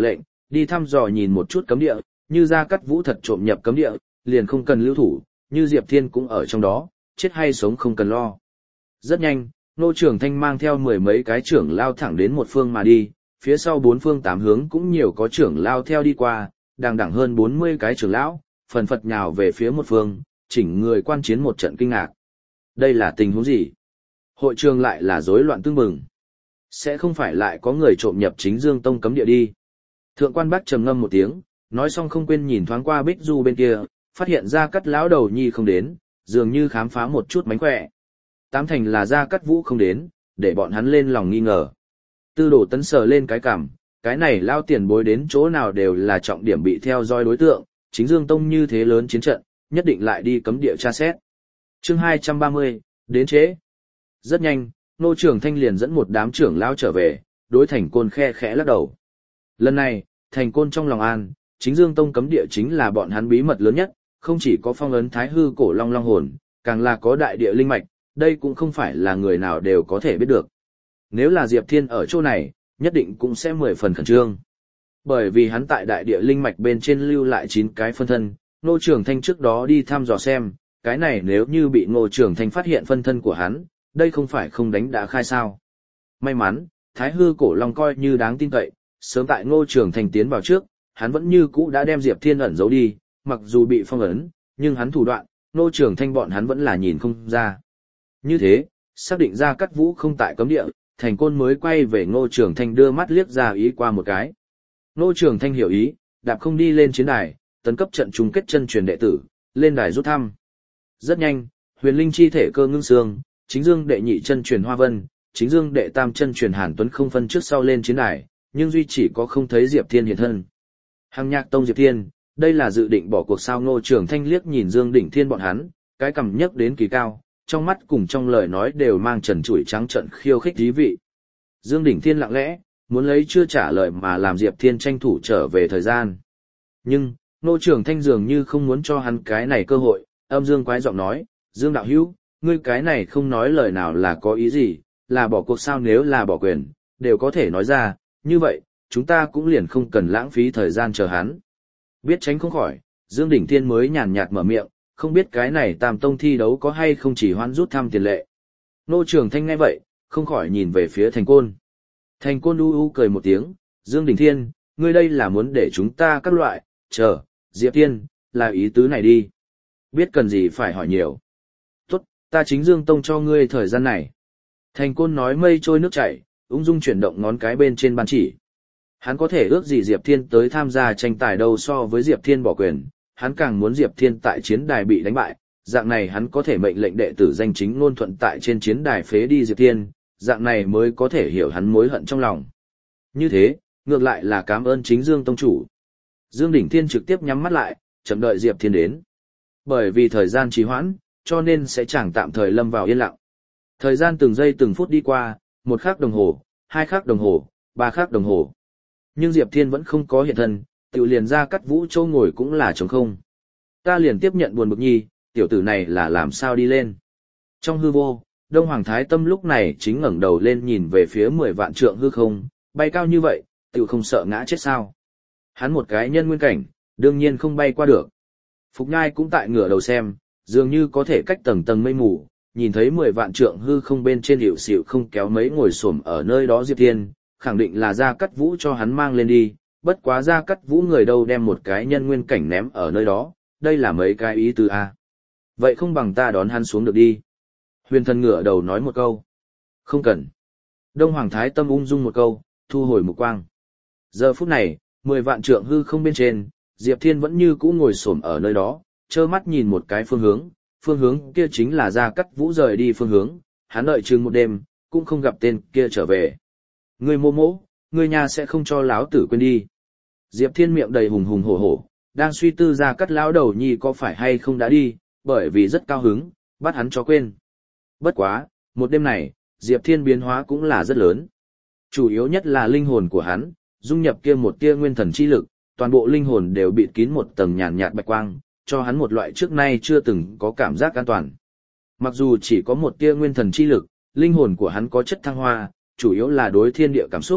đi thăm dò nhìn một chút cấm địa, như Gia Cát Vũ thật trộm nhập cấm địa, liền không cần lưu thủ, như Diệp Thiên cũng ở trong đó, chết hay sống không cần lo. Rất nhanh, Ngô Trường Thanh mang theo mười mấy cái trưởng lao thẳng đến một phương mà đi, phía sau bốn phương tám hướng cũng nhiều có trưởng lao theo đi qua, đằng đẳng hơn bốn mươi cái trưởng lão, phần phật nhào về phía một phương, chỉnh người quan chiến một trận kinh ngạc. Đây là tình huống gì? Hội trường lại là rối loạn tương bừng. Sẽ không phải lại có người trộm nhập Chính Dương Tông cấm địa đi. Thượng quan Bác trầm ngâm một tiếng, nói xong không quên nhìn thoáng qua Bích Du bên kia, phát hiện Gia Cát lão đầu nhi không đến, dường như khám phá một chút mánh khỏe. Tám thành là Gia Cát Vũ không đến, để bọn hắn lên lòng nghi ngờ. Tư Đồ Tấn sờ lên cái cằm, cái này lao tiền bối đến chỗ nào đều là trọng điểm bị theo dõi đối tượng, Chính Dương Tông như thế lớn chiến trận, nhất định lại đi cấm địa tra xét. Chương hai trăm ba mươi, đến chế. Rất nhanh, Ngô Trường Thanh liền dẫn một đám trưởng lão trở về, đối Thành Côn khe khẽ lắc đầu. Lần này, Thành Côn trong lòng an, Chính Dương Tông cấm địa chính là bọn hắn bí mật lớn nhất, không chỉ có phong ấn Thái Hư cổ long long hồn, càng là có đại địa linh mạch, đây cũng không phải là người nào đều có thể biết được. Nếu là Diệp Thiên ở chỗ này, nhất định cũng sẽ mười phần khẩn trương. Bởi vì hắn tại đại địa linh mạch bên trên lưu lại chín cái phân thân, Ngô Trường Thanh trước đó đi thăm dò xem, cái này nếu như bị Ngô Trường Thanh phát hiện phân thân của hắn, đây không phải không đánh đã khai sao. May mắn, Thái Hư cổ long coi như đáng tin cậy, sớm tại Ngô Trường Thanh tiến vào trước, hắn vẫn như cũ đã đem Diệp Thiên ẩn giấu đi, mặc dù bị phong ấn, nhưng hắn thủ đoạn, Ngô Trường Thanh bọn hắn vẫn là nhìn không ra. Như thế, xác định ra Cát Vũ không tại cấm địa, Thành Côn mới quay về Ngô Trường Thanh đưa mắt liếc ra ý qua một cái. Ngô Trường Thanh hiểu ý, đạp không đi lên chiến đài, tấn cấp trận chung kết chân truyền đệ tử, lên đài rút thăm. Rất nhanh, Huyền Linh chi thể Cơ Ngưng Sương, Chính Dương đệ nhị chân truyền Hoa Vân, Chính Dương đệ tam chân truyền Hàn Tuấn không phân trước sau lên chiến đài, nhưng duy chỉ có không thấy Diệp Thiên hiện thân. Hằng Nhạc Tông Diệp Thiên, đây là dự định bỏ cuộc sao? Ngô Trường Thanh liếc nhìn Dương Đỉnh Thiên bọn hắn, cái cằm nhấc đến kỳ cao, trong mắt cùng trong lời nói đều mang trần trụi trắng trợn khiêu khích thí vị. Dương Đỉnh Thiên lặng lẽ, muốn lấy chưa trả lời mà làm Diệp Thiên tranh thủ trở về thời gian. Nhưng, Ngô Trường Thanh dường như không muốn cho hắn cái này cơ hội, âm dương quái giọng nói, Dương đạo hữu, ngươi cái này không nói lời nào là có ý gì, là bỏ cuộc sao? Nếu là bỏ quyền, đều có thể nói ra, như vậy, chúng ta cũng liền không cần lãng phí thời gian chờ hắn. Biết tránh không khỏi, Dương Đỉnh Thiên mới nhàn nhạt mở miệng, không biết cái này Tam Tông thi đấu có hay không chỉ hoãn rút thăm tiền lệ. Ngô Trường Thanh nghe vậy, không khỏi nhìn về phía Thành Côn. Thành Côn u u cười một tiếng, Dương Đỉnh Thiên, ngươi đây là muốn để chúng ta các loại, chờ, Diệp Thiên, là ý tứ này đi. Biết cần gì phải hỏi nhiều. Tốt, ta Chính Dương Tông cho ngươi thời gian này. Thành Côn nói mây trôi nước chảy, ung dung chuyển động ngón cái bên trên bàn chỉ. Hắn có thể ước gì Diệp Thiên tới tham gia tranh tài đâu so với Diệp Thiên bỏ quyền, hắn càng muốn Diệp Thiên tại chiến đài bị đánh bại, dạng này hắn có thể mệnh lệnh đệ tử danh chính ngôn thuận tại trên chiến đài phế đi Diệp Thiên, dạng này mới có thể hiểu hắn mối hận trong lòng. Như thế, ngược lại là cảm ơn Chính Dương Tông chủ. Dương Đỉnh Thiên trực tiếp nhắm mắt lại, chậm đợi Diệp Thiên đến. Bởi vì thời gian trì hoãn, cho nên sẽ chẳng tạm thời lâm vào yên lặng. Thời gian từng giây từng phút đi qua, một khắc đồng hồ, hai khắc đồng hồ, ba khắc đồng hồ. Nhưng Diệp Thiên vẫn không có hiện thân, tiểu liền ra Cát Vũ châu ngồi cũng là trống không. Ta liền tiếp nhận buồn bực nhi, tiểu tử này là làm sao đi lên. Trong hư vô, Đông Hoàng Thái Tâm lúc này chính ngẩng đầu lên nhìn về phía mười vạn trượng hư không, bay cao như vậy, tiểu không sợ ngã chết sao. Hắn một cái nhân nguyên cảnh, đương nhiên không bay qua được. Phục Nhai cũng tại ngửa đầu xem, dường như có thể cách tầng tầng mây mù, nhìn thấy mười vạn trượng hư không bên trên hiệu xịu không kéo mấy ngồi xổm ở nơi đó Diệp Thiên, khẳng định là Gia Cát Vũ cho hắn mang lên đi, bất quá Gia Cát Vũ người đâu đem một cái nhân nguyên cảnh ném ở nơi đó, đây là mấy cái ý tứ a. Vậy không bằng ta đón hắn xuống được đi. Huyền Thần ngửa đầu nói một câu. Không cần. Đông Hoàng Thái Tâm ung dung một câu, thu hồi mục quang. Giờ phút này, mười vạn trượng hư không bên trên, Diệp Thiên vẫn như cũ ngồi xổm ở nơi đó, trơ mắt nhìn một cái phương hướng, phương hướng kia chính là Gia Cát Vũ rời đi phương hướng, hắn đợi chừng một đêm, cũng không gặp tên kia trở về. Ngươi mô mỗ, ngươi nhà sẽ không cho láo tử quên đi. Diệp Thiên miệng đầy hùng hùng hổ hổ, đang suy tư Gia Cát lão đầu nhi có phải hay không đã đi, bởi vì rất cao hứng, bắt hắn cho quên. Bất quá, một đêm này, Diệp Thiên biến hóa cũng là rất lớn. Chủ yếu nhất là linh hồn của hắn, dung nhập kia một tia nguyên thần chi lực, toàn bộ linh hồn đều bịt kín một tầng nhàn nhạt bạch quang, cho hắn một loại trước nay chưa từng có cảm giác an toàn. Mặc dù chỉ có một tia nguyên thần chi lực, linh hồn của hắn có chất thăng hoa, chủ yếu là đối thiên địa cảm xúc,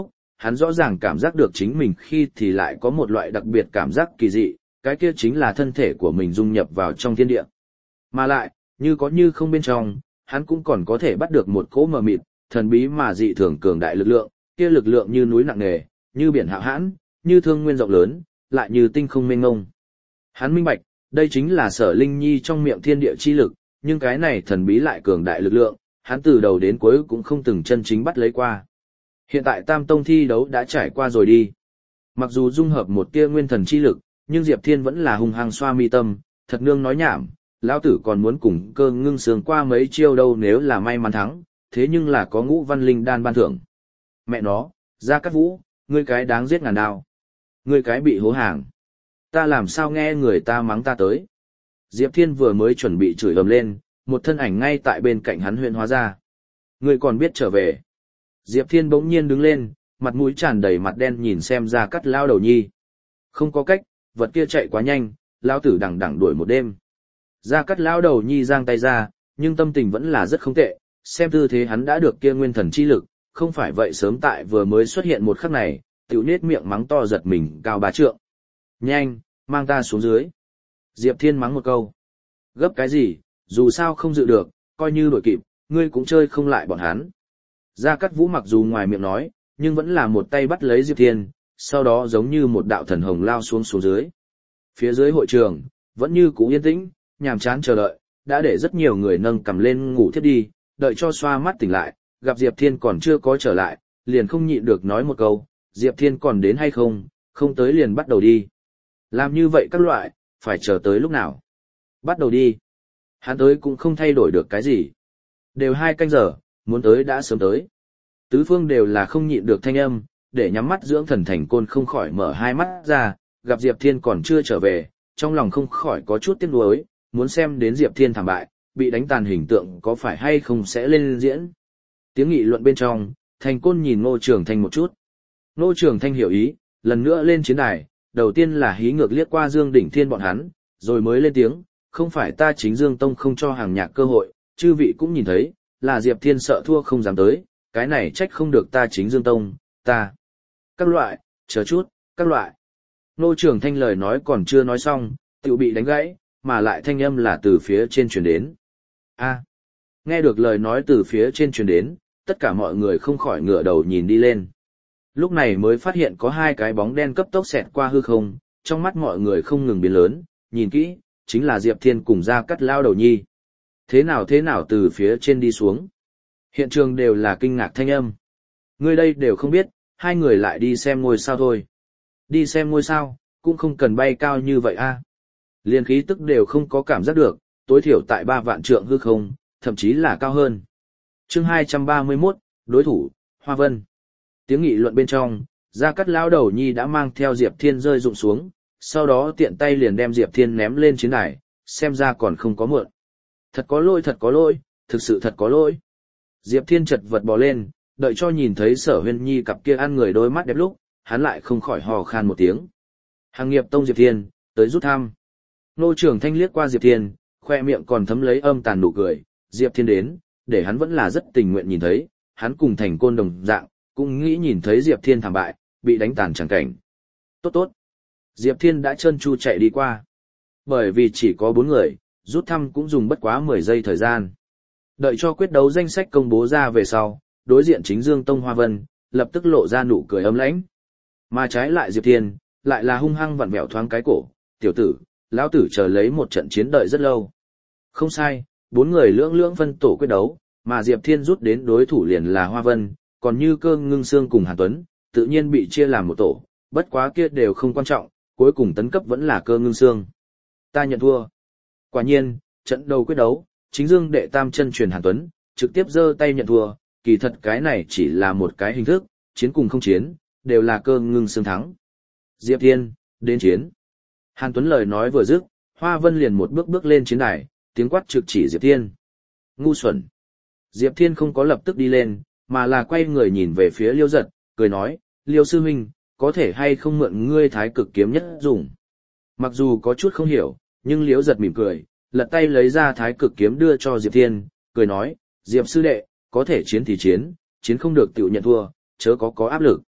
hắn rõ ràng cảm giác được chính mình khi thì lại có một loại đặc biệt cảm giác kỳ dị, cái kia chính là thân thể của mình dung nhập vào trong thiên địa. Mà lại, như có như không bên trong, hắn cũng còn có thể bắt được một cỗ mờ mịt, thần bí mà dị thường cường đại lực lượng, kia lực lượng như núi nặng nề, như biển hạo hãn, như thương nguyên rộng lớn, lại như tinh không mênh mông. Hắn minh bạch, đây chính là Sở Linh Nhi trong miệng thiên địa chi lực, nhưng cái này thần bí lại cường đại lực lượng, hắn từ đầu đến cuối cũng không từng chân chính bắt lấy qua. Hiện tại Tam Tông thi đấu đã trải qua rồi đi. Mặc dù dung hợp một tia nguyên thần chi lực, nhưng Diệp Thiên vẫn là hung hăng xoa mi tâm, thật nương nói nhảm, lão tử còn muốn cùng Cơ Ngưng Sương qua mấy chiêu đâu nếu là may mắn thắng, thế nhưng là có Ngũ Văn Linh đan ban thưởng. Mẹ nó, Gia Cát Vũ, ngươi cái đáng giết ngàn đao. Ngươi cái bị hố hàng. Ta làm sao nghe người ta mắng ta tới. Diệp Thiên vừa mới chuẩn bị chửi ầm lên, một thân ảnh ngay tại bên cạnh hắn huyện hóa ra. Ngươi còn biết trở về. Diệp Thiên bỗng nhiên đứng lên, mặt mũi tràn đầy mặt đen nhìn xem Gia Cát lao đầu nhi. Không có cách, vật kia chạy quá nhanh, lao tử đằng đằng đuổi một đêm. Gia Cát lao đầu nhi giang tay ra, nhưng tâm tình vẫn là rất không tệ, xem tư thế hắn đã được kia nguyên thần chi lực, không phải vậy sớm tại vừa mới xuất hiện một khắc này, tiểu nết miệng mắng to giật mình cao bá trượng. Nhanh, mang ta xuống dưới. Diệp Thiên mắng một câu. Gấp cái gì, dù sao không dự được, coi như đổi kịp, ngươi cũng chơi không lại bọn hắn. Gia Cát Vũ mặc dù ngoài miệng nói, nhưng vẫn là một tay bắt lấy Diệp Thiên, sau đó giống như một đạo thần hồng lao xuống xuống dưới. Phía dưới hội trường, vẫn như cũ yên tĩnh, nhàm chán chờ đợi, đã để rất nhiều người nâng cầm lên ngủ thiếp đi, đợi cho xoa mắt tỉnh lại, gặp Diệp Thiên còn chưa có trở lại, liền không nhịn được nói một câu, Diệp Thiên còn đến hay không, không tới liền bắt đầu đi. Làm như vậy các loại, phải chờ tới lúc nào. Bắt đầu đi. Hắn tới cũng không thay đổi được cái gì. Đều hai canh giờ, muốn tới đã sớm tới. Tứ phương đều là không nhịn được thanh âm, để nhắm mắt dưỡng thần thành côn không khỏi mở hai mắt ra, gặp Diệp Thiên còn chưa trở về, trong lòng không khỏi có chút tiếc nuối, muốn xem đến Diệp Thiên thảm bại, bị đánh tàn hình tượng có phải hay không sẽ lên diễn. Tiếng nghị luận bên trong, thành côn nhìn Ngô Trường Thanh một chút. Ngô Trường Thanh hiểu ý, lần nữa lên chiến đài, đầu tiên là hí ngược liếc qua Dương Đỉnh Thiên bọn hắn, rồi mới lên tiếng, không phải ta chính Dương Tông không cho hàng nhạc cơ hội, chư vị cũng nhìn thấy, là Diệp Thiên sợ thua không dám tới, cái này trách không được ta chính Dương Tông, ta. Các loại, chờ chút, các loại. Ngô Trường Thanh lời nói còn chưa nói xong, tiểu bị đánh gãy, mà lại thanh âm là từ phía trên truyền đến. A. Nghe được lời nói từ phía trên truyền đến, tất cả mọi người không khỏi ngửa đầu nhìn đi lên. Lúc này mới phát hiện có hai cái bóng đen cấp tốc xẹt qua hư không, trong mắt mọi người không ngừng biến lớn, nhìn kỹ, chính là Diệp Thiên cùng Gia Cát lao đầu nhi. Thế nào thế nào từ phía trên đi xuống. Hiện trường đều là kinh ngạc thanh âm. Người đây đều không biết, hai người lại đi xem ngôi sao thôi. Đi xem ngôi sao, cũng không cần bay cao như vậy a. Liên khí tức đều không có cảm giác được, tối thiểu tại ba vạn trượng hư không, thậm chí là cao hơn. Chương hai trăm ba mươi mốt, đối thủ, Hoa Vân. Tiếng nghị luận bên trong, Gia Cát lão đầu nhi đã mang theo Diệp Thiên rơi rụng xuống, sau đó tiện tay liền đem Diệp Thiên ném lên chiến đài, xem ra còn không có mượn. Thật có lỗi thật có lỗi, thực sự thật có lỗi. Diệp Thiên chật vật bò lên, đợi cho nhìn thấy Sở Huyên Nhi cặp kia ăn người đôi mắt đẹp lúc, hắn lại không khỏi hò khan một tiếng. Hàng nghiệp tông Diệp Thiên, tới rút thăm. Ngô Trường Thanh liếc qua Diệp Thiên, khoe miệng còn thấm lấy âm tàn nụ cười, Diệp Thiên đến, để hắn vẫn là rất tình nguyện nhìn thấy, hắn cùng thành côn đồng dạng, cũng nghĩ nhìn thấy Diệp Thiên thảm bại, bị đánh tàn chẳng cảnh. Tốt tốt. Diệp Thiên đã trơn tru chạy đi qua. Bởi vì chỉ có bốn người, rút thăm cũng dùng bất quá mười giây thời gian. Đợi cho quyết đấu danh sách công bố ra về sau, đối diện chính Dương Tông Hoa Vân, lập tức lộ ra nụ cười ấm lãnh. Mà trái lại Diệp Thiên, lại là hung hăng vặn vẹo thoáng cái cổ, tiểu tử, lão tử chờ lấy một trận chiến đợi rất lâu. Không sai, bốn người lưỡng lưỡng phân tổ quyết đấu, mà Diệp Thiên rút đến đối thủ liền là Hoa Vân, còn như Cơ Ngưng Sương cùng Hàn Tuấn, tự nhiên bị chia làm một tổ, bất quá kia đều không quan trọng, cuối cùng tấn cấp vẫn là Cơ Ngưng Sương. Ta nhận thua. Quả nhiên, trận đầu quyết đấu, chính Dương đệ tam chân truyền Hàn Tuấn, trực tiếp giơ tay nhận thua, kỳ thật cái này chỉ là một cái hình thức, chiến cùng không chiến, đều là Cơ Ngưng Sương thắng. Diệp Thiên, đến chiến. Hàn Tuấn lời nói vừa dứt, Hoa Vân liền một bước bước lên chiến đài, tiếng quát trực chỉ Diệp Thiên. Ngu xuẩn. Diệp Thiên không có lập tức đi lên, mà là quay người nhìn về phía Liêu Giật, cười nói, Liêu sư huynh, có thể hay không mượn ngươi thái cực kiếm nhất dùng. Mặc dù có chút không hiểu, nhưng Liêu Giật mỉm cười, lật tay lấy ra thái cực kiếm đưa cho Diệp Thiên, cười nói, Diệp sư đệ, có thể chiến thì chiến, chiến không được tiểu nhận thua, chớ có có áp lực.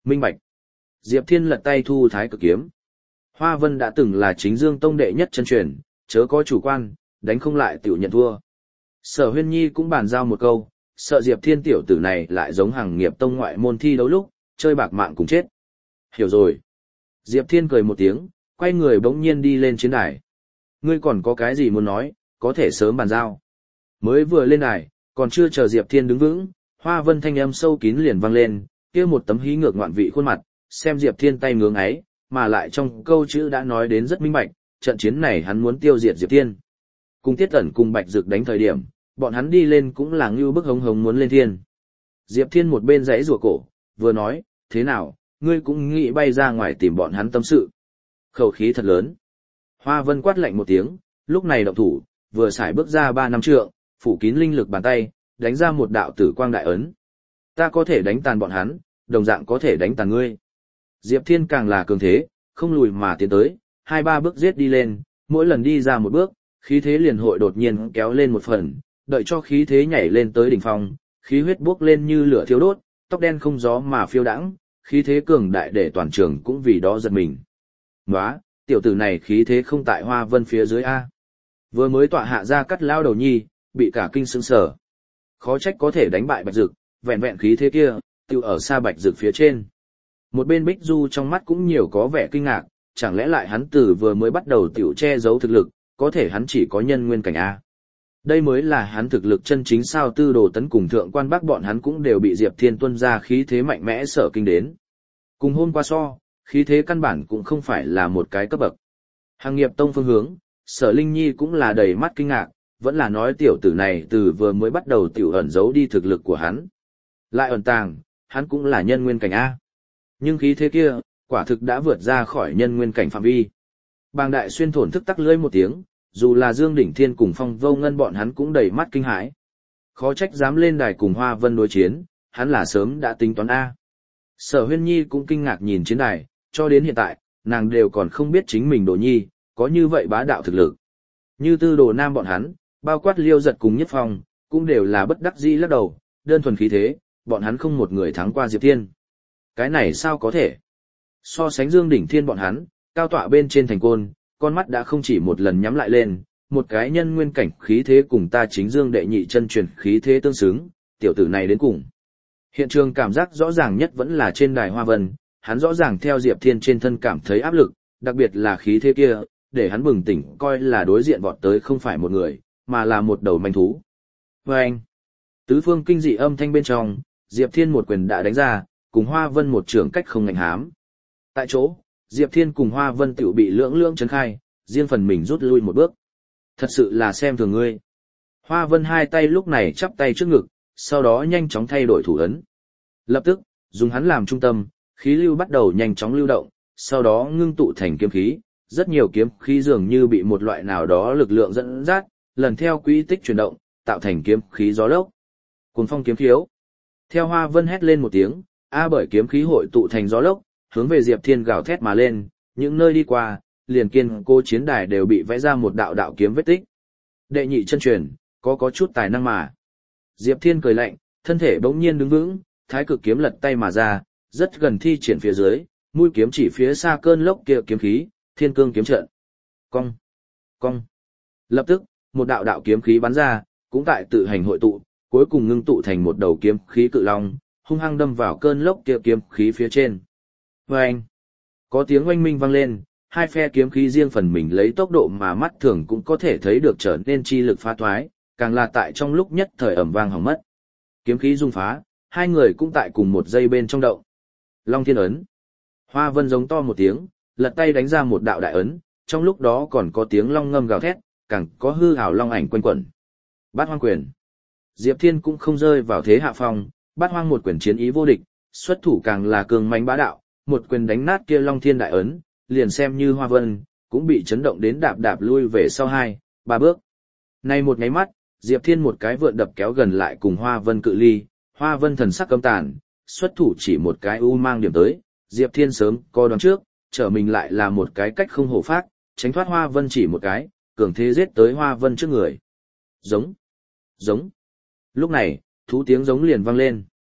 Minh bạch. Diệp Thiên lật tay thu thái cực kiếm. Hoa Vân đã từng là chính dương tông đệ nhất chân truyền, chớ có chủ quan, đánh không lại tiểu nhận thua. Sở Huyên Nhi cũng bàn giao một câu, sợ Diệp Thiên tiểu tử này lại giống hàng nghiệp tông ngoại môn thi đấu lúc, chơi bạc mạng cùng chết. Hiểu rồi. Diệp Thiên cười một tiếng, quay người bỗng nhiên đi lên chiến đài. Ngươi còn có cái gì muốn nói, có thể sớm bàn giao. Mới vừa lên đài, còn chưa chờ Diệp Thiên đứng vững, Hoa Vân thanh âm sâu kín liền vang lên, kia một tấm hí ngược ngoạn vị khuôn mặt, xem Diệp Thiên tay ngưỡng ấy, mà lại trong câu chữ đã nói đến rất minh bạch, trận chiến này hắn muốn tiêu diệt Diệp Thiên. Cùng Tiết Ẩn cùng Bạch Dực đánh thời điểm, bọn hắn đi lên cũng là ngưu bức hống hống muốn lên thiên. Diệp Thiên một bên giãy giụa cổ, vừa nói, thế nào, ngươi cũng nghĩ bay ra ngoài tìm bọn hắn tâm sự. Khẩu khí thật lớn. Hoa Vân quát lạnh một tiếng, lúc này động thủ, vừa xài bước ra ba năm trượng, phủ kín linh lực bàn tay, đánh ra một đạo tử quang đại ấn. Ta có thể đánh tàn bọn hắn, đồng dạng có thể đánh tàn ngươi. Diệp Thiên càng là cường thế, không lùi mà tiến tới, hai ba bước giết đi lên, mỗi lần đi ra một bước, khí thế liền hội đột nhiên kéo lên một phần, đợi cho khí thế nhảy lên tới đỉnh phong, khí huyết bốc lên như lửa thiêu đốt, tóc đen không gió mà phiêu đãng, khí thế cường đại để toàn trường cũng vì đó giật mình. Nóa, tiểu tử này khí thế không tại Hoa Vân phía dưới a. Vừa mới tọa hạ ra cắt lao đầu nhi, bị cả kinh sững sờ. Khó trách có thể đánh bại Bạch Dực, vẹn vẹn khí thế kia, tiêu ở xa Bạch Dực phía trên. Một bên Bích Du trong mắt cũng nhiều có vẻ kinh ngạc, chẳng lẽ lại hắn từ vừa mới bắt đầu tiểu che giấu thực lực, có thể hắn chỉ có nhân nguyên cảnh a. Đây mới là hắn thực lực chân chính sao. Tư Đồ Tấn cùng thượng quan Bắc bọn hắn cũng đều bị Diệp Thiên tuôn ra khí thế mạnh mẽ sở kinh đến. Cùng hôm qua so, khí thế căn bản cũng không phải là một cái cấp bậc. Hàng nghiệp tông phương hướng, Sở Linh Nhi cũng là đầy mắt kinh ngạc, vẫn là nói tiểu tử này từ vừa mới bắt đầu tiểu ẩn giấu đi thực lực của hắn. Lại ẩn tàng, hắn cũng là nhân nguyên cảnh A. Nhưng khí thế kia, quả thực đã vượt ra khỏi nhân nguyên cảnh phạm vi. Bàng Đại Xuyên thổn thức tắc lưỡi một tiếng, dù là Dương Đỉnh Thiên cùng Phong Vô Ngân bọn hắn cũng đầy mắt kinh hãi. Khó trách dám lên đài cùng Hoa Vân đối chiến, hắn là sớm đã tính toán A. Sở Huyên Nhi cũng kinh ngạc nhìn chiến đài, cho đến hiện tại, nàng đều còn không biết chính mình Đồ Nhi, có như vậy bá đạo thực lực. Như Tư Đồ Nam bọn hắn, bao quát Liêu Giật cùng Nhất Phong, cũng đều là bất đắc dĩ lắc đầu, đơn thuần khí thế, bọn hắn không một người thắng qua Diệp Thiên. Cái này sao có thể? So sánh Dương Đỉnh Thiên bọn hắn, cao tọa bên trên thành côn, con mắt đã không chỉ một lần nhắm lại lên, một cái nhân nguyên cảnh khí thế cùng ta chính Dương đệ nhị chân truyền khí thế tương xứng, tiểu tử này đến cùng. Hiện trường cảm giác rõ ràng nhất vẫn là trên đài Hoa Vân, hắn rõ ràng theo Diệp Thiên trên thân cảm thấy áp lực, đặc biệt là khí thế kia, để hắn bừng tỉnh coi là đối diện vọt tới không phải một người, mà là một đầu manh thú. Và anh, tứ phương kinh dị âm thanh bên trong, Diệp Thiên một quyền đã đánh ra, cùng Hoa Vân một trường cách không ngạnh hám. Tại chỗ, Diệp Thiên cùng Hoa Vân tiểu bị lưỡng lưỡng chấn khai, riêng phần mình rút lui một bước. Thật sự là xem thường ngươi. Hoa Vân hai tay lúc này chắp tay trước ngực, sau đó nhanh chóng thay đổi thủ ấn. Lập tức, dùng hắn làm trung tâm, khí lưu bắt đầu nhanh chóng lưu động, sau đó ngưng tụ thành kiếm khí, rất nhiều kiếm khí dường như bị một loại nào đó lực lượng dẫn dắt, lần theo quỹ tích chuyển động, tạo thành kiếm khí gió lốc. Cuồng phong kiếm khiếu. Theo Hoa Vân hét lên một tiếng, a bởi kiếm khí hội tụ thành gió lốc, hướng về Diệp Thiên gào thét mà lên, những nơi đi qua, liền kiên cố chiến đài đều bị vẽ ra một đạo đạo kiếm vết tích. Đệ nhị chân truyền, có có chút tài năng mà. Diệp Thiên cười lạnh, thân thể bỗng nhiên đứng vững, thái cực kiếm lật tay mà ra, rất gần thi triển phía dưới, mũi kiếm chỉ phía xa cơn lốc kia kiếm khí, thiên cương kiếm trận. Cong, cong. Lập tức, một đạo đạo kiếm khí bắn ra, cũng tại tự hành hội tụ, cuối cùng ngưng tụ thành một đầu kiếm khí cự long, hung hăng đâm vào cơn lốc kia kiếm khí phía trên. Oeng! Có tiếng oanh minh vang lên, hai phe kiếm khí riêng phần mình lấy tốc độ mà mắt thường cũng có thể thấy được trở nên chi lực phá thoái, càng là tại trong lúc nhất thời ầm vang hỏng mất. Kiếm khí dung phá, hai người cũng tại cùng một giây bên trong động. Long Thiên ấn. Hoa Vân giống to một tiếng, lật tay đánh ra một đạo đại ấn, trong lúc đó còn có tiếng long ngâm gào thét, càng có hư ảo long ảnh quanh quẩn. Bát Hoang quyền. Diệp Thiên cũng không rơi vào thế hạ phong, Bát Hoang một quyền chiến ý vô địch, xuất thủ càng là cường mãnh bá đạo, một quyền đánh nát kia Long Thiên đại ấn, liền xem như Hoa Vân cũng bị chấn động đến đạp đạp lui về sau hai, ba bước. Nay một nháy mắt, Diệp Thiên một cái vượn đập kéo gần lại cùng Hoa Vân cự ly, Hoa Vân thần sắc căm tàn, xuất thủ chỉ một cái u mang điểm tới, Diệp Thiên sớm co đoán trước, trở mình lại là một cái cách không hổ phát, tránh thoát Hoa Vân chỉ một cái, cường thế giết tới Hoa Vân trước người. Giống, giống. Lúc này, thú tiếng giống liền vang lên.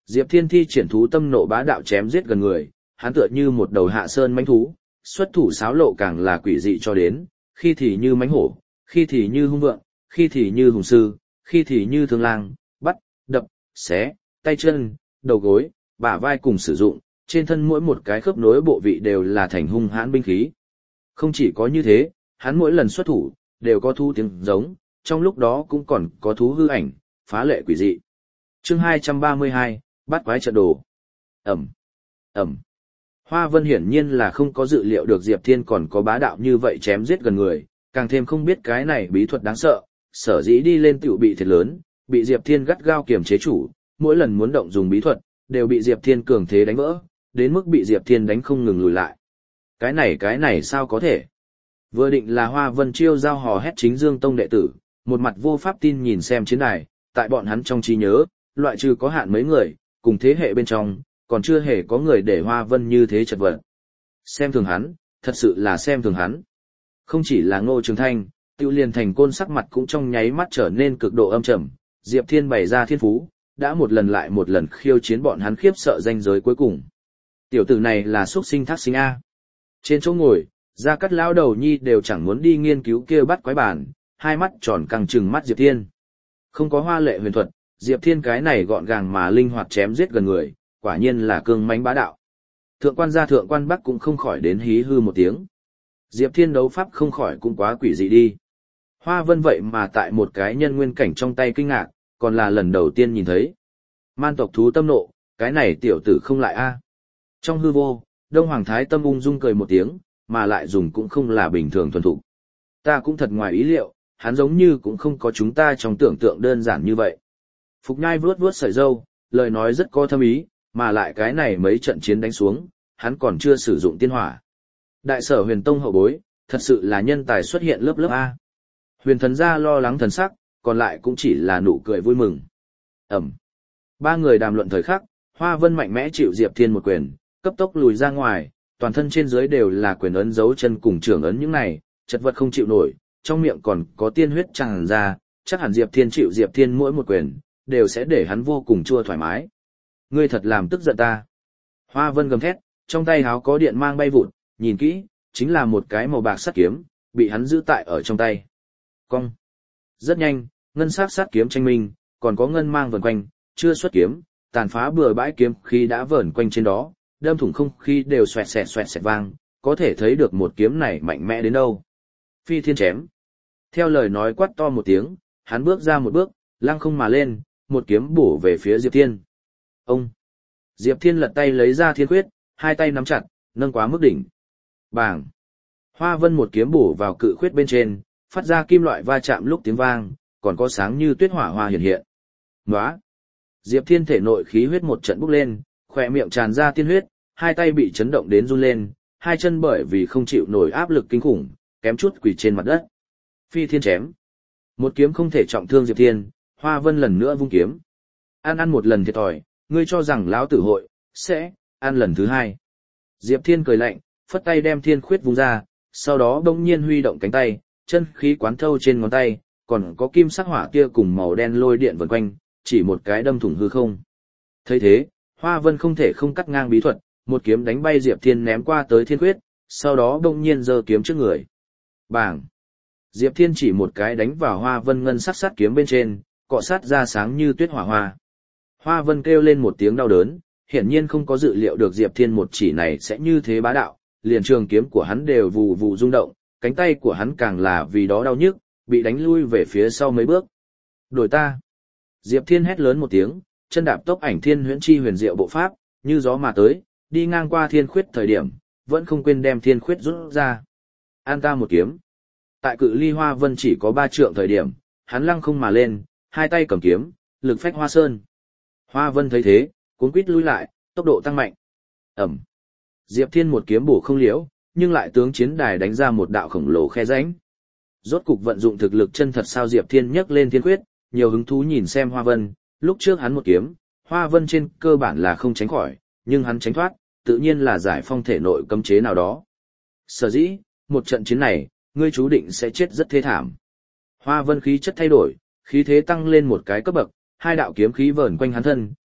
Diệp Thiên thi triển thú tâm nộ bá đạo chém giết gần người, hắn tựa như một đầu hạ sơn mãnh thú, xuất thủ xáo lộ càng là quỷ dị cho đến, khi thì như mãnh hổ, khi thì như hung vượng, khi thì như hùng sư, khi thì như thương lang, bắt, đập, xé, tay chân, đầu gối, bả vai cùng sử dụng, trên thân mỗi một cái khớp nối bộ vị đều là thành hung hãn binh khí. Không chỉ có như thế, hắn mỗi lần xuất thủ, đều có thú tiếng giống, trong lúc đó cũng còn có thú hư ảnh, phá lệ quỷ dị. Chương hai trăm ba mươi hai, Bát quái trận đồ. Ẩm, Ẩm. Hoa Vân hiển nhiên là không có dự liệu được Diệp Thiên còn có bá đạo như vậy chém giết gần người, càng thêm không biết cái này bí thuật đáng sợ, sở dĩ đi lên tiểu bị thiệt lớn, bị Diệp Thiên gắt gao kiềm chế chủ, mỗi lần muốn động dùng bí thuật, đều bị Diệp Thiên cường thế đánh vỡ, đến mức bị Diệp Thiên đánh không ngừng lùi lại. Cái này cái này sao có thể? Vừa định là Hoa Vân chiêu giao hò hét chính Dương Tông đệ tử, một mặt vô pháp tin nhìn xem chiến đài, tại bọn hắn trong trí nhớ, loại trừ có hạn mấy người, cùng thế hệ bên trong, còn chưa hề có người để Hoa Vân như thế chật vật. Xem thường hắn, thật sự là xem thường hắn. Không chỉ là Ngô Trường Thanh, Tiêu Liên Thành Côn sắc mặt cũng trong nháy mắt trở nên cực độ âm trầm, Diệp Thiên bày ra thiên phú, đã một lần lại một lần khiêu chiến bọn hắn khiếp sợ danh giới cuối cùng. Tiểu tử này là xuất sinh thác sinh A. Trên chỗ ngồi, Gia Cát lão đầu nhi đều chẳng muốn đi nghiên cứu kia bắt quái bản, hai mắt tròn căng trừng mắt Diệp Thiên. Không có hoa lệ huyền thuật, Diệp Thiên cái này gọn gàng mà linh hoạt chém giết gần người, quả nhiên là cương mãnh bá đạo. Thượng quan gia thượng quan Bắc cũng không khỏi đến hí hư một tiếng. Diệp Thiên đấu pháp không khỏi cũng quá quỷ dị đi. Hoa Vân vậy mà tại một cái nhân nguyên cảnh trong tay kinh ngạc, còn là lần đầu tiên nhìn thấy. Man tộc thú tâm nộ, cái này tiểu tử không lại a. Trong hư vô, Đông Hoàng Thái Tâm ung dung cười một tiếng, mà lại dùng cũng không là bình thường thuần thục. Ta cũng thật ngoài ý liệu, hắn giống như cũng không có chúng ta trong tưởng tượng đơn giản như vậy. Phục Nhai vuốt vuốt sợi râu, lời nói rất có thâm ý, mà lại cái này mấy trận chiến đánh xuống, hắn còn chưa sử dụng tiên hỏa. Đại sở Huyền Tông hậu bối, thật sự là nhân tài xuất hiện lớp lớp A. Huyền thần gia lo lắng thần sắc, còn lại cũng chỉ là nụ cười vui mừng. Ẩm. Ba người đàm luận thời khắc, Hoa Vân mạnh mẽ chịu Diệp Thiên một quyền, cấp tốc lùi ra ngoài, toàn thân trên dưới đều là quyền ấn dấu chân cùng trưởng ấn những này, chật vật không chịu nổi, trong miệng còn có tiên huyết tràn ra, chắc hẳn Diệp Thiên chịu Diệp Thiên mỗi một quyền, đều sẽ để hắn vô cùng chua thoải mái. Ngươi thật làm tức giận ta. Hoa Vân gầm thét, trong tay háo có điện mang bay vụt, nhìn kỹ, chính là một cái màu bạc sắt kiếm, bị hắn giữ tại ở trong tay. Cong. Rất nhanh, ngân sắc sắt kiếm tranh minh, còn có ngân mang vần quanh, chưa xuất kiếm, tàn phá bừa bãi kiếm khí đã vờn quanh trên đó, đâm thủng không khí đều xoẹt xẹt xoẹt xẹt vang, có thể thấy được một kiếm này mạnh mẽ đến đâu. Phi thiên chém. Theo lời nói quát to một tiếng, hắn bước ra một bước, lăng không mà lên, một kiếm bổ về phía Diệp Thiên. Ông. Diệp Thiên lật tay lấy ra thiên quyết, hai tay nắm chặt, nâng quá mức đỉnh. Bàng. Hoa Vân một kiếm bổ vào cự khuyết bên trên, phát ra kim loại va chạm lúc tiếng vang, còn có sáng như tuyết hỏa hoa hiện hiện. Nóa. Diệp Thiên thể nội khí huyết một trận bốc lên, khỏe miệng tràn ra tiên huyết, hai tay bị chấn động đến run lên, hai chân bởi vì không chịu nổi áp lực kinh khủng, kém chút quỳ trên mặt đất. Phi thiên chém. Một kiếm không thể trọng thương Diệp Thiên, Hoa Vân lần nữa vung kiếm. Ăn ăn một lần thiệt thòi, ngươi cho rằng lão tử hội sẽ ăn lần thứ hai. Diệp Thiên cười lạnh, phất tay đem thiên khuyết vung ra, sau đó bỗng nhiên huy động cánh tay, chân khí quán thâu trên ngón tay, còn có kim sắc hỏa kia cùng màu đen lôi điện vần quanh, chỉ một cái đâm thủng hư không. Thấy thế, Hoa Vân không thể không cắt ngang bí thuật, một kiếm đánh bay Diệp Thiên ném qua tới thiên khuyết, sau đó bỗng nhiên giơ kiếm trước người. Bảng. Diệp Thiên chỉ một cái đánh vào Hoa Vân ngân sắc sắt kiếm bên trên, cọ sát ra sáng như tuyết hỏa hoa. Hoa Vân kêu lên một tiếng đau đớn, hiển nhiên không có dự liệu được Diệp Thiên một chỉ này sẽ như thế bá đạo, liền trường kiếm của hắn đều vù vù rung động, cánh tay của hắn càng là vì đó đau nhức, bị đánh lui về phía sau mấy bước. Đổi ta. Diệp Thiên hét lớn một tiếng, chân đạp tốc ảnh thiên huyễn chi huyền diệu bộ pháp, như gió mà tới, đi ngang qua thiên khuyết thời điểm, vẫn không quên đem thiên khuyết rút ra. An ta một kiếm. Tại cự ly Hoa Vân chỉ có ba trượng thời điểm, hắn lăng không mà lên, hai tay cầm kiếm, lực phách hoa sơn. Hoa Vân thấy thế, cuống quýt lui lại, tốc độ tăng mạnh. Ẩm. Diệp Thiên một kiếm bổ không liễu, nhưng lại tướng chiến đài đánh ra một đạo khổng lồ khe rãnh. Rốt cục vận dụng thực lực chân thật sao Diệp Thiên nhấc lên thiên quyết, nhiều hứng thú nhìn xem Hoa Vân, lúc trước hắn một kiếm, Hoa Vân trên cơ bản là không tránh khỏi, nhưng hắn tránh thoát, tự nhiên là giải phong thể nội cấm chế nào đó. Sở dĩ, một trận chiến này, ngươi chú định sẽ chết rất thê thảm. Hoa Vân khí chất thay đổi, khí thế tăng lên một cái cấp bậc, hai đạo kiếm khí vờn quanh hắn thân,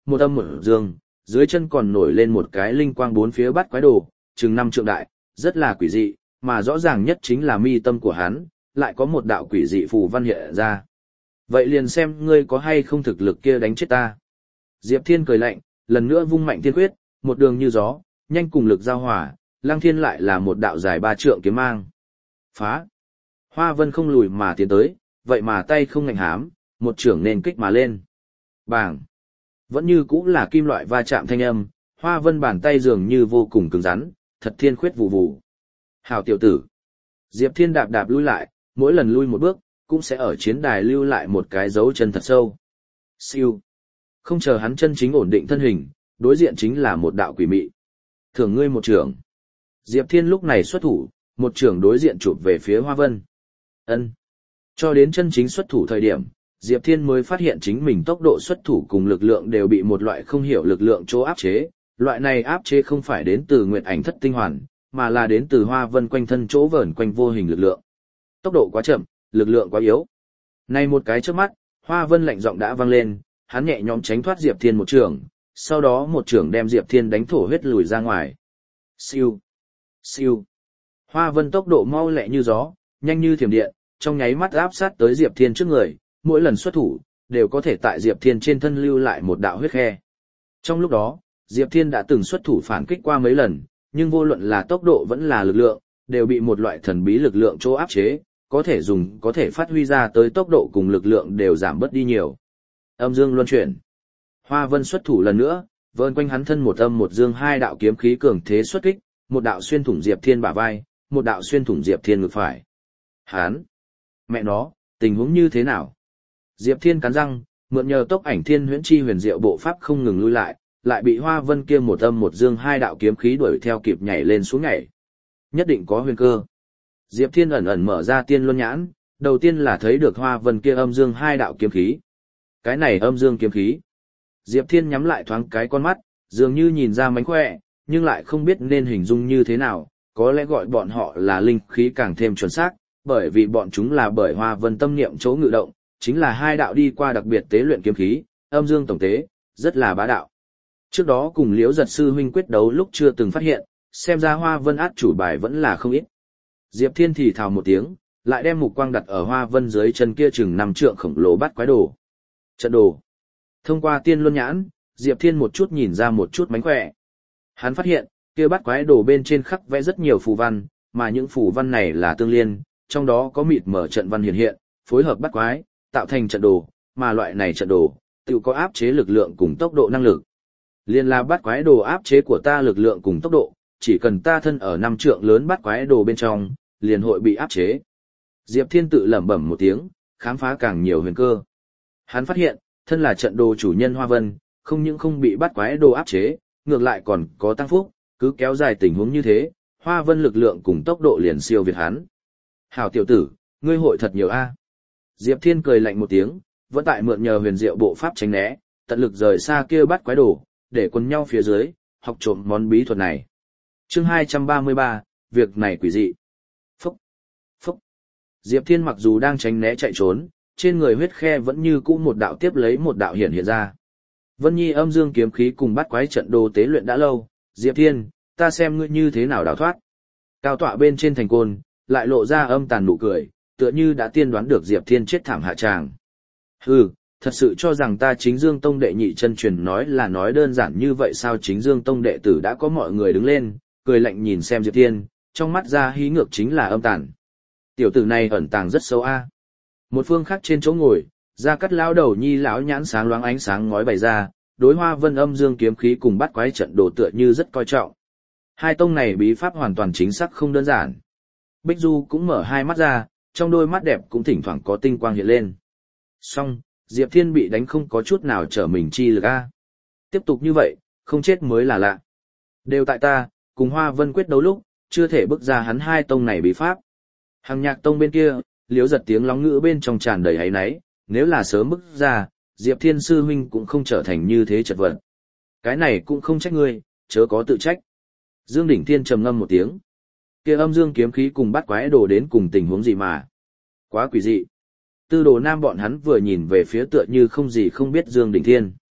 một âm một dương, dưới chân còn nổi lên một cái linh quang bốn phía bắt quái đồ, chừng năm trượng đại, rất là quỷ dị, mà rõ ràng nhất chính là mi tâm của hắn, lại có một đạo quỷ dị phù văn hiện ra. Vậy liền xem ngươi có hay không thực lực kia đánh chết ta. Diệp Thiên cười lạnh, lần nữa vung mạnh thiên quyết, một đường như gió, nhanh cùng lực giao hòa, Lăng Thiên lại là một đạo dài ba trượng kiếm mang. Phá! Hoa Vân không lùi mà tiến tới, vậy mà tay không ngạnh hám, một trưởng nền kích mà lên. Bàng! Vẫn như cũng là kim loại va chạm thanh âm, Hoa Vân bàn tay dường như vô cùng cứng rắn, thật thiên khuyết vù vù. Hào tiểu tử! Diệp Thiên đạp đạp lui lại, mỗi lần lui một bước, cũng sẽ ở chiến đài lưu lại một cái dấu chân thật sâu. Siêu! Không chờ hắn chân chính ổn định thân hình, đối diện chính là một đạo quỷ mị. Thưởng ngươi một trưởng. Diệp Thiên lúc này xuất thủ, một trưởng đối diện chụp về phía Hoa Vân. Ân. Cho đến chân chính xuất thủ thời điểm, Diệp Thiên mới phát hiện chính mình tốc độ xuất thủ cùng lực lượng đều bị một loại không hiểu lực lượng chỗ áp chế. Loại này áp chế không phải đến từ Nguyệt Ảnh Thất Tinh Hoàn, mà là đến từ Hoa Vân quanh thân chỗ vờn quanh vô hình lực lượng. Tốc độ quá chậm, lực lượng quá yếu. Nay một cái trước mắt, Hoa Vân lạnh giọng đã vang lên, hắn nhẹ nhõm tránh thoát Diệp Thiên một trường, sau đó một trường đem Diệp Thiên đánh thổ huyết lùi ra ngoài. Siêu, siêu. Hoa Vân tốc độ mau lẹ như gió, nhanh như thiểm điện, trong nháy mắt áp sát tới Diệp Thiên trước người, mỗi lần xuất thủ đều có thể tại Diệp Thiên trên thân lưu lại một đạo huyết khe. Trong lúc đó, Diệp Thiên đã từng xuất thủ phản kích qua mấy lần, nhưng vô luận là tốc độ vẫn là lực lượng, đều bị một loại thần bí lực lượng chỗ áp chế, có thể dùng có thể phát huy ra tới tốc độ cùng lực lượng đều giảm bớt đi nhiều. Âm dương luân chuyển. Hoa Vân xuất thủ lần nữa, vờn quanh hắn thân một âm một dương hai đạo kiếm khí cường thế xuất kích, một đạo xuyên thủng Diệp Thiên bả vai, một đạo xuyên thủng Diệp Thiên ngực phải. Hán! Mẹ nó, tình huống như thế nào? Diệp Thiên cắn răng, mượn nhờ tốc ảnh thiên huyễn chi huyền diệu bộ pháp không ngừng lui lại, lại bị Hoa Vân kia một âm một dương hai đạo kiếm khí đuổi theo kịp nhảy lên xuống nhảy. Nhất định có huyền cơ. Diệp Thiên ẩn ẩn mở ra tiên luân nhãn, đầu tiên là thấy được Hoa Vân kia âm dương hai đạo kiếm khí. Cái này âm dương kiếm khí. Diệp Thiên nhắm lại thoáng cái con mắt, dường như nhìn ra mánh khỏe, nhưng lại không biết nên hình dung như thế nào, có lẽ gọi bọn họ là linh khí càng thêm chuẩn xác, bởi vì bọn chúng là bởi Hoa Vân tâm niệm chỗ ngự động, chính là hai đạo đi qua đặc biệt tế luyện kiếm khí, âm dương tổng tế, rất là bá đạo. Trước đó cùng Liễu Giật sư huynh quyết đấu lúc chưa từng phát hiện, xem ra Hoa Vân át chủ bài vẫn là không ít. Diệp Thiên thì thào một tiếng, lại đem mục quang đặt ở Hoa Vân dưới chân kia chừng năm trượng khổng lồ bắt quái đồ. Trận đồ. Thông qua tiên luân nhãn, Diệp Thiên một chút nhìn ra một chút mánh khỏe. Hắn phát hiện, kia bắt quái đồ bên trên khắc vẽ rất nhiều phù văn, mà những phù văn này là tương liên, trong đó có mịt mở trận văn hiện hiện, phối hợp bắt quái, tạo thành trận đồ, mà loại này trận đồ, tự có áp chế lực lượng cùng tốc độ năng lực. Liên là bắt quái đồ áp chế của ta lực lượng cùng tốc độ, chỉ cần ta thân ở năm trượng lớn bắt quái đồ bên trong, liền hội bị áp chế. Diệp Thiên tự lẩm bẩm một tiếng, khám phá càng nhiều huyền cơ. Hắn phát hiện, thân là trận đồ chủ nhân Hoa Vân, không những không bị bắt quái đồ áp chế, ngược lại còn có tăng phúc, cứ kéo dài tình huống như thế, Hoa Vân lực lượng cùng tốc độ liền siêu việt hắn. Hảo tiểu tử, ngươi hội thật nhiều a. Diệp Thiên cười lạnh một tiếng, vẫn tại mượn nhờ huyền diệu bộ pháp tránh né, tận lực rời xa kia bắt quái đồ, để quần nhau phía dưới, học trộm món bí thuật này. Chương hai trăm ba mươi ba, việc này quỷ dị. Phúc, phúc. Diệp Thiên mặc dù đang tránh né chạy trốn, trên người huyết khe vẫn như cũ một đạo tiếp lấy một đạo hiện hiện ra. Vân Nhi âm dương kiếm khí cùng bắt quái trận đồ tế luyện đã lâu, Diệp Thiên, ta xem ngươi như thế nào đào thoát. Cao tọa bên trên thành côn, lại lộ ra âm tàn nụ cười, tựa như đã tiên đoán được Diệp Thiên chết thảm hạ tràng. Hừ, thật sự cho rằng ta Chính Dương Tông đệ nhị chân truyền nói là nói đơn giản như vậy sao? Chính Dương Tông đệ tử đã có mọi người đứng lên, cười lạnh nhìn xem Diệp Thiên, trong mắt ra hí ngược chính là âm tàn. Tiểu tử này ẩn tàng rất sâu a. Một phương khác trên chỗ ngồi, Gia Cát lão đầu nhi lão nhãn sáng loáng ánh sáng ngói bày ra, đối Hoa Vân âm dương kiếm khí cùng bắt quái trận đồ tựa như rất coi trọng. Hai tông này bí pháp hoàn toàn chính xác không đơn giản. Bích Du cũng mở hai mắt ra, trong đôi mắt đẹp cũng thỉnh thoảng có tinh quang hiện lên. Song, Diệp Thiên bị đánh không có chút nào trở mình chi lực a. Tiếp tục như vậy, không chết mới là lạ. Đều tại ta, cùng Hoa Vân quyết đấu lúc, chưa thể bước ra hắn hai tông này bí pháp. Hằng Nhạc Tông bên kia, Liễu Giật tiếng lóng ngữ bên trong tràn đầy áy náy, nếu là sớm bước ra, Diệp Thiên sư huynh cũng không trở thành như thế chật vật. Cái này cũng không trách ngươi, chớ có tự trách. Dương Đỉnh Thiên trầm ngâm một tiếng. Kia âm dương kiếm khí cùng bắt quái đồ đến cùng tình huống gì mà? Quá quỷ dị. Tư Đồ Nam bọn hắn vừa nhìn về phía tựa như không gì không biết Dương Đỉnh Thiên.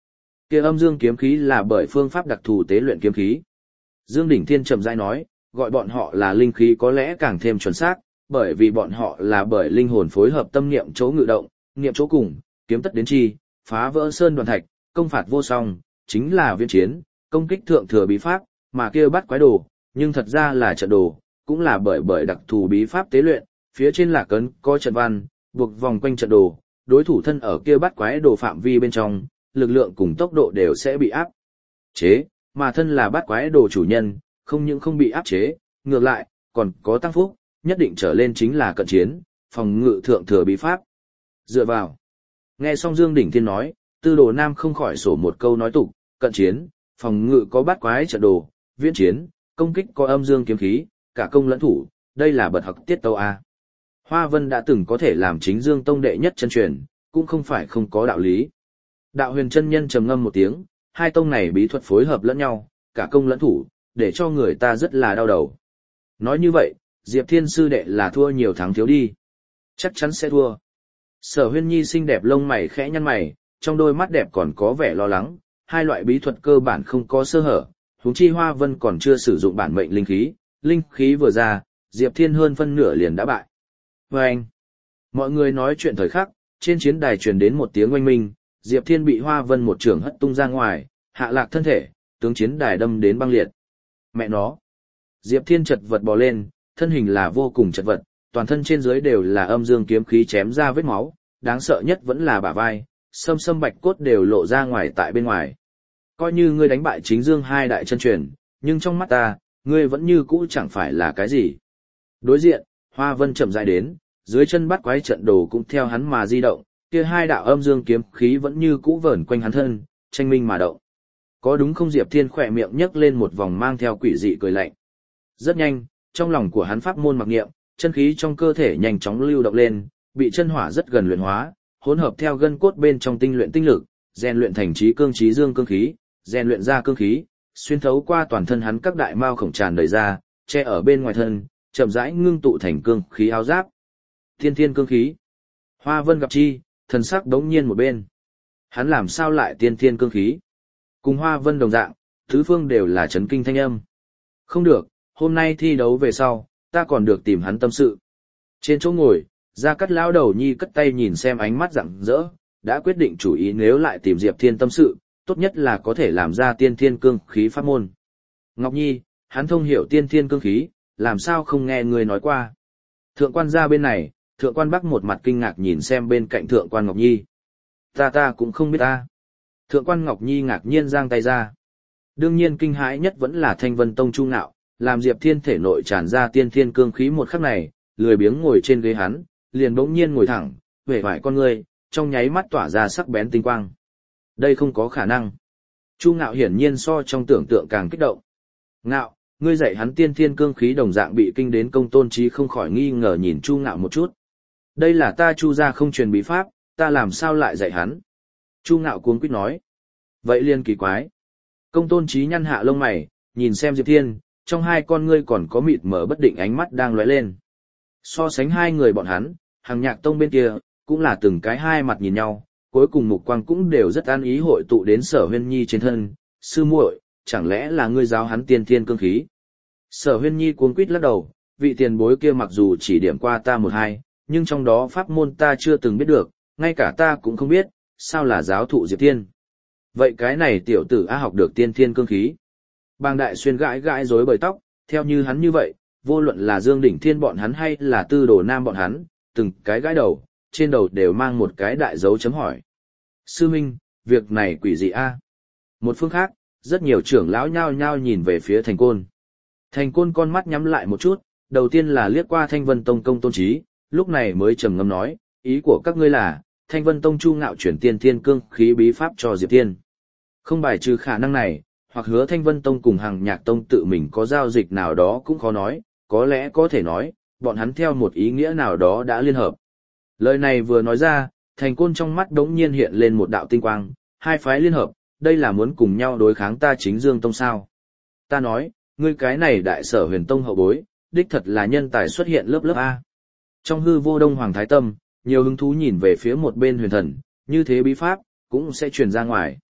Kia âm dương kiếm khí là bởi phương pháp đặc thù tế luyện kiếm khí. Dương Đỉnh Thiên trầm rãi nói, gọi bọn họ là linh khí có lẽ càng thêm chuẩn xác, bởi vì bọn họ là bởi linh hồn phối hợp tâm niệm chỗ ngự động, niệm chỗ cùng, kiếm tất đến chi, phá vỡ sơn đoàn thạch, công phạt vô song, chính là viễn chiến, công kích thượng thừa bí pháp, mà kia bắt quái đồ, nhưng thật ra là trận đồ, cũng là bởi bởi đặc thù bí pháp tế luyện, phía trên là cấn có trận văn, buộc vòng quanh trận đồ, đối thủ thân ở kia bắt quái đồ phạm vi bên trong, lực lượng cùng tốc độ đều sẽ bị áp chế, mà thân là bắt quái đồ chủ nhân, không những không bị áp chế, ngược lại, còn có tăng phúc, nhất định trở lên chính là cận chiến, phòng ngự thượng thừa bí pháp. Dựa vào. Nghe xong Dương Đỉnh Thiên nói, Tư Đồ Nam không khỏi sổ một câu nói tục, cận chiến, phòng ngự có bắt quái trận đồ, viễn chiến, công kích có âm dương kiếm khí, cả công lẫn thủ, đây là bật học tiết tâu A. Hoa Vân đã từng có thể làm chính Dương Tông đệ nhất chân truyền, cũng không phải không có đạo lý. Đạo Huyền chân nhân trầm ngâm một tiếng, hai tông này bí thuật phối hợp lẫn nhau, cả công lẫn thủ, để cho người ta rất là đau đầu. Nói như vậy, Diệp Thiên sư đệ là thua nhiều thắng thiếu đi. Chắc chắn sẽ thua. Sở Huyên Nhi xinh đẹp lông mày khẽ nhăn mày, trong đôi mắt đẹp còn có vẻ lo lắng, hai loại bí thuật cơ bản không có sơ hở, huống chi Hoa Vân còn chưa sử dụng bản mệnh linh khí, linh khí vừa ra, Diệp Thiên hơn phân nửa liền đã bại. Và anh, mọi người nói chuyện thời khắc, trên chiến đài truyền đến một tiếng oanh minh, Diệp Thiên bị Hoa Vân một trường hất tung ra ngoài, hạ lạc thân thể, tướng chiến đài đâm đến băng liệt. Mẹ nó. Diệp Thiên chật vật bò lên, thân hình là vô cùng chật vật, toàn thân trên dưới đều là âm dương kiếm khí chém ra vết máu, đáng sợ nhất vẫn là bả vai, sâm sâm bạch cốt đều lộ ra ngoài tại bên ngoài. Coi như ngươi đánh bại chính dương hai đại chân truyền, nhưng trong mắt ta, ngươi vẫn như cũ chẳng phải là cái gì. Đối diện, Hoa Vân chậm rãi đến, dưới chân bắt quái trận đồ cũng theo hắn mà di động, kia hai đạo âm dương kiếm khí vẫn như cũ vờn quanh hắn thân, tranh minh mà động. Có đúng không? Diệp Thiên khỏe miệng nhấc lên một vòng mang theo quỷ dị cười lạnh. Rất nhanh, trong lòng của hắn pháp môn mặc niệm, chân khí trong cơ thể nhanh chóng lưu động lên, bị chân hỏa rất gần luyện hóa, hỗn hợp theo gân cốt bên trong tinh luyện tinh lực, rèn luyện thành trí cương trí dương cương khí, rèn luyện ra cương khí, xuyên thấu qua toàn thân hắn các đại mao khổng tràn đầy ra, che ở bên ngoài thân, chậm rãi ngưng tụ thành cương khí áo giáp. Thiên thiên cương khí. Hoa Vân gặp chi, thần sắc đống nhiên một bên. Hắn làm sao lại tiên thiên cương khí? Cùng Hoa Vân đồng dạng, tứ phương đều là chấn kinh thanh âm. Không được, hôm nay thi đấu về sau, ta còn được tìm hắn tâm sự. Trên chỗ ngồi, Gia Cát lão đầu nhi cất tay nhìn xem ánh mắt rạng rỡ, đã quyết định chủ ý nếu lại tìm Diệp Thiên tâm sự, tốt nhất là có thể làm ra tiên thiên cương khí pháp môn. Ngọc Nhi, hắn thông hiểu tiên thiên cương khí, làm sao không nghe người nói qua. Thượng quan gia bên này, thượng quan Bắc một mặt kinh ngạc nhìn xem bên cạnh thượng quan Ngọc Nhi. Ta ta cũng không biết ta. Thượng quan Ngọc Nhi ngạc nhiên giang tay ra. Đương nhiên kinh hãi nhất vẫn là Thanh Vân Tông Chu Ngạo, làm Diệp Thiên thể nội tràn ra tiên thiên cương khí một khắc này, lười biếng ngồi trên ghế hắn, liền bỗng nhiên ngồi thẳng, vẻ vải con người, trong nháy mắt tỏa ra sắc bén tinh quang. Đây không có khả năng. Chu Ngạo hiển nhiên so trong tưởng tượng càng kích động. Ngạo, ngươi dạy hắn tiên thiên cương khí đồng dạng bị kinh đến Công Tôn Chí không khỏi nghi ngờ nhìn Chu Ngạo một chút. Đây là ta Chu gia không truyền bí pháp, ta làm sao lại dạy hắn? Chu Ngạo cuống quýt nói. Vậy liên kỳ quái. Công Tôn Chí nhăn hạ lông mày, nhìn xem Diệp Thiên, trong hai con ngươi còn có mịt mở bất định ánh mắt đang lóe lên. So sánh hai người bọn hắn, Hằng Nhạc Tông bên kia, cũng là từng cái hai mặt nhìn nhau, cuối cùng mục quang cũng đều rất an ý hội tụ đến Sở Huyên Nhi trên thân. Sư muội, chẳng lẽ là ngươi giáo hắn tiên thiên cương khí? Sở Huyên Nhi cuống quýt lắc đầu, vị tiền bối kia mặc dù chỉ điểm qua ta một hai, nhưng trong đó pháp môn ta chưa từng biết được, ngay cả ta cũng không biết, sao là giáo thụ Diệp Thiên. Vậy cái này tiểu tử A học được tiên thiên cương khí. Bàng Đại Xuyên gãi gãi rối bời tóc, theo như hắn như vậy, vô luận là Dương Đỉnh Thiên bọn hắn hay là Tư Đồ Nam bọn hắn, từng cái gãi đầu, trên đầu đều mang một cái đại dấu chấm hỏi. Sư Minh, việc này quỷ gì a? Một phương khác, rất nhiều trưởng lão nhao nhao nhìn về phía Thành Côn. Thành Côn con mắt nhắm lại một chút, đầu tiên là liếc qua Thanh Vân Tông Công Tôn Chí, lúc này mới trầm ngâm nói, ý của các ngươi là, Thanh Vân Tông Chu Ngạo chuyển tiên thiên cương khí bí pháp cho Diệp Thiên. Không bài trừ khả năng này, hoặc hứa Thanh Vân Tông cùng Hằng Nhạc Tông tự mình có giao dịch nào đó cũng khó nói, có lẽ có thể nói, bọn hắn theo một ý nghĩa nào đó đã liên hợp. Lời này vừa nói ra, Thành Côn trong mắt đống nhiên hiện lên một đạo tinh quang, hai phái liên hợp, đây là muốn cùng nhau đối kháng ta Chính Dương Tông sao. Ta nói, ngươi cái này đại Sở Huyền Tông hậu bối, đích thật là nhân tài xuất hiện lớp lớp A. Trong hư vô Đông Hoàng Thái Tâm, nhiều hứng thú nhìn về phía một bên huyền thần, như thế bí pháp, cũng sẽ truyền ra ngoài.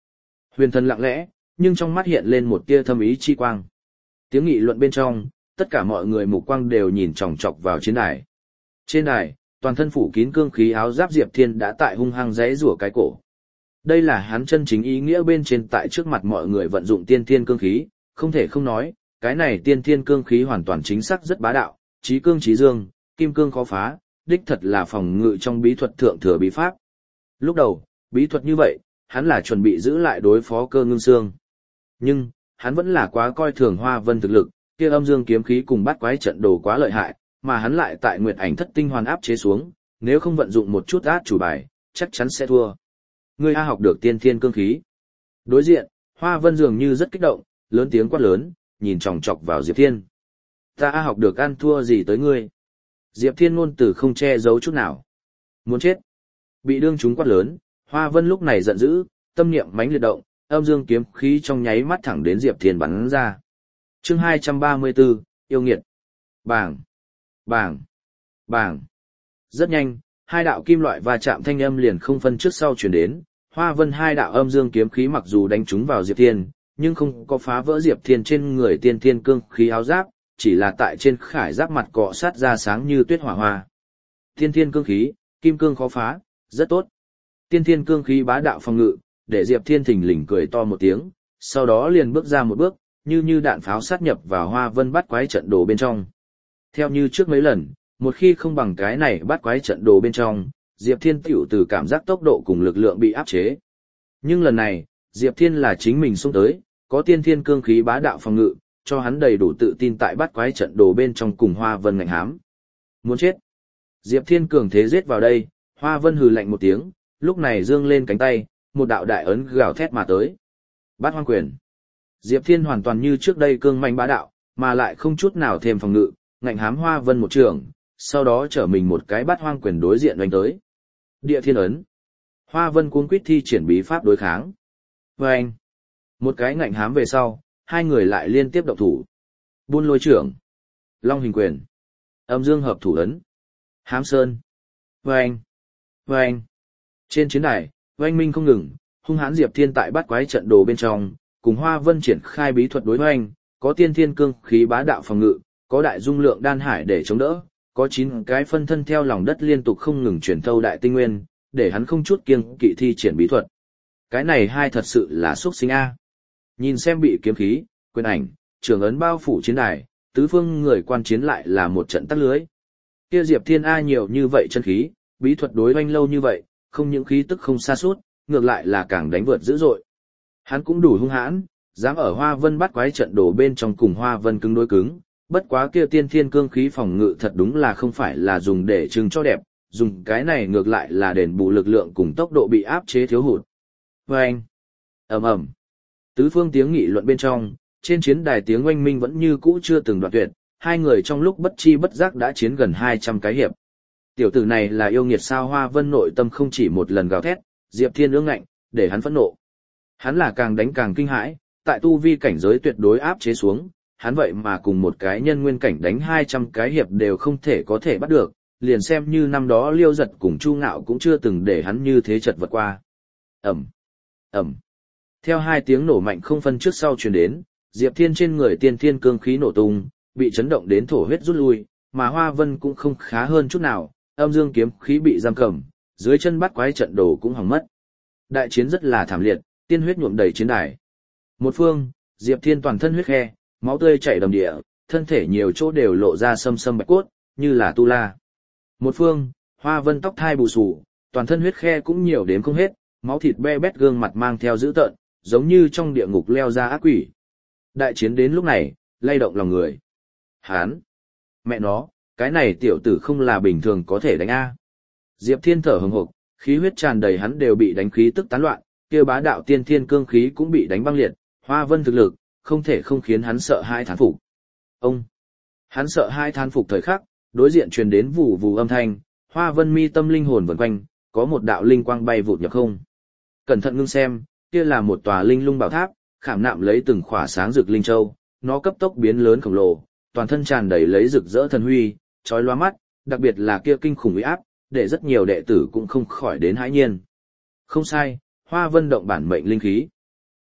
Huyền thần lặng lẽ, nhưng trong mắt hiện lên một tia thâm ý chi quang. Tiếng nghị luận bên trong, tất cả mọi người mục quang đều nhìn chòng chọc vào chiến đài. Trên đài, toàn thân phủ kín cương khí áo giáp Diệp Thiên đã tại hung hăng giãy giụa cái cổ. Đây là hắn chân chính ý nghĩa bên trên tại trước mặt mọi người vận dụng tiên thiên cương khí, không thể không nói, cái này tiên thiên cương khí hoàn toàn chính xác rất bá đạo, chí cương chí dương, kim cương khó phá, đích thật là phòng ngự trong bí thuật thượng thừa bí pháp. Lúc đầu, bí thuật như vậy, hắn là chuẩn bị giữ lại đối phó Cơ Ngưng Xương. Nhưng, hắn vẫn là quá coi thường Hoa Vân thực lực, kia âm dương kiếm khí cùng bắt quái trận đồ quá lợi hại, mà hắn lại tại Nguyệt Ảnh Thất Tinh hoàn áp chế xuống, nếu không vận dụng một chút át chủ bài, chắc chắn sẽ thua. Ngươi a học được tiên thiên cương khí. Đối diện, Hoa Vân dường như rất kích động, lớn tiếng quát lớn, nhìn chòng chọc vào Diệp Thiên. Ta a học được ăn thua gì tới ngươi? Diệp Thiên ngôn từ không che giấu chút nào. Muốn chết. Bị đương chúng quát lớn, Hoa Vân lúc này giận dữ, tâm niệm mãnh liệt động, âm dương kiếm khí trong nháy mắt thẳng đến Diệp Thiên bắn ra. Chương hai trăm ba mươi tư, yêu nghiệt. Bàng, bàng, bàng. Rất nhanh, hai đạo kim loại va chạm thanh âm liền không phân trước sau truyền đến, Hoa Vân hai đạo âm dương kiếm khí mặc dù đánh trúng vào Diệp Thiên, nhưng không có phá vỡ Diệp Thiên trên người tiên thiên cương khí áo giáp, chỉ là tại trên khải giáp mặt cọ sát ra sáng như tuyết hỏa hoa. Tiên thiên cương khí, kim cương khó phá, rất tốt. Tiên thiên cương khí bá đạo phòng ngự, để Diệp Thiên thình lình cười to một tiếng, sau đó liền bước ra một bước, như như đạn pháo sát nhập vào Hoa Vân bắt quái trận đồ bên trong. Theo như trước mấy lần, một khi không bằng cái này bắt quái trận đồ bên trong, Diệp Thiên tiểu từ cảm giác tốc độ cùng lực lượng bị áp chế. Nhưng lần này, Diệp Thiên là chính mình xông tới, có tiên thiên cương khí bá đạo phòng ngự, cho hắn đầy đủ tự tin tại bắt quái trận đồ bên trong cùng Hoa Vân ngạnh hám. Muốn chết. Diệp Thiên cường thế giết vào đây, Hoa Vân hừ lạnh một tiếng, lúc này giương lên cánh tay, một đạo đại ấn gào thét mà tới. Bát Hoang Quyền. Diệp Thiên hoàn toàn như trước đây cương manh bá đạo, mà lại không chút nào thêm phòng ngự, ngạnh hám Hoa Vân một trường, sau đó trở mình một cái Bát Hoang Quyền đối diện đánh tới. Địa Thiên ấn. Hoa Vân cuống quýt thi triển bí pháp đối kháng. Vâng! Một cái ngạnh hám về sau, hai người lại liên tiếp động thủ. Buôn Lôi trưởng. Long Hình Quyền. Âm Dương Hợp Thủ ấn. Hám Sơn. Vâng! Vâng! Trên chiến đài, oanh minh không ngừng, hung hãn Diệp Thiên tại bắt quái trận đồ bên trong, cùng Hoa Vân triển khai bí thuật đối hoành, có tiên thiên cương khí bá đạo phòng ngự, có đại dung lượng đan hải để chống đỡ, có chín cái phân thân theo lòng đất liên tục không ngừng chuyển thâu đại tinh nguyên, để hắn không chút kiêng kỵ thi triển bí thuật. Cái này hai thật sự là xuất sinh a. Nhìn xem bị kiếm khí, quyền ảnh, trường ấn bao phủ chiến đài, tứ phương người quan chiến lại là một trận tắt lưới. Kia Diệp Thiên a nhiều như vậy chân khí, bí thuật đối hoành lâu như vậy, không những khí tức không xa suốt, ngược lại là càng đánh vượt dữ dội. Hắn cũng đủ hung hãn, dám ở Hoa Vân bắt quái trận đồ bên trong cùng Hoa Vân cứng đối cứng, bất quá kia tiên thiên cương khí phòng ngự thật đúng là không phải là dùng để trưng cho đẹp, dùng cái này ngược lại là đền bù lực lượng cùng tốc độ bị áp chế thiếu hụt. Vâng! Ầm ầm! Tứ phương tiếng nghị luận bên trong, trên chiến đài tiếng oanh minh vẫn như cũ chưa từng đoạn tuyệt, hai người trong lúc bất chi bất giác đã chiến gần hai trăm cái hiệp. Tiểu tử này là yêu nghiệt sao? Hoa Vân nội tâm không chỉ một lần gào thét, Diệp Thiên ương ngạnh, để hắn phẫn nộ. Hắn là càng đánh càng kinh hãi, tại tu vi cảnh giới tuyệt đối áp chế xuống, hắn vậy mà cùng một cái nhân nguyên cảnh đánh hai trăm cái hiệp đều không thể có thể bắt được, liền xem như năm đó Liêu Giật cùng Chu Ngạo cũng chưa từng để hắn như thế chật vật qua. Ầm, ầm. Theo hai tiếng nổ mạnh không phân trước sau truyền đến, Diệp Thiên trên người tiên thiên cương khí nổ tung, bị chấn động đến thổ huyết rút lui, mà Hoa Vân cũng không khá hơn chút nào, âm dương kiếm khí bị giam cầm, dưới chân bắt quái trận đồ cũng hỏng mất. Đại chiến rất là thảm liệt, tiên huyết nhuộm đầy chiến đài. Một phương, Diệp Thiên toàn thân huyết khe, máu tươi chảy đầm địa, thân thể nhiều chỗ đều lộ ra sâm sâm bạch cốt, như là tu la. Một phương, Hoa Vân tóc thai bù xù, toàn thân huyết khe cũng nhiều đến không hết, máu thịt be bét, gương mặt mang theo dữ tợn, giống như trong địa ngục leo ra ác quỷ. Đại chiến đến lúc này, lay động lòng người. Hán! Mẹ nó, cái này tiểu tử không là bình thường có thể đánh a. Diệp Thiên thở hừng hực, khí huyết tràn đầy hắn đều bị đánh khí tức tán loạn, kia bá đạo tiên thiên cương khí cũng bị đánh băng liệt, Hoa Vân thực lực, không thể không khiến hắn sợ hai thán phục. Ông! Hắn sợ hai thán phục thời khắc, đối diện truyền đến vù vù âm thanh, Hoa Vân mi tâm linh hồn vần quanh, có một đạo linh quang bay vụt nhập không. Cẩn thận ngưng xem, kia là một tòa linh lung bảo tháp, khảm nạm lấy từng khỏa sáng rực linh châu, nó cấp tốc biến lớn khổng lồ, toàn thân tràn đầy lấy rực rỡ thần huy, chói lóa mắt, đặc biệt là kia kinh khủng uy áp, để rất nhiều đệ tử cũng không khỏi đến hãi nhiên. Không sai, Hoa Vân động bản mệnh linh khí.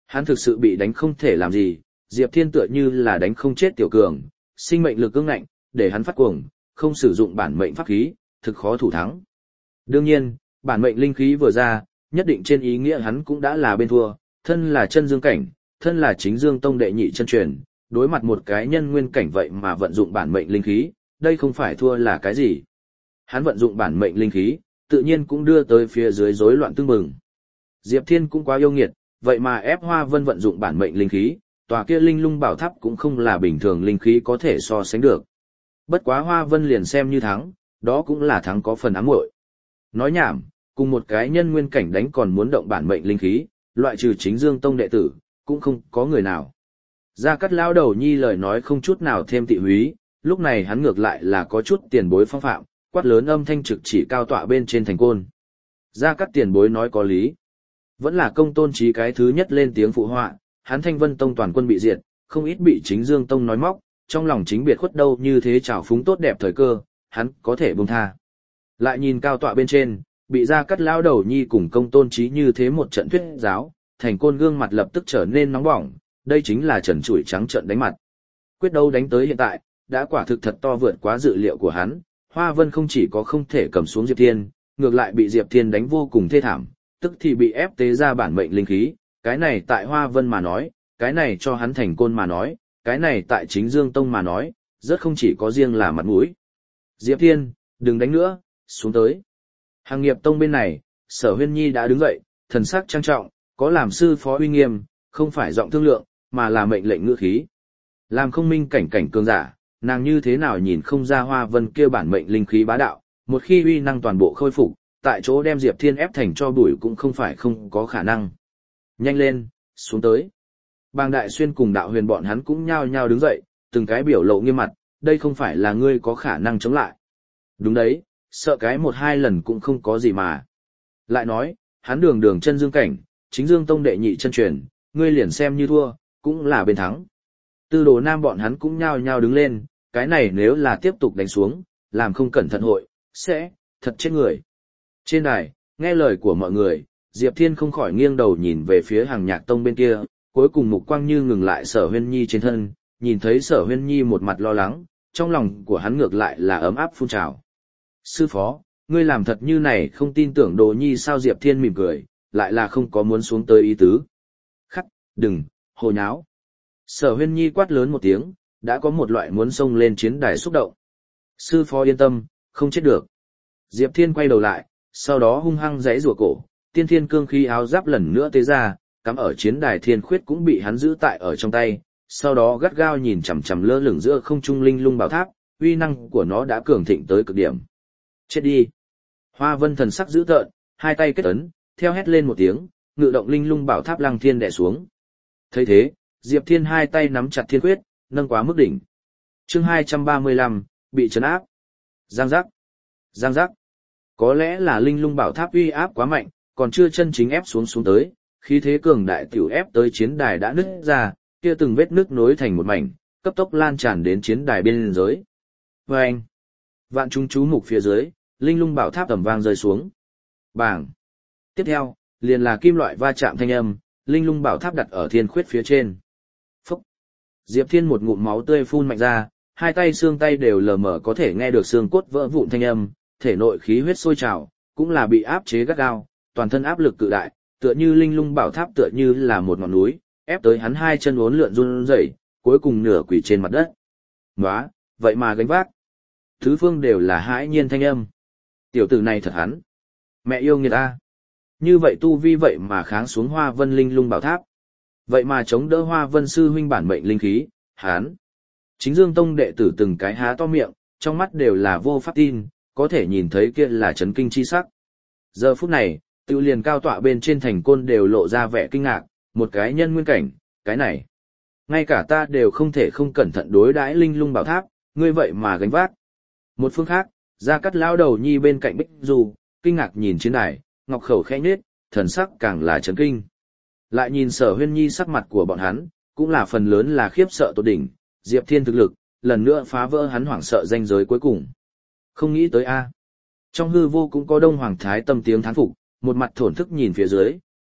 Hắn thực sự bị đánh không thể làm gì, Diệp Thiên tựa như là đánh không chết tiểu cường, sinh mệnh lực cứng ngạnh, để hắn phát cuồng, không sử dụng bản mệnh pháp khí, thực khó thủ thắng. Đương nhiên, bản mệnh linh khí vừa ra, nhất định trên ý nghĩa hắn cũng đã là bên thua, thân là chân dương cảnh, thân là chính dương tông đệ nhị chân truyền, đối mặt một cái nhân nguyên cảnh vậy mà vận dụng bản mệnh linh khí, đây không phải thua là cái gì. Hắn vận dụng bản mệnh linh khí, tự nhiên cũng đưa tới phía dưới rối loạn tương mừng. Diệp Thiên cũng quá yêu nghiệt, vậy mà ép Hoa Vân vận dụng bản mệnh linh khí, tòa kia linh lung bảo tháp cũng không là bình thường linh khí có thể so sánh được. Bất quá Hoa Vân liền xem như thắng, đó cũng là thắng có phần ám muội. Nói nhảm, cùng một cái nhân nguyên cảnh đánh còn muốn động bản mệnh linh khí, loại trừ chính dương tông đệ tử, cũng không có người nào. Gia Cát lão đầu nhi lời nói không chút nào thêm tị húy, lúc này hắn ngược lại là có chút tiền bối phong phạm, quát lớn âm thanh trực chỉ cao tọa bên trên thành côn. Gia Cát tiền bối nói có lý. Vẫn là công tôn trí cái thứ nhất lên tiếng phụ họa, hắn Thanh Vân Tông toàn quân bị diệt, không ít bị chính Dương Tông nói móc, trong lòng chính biệt khuất đâu như thế trào phúng tốt đẹp thời cơ, hắn có thể buông tha. Lại nhìn cao tọa bên trên, bị Gia Cát lão đầu nhi cùng công tôn trí như thế một trận thuyết giáo, thành côn gương mặt lập tức trở nên nóng bỏng, đây chính là trần trụi trắng trận đánh mặt. Quyết đấu đánh tới hiện tại, đã quả thực thật to vượt quá dự liệu của hắn, Hoa Vân không chỉ có không thể cầm xuống Diệp Thiên, ngược lại bị Diệp Thiên đánh vô cùng thê thảm, tức thì bị ép tế ra bản mệnh linh khí, cái này tại Hoa Vân mà nói, cái này cho hắn thành côn mà nói, cái này tại chính Dương Tông mà nói, rất không chỉ có riêng là mặt mũi. Diệp Thiên, đừng đánh nữa, xuống tới. Hàng Nghiệp Tông bên này, Sở Huyên Nhi đã đứng dậy, thần sắc trang trọng, có làm sư phó uy nghiêm, không phải giọng thương lượng, mà là mệnh lệnh ngữ khí. Làm không minh cảnh cảnh cường giả, nàng như thế nào nhìn không ra Hoa Vân kia bản mệnh linh khí bá đạo, một khi uy năng toàn bộ khôi phục, tại chỗ đem Diệp Thiên ép thành cho bụi cũng không phải không có khả năng. Nhanh lên, xuống tới. Bàng Đại Xuyên cùng Đạo Huyền bọn hắn cũng nhao nhao đứng dậy, từng cái biểu lộ nghiêm mặt, đây không phải là ngươi có khả năng chống lại. Đúng đấy, sợ cái một hai lần cũng không có gì mà. Lại nói, hắn đường đường chân dương cảnh, chính Dương Tông đệ nhị chân truyền, ngươi liền xem như thua, cũng là bên thắng. Tư Đồ Nam bọn hắn cũng nhao nhao đứng lên, cái này nếu là tiếp tục đánh xuống, làm không cẩn thận hội, sẽ, thật chết người. Trên đài, nghe lời của mọi người, Diệp Thiên không khỏi nghiêng đầu nhìn về phía Hàng Nhạc Tông bên kia, cuối cùng mục quang như ngừng lại Sở Huyên Nhi trên thân, nhìn thấy Sở Huyên Nhi một mặt lo lắng, trong lòng của hắn ngược lại là ấm áp phun trào. Sư phó, ngươi làm thật như này không tin tưởng Đồ Nhi sao? Diệp Thiên mỉm cười, lại là không có muốn xuống tới ý tứ. Khắc, đừng, hồ nháo. Sở Huyên Nhi quát lớn một tiếng, đã có một loại muốn xông lên chiến đài xúc động. Sư phó yên tâm, không chết được. Diệp Thiên quay đầu lại, sau đó hung hăng giãy giụa cổ, tiên thiên cương khí áo giáp lần nữa tế ra, cắm ở chiến đài thiên khuyết cũng bị hắn giữ tại ở trong tay, sau đó gắt gao nhìn chằm chằm lơ lửng giữa không trung linh lung bảo tháp, uy năng của nó đã cường thịnh tới cực điểm. Chết đi. Hoa Vân thần sắc dữ tợn, hai tay kết ấn, theo hét lên một tiếng, ngự động linh lung bảo tháp lăng thiên đè xuống. Thấy thế, Diệp Thiên hai tay nắm chặt thiên khuyết, nâng quá mức đỉnh. Chương hai trăm ba mươi lăm, bị trấn áp. Giang giác. Giang giác. Có lẽ là linh lung bảo tháp uy áp quá mạnh, còn chưa chân chính ép xuống xuống tới, khí thế cường đại tiểu ép tới chiến đài đã nứt ra, kia từng vết nứt nối thành một mảnh, cấp tốc lan tràn đến chiến đài bên dưới. Vâng! Vạn chúng chú mục phía dưới, linh lung bảo tháp tầm vang rơi xuống. Bảng! Tiếp theo, liền là kim loại va chạm thanh âm, linh lung bảo tháp đặt ở thiên khuyết phía trên. Phúc! Diệp Thiên một ngụm máu tươi phun mạnh ra, hai tay xương tay đều lờ mờ có thể nghe được xương cốt vỡ vụn thanh âm, thể nội khí huyết sôi trào, cũng là bị áp chế gắt gao, toàn thân áp lực cự đại, tựa như linh lung bảo tháp tựa như là một ngọn núi, ép tới hắn hai chân uốn lượn run rẩy, cuối cùng nửa quỳ trên mặt đất. Nóa, vậy mà gánh vác. Thứ phương đều là hãi nhiên thanh âm. Tiểu tử này thật hắn. Mẹ yêu người ta. Như vậy tu vi vậy mà kháng xuống Hoa Vân linh lung bảo tháp. Vậy mà chống đỡ Hoa Vân sư huynh bản mệnh linh khí, hắn. Chính Dương Tông đệ tử từng cái há to miệng, trong mắt đều là vô pháp tin, có thể nhìn thấy kia là chấn kinh chi sắc. Giờ phút này, tự liền cao tọa bên trên thành côn đều lộ ra vẻ kinh ngạc, một cái nhân nguyên cảnh, cái này. Ngay cả ta đều không thể không cẩn thận đối đãi linh lung bảo tháp, ngươi vậy mà gánh vác. Một phương khác, Gia Cát lão đầu nhi bên cạnh Bích Du, kinh ngạc nhìn chiến đài, ngọc khẩu khẽ nhếch, thần sắc càng là chấn kinh. Lại nhìn Sở Huyên Nhi sắc mặt của bọn hắn, cũng là phần lớn là khiếp sợ tột đỉnh, Diệp Thiên thực lực, lần nữa phá vỡ hắn hoảng sợ danh giới cuối cùng. Không nghĩ tới a. Trong hư vô cũng có Đông Hoàng Thái Tâm tiếng thán phục, một mặt thổn thức nhìn phía dưới,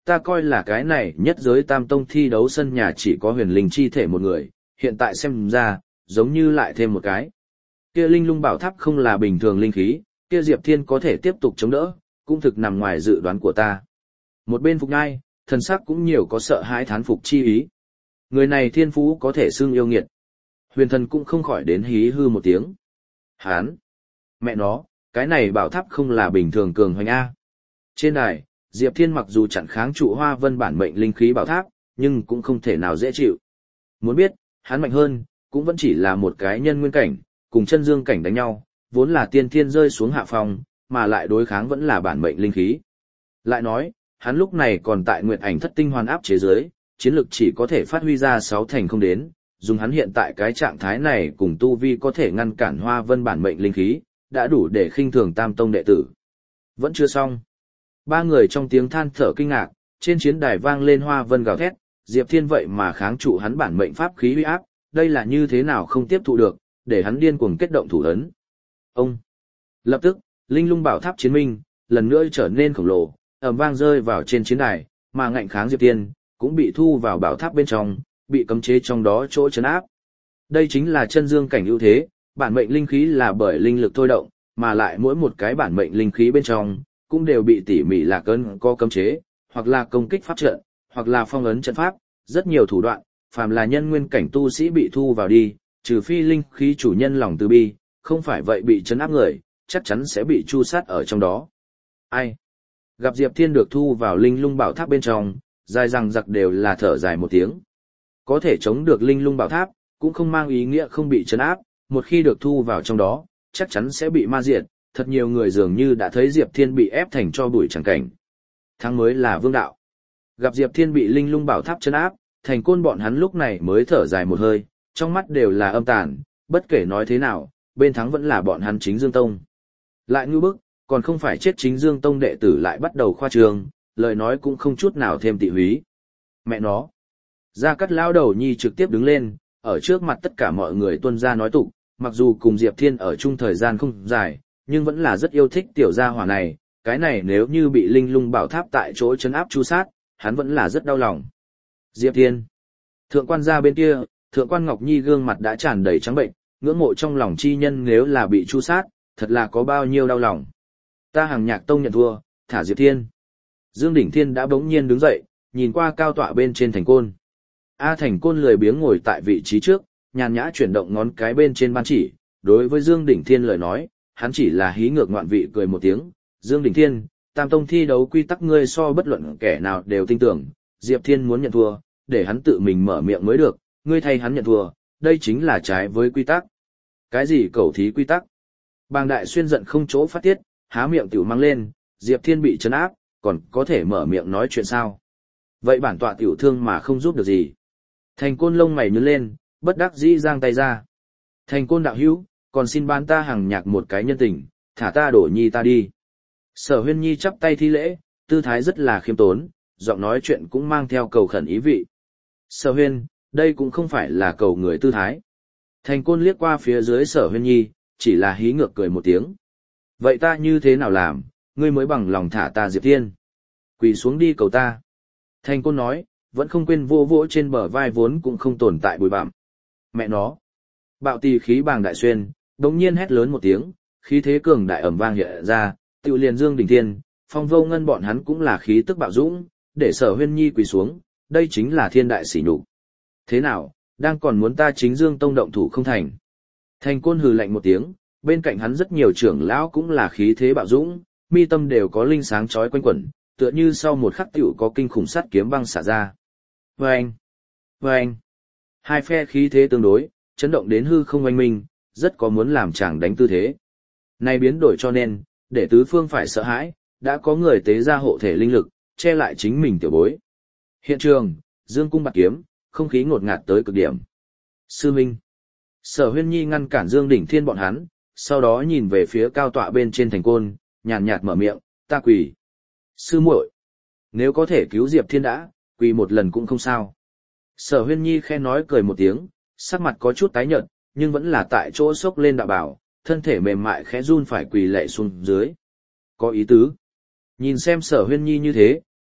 ta coi là cái này nhất giới tam tông thi đấu sân nhà chỉ có huyền linh chi thể một người, hiện tại xem ra, giống như lại thêm một cái. Kia linh lung bảo tháp không là bình thường linh khí, kia Diệp Thiên có thể tiếp tục chống đỡ, cũng thực nằm ngoài dự đoán của ta. Một bên Phục Nhai, thần sắc cũng nhiều có sợ hãi thán phục chi ý. Người này thiên phú có thể xưng yêu nghiệt. Huyền thần cũng không khỏi đến hí hư một tiếng. Hán! Mẹ nó, cái này bảo tháp không là bình thường cường hoành A. Trên đài, Diệp Thiên mặc dù chặn kháng trụ Hoa Vân bản mệnh linh khí bảo tháp, nhưng cũng không thể nào dễ chịu. Muốn biết, hắn mạnh hơn, cũng vẫn chỉ là một cái nhân nguyên cảnh, cùng chân dương cảnh đánh nhau, vốn là tiên thiên rơi xuống hạ phòng, mà lại đối kháng vẫn là bản mệnh linh khí. Lại nói, hắn lúc này còn tại Nguyệt Ảnh Thất Tinh hoàn áp chế giới, chiến lực chỉ có thể phát huy ra sáu thành không đến, dùng hắn hiện tại cái trạng thái này cùng tu vi có thể ngăn cản Hoa Vân bản mệnh linh khí, đã đủ để khinh thường Tam Tông đệ tử. Vẫn chưa xong. Ba người trong tiếng than thở kinh ngạc, trên chiến đài vang lên Hoa Vân gào thét, Diệp Thiên vậy mà kháng trụ hắn bản mệnh pháp khí uy áp, đây là như thế nào không tiếp thụ được, để hắn điên cuồng kết động thủ ấn. Ông. Lập tức, linh lung bảo tháp chiến minh, lần nữa trở nên khổng lồ, ầm vang rơi vào trên chiến đài, mà ngạnh kháng Diệp Thiên, cũng bị thu vào bảo tháp bên trong, bị cấm chế trong đó chỗ trấn áp. Đây chính là chân dương cảnh ưu thế, bản mệnh linh khí là bởi linh lực thôi động, mà lại mỗi một cái bản mệnh linh khí bên trong, cũng đều bị tỉ mỉ lạc ấn có cấm chế, hoặc là công kích pháp trận, hoặc là phong ấn trận pháp, rất nhiều thủ đoạn, phàm là nhân nguyên cảnh tu sĩ bị thu vào đi, trừ phi linh khí chủ nhân lòng từ bi, không phải vậy bị trấn áp người, chắc chắn sẽ bị chu sát ở trong đó. Ai? Gặp Diệp Thiên được thu vào linh lung bảo tháp bên trong, dài rằng giặc đều là thở dài một tiếng. Có thể chống được linh lung bảo tháp, cũng không mang ý nghĩa không bị trấn áp, một khi được thu vào trong đó, chắc chắn sẽ bị ma diệt, thật nhiều người dường như đã thấy Diệp Thiên bị ép thành cho bụi chẳng cảnh. Thắng mới là vương đạo. Gặp Diệp Thiên bị linh lung bảo tháp trấn áp, Thành Côn bọn hắn lúc này mới thở dài một hơi, trong mắt đều là âm tàn, bất kể nói thế nào, bên thắng vẫn là bọn hắn Chính Dương Tông. Lại ngư bức, còn không phải chết Chính Dương Tông đệ tử lại bắt đầu khoa trương, lời nói cũng không chút nào thêm tị húy. Mẹ nó. Gia Cát lão đầu nhi trực tiếp đứng lên, ở trước mặt tất cả mọi người tuân ra nói tục, mặc dù cùng Diệp Thiên ở chung thời gian không dài, nhưng vẫn là rất yêu thích tiểu gia hỏa này, cái này nếu như bị linh lung bảo tháp tại chỗ trấn áp chu sát, hắn vẫn là rất đau lòng. Diệp Thiên. Thượng quan gia bên kia, Thượng quan Ngọc Nhi gương mặt đã tràn đầy trắng bệnh, ngưỡng mộ trong lòng chi nhân nếu là bị chu sát, thật là có bao nhiêu đau lòng. Ta Hàng Nhạc Tông nhận thua, thả Diệp Thiên. Dương Đỉnh Thiên đã bỗng nhiên đứng dậy, nhìn qua cao tọa bên trên Thành Côn. A Thành Côn lười biếng ngồi tại vị trí trước, nhàn nhã chuyển động ngón cái bên trên ban chỉ, đối với Dương Đỉnh Thiên lời nói, hắn chỉ là hí ngược ngoạn vị cười một tiếng. Dương Đỉnh Thiên, Tam Tông thi đấu quy tắc ngươi so bất luận kẻ nào đều tin tưởng, Diệp Thiên muốn nhận thua, để hắn tự mình mở miệng mới được, ngươi thay hắn nhận thua, đây chính là trái với quy tắc. Cái gì cẩu thí quy tắc? Bàng Đại Xuyên giận không chỗ phát tiết, há miệng tiểu mang lên, Diệp Thiên bị trấn áp, còn có thể mở miệng nói chuyện sao? Vậy bản tọa tiểu thương mà không giúp được gì. Thành Côn lông mày nhướng lên, bất đắc dĩ giang tay ra. Thành Côn đạo hữu, còn xin ban ta Hàng Nhạc một cái nhân tình, thả ta đổ nhi ta đi. Sở Huyên Nhi chắp tay thi lễ, tư thái rất là khiêm tốn, giọng nói chuyện cũng mang theo cầu khẩn ý vị. Sở Huyên, đây cũng không phải là cầu người tư thái. Thành Côn liếc qua phía dưới Sở Huyên Nhi, chỉ là hí ngược cười một tiếng. Vậy ta như thế nào làm, ngươi mới bằng lòng thả ta Diệp Thiên? Quỳ xuống đi cầu ta. Thành Côn nói, vẫn không quên vô vỗ trên bờ vai vốn cũng không tồn tại bụi bặm. Mẹ nó. Bạo tỳ khí Bàng Đại Xuyên, đống nhiên hét lớn một tiếng, khí thế cường đại ầm vang hiện ra, Tiểu liền Dương Đỉnh Thiên, Phong Vô Ngân bọn hắn cũng là khí tức bạo dũng, để Sở Huyên Nhi quỳ xuống, đây chính là thiên đại sỉ nhục. Thế nào, đang còn muốn ta Chính Dương Tông động thủ không thành? Thành Côn hừ lạnh một tiếng, bên cạnh hắn rất nhiều trưởng lão cũng là khí thế bạo dũng, mi tâm đều có linh sáng chói quanh quẩn, tựa như sau một khắc tiểu có kinh khủng sát kiếm băng xả ra. Vâng! Vâng! Hai phe khí thế tương đối, chấn động đến hư không oanh minh, rất có muốn làm chàng đánh tư thế. Này biến đổi cho nên, để tứ phương phải sợ hãi, đã có người tế ra hộ thể linh lực, che lại chính mình tiểu bối. Hiện trường, dương cung bạc kiếm, không khí ngột ngạt tới cực điểm. Sư Minh. Sở Huyên Nhi ngăn cản Dương Đỉnh Thiên bọn hắn, sau đó nhìn về phía cao tọa bên trên Thành Côn, nhàn nhạt mở miệng, ta quỳ. Sư muội, nếu có thể cứu Diệp Thiên đã, quỳ một lần cũng không sao. Sở Huyên Nhi khe nói cười một tiếng, sắc mặt có chút tái nhợt, nhưng vẫn là tại chỗ sốc lên đạo bảo, thân thể mềm mại khẽ run phải quỳ lạy xuống dưới. Có ý tứ. Nhìn xem Sở Huyên Nhi như thế,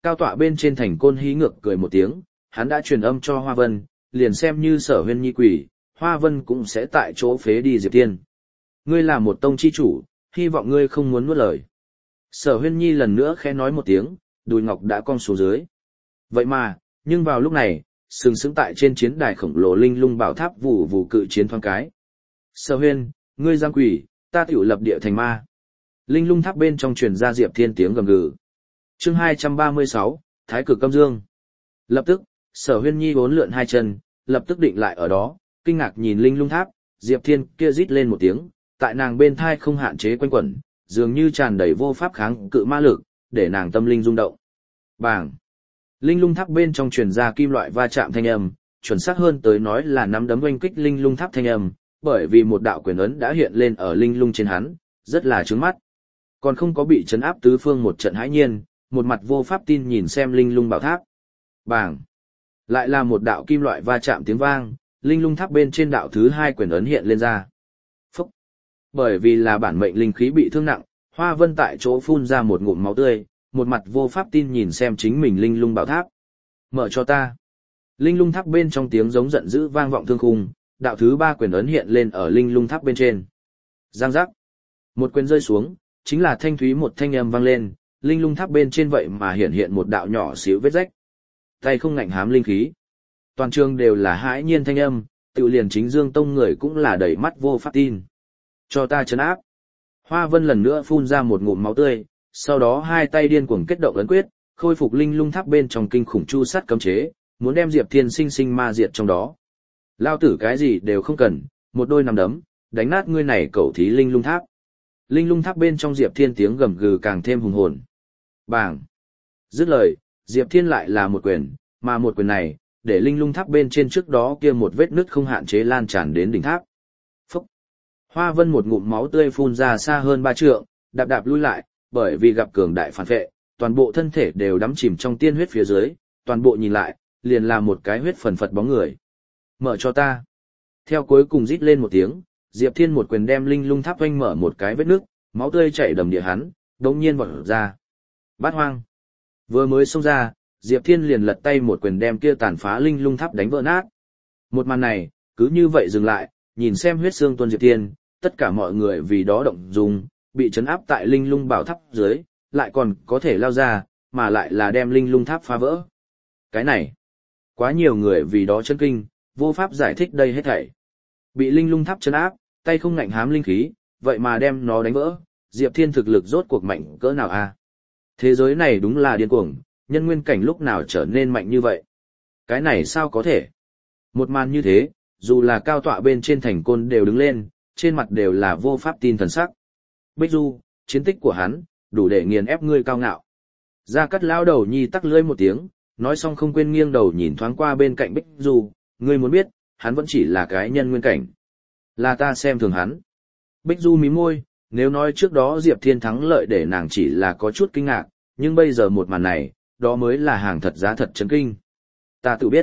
Cao tọa bên trên thành côn hí ngược cười một tiếng, hắn đã truyền âm cho Hoa Vân, liền xem như Sở Huyên Nhi quỷ, Hoa Vân cũng sẽ tại chỗ phế đi Diệp Thiên. Ngươi là một tông chi chủ, hy vọng ngươi không muốn nuốt lời. Sở Huyên Nhi lần nữa khẽ nói một tiếng, đùi ngọc đã cong xuống dưới. Vậy mà, nhưng vào lúc này, sừng sững tại trên chiến đài khổng lồ linh lung bảo tháp vụ vụ cự chiến thoáng cái. Sở Huyên, ngươi giang quỷ, ta tiểu lập địa thành ma. Linh lung tháp bên trong truyền ra Diệp Thiên tiếng gầm gừ. Chương hai trăm ba mươi sáu, Thái Cực Âm Dương. Lập tức, Sở Huyên Nhi bốn lượn hai chân, lập tức định lại ở đó, kinh ngạc nhìn linh lung tháp, Diệp Thiên kia rít lên một tiếng, tại nàng bên thai không hạn chế quanh quẩn, dường như tràn đầy vô pháp kháng cự ma lực, để nàng tâm linh rung động. Bàng! Linh lung tháp bên trong truyền ra kim loại va chạm thanh âm, chuẩn xác hơn tới nói là nắm đấm oanh kích linh lung tháp thanh âm, bởi vì một đạo quyền ấn đã hiện lên ở linh lung trên hắn, rất là trướng mắt. Còn không có bị chấn áp tứ phương một trận hãi nhiên, một mặt vô pháp tin nhìn xem linh lung bảo tháp. Bàng! Lại là một đạo kim loại va chạm tiếng vang, linh lung tháp bên trên đạo thứ hai quyền ấn hiện lên ra. Phúc! Bởi vì là bản mệnh linh khí bị thương nặng, Hoa Vân tại chỗ phun ra một ngụm máu tươi, một mặt vô pháp tin nhìn xem chính mình linh lung bảo tháp. Mở cho ta! Linh lung tháp bên trong tiếng giống giận dữ vang vọng thương khung, đạo thứ ba quyền ấn hiện lên ở linh lung tháp bên trên. Giang giác! Một quyền rơi xuống, chính là thanh thúy một thanh âm vang lên, linh lung tháp bên trên vậy mà hiện hiện một đạo nhỏ xíu vết rách. Tay không ngạnh hám linh khí. Toàn trường đều là hãi nhiên thanh âm, tự liền chính Dương Tông người cũng là đầy mắt vô pháp tin. Cho ta trấn áp. Hoa Vân lần nữa phun ra một ngụm máu tươi, sau đó hai tay điên cuồng kết động ấn quyết, khôi phục linh lung tháp bên trong kinh khủng chu sắt cấm chế, muốn đem Diệp Thiên sinh sinh ma diệt trong đó. Lao tử cái gì đều không cần, một đôi nắm đấm, đánh nát ngươi này cẩu thí linh lung tháp. Linh lung tháp bên trong Diệp Thiên tiếng gầm gừ càng thêm hùng hồn. Bàng! Dứt lời, Diệp Thiên lại là một quyền, mà một quyền này, để linh lung tháp bên trên trước đó kia một vết nứt không hạn chế lan tràn đến đỉnh tháp. Phúc! Hoa Vân một ngụm máu tươi phun ra xa hơn ba trượng, đạp đạp lui lại, bởi vì gặp cường đại phản vệ, toàn bộ thân thể đều đắm chìm trong tiên huyết phía dưới, toàn bộ nhìn lại, liền là một cái huyết phần phật bóng người. Mở cho ta! Theo cuối cùng rít lên một tiếng, Diệp Thiên một quyền đem linh lung tháp oanh mở một cái vết nứt, máu tươi chảy đầm địa hắn, đống nhiên vọt ra. Bát hoang! Vừa mới xông ra, Diệp Thiên liền lật tay một quyền đem kia tàn phá linh lung tháp đánh vỡ nát. Một màn này, cứ như vậy dừng lại, nhìn xem huyết xương tuôn Diệp Thiên, tất cả mọi người vì đó động dung, bị chấn áp tại linh lung bảo tháp dưới, lại còn có thể lao ra, mà lại là đem linh lung tháp phá vỡ. Cái này, quá nhiều người vì đó chấn kinh, vô pháp giải thích đây hết thảy. Bị linh lung tháp chấn áp, tay không ngạnh hám linh khí, vậy mà đem nó đánh vỡ, Diệp Thiên thực lực rốt cuộc mạnh cỡ nào a? Thế giới này đúng là điên cuồng, nhân nguyên cảnh lúc nào trở nên mạnh như vậy? Cái này sao có thể? Một màn như thế, dù là cao tọa bên trên thành côn đều đứng lên, trên mặt đều là vô pháp tin thần sắc. Bích Du, chiến tích của hắn, đủ để nghiền ép ngươi cao ngạo. Gia Cát lão đầu nhi tắc lưỡi một tiếng, nói xong không quên nghiêng đầu nhìn thoáng qua bên cạnh Bích Du, ngươi muốn biết, hắn vẫn chỉ là cái nhân nguyên cảnh. Là ta xem thường hắn. Bích Du mím môi, nếu nói trước đó Diệp Thiên thắng lợi để nàng chỉ là có chút kinh ngạc, nhưng bây giờ một màn này, đó mới là hàng thật giá thật chấn kinh. Ta tự biết.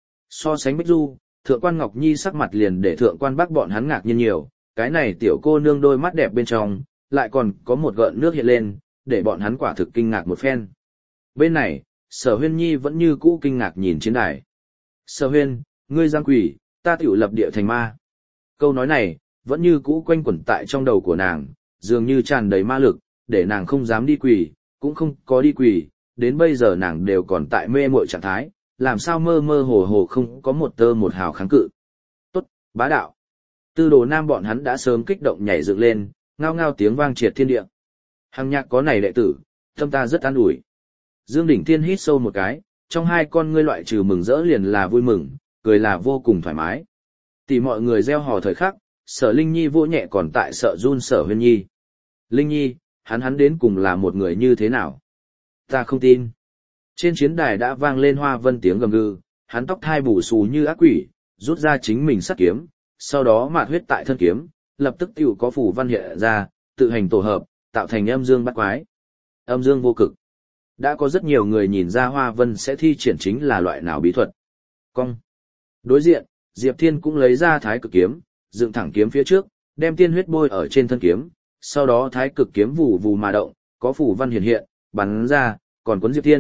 So sánh Bích Du, Thượng quan Ngọc Nhi sắc mặt liền để Thượng quan Bắc bọn hắn ngạc nhiên nhiều, cái này tiểu cô nương đôi mắt đẹp bên trong, lại còn có một gợn nước hiện lên, để bọn hắn quả thực kinh ngạc một phen. Bên này, Sở Huyên Nhi vẫn như cũ kinh ngạc nhìn chiến đài. Sở Huyên, ngươi giang quỷ, ta tiểu lập địa thành ma. Câu nói này, vẫn như cũ quanh quẩn tại trong đầu của nàng, dường như tràn đầy ma lực, để nàng không dám đi quỳ, cũng không có đi quỳ, đến bây giờ nàng đều còn tại mê muội trạng thái, làm sao mơ mơ hồ hồ không có một tơ một hào kháng cự. Tốt, bá đạo. Tư Đồ Nam bọn hắn đã sớm kích động nhảy dựng lên, ngao ngao tiếng vang triệt thiên địa. Hằng nhạc có này đệ tử, tâm ta rất an ủi. Dương Đỉnh Thiên hít sâu một cái, trong hai con ngươi loại trừ mừng rỡ liền là vui mừng, cười là vô cùng thoải mái. Tỷ mọi người reo hò thời khắc, Sở Linh Nhi vỗ nhẹ còn tại sợ run Sở Huyên Nhi. Linh Nhi, hắn hắn đến cùng là một người như thế nào? Ta không tin. Trên chiến đài đã vang lên Hoa Vân tiếng gầm gừ, hắn tóc thai bù xù như ác quỷ, rút ra chính mình sắt kiếm, sau đó mạt huyết tại thân kiếm, lập tức tiểu có phù văn hiện ra, tự hành tổ hợp, tạo thành âm dương bát quái. Âm dương vô cực. Đã có rất nhiều người nhìn ra Hoa Vân sẽ thi triển chính là loại nào bí thuật. Cong. Đối diện, Diệp Thiên cũng lấy ra Thái Cực kiếm, dựng thẳng kiếm phía trước, đem tiên huyết bôi ở trên thân kiếm, sau đó Thái Cực kiếm vù vù mà động, có phù văn hiện hiện, bắn ra, còn cuốn Diệp Thiên,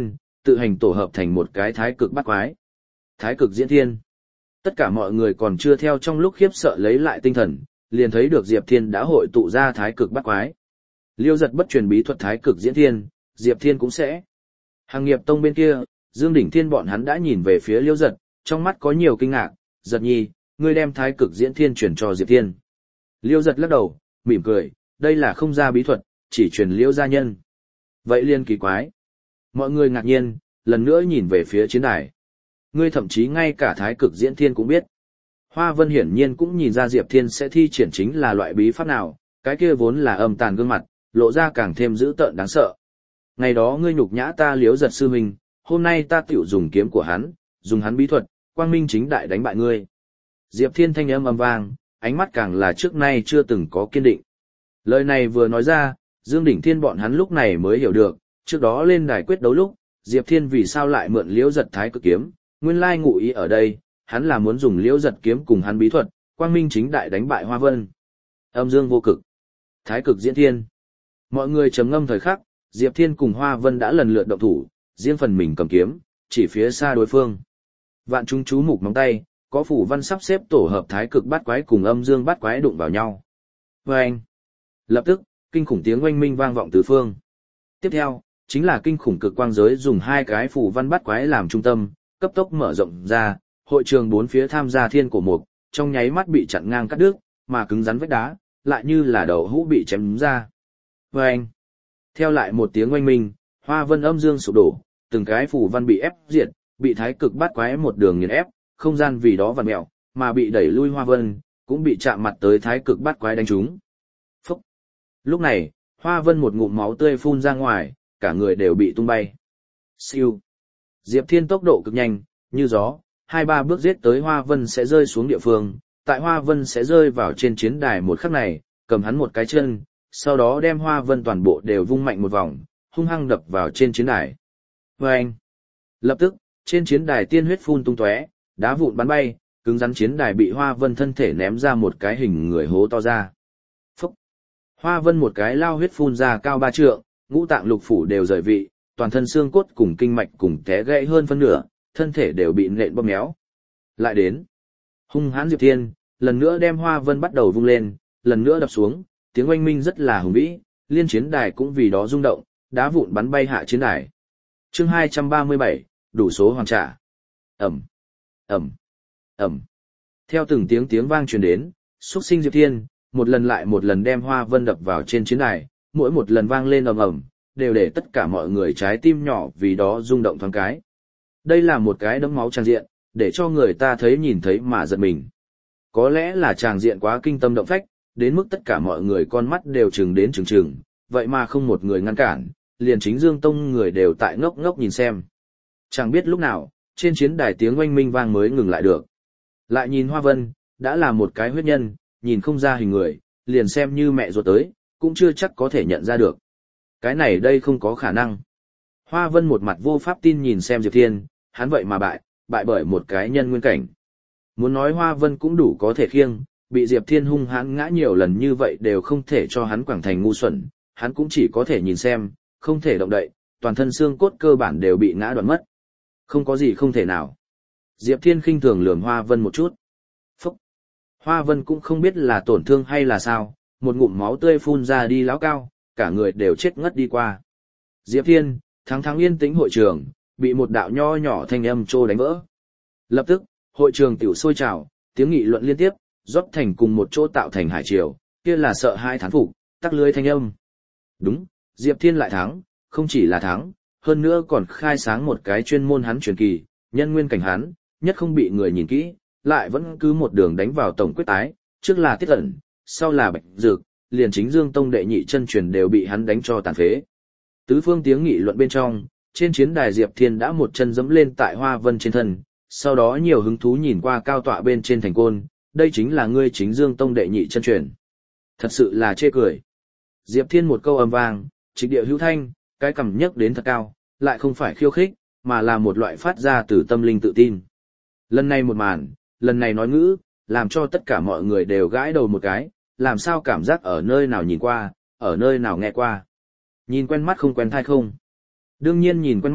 tự hành tổ hợp thành một cái thái cực bát quái. Thái cực diễn thiên. Tất cả mọi người còn chưa theo trong lúc khiếp sợ lấy lại tinh thần, liền thấy được Diệp Thiên đã hội tụ ra thái cực bát quái. Liêu giật bất truyền bí thuật thái cực diễn thiên, Diệp Thiên cũng sẽ. Hàng nghiệp tông bên kia, Dương Đỉnh Thiên bọn hắn đã nhìn về phía Liêu giật, trong mắt có nhiều kinh ngạc, giật nhi, ngươi đem thái cực diễn thiên truyền cho Diệp Thiên. Liêu giật lắc đầu, mỉm cười, đây là không ra bí thuật, chỉ truyền Liêu gia nhân. Vậy liên kỳ quái. Mọi người ngạc nhiên, lần nữa nhìn về phía chiến đài. Ngươi thậm chí ngay cả thái cực diễn thiên cũng biết. Hoa Vân hiển nhiên cũng nhìn ra Diệp Thiên sẽ thi triển chính là loại bí pháp nào, cái kia vốn là âm tàn gương mặt, lộ ra càng thêm dữ tợn đáng sợ. Ngày đó ngươi nhục nhã ta Liếu giật sư huynh, hôm nay ta tiểu dùng kiếm của hắn, dùng hắn bí thuật, quang minh chính đại đánh bại ngươi. Diệp Thiên thanh âm ầm vang, ánh mắt càng là trước nay chưa từng có kiên định. Lời này vừa nói ra, Dương Đỉnh Thiên bọn hắn lúc này mới hiểu được, trước đó lên đài quyết đấu lúc, Diệp Thiên vì sao lại mượn Liễu giật thái cực kiếm, nguyên lai ngụ ý ở đây, hắn là muốn dùng Liễu giật kiếm cùng hắn bí thuật, quang minh chính đại đánh bại Hoa Vân. Âm dương vô cực, thái cực diễn thiên. Mọi người trầm ngâm thời khắc, Diệp Thiên cùng Hoa Vân đã lần lượt động thủ, riêng phần mình cầm kiếm, chỉ phía xa đối phương. Vạn chúng chú mục móng tay, có phủ văn sắp xếp tổ hợp thái cực bát quái cùng âm dương bát quái đụng vào nhau. Vâng! Lập tức, kinh khủng tiếng oanh minh vang vọng tứ phương. Tiếp theo, chính là kinh khủng cực quang giới dùng hai cái phủ văn bát quái làm trung tâm, cấp tốc mở rộng ra, hội trường bốn phía tham gia thiên cổ mục, trong nháy mắt bị chặn ngang cắt đứt, mà cứng rắn vách đá, lại như là đầu hũ bị chém đúng ra. Vâng! Theo lại một tiếng oanh minh, Hoa Vân âm dương sụp đổ, từng cái phủ văn bị ép diệt, bị thái cực bát quái một đường nghiền ép, không gian vì đó vặn mẹo, mà bị đẩy lui Hoa Vân, cũng bị chạm mặt tới thái cực bát quái đánh trúng. Phúc! Lúc này, Hoa Vân một ngụm máu tươi phun ra ngoài, cả người đều bị tung bay. Siêu! Diệp Thiên tốc độ cực nhanh, như gió, hai ba bước giết tới Hoa Vân sẽ rơi xuống địa phương, tại Hoa Vân sẽ rơi vào trên chiến đài một khắc này, cầm hắn một cái chân, sau đó đem Hoa Vân toàn bộ đều vung mạnh một vòng, hung hăng đập vào trên chiến đài. Vâng! Lập tức, trên chiến đài tiên huyết phun tung tóe, đá vụn bắn bay, cứng rắn chiến đài bị Hoa Vân thân thể ném ra một cái hình người hố to ra. Phúc! Hoa Vân một cái lao huyết phun ra cao ba trượng, ngũ tạng lục phủ đều rời vị, toàn thân xương cốt cùng kinh mạch cùng té gãy hơn phân nửa, thân thể đều bị nện bóp méo. Lại đến, hung hãn Diệp Thiên, lần nữa đem Hoa Vân bắt đầu vung lên, lần nữa đập xuống, tiếng oanh minh rất là hùng vĩ, liên chiến đài cũng vì đó rung động, đá vụn bắn bay hạ chiến đài. Chương hai trăm ba mươi bảy, đủ số hoàn trả. Ầm, ầm, ầm. Theo từng tiếng tiếng vang truyền đến, xúc sinh Diệp Thiên, một lần lại một lần đem Hoa Vân đập vào trên chiến đài, mỗi một lần vang lên ầm ầm, đều để tất cả mọi người trái tim nhỏ vì đó rung động thoáng cái. Đây là một cái đẫm máu tràng diện, để cho người ta thấy nhìn thấy mà giật mình. Có lẽ là tràng diện quá kinh tâm động phách, đến mức tất cả mọi người con mắt đều trừng đến trừng trừng, vậy mà không một người ngăn cản, liền chính Dương Tông người đều tại ngốc ngốc nhìn xem. Chẳng biết lúc nào, trên chiến đài tiếng oanh minh vang mới ngừng lại được. Lại nhìn Hoa Vân, đã là một cái huyết nhân, nhìn không ra hình người, liền xem như mẹ ruột tới, cũng chưa chắc có thể nhận ra được. Cái này đây không có khả năng. Hoa Vân một mặt vô pháp tin nhìn xem Diệp Thiên, hắn vậy mà bại, bại bởi một cái nhân nguyên cảnh. Muốn nói Hoa Vân cũng đủ có thể khiêng, bị Diệp Thiên hung hãn ngã nhiều lần như vậy đều không thể cho hắn quảng thành ngu xuẩn, hắn cũng chỉ có thể nhìn xem, không thể động đậy, toàn thân xương cốt cơ bản đều bị ngã đoạn mất. Không có gì không thể nào. Diệp Thiên khinh thường lườm Hoa Vân một chút. Phúc! Hoa Vân cũng không biết là tổn thương hay là sao, một ngụm máu tươi phun ra đi lão cao, cả người đều chết ngất đi qua. Diệp Thiên, thắng thắng yên tĩnh hội trường, bị một đạo nho nhỏ thanh âm trô đánh vỡ. Lập tức, hội trường tiểu sôi trào, tiếng nghị luận liên tiếp, rót thành cùng một chỗ tạo thành hải triều, kia là sợ hai thán phục, tắc lưới thanh âm. Đúng, Diệp Thiên lại thắng, không chỉ là thắng, hơn nữa còn khai sáng một cái chuyên môn hắn truyền kỳ, nhân nguyên cảnh hắn, nhất không bị người nhìn kỹ, lại vẫn cứ một đường đánh vào tổng quyết tái, trước là Tiết Ẩn, sau là Bạch Dược, liền chính Dương Tông đệ nhị chân truyền đều bị hắn đánh cho tàn phế. Tứ phương tiếng nghị luận bên trong, trên chiến đài Diệp Thiên đã một chân dẫm lên tại Hoa Vân trên thân, sau đó nhiều hứng thú nhìn qua cao tọa bên trên thành côn, đây chính là ngươi chính Dương Tông đệ nhị chân truyền. Thật sự là chê cười. Diệp Thiên một câu ầm vang, trịch địa hữu thanh, cái cằm nhấc đến thật cao, lại không phải khiêu khích, mà là một loại phát ra từ tâm linh tự tin. Lần này một màn, lần này nói ngữ, làm cho tất cả mọi người đều gãi đầu một cái, làm sao cảm giác ở nơi nào nhìn qua, ở nơi nào nghe qua. Nhìn quen mắt không quen thai không? Đương nhiên nhìn quen mắt,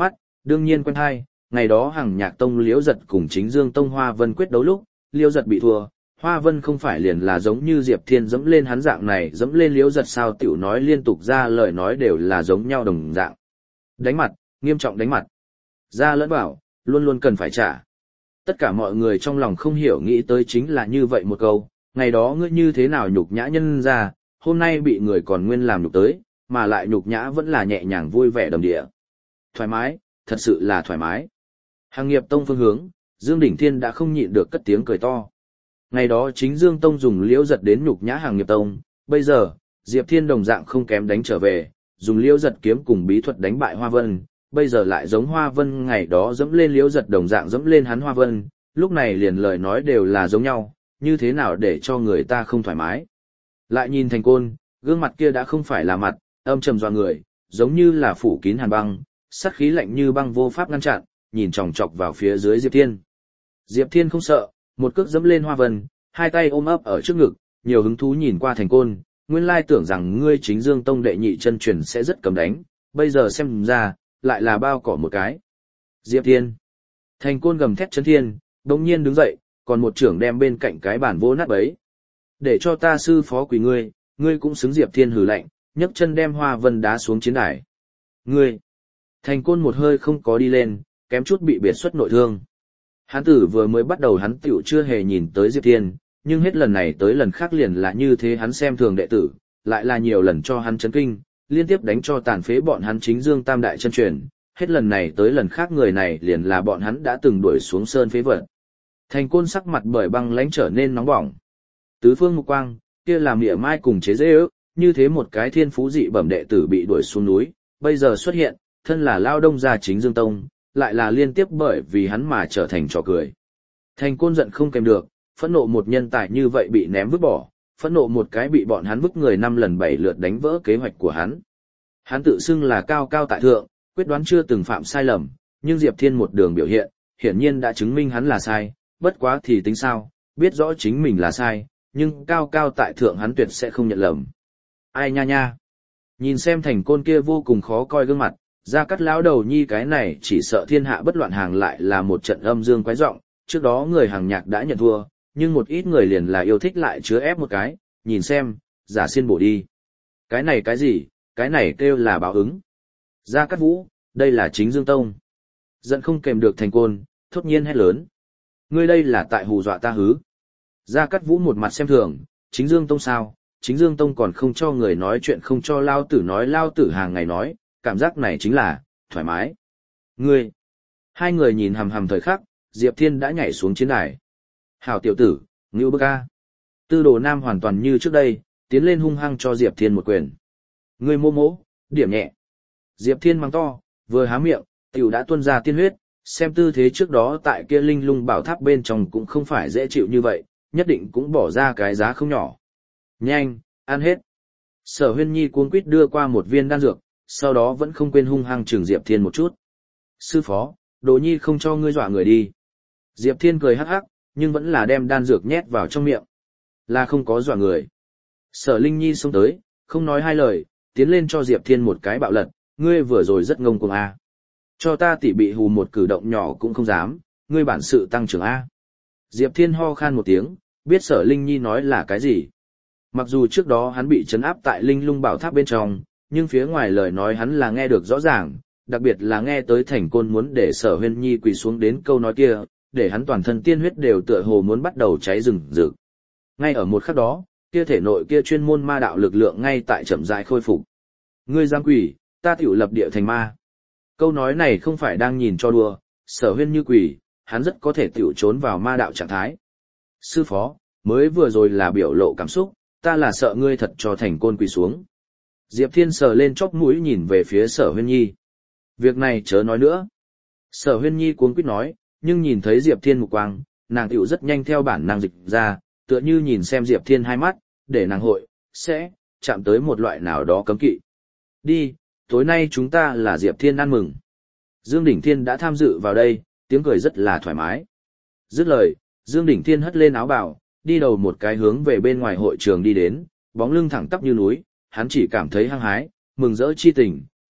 Đương nhiên quen hai, ngày đó Hằng Nhạc Tông Liễu Giật cùng Chính Dương Tông Hoa Vân quyết đấu lúc, Liễu Giật bị thua, Hoa Vân không phải liền là giống như Diệp Thiên dẫm lên hắn dạng này, dẫm lên Liễu Giật sao, tiểu nói liên tục ra lời nói đều là giống nhau đồng dạng. Đánh mặt, nghiêm trọng đánh mặt. Ra lẫn bảo, luôn luôn cần phải trả. Tất cả mọi người trong lòng không hiểu nghĩ tới chính là như vậy một câu, ngày đó ngươi như thế nào nhục nhã nhân ra, hôm nay bị người còn nguyên làm nhục tới, mà lại nhục nhã vẫn là nhẹ nhàng vui vẻ đầm địa. Thoải mái, thật sự là thoải mái. Hàng Nghiệp Tông phương hướng, Dương Đỉnh Thiên đã không nhịn được cất tiếng cười to. Ngày đó chính Dương Tông dùng Liễu Giật đến nhục nhã Hàng Nghiệp Tông, bây giờ, Diệp Thiên đồng dạng không kém đánh trở về, dùng Liễu Giật kiếm cùng bí thuật đánh bại Hoa Vân, bây giờ lại giống Hoa Vân ngày đó dẫm lên Liễu Giật đồng dạng dẫm lên hắn Hoa Vân, lúc này liền lời nói đều là giống nhau, như thế nào để cho người ta không thoải mái. Lại nhìn Thành Côn, gương mặt kia đã không phải là mặt, âm trầm dọa người, giống như là phủ kín hàn băng, sát khí lạnh như băng vô pháp ngăn chặn, nhìn chòng chọc vào phía dưới Diệp Thiên. Diệp Thiên không sợ, một cước dẫm lên Hoa Vân, hai tay ôm ấp ở trước ngực, nhiều hứng thú nhìn qua Thành Côn, nguyên lai tưởng rằng ngươi chính Dương Tông đệ nhị chân truyền sẽ rất cầm đánh, bây giờ xem ra, lại là bao cỏ một cái. Diệp Thiên. Thành Côn gầm thét chấn thiên, đống nhiên đứng dậy, còn một trưởng đem bên cạnh cái bàn vô nát bấy. Để cho ta sư phó quỳ ngươi, ngươi cũng xứng. Diệp Thiên hừ lạnh, nhấc chân đem Hoa Vân đá xuống chiến đài. Ngươi. Thành Côn một hơi không có đi lên, kém chút bị biệt xuất nội thương. Hán tử vừa mới bắt đầu hắn tiểu chưa hề nhìn tới Diệp Thiên, nhưng hết lần này tới lần khác liền là như thế, hắn xem thường đệ tử, lại là nhiều lần cho hắn chấn kinh, liên tiếp đánh cho tàn phế bọn hắn chính Dương Tam đại chân truyền, hết lần này tới lần khác người này liền là bọn hắn đã từng đuổi xuống sơn phế vật. Thành Côn sắc mặt bởi băng lãnh trở nên nóng bỏng. Tứ phương mục quang, kia làm mỉa mai cùng chế dễ ước, như thế một cái thiên phú dị bẩm đệ tử bị đuổi xuống núi, bây giờ xuất hiện, thân là lao đông gia chính Dương Tông, lại là liên tiếp bởi vì hắn mà trở thành trò cười. Thành Côn giận không kèm được, phẫn nộ một nhân tài như vậy bị ném vứt bỏ, phẫn nộ một cái bị bọn hắn vứt người năm lần bảy lượt đánh vỡ kế hoạch của hắn. Hắn tự xưng là cao cao tại thượng, quyết đoán chưa từng phạm sai lầm, nhưng Diệp Thiên một đường biểu hiện, hiển nhiên đã chứng minh hắn là sai, bất quá thì tính sao, biết rõ chính mình là sai, nhưng cao cao tại thượng hắn tuyệt sẽ không nhận lầm. Ai nha nha. Nhìn xem Thành Côn kia vô cùng khó coi gương mặt, Gia Cát lão đầu nhi cái này chỉ sợ thiên hạ bất loạn hàng lại là một trận âm dương quái giọng, trước đó người Hàng Nhạc đã nhận thua, nhưng một ít người liền là yêu thích lại chứa ép một cái, nhìn xem, giả xiên bổ đi. Cái này cái gì, cái này kêu là báo ứng. Gia Cát Vũ, đây là chính Dương Tông. Giận không kèm được Thành Côn, thốt nhiên hét lớn. Ngươi đây là tại hù dọa ta hứ. Gia Cát Vũ một mặt xem thường, chính Dương Tông sao, chính Dương Tông còn không cho người nói chuyện, không cho lao tử nói, lao tử hàng ngày nói, cảm giác này chính là, thoải mái. Ngươi. Hai người nhìn hằm hằm thời khắc, Diệp Thiên đã nhảy xuống chiến đài. Hảo tiểu tử, ngưu bức a. Tư Đồ Nam hoàn toàn như trước đây, tiến lên hung hăng cho Diệp Thiên một quyền. Ngươi mô mỗ, điểm nhẹ. Diệp Thiên mắng to, vừa há miệng, tiểu đã tuôn ra tiên huyết, xem tư thế trước đó tại kia linh lung bảo tháp bên trong cũng không phải dễ chịu như vậy, nhất định cũng bỏ ra cái giá không nhỏ. Nhanh, ăn hết. Sở Huyên Nhi cuống quýt đưa qua một viên đan dược, sau đó vẫn không quên hung hăng trừng Diệp Thiên một chút. Sư phó, Đồ Nhi không cho ngươi dọa người đi. Diệp Thiên cười hắc hắc, nhưng vẫn là đem đan dược nhét vào trong miệng. Là không có dọa người. Sở Linh Nhi xông tới, không nói hai lời, tiến lên cho Diệp Thiên một cái bạo lật, ngươi vừa rồi rất ngông cuồng a. Cho ta tỉ bị hù một cử động nhỏ cũng không dám, ngươi bản sự tăng trưởng a. Diệp Thiên ho khan một tiếng, biết Sở Linh Nhi nói là cái gì. Mặc dù trước đó hắn bị trấn áp tại Linh Lung Bảo Tháp bên trong, nhưng phía ngoài lời nói hắn là nghe được rõ ràng, đặc biệt là nghe tới Thành Côn muốn để Sở Huyên Nhi quỳ xuống đến câu nói kia, để hắn toàn thân tiên huyết đều tựa hồ muốn bắt đầu cháy rừng rực. Ngay ở một khắc đó, kia thể nội kia chuyên môn ma đạo lực lượng ngay tại chậm rãi khôi phục. Ngươi giang quỷ, ta tiểu lập địa thành ma. Câu nói này không phải đang nhìn cho đùa, Sở Huyên như quỷ, hắn rất có thể tiểu trốn vào ma đạo trạng thái. Sư phó, mới vừa rồi là biểu lộ cảm xúc, ta là sợ ngươi thật cho Thành Côn quỳ xuống. Diệp Thiên sờ lên chóp mũi nhìn về phía Sở Huyên Nhi. Việc này chớ nói nữa. Sở Huyên Nhi cuống quýt nói, nhưng nhìn thấy Diệp Thiên mục quang, nàng tiểu rất nhanh theo bản năng dịch ra, tựa như nhìn xem Diệp Thiên hai mắt, để nàng hội, sẽ, chạm tới một loại nào đó cấm kỵ. Đi, tối nay chúng ta là Diệp Thiên ăn mừng. Dương Đỉnh Thiên đã tham dự vào đây, tiếng cười rất là thoải mái. Dứt lời, Dương Đỉnh Thiên hất lên áo bào, đi đầu một cái hướng về bên ngoài hội trường đi đến, bóng lưng thẳng tắp như núi, hắn chỉ cảm thấy hăng hái, mừng rỡ chi tình,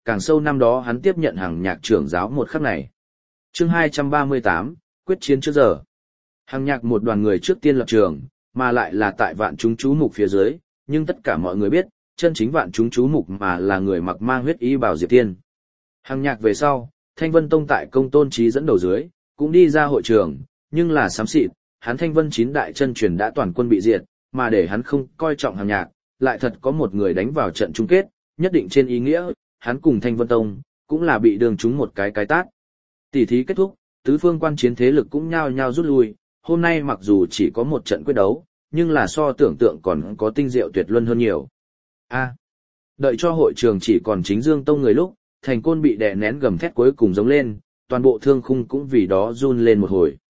càng sâu năm đó hắn tiếp nhận hàng nhạc trưởng giáo một khắc này. Chương hai trăm ba mươi tám, quyết chiến trước giờ. Hàng nhạc một đoàn người trước tiên lập trường, mà lại là tại vạn chúng chú mục phía dưới, nhưng tất cả mọi người biết, chân chính vạn chúng chú mục mà là người mặc mang huyết y bào Diệp Tiên. Hàng nhạc về sau, Thanh Vân Tông tại công tôn trí dẫn đầu dưới, cũng đi ra hội trường, nhưng là xám xịt, hắn Thanh Vân chín đại chân truyền đã toàn quân bị diệt, mà để hắn không coi trọng hàng nhạc, lại thật có một người đánh vào trận chung kết, nhất định trên ý nghĩa, hắn cùng Thanh Vân Tông, cũng là bị đường trúng một cái cái tát. Tỷ thí kết thúc, tứ phương quan chiến thế lực cũng nhao nhao rút lui, hôm nay mặc dù chỉ có một trận quyết đấu, nhưng là so tưởng tượng còn có tinh diệu tuyệt luân hơn nhiều. A. Đợi cho hội trường chỉ còn chính Dương Tông người lúc, Thành Côn bị đè nén gầm thét cuối cùng giống lên, toàn bộ thương khung cũng vì đó run lên một hồi.